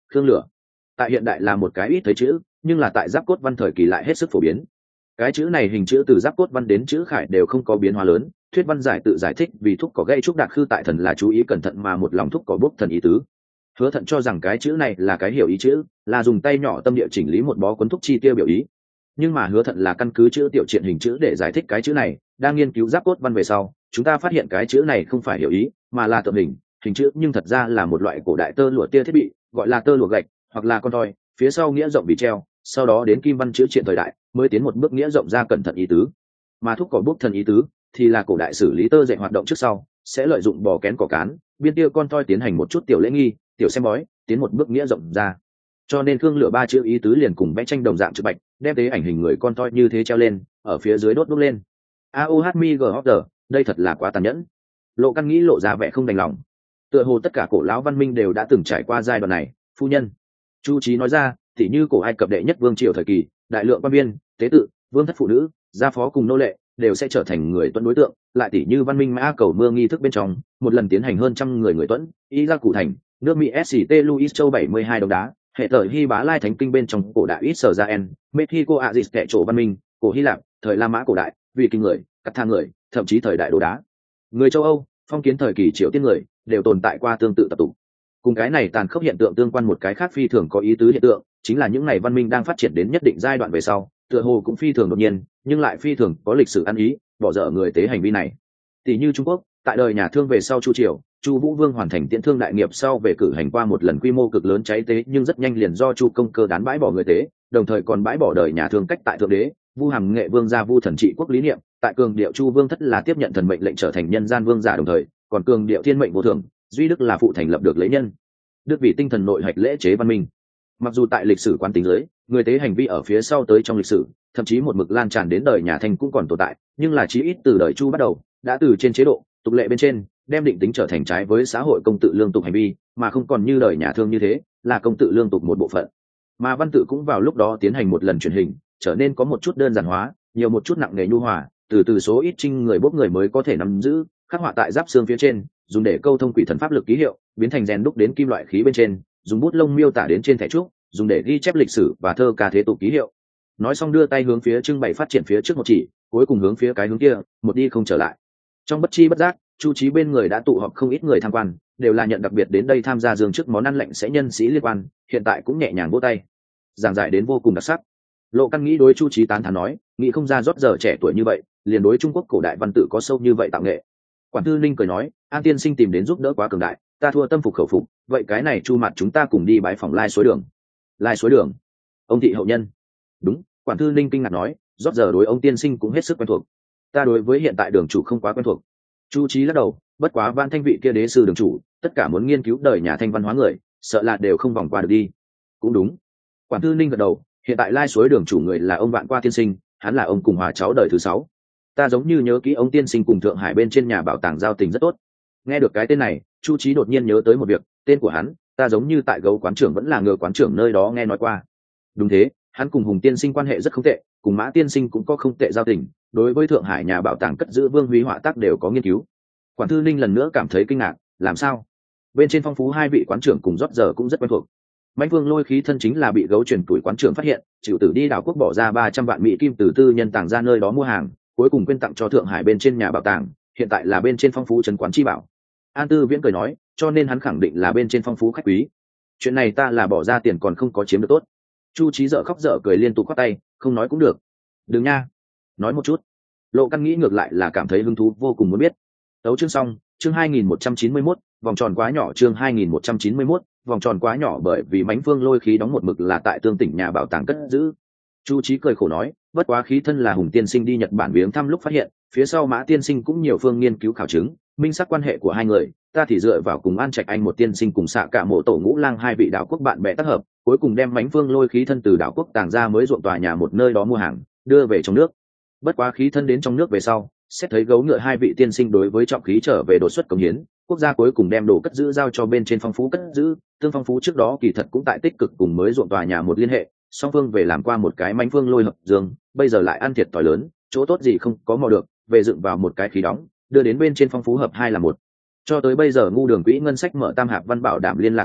khương lửa. Tại hiện đại là một cái ít thấy chữ, nhưng là tại giáp cốt văn thời kỳ lại hết sức phổ biến. Cái chữ này hình chữ từ giáp cốt văn đến chữ khải đều không có biến hóa lớn, thuyết văn giải tự giải thích vì thúc có gây trúc đạt khư tại thần là chú ý cẩn thận mà một lòng thúc có bốc thần ý tứ. Hứa Thận cho rằng cái chữ này là cái hiểu ý chữ, là dùng tay nhỏ tâm địa chỉnh lý một bó cuốn thúc chi tiêu biểu ý. Nhưng mà Hứa Thận là căn cứ chữ tiểu triện hình chữ để giải thích cái chữ này, đang nghiên cứu giáp cốt văn về sau, chúng ta phát hiện cái chữ này không phải hiểu ý, mà là tượng hình, hình chữ nhưng thật ra là một loại cổ đại tơ lụa tia thiết bị, gọi là tơ lụa gạch, hoặc là con thoi, phía sau nghĩa rộng vì treo, sau đó đến kim văn chữ triện thời đại, mới tiến một bước nghĩa rộng ra cẩn thận ý tứ. Mà thúc cỏ bút thần ý tứ thì là cổ đại xử lý tơ dệt hoạt động trước sau, sẽ lợi dụng bò kén cỏ cán, biên tia con thoi tiến hành một chút tiểu lễ nghi, tiểu xem bói, tiến một bước nghĩa rộng ra. Cho nên Khương Lửa ba chữ ý tứ liền cùng vẽ tranh đồng dạng chữ bạch, đem tế ảnh hình người con thoi như thế treo lên, ở phía dưới đốt đốt lên. A O H M G H D, đây thật là quá tàn nhẫn. Lộ Căn nghĩ lộ ra vẻ không đành lòng. Tựa hồ tất cả cổ lão văn minh đều đã từng trải qua giai đoạn này, phu nhân. Chu Chí nói ra, tỉ như cổ Ai Cập đệ nhất vương triều thời kỳ, đại lượng quan viên, tế tự, vương thất phụ nữ, gia phó cùng nô lệ đều sẽ trở thành người tuân đối tượng, lại tỉ như văn minh Mã Cầu Mưa nghi thức bên trong, một lần tiến hành hơn trăm người người tuân, y ra cụ thành, nước Mỹ S C T Louis Châu bảy mươi hai đồng đá, hệ thời Hy Bá Lai Thánh Kinh bên trong cổ đại Israel, Mexico Azis kẻ chỗ văn minh, cổ Hy Lạp, thời La Mã cổ đại, vì kinh người, cắt thang người, thậm chí thời đại đồ đá. Người châu Âu, phong kiến thời kỳ Triều Tiên người, đều tồn tại qua tương tự tập tục. Cùng cái này tàn khốc hiện tượng tương quan một cái khác phi thường có ý tứ hiện tượng, chính là những ngày văn minh đang phát triển đến nhất định giai đoạn về sau, tựa hồ cũng phi thường đột nhiên, nhưng lại phi thường có lịch sử ăn ý, bỏ dở người tế hành vi này. Tỷ như Trung Quốc, tại đời nhà Thương về sau Chu Triều, Chu Vũ Vương hoàn thành tiễn thương đại nghiệp sau về cử hành qua một lần quy mô cực lớn cháy tế, nhưng rất nhanh liền do Chu Công Cơ đán bãi bỏ người tế, đồng thời còn bãi bỏ đời nhà Thương cách tại thượng đế, Vu Hàm Nghệ Vương gia Vu thần trị quốc lý niệm, tại cường điệu Chu Vương thất là tiếp nhận thần mệnh lệnh trở thành nhân gian vương giả, đồng thời còn cường điệu thiên mệnh vô thường, duy đức là phụ thành lập được lễ nhân. Đức vì tinh thần nội hạch lễ chế văn minh. Mặc dù tại lịch sử quán tính giới, người tế hành vi ở phía sau tới trong lịch sử, thậm chí một mực lan tràn đến đời nhà Thanh cũng còn tồn tại, nhưng là chí ít từ đời Chu bắt đầu, đã từ trên chế độ, tục lệ bên trên, đem định tính trở thành trái với xã hội công tự lương tục hành vi, mà không còn như đời nhà Thương như thế, là công tự lương tục một bộ phận. Mà văn tự cũng vào lúc đó tiến hành một lần truyền hình, trở nên có một chút đơn giản hóa, nhiều một chút nặng nề nhu hòa, từ từ số ít trinh người bốc người mới có thể nắm giữ, khắc họa tại giáp xương phía trên, dùng để câu thông quỷ thần pháp lực ký hiệu, biến thành rèn đúc đến kim loại khí bên trên, dùng bút lông miêu tả đến trên thẻ trúc, dùng để ghi chép lịch sử và thơ ca thế tục ký hiệu. Nói xong đưa tay hướng phía trưng bày phát triển phía trước một chỉ, cuối cùng hướng phía cái hướng kia, một đi không trở lại. Trong bất chi bất giác, Chu Chí bên người đã tụ họp không ít người tham quan, đều là nhận đặc biệt đến đây tham gia dương trước món ăn lạnh sẽ nhân sĩ liên quan, hiện tại cũng nhẹ nhàng vỗ tay. Giảng giải đến vô cùng đặc sắc. Lộ Căn nghĩ đối Chu Chí tán thán nói, nghĩ không ra rót giờ trẻ tuổi như vậy, liền đối Trung Quốc cổ đại văn tự có sâu như vậy tạo nghệ. Quản Tư Ninh cười nói, An tiên sinh tìm đến giúp đỡ quá cường đại, ta thua tâm phục khẩu phục, vậy cái này Chu mặt chúng ta cùng đi bái phòng Lai Suối Đường. Lai Suối Đường? Ông thị hậu nhân? Đúng, Quản Tư Ninh kinh ngạc nói, rót giờ đối ông tiên sinh cũng hết sức quen thuộc. Ta đối với hiện tại đường chủ không quá quen thuộc. Chu Chí lắc đầu, bất quá Vạn Thanh vị kia đế sư đường chủ, tất cả muốn nghiên cứu đời nhà Thanh văn hóa người, sợ là đều không vòng qua được đi. Cũng đúng. Quản Tư Ninh gật đầu, hiện tại Lai Suối Đường chủ người là ông Vạn Qua tiên sinh, hắn là ông cùng hòa cháu đời thứ sáu. Ta giống như nhớ kỹ ông tiên sinh cùng Thượng Hải bên trên nhà bảo tàng giao tình rất tốt. Nghe được cái tên này, Chu Chí đột nhiên nhớ tới một việc, tên của hắn, ta giống như tại Gấu quán trưởng vẫn là Ngựa quán trưởng nơi đó nghe nói qua. Đúng thế, hắn cùng Hùng tiên sinh quan hệ rất không tệ, cùng Mã tiên sinh cũng có không tệ giao tình, đối với Thượng Hải nhà bảo tàng cất giữ Vương Huy họa tác đều có nghiên cứu. Quản Thư Ninh lần nữa cảm thấy kinh ngạc, làm sao? Bên trên phong phú hai vị quán trưởng cùng rót giờ cũng rất quen thuộc. Mạnh Vương Lôi khí thân chính là bị Gấu truyền tuổi quán trưởng phát hiện, chịu tử đi đảo quốc bỏ ra ba trăm vạn mỹ kim từ tư nhân tàng ra nơi đó mua hàng, cuối cùng quyên tặng cho Thượng Hải bên trên nhà bảo tàng, hiện tại là bên trên phong phú trấn quán chi bảo. An Tư Viễn cười nói, cho nên hắn khẳng định là bên trên phong phú khách quý. Chuyện này ta là bỏ ra tiền còn không có chiếm được tốt. Chu Chí dở khóc dở cười liên tục khoát tay, không nói cũng được. Đừng nha, nói một chút. Lộ Căn nghĩ ngược lại là cảm thấy hứng thú vô cùng muốn biết. Tấu chương xong, chương hai nghìn một trăm chín mươi mốt, vòng tròn quá nhỏ, chương hai nghìn một trăm chín mươi mốt, vòng tròn quá nhỏ bởi vì Mãnh Phương Lôi khí đóng một mực là tại Tương Tỉnh nhà bảo tàng cất giữ. Chu Chí cười khổ nói, bất quá khí thân là Hùng tiên sinh đi Nhật Bản viếng thăm lúc phát hiện, phía sau Mã tiên sinh cũng nhiều phương nghiên cứu khảo chứng, minh xác quan hệ của hai người, ta thì dựa vào cùng An Trạch Anh một tiên sinh cùng xạ cả mộ tổ ngũ lang hai vị đảo quốc bạn bè tác hợp, cuối cùng đem Mãnh Phương Lôi khí thân từ đảo quốc tàng ra mới ruộng tòa nhà một nơi đó mua hàng, đưa về trong nước. Bất quá khí thân đến trong nước về sau, xét thấy Gấu Ngựa hai vị tiên sinh đối với trọng khí trở về đột xuất công hiến, quốc gia cuối cùng đem đồ cất giữ giao cho bên trên phong phú cất giữ, tương phong phú trước đó kỳ thật cũng tại tích cực cùng mới ruộng tòa nhà một liên hệ, song phương về làm qua một cái Mãnh Phương Lôi hợp dương, bây giờ lại ăn thiệt thòi lớn, chỗ tốt gì không có mò được, về dựng vào một cái khí đóng, đưa đến bên trên phong phú hợp hai là một. Cho tới bây giờ ngu đường quỹ ngân sách mở tam hạp văn bảo đảm liên lạc hội nghị,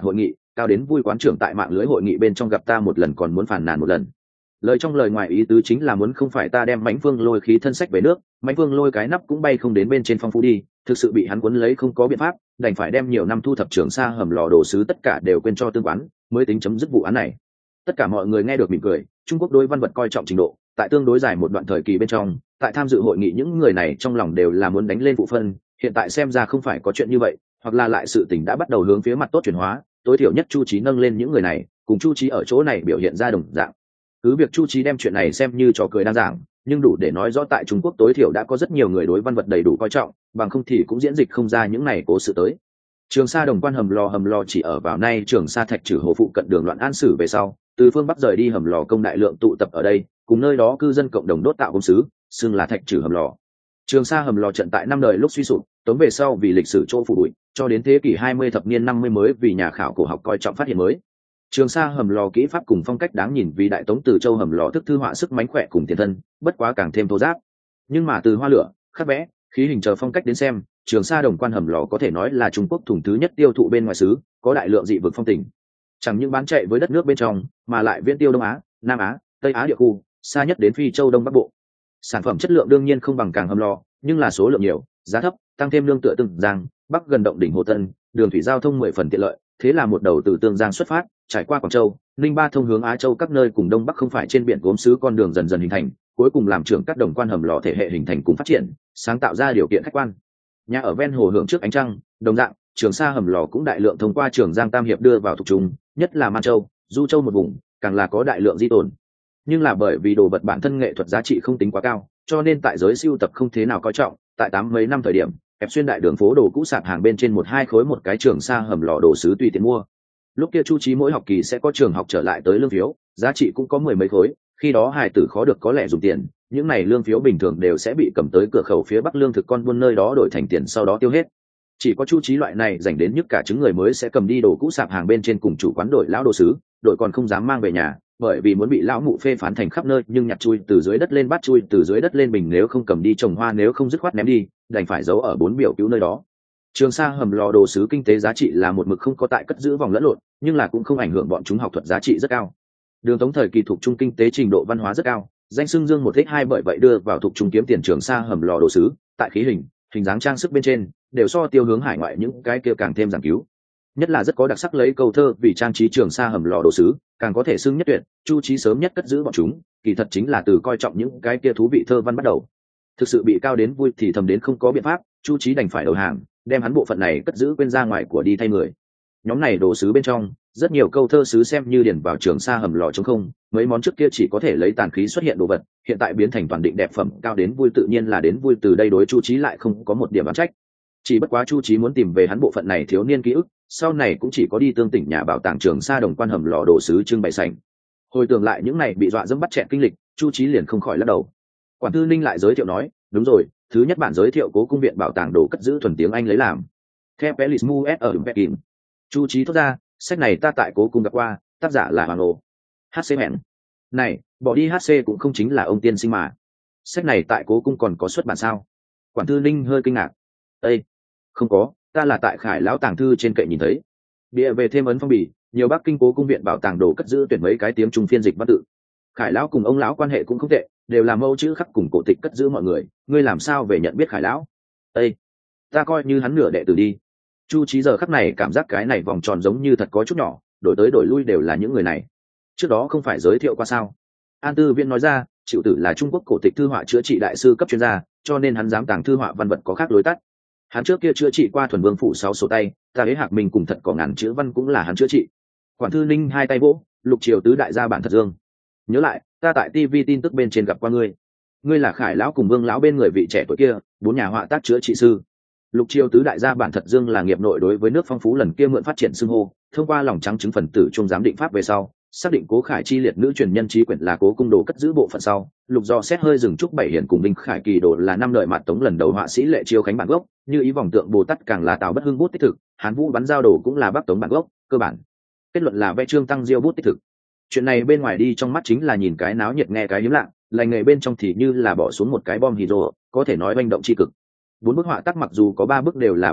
cao đến vui quán trưởng tại mạng lưới hội nghị bên trong gặp ta một lần còn muốn phản nàn một lần. Lời trong lời ngoài ý tứ chính là muốn không phải ta đem Mãnh Vương Lôi khí thân sách về nước, Mãnh Vương Lôi cái nắp cũng bay không đến bên trên phong phú đi, thực sự bị hắn cuốn lấy không có biện pháp, đành phải đem nhiều năm thu thập Trường Sa hầm lò đồ sứ tất cả đều quên cho tương quán, mới tính chấm dứt vụ án này. Tất cả mọi người nghe được mỉm cười, Trung Quốc đối văn vật coi trọng trình độ, tại tương đối dài một đoạn thời kỳ bên trong, tại tham dự hội nghị những người này trong lòng đều là muốn đánh lên phụ phân, hiện tại xem ra không phải có chuyện như vậy, hoặc là lại sự tình đã bắt đầu hướng phía mặt tốt chuyển hóa, tối thiểu nhất Chu Chí nâng lên những người này, cùng Chu Chí ở chỗ này biểu hiện ra đồng dạng. Cứ việc Chu Chí đem chuyện này xem như trò cười đang giảng, nhưng đủ để nói rõ tại Trung Quốc tối thiểu đã có rất nhiều người đối văn vật đầy đủ coi trọng, bằng không thì cũng diễn dịch không ra những này cố sự tới. Trường Sa Đồng Quan hầm lò hầm lò chỉ ở vào nay Trường Sa Thạch Trừ Hồ phụ cận đường Loạn An Sử về sau, từ phương bắc rời đi hầm lò công đại lượng tụ tập ở đây, cùng nơi đó cư dân cộng đồng đốt tạo công sứ, xưng là Thạch Trừ hầm lò. Trường Sa hầm lò trận tại năm đời lúc suy sụp, tống về sau vì lịch sử chỗ phủ bụi, cho đến thế kỷ hai mươi thập niên năm mươi mới vì nhà khảo cổ học coi trọng phát hiện mới. Trường Sa hầm lò kỹ pháp cùng phong cách đáng nhìn vì đại tống từ châu hầm lò thức thư họa sức mánh khỏe cùng tiền thân, bất quá càng thêm thô ráp. Nhưng mà từ hoa lửa, khắc vẽ, khí hình chờ phong cách đến xem, Trường Sa Đồng Quan hầm lò có thể nói là Trung Quốc thùng thứ nhất tiêu thụ bên ngoài xứ, có đại lượng dị vực phong tình. Chẳng những bán chạy với đất nước bên trong, mà lại viễn tiêu Đông Á, Nam Á, Tây Á địa khu, xa nhất đến Phi Châu Đông Bắc Bộ. Sản phẩm chất lượng đương nhiên không bằng càng hầm lò, nhưng là số lượng nhiều, giá thấp, tăng thêm lương tựa từng Giang, Bắc gần động đỉnh Hồ Tân, đường thủy giao thông mười phần tiện lợi, thế là một đầu từ Tương Giang xuất phát, trải qua Quảng Châu, Ninh Ba thông hướng Á Châu các nơi cùng Đông Bắc không phải trên biển gốm sứ con đường dần dần hình thành, cuối cùng làm trưởng các đồng quan hầm lò thể hệ hình thành cùng phát triển, sáng tạo ra điều kiện khách quan. Nhà ở ven hồ hưởng trước ánh trăng, đồng dạng, Trường Sa hầm lò cũng đại lượng thông qua Trường Giang Tam hiệp đưa vào thuộc trung, nhất là Man Châu, Du Châu một vùng, càng là có đại lượng di tồn. Nhưng là bởi vì đồ vật bản thân nghệ thuật giá trị không tính quá cao, cho nên tại giới sưu tập không thế nào coi trọng, tại tám mấy năm thời điểm, ép xuyên đại đường phố đồ cũ sạp hàng bên trên một hai khối một cái Trường Sa hầm lò đồ sứ tùy tiện mua. Lúc kia Chu Chí mỗi học kỳ sẽ có trường học trở lại tới lương phiếu, giá trị cũng có mười mấy khối, khi đó hài tử khó được có lẽ dùng tiền, những này lương phiếu bình thường đều sẽ bị cầm tới cửa khẩu phía Bắc lương thực con buôn nơi đó đổi thành tiền sau đó tiêu hết. Chỉ có Chu Chí loại này dành đến nhất cả chứng người mới sẽ cầm đi đồ cũ sạp hàng bên trên cùng chủ quán đổi lão đồ sứ, đổi còn không dám mang về nhà, bởi vì muốn bị lão mụ phê phán thành khắp nơi, nhưng nhặt chui từ dưới đất lên bát chui từ dưới đất lên bình, nếu không cầm đi trồng hoa, nếu không dứt khoát ném đi, đành phải giấu ở bốn biểu cứu nơi đó. Trường Sa hầm lò đồ sứ kinh tế giá trị là một mực không có tại cất giữ vòng lẫn lộn, nhưng là cũng không ảnh hưởng bọn chúng học thuật giá trị rất cao. Đường Tống thời kỳ thuộc trung kinh tế trình độ văn hóa rất cao, danh xưng dương một thích hai, bởi vậy đưa vào thuộc trung kiếm tiền Trường Sa hầm lò đồ sứ, tại khí hình, hình dáng trang sức bên trên đều so tiêu hướng hải ngoại những cái kia càng thêm giảng cứu. Nhất là rất có đặc sắc lấy câu thơ vì trang trí Trường Sa hầm lò đồ sứ, càng có thể xưng nhất tuyệt. Chu Chí sớm nhất cất giữ bọn chúng, kỳ thật chính là từ coi trọng những cái kia thú vị thơ văn bắt đầu. Thực sự bị cao đến vui thì thầm đến không có biện pháp, Chu Chí đành phải đầu hàng, đem hắn bộ phận này cất giữ quên ra ngoài của đi thay người. Nhóm này đồ sứ bên trong rất nhiều câu thơ sứ xem như điển vào Trường Sa hầm lò trống không, mấy món trước kia chỉ có thể lấy tàn khí xuất hiện đồ vật, hiện tại biến thành toàn định đẹp phẩm, cao đến vui tự nhiên là đến vui, từ đây đối Chu Chí lại không có một điểm oán trách. Chỉ bất quá Chu Chí muốn tìm về hắn bộ phận này thiếu niên ký ức, sau này cũng chỉ có đi tương tỉnh nhà bảo tàng Trường Sa Đồng Quan hầm lò đồ sứ trưng bày sảnh. Hồi tưởng lại những này bị dọa dẫm bắt chẹn kinh lịch, Chu Chí liền không khỏi lắc đầu. Quản Tư Ninh lại giới thiệu nói, đúng rồi, thứ nhất bản giới thiệu Cố Cung viện bảo tàng đồ cất giữ thuần tiếng Anh lấy làm. Theo Pelismu S ở Pekin. Chu Chí thốt ra, sách này ta tại Cố Cung gặp qua, tác giả là Hoàng Ồ. hát xê hẹn. Này, bỏ đi hát xê cũng không chính là ông tiên sinh mà. Sách này tại Cố Cung còn có xuất bản sao? Quản Tư Ninh hơi kinh ngạc. Ê, không có, ta là tại Khải lão tàng thư trên kệ nhìn thấy. Bìa về thêm ấn phong bì, nhiều Bắc Kinh Cố Cung viện bảo tàng đồ cất giữ tuyển mấy cái tiếng Trung phiên dịch văn tự. Khải lão cùng ông lão quan hệ cũng không tệ, đều là mẫu chữ khắc cùng cổ tịch cất giữ mọi người, ngươi làm sao về nhận biết Khải lão? Ê, ta coi như hắn nửa đệ tử đi. Chu Chí giờ khắc này cảm giác cái này vòng tròn giống như thật có chút nhỏ, đổi tới đổi lui đều là những người này. Trước đó không phải giới thiệu qua sao? An Tư Viễn nói ra, Triệu Tử là Trung Quốc cổ tịch thư họa chữa trị đại sư cấp chuyên gia, cho nên hắn dám tàng thư họa văn vật có khác lối tắt. Hắn trước kia chữa trị qua thuần vương phủ sáu sổ tay, ta ấy Hạc Minh cùng thật có ngàn chữ văn cũng là hắn chữa trị. Quản Thư Ninh hai tay vỗ, Lục Triều tứ đại gia bản thật dương. Nhớ lại, ta tại ti vi tin tức bên trên gặp qua ngươi. Ngươi là Khải lão cùng Vương lão bên người vị trẻ tuổi kia, bốn nhà họa tác chữa trị sư. Lục Triều tứ đại gia bản thật dương là nghiệp nội đối với nước phong phú lần kia mượn phát triển xưng hô, thông qua lòng trắng chứng phần tử trung giám định pháp về sau, xác định Cố Khải chi liệt nữ truyền nhân trí quyển là Cố Cung đồ cất giữ bộ phận sau, Lục do xét hơi dừng trúc bảy hiển cùng Đinh Khải kỳ đồ là năm đời mạt Tống lần đầu họa sĩ Lệ Chiêu Khánh bản gốc, như ý vòng tượng Bồ Tát càng là Tào Bất Hưng bút tích thực, Hán Vũ bắn giao đồ cũng là Bắc Tống bản gốc, cơ bản kết luận là vẽ Trương Tăng Diêu bút tích thực. Chuyện này bên ngoài đi trong mắt chính là nhìn cái náo nhiệt nghe cái hiếm lạ, lành nghề bên trong thì như là bỏ xuống một cái bom hydro, có thể nói manh động chi cực. Bốn bức họa tác mặc dù có ba bức đều là bản gốc,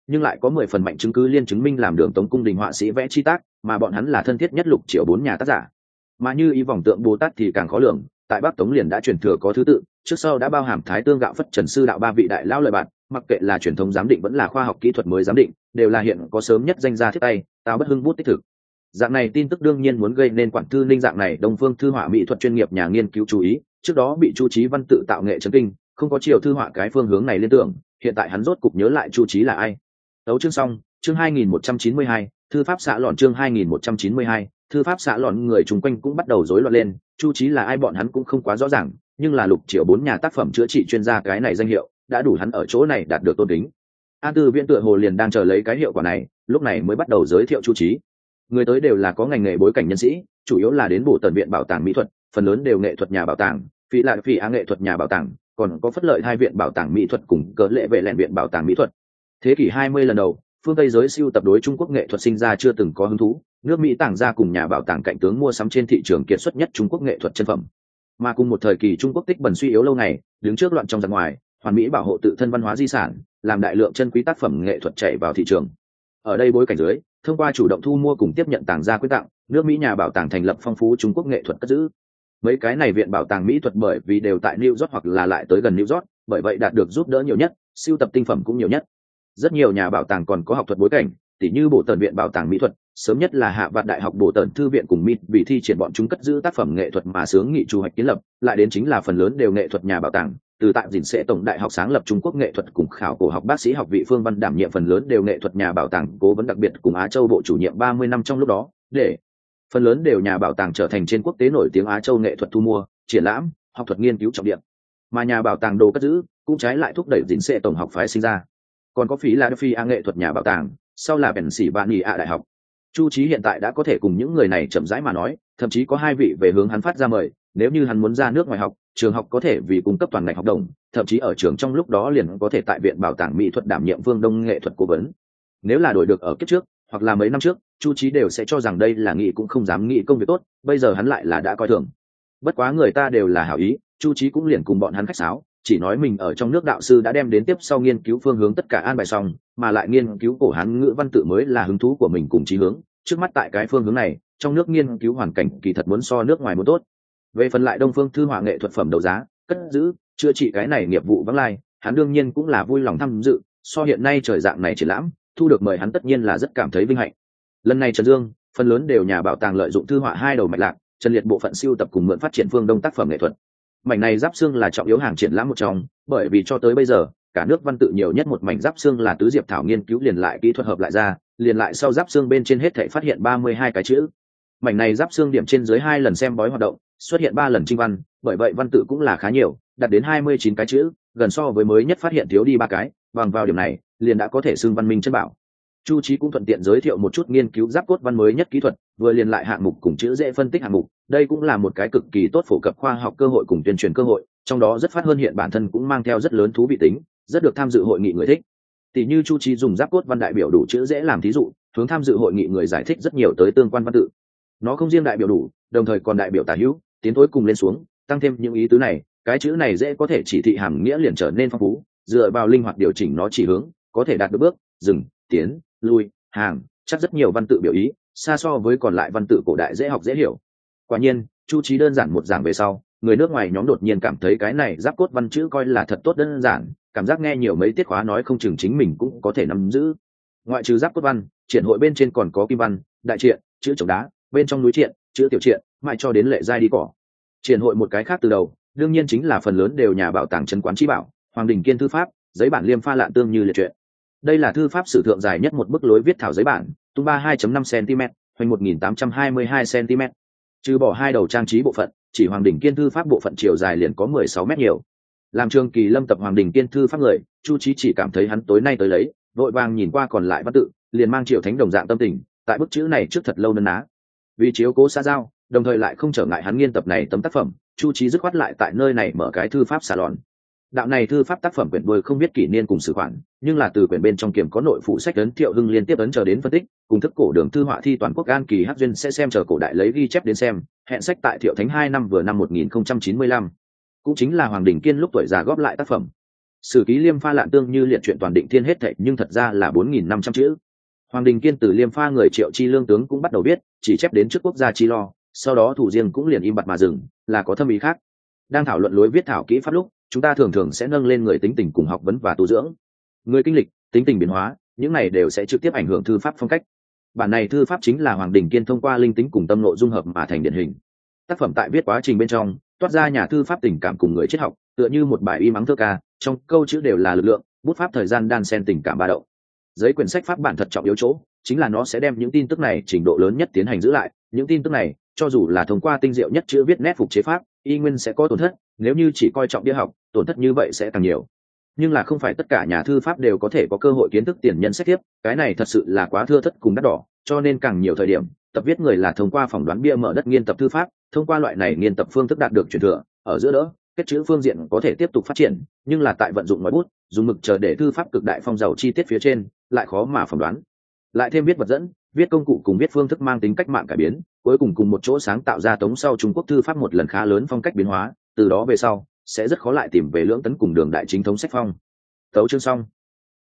nhưng lại có mười phần mạnh chứng cứ liên chứng minh làm Đường Tống cung đình họa sĩ vẽ chi tác, mà bọn hắn là thân thiết nhất lục triệu bốn nhà tác giả. Mà như ý vòng tượng Bồ Tát thì càng khó lường, tại Bắc Tống liền đã truyền thừa có thứ tự, trước sau đã bao hàm Thái Tương Gạo Phất Trần Sư đạo ba vị đại lão lời bạn, mặc kệ là truyền thống giám định vẫn là khoa học kỹ thuật mới giám định, đều là hiện có sớm nhất danh gia thiết tay, Tào Bất Hưng bút tích thực. Dạng này tin tức đương nhiên muốn gây nên quản thư Ninh dạng này Đông Phương thư họa mỹ thuật chuyên nghiệp nhà nghiên cứu chú ý, trước đó bị Chu Chí Văn tự tạo nghệ chấn kinh, không có chiều thư họa cái phương hướng này liên tưởng, hiện tại hắn rốt cục nhớ lại Chu Chí là ai. Tấu chương xong, chương hai nghìn một trăm chín mươi hai, thư pháp xã lọn chương hai nghìn một trăm chín mươi hai, thư pháp xã lọn người chung quanh cũng bắt đầu rối loạn lên, Chu Chí là ai bọn hắn cũng không quá rõ ràng, nhưng là lục triệu bốn nhà tác phẩm chữa trị chuyên gia cái này danh hiệu, đã đủ hắn ở chỗ này đạt được tôn kính. An Tư Viễn tựa hồ liền đang chờ lấy cái hiệu quả này, lúc này mới bắt đầu giới thiệu Chu Chí. Người tới đều là có ngành nghề bối cảnh nhân sĩ, chủ yếu là đến bổ tần viện bảo tàng mỹ thuật, phần lớn đều nghệ thuật nhà bảo tàng, phí lại phí á nghệ thuật nhà bảo tàng, còn có phất lợi hai viện bảo tàng mỹ thuật cùng cỡ lệ vệ lẹn viện bảo tàng mỹ thuật. Thế kỷ hai mươi lần đầu, phương Tây giới siêu tập đối Trung Quốc nghệ thuật sinh ra chưa từng có hứng thú, nước Mỹ tàng ra cùng nhà bảo tàng cạnh tướng mua sắm trên thị trường kiệt xuất nhất Trung Quốc nghệ thuật chân phẩm. Mà cùng một thời kỳ Trung Quốc tích bẩn suy yếu lâu ngày, đứng trước loạn trong giặc ngoài, hoàn mỹ bảo hộ tự thân văn hóa di sản, làm đại lượng chân quý tác phẩm nghệ thuật chảy vào thị trường. Ở đây bối cảnh dưới, thông qua chủ động thu mua cùng tiếp nhận tàng gia quyên tặng, nước Mỹ nhà bảo tàng thành lập phong phú Trung Quốc nghệ thuật cất giữ. Mấy cái này viện bảo tàng mỹ thuật bởi vì đều tại New York hoặc là lại tới gần New York, bởi vậy đạt được giúp đỡ nhiều nhất, siêu tập tinh phẩm cũng nhiều nhất. Rất nhiều nhà bảo tàng còn có học thuật bối cảnh, tỉ như Bổ Tần viện bảo tàng mỹ thuật, sớm nhất là Hạ Vạn Đại học Bổ Tần thư viện cùng Mít vì thi triển bọn chúng cất giữ tác phẩm nghệ thuật mà sướng nghị chủ hoạch kiến lập, lại đến chính là phần lớn đều nghệ thuật nhà bảo tàng, từ tại Dĩnh Sẽ Tổng Đại học sáng lập Trung Quốc nghệ thuật cùng khảo cổ học bác sĩ học vị Phương Văn đảm nhiệm phần lớn đều nghệ thuật nhà bảo tàng cố vấn đặc biệt cùng Á Châu bộ chủ nhiệm ba mươi năm trong lúc đó, để phần lớn đều nhà bảo tàng trở thành trên quốc tế nổi tiếng Á Châu nghệ thuật thu mua, triển lãm, học thuật nghiên cứu trọng điểm. Mà nhà bảo tàng đồ cất giữ cũng trái lại thúc đẩy Dĩnh Sẽ Tổng học phái sinh ra. Còn có phí là phi a nghệ thuật nhà bảo tàng, sau là Pennsylvania đại học. Chu Chí hiện tại đã có thể cùng những người này chậm rãi mà nói, thậm chí có hai vị về hướng hắn phát ra mời, nếu như hắn muốn ra nước ngoài học, trường học có thể vì cung cấp toàn ngành học đồng, thậm chí ở trường trong lúc đó liền có thể tại viện bảo tàng mỹ thuật đảm nhiệm phương Đông nghệ thuật cố vấn. Nếu là đổi được ở kiếp trước, hoặc là mấy năm trước, Chu Chí đều sẽ cho rằng đây là nghĩ cũng không dám nghĩ công việc tốt, bây giờ hắn lại là đã coi thường. Bất quá người ta đều là hảo ý, Chu Chí cũng liền cùng bọn hắn khách sáo, chỉ nói mình ở trong nước đạo sư đã đem đến tiếp sau nghiên cứu phương hướng tất cả an bài xong, mà lại nghiên cứu cổ Hán ngữ văn tự mới là hứng thú của mình cùng chí hướng, trước mắt tại cái phương hướng này, trong nước nghiên cứu hoàn cảnh kỳ thật muốn so nước ngoài muốn tốt. Về phần lại Đông Phương thư họa nghệ thuật phẩm đấu giá, cất giữ, chữa trị cái này nghiệp vụ vắng lai, hắn đương nhiên cũng là vui lòng tham dự, so hiện nay trời dạng này triển lãm, thu được mời hắn tất nhiên là rất cảm thấy vinh hạnh. Lần này Trần Dương, phần lớn đều nhà bảo tàng lợi dụng thư họa hai đầu mạch lạc, Trần Liệt bộ phận siêu tập cùng mượn phát triển phương Đông tác phẩm nghệ thuật. Mảnh này giáp xương là trọng yếu hàng triển lãm một trong, bởi vì cho tới bây giờ, cả nước văn tự nhiều nhất một mảnh giáp xương là tứ diệp thảo nghiên cứu liền lại kỹ thuật hợp lại ra, liền lại sau giáp xương bên trên hết thảy phát hiện ba mươi hai cái chữ. Mảnh này giáp xương điểm trên dưới hai lần xem bói hoạt động, xuất hiện ba lần trinh văn, bởi vậy văn tự cũng là khá nhiều, đạt đến hai mươi chín cái chữ, gần so với mới nhất phát hiện thiếu đi ba cái, bằng vào điểm này, liền đã có thể xưng văn minh chân bảo. Chu Chí cũng thuận tiện giới thiệu một chút nghiên cứu giáp cốt văn mới nhất kỹ thuật, vừa liền lại hạng mục cùng chữ dễ phân tích hạng mục, đây cũng là một cái cực kỳ tốt phổ cập khoa học cơ hội cùng tuyên truyền cơ hội, trong đó rất phát hơn hiện bản thân cũng mang theo rất lớn thú vị tính, rất được tham dự hội nghị người thích. Tỷ như Chu Chí dùng giáp cốt văn đại biểu đủ chữ dễ làm thí dụ, hướng tham dự hội nghị người giải thích rất nhiều tới tương quan văn tự. Nó không riêng đại biểu đủ, đồng thời còn đại biểu tả hữu, tiến thối cùng lên xuống, tăng thêm những ý tứ này, cái chữ này dễ có thể chỉ thị hàm nghĩa liền trở nên phong phú, dựa vào linh hoạt điều chỉnh nó chỉ hướng, có thể đạt được bước, dừng, tiến, lui, hàng, chắc rất nhiều văn tự biểu ý, xa so với còn lại văn tự cổ đại dễ học dễ hiểu. Quả nhiên, Chu Chí đơn giản một giảng về sau, người nước ngoài nhóm đột nhiên cảm thấy cái này giáp cốt văn chữ coi là thật tốt đơn giản, cảm giác nghe nhiều mấy tiết khóa nói không chừng chính mình cũng có thể nắm giữ. Ngoại trừ giáp cốt văn, triển hội bên trên còn có kim văn, đại triện, chữ trống đá, bên trong núi triện, chữ tiểu triện, mãi cho đến lệ giai đi cỏ. Triển hội một cái khác từ đầu, đương nhiên chính là phần lớn đều nhà bảo tàng trấn quán chi bảo, Hoàng Đình Kiên thư pháp, giấy bản liêm pha lạn tương như liệt truyện. Đây là thư pháp sử thượng dài nhất một bức lối viết thảo giấy bản, tung ba hai phẩy năm xăng-ti-mét, hoành một nghìn tám trăm hai mươi hai xăng-ti-mét. Trừ bỏ hai đầu trang trí bộ phận, chỉ Hoàng Đình Kiên thư pháp bộ phận chiều dài liền có mười sáu mét nhiều. Làm Trường Kỳ Lâm tập Hoàng Đình Kiên thư pháp người, Chu Chí chỉ cảm thấy hắn tối nay tới lấy, vội vàng nhìn qua còn lại văn tự, liền mang Triệu Thánh đồng dạng tâm tình, tại bức chữ này trước thật lâu nấn ná. Vì chiếu cố xã giao, đồng thời lại không trở ngại hắn nghiên tập này tấm tác phẩm, Chu Chí dứt khoát lại tại nơi này mở cái thư pháp salon. Đạo này thư pháp tác phẩm quyển đuôi không biết kỷ niên cùng sử khoản, nhưng là từ quyển bên trong kiểm có nội phụ sách ấn Thiệu Hưng liên tiếp ấn chờ đến phân tích, cùng thức cổ đường thư họa thi toàn quốc an kỳ hắc duyên sẽ xem chờ cổ đại lấy ghi chép đến xem, hẹn sách tại Thiệu Thánh hai năm vừa năm một nghìn không trăm chín mươi lăm, cũng chính là Hoàng Đình Kiên lúc tuổi già góp lại tác phẩm. sử ký liêm pha lạn tương như liệt truyện toàn định thiên hết thệ nhưng thật ra là bốn nghìn năm trăm chữ. Hoàng Đình Kiên từ liêm pha người Triệu Chi Lương tướng cũng bắt đầu viết, chỉ chép đến trước quốc gia Chi Lo, sau đó thủ riêng cũng liền im bặt mà dừng, là có thâm ý khác. Đang thảo luận lối viết thảo kỹ pháp lúc, chúng ta thường thường sẽ nâng lên người tính tình cùng học vấn và tu dưỡng. Người kinh lịch, tính tình biến hóa, những này đều sẽ trực tiếp ảnh hưởng thư pháp phong cách. Bản này thư pháp chính là Hoàng Đình Kiên thông qua linh tính cùng tâm nội dung hợp mà thành điển hình. Tác phẩm tại viết quá trình bên trong, toát ra nhà thư pháp tình cảm cùng người triết học, tựa như một bài y mắng thơ ca, trong câu chữ đều là lực lượng, bút pháp thời gian đan xen tình cảm ba động. Giấy quyển sách pháp bản thật trọng yếu chỗ, chính là nó sẽ đem những tin tức này trình độ lớn nhất tiến hành giữ lại, những tin tức này, cho dù là thông qua tinh diệu nhất chữ viết nét phục chế pháp, y nguyên sẽ có tổn thất, nếu như chỉ coi trọng bia học, tổn thất như vậy sẽ càng nhiều. Nhưng là không phải tất cả nhà thư pháp đều có thể có cơ hội kiến thức tiền nhân sách tiếp, cái này thật sự là quá thưa thất cùng đắt đỏ, cho nên càng nhiều thời điểm, tập viết người là thông qua phỏng đoán bia mở đất nghiên tập thư pháp, thông qua loại này nghiên tập phương thức đạt được truyền thừa, ở giữa đỡ, kết chữ phương diện có thể tiếp tục phát triển, nhưng là tại vận dụng ngòi bút, dùng mực chờ để thư pháp cực đại phong giàu chi tiết phía trên, lại khó mà phỏng đoán. Lại thêm viết vật dẫn, viết công cụ cùng viết phương thức mang tính cách mạng cải biến, cuối cùng cùng một chỗ sáng tạo ra Tống sau Trung Quốc thư pháp một lần khá lớn phong cách biến hóa, từ đó về sau sẽ rất khó lại tìm về lưỡng tấn cùng đường đại chính thống sách phong. Tấu chương xong.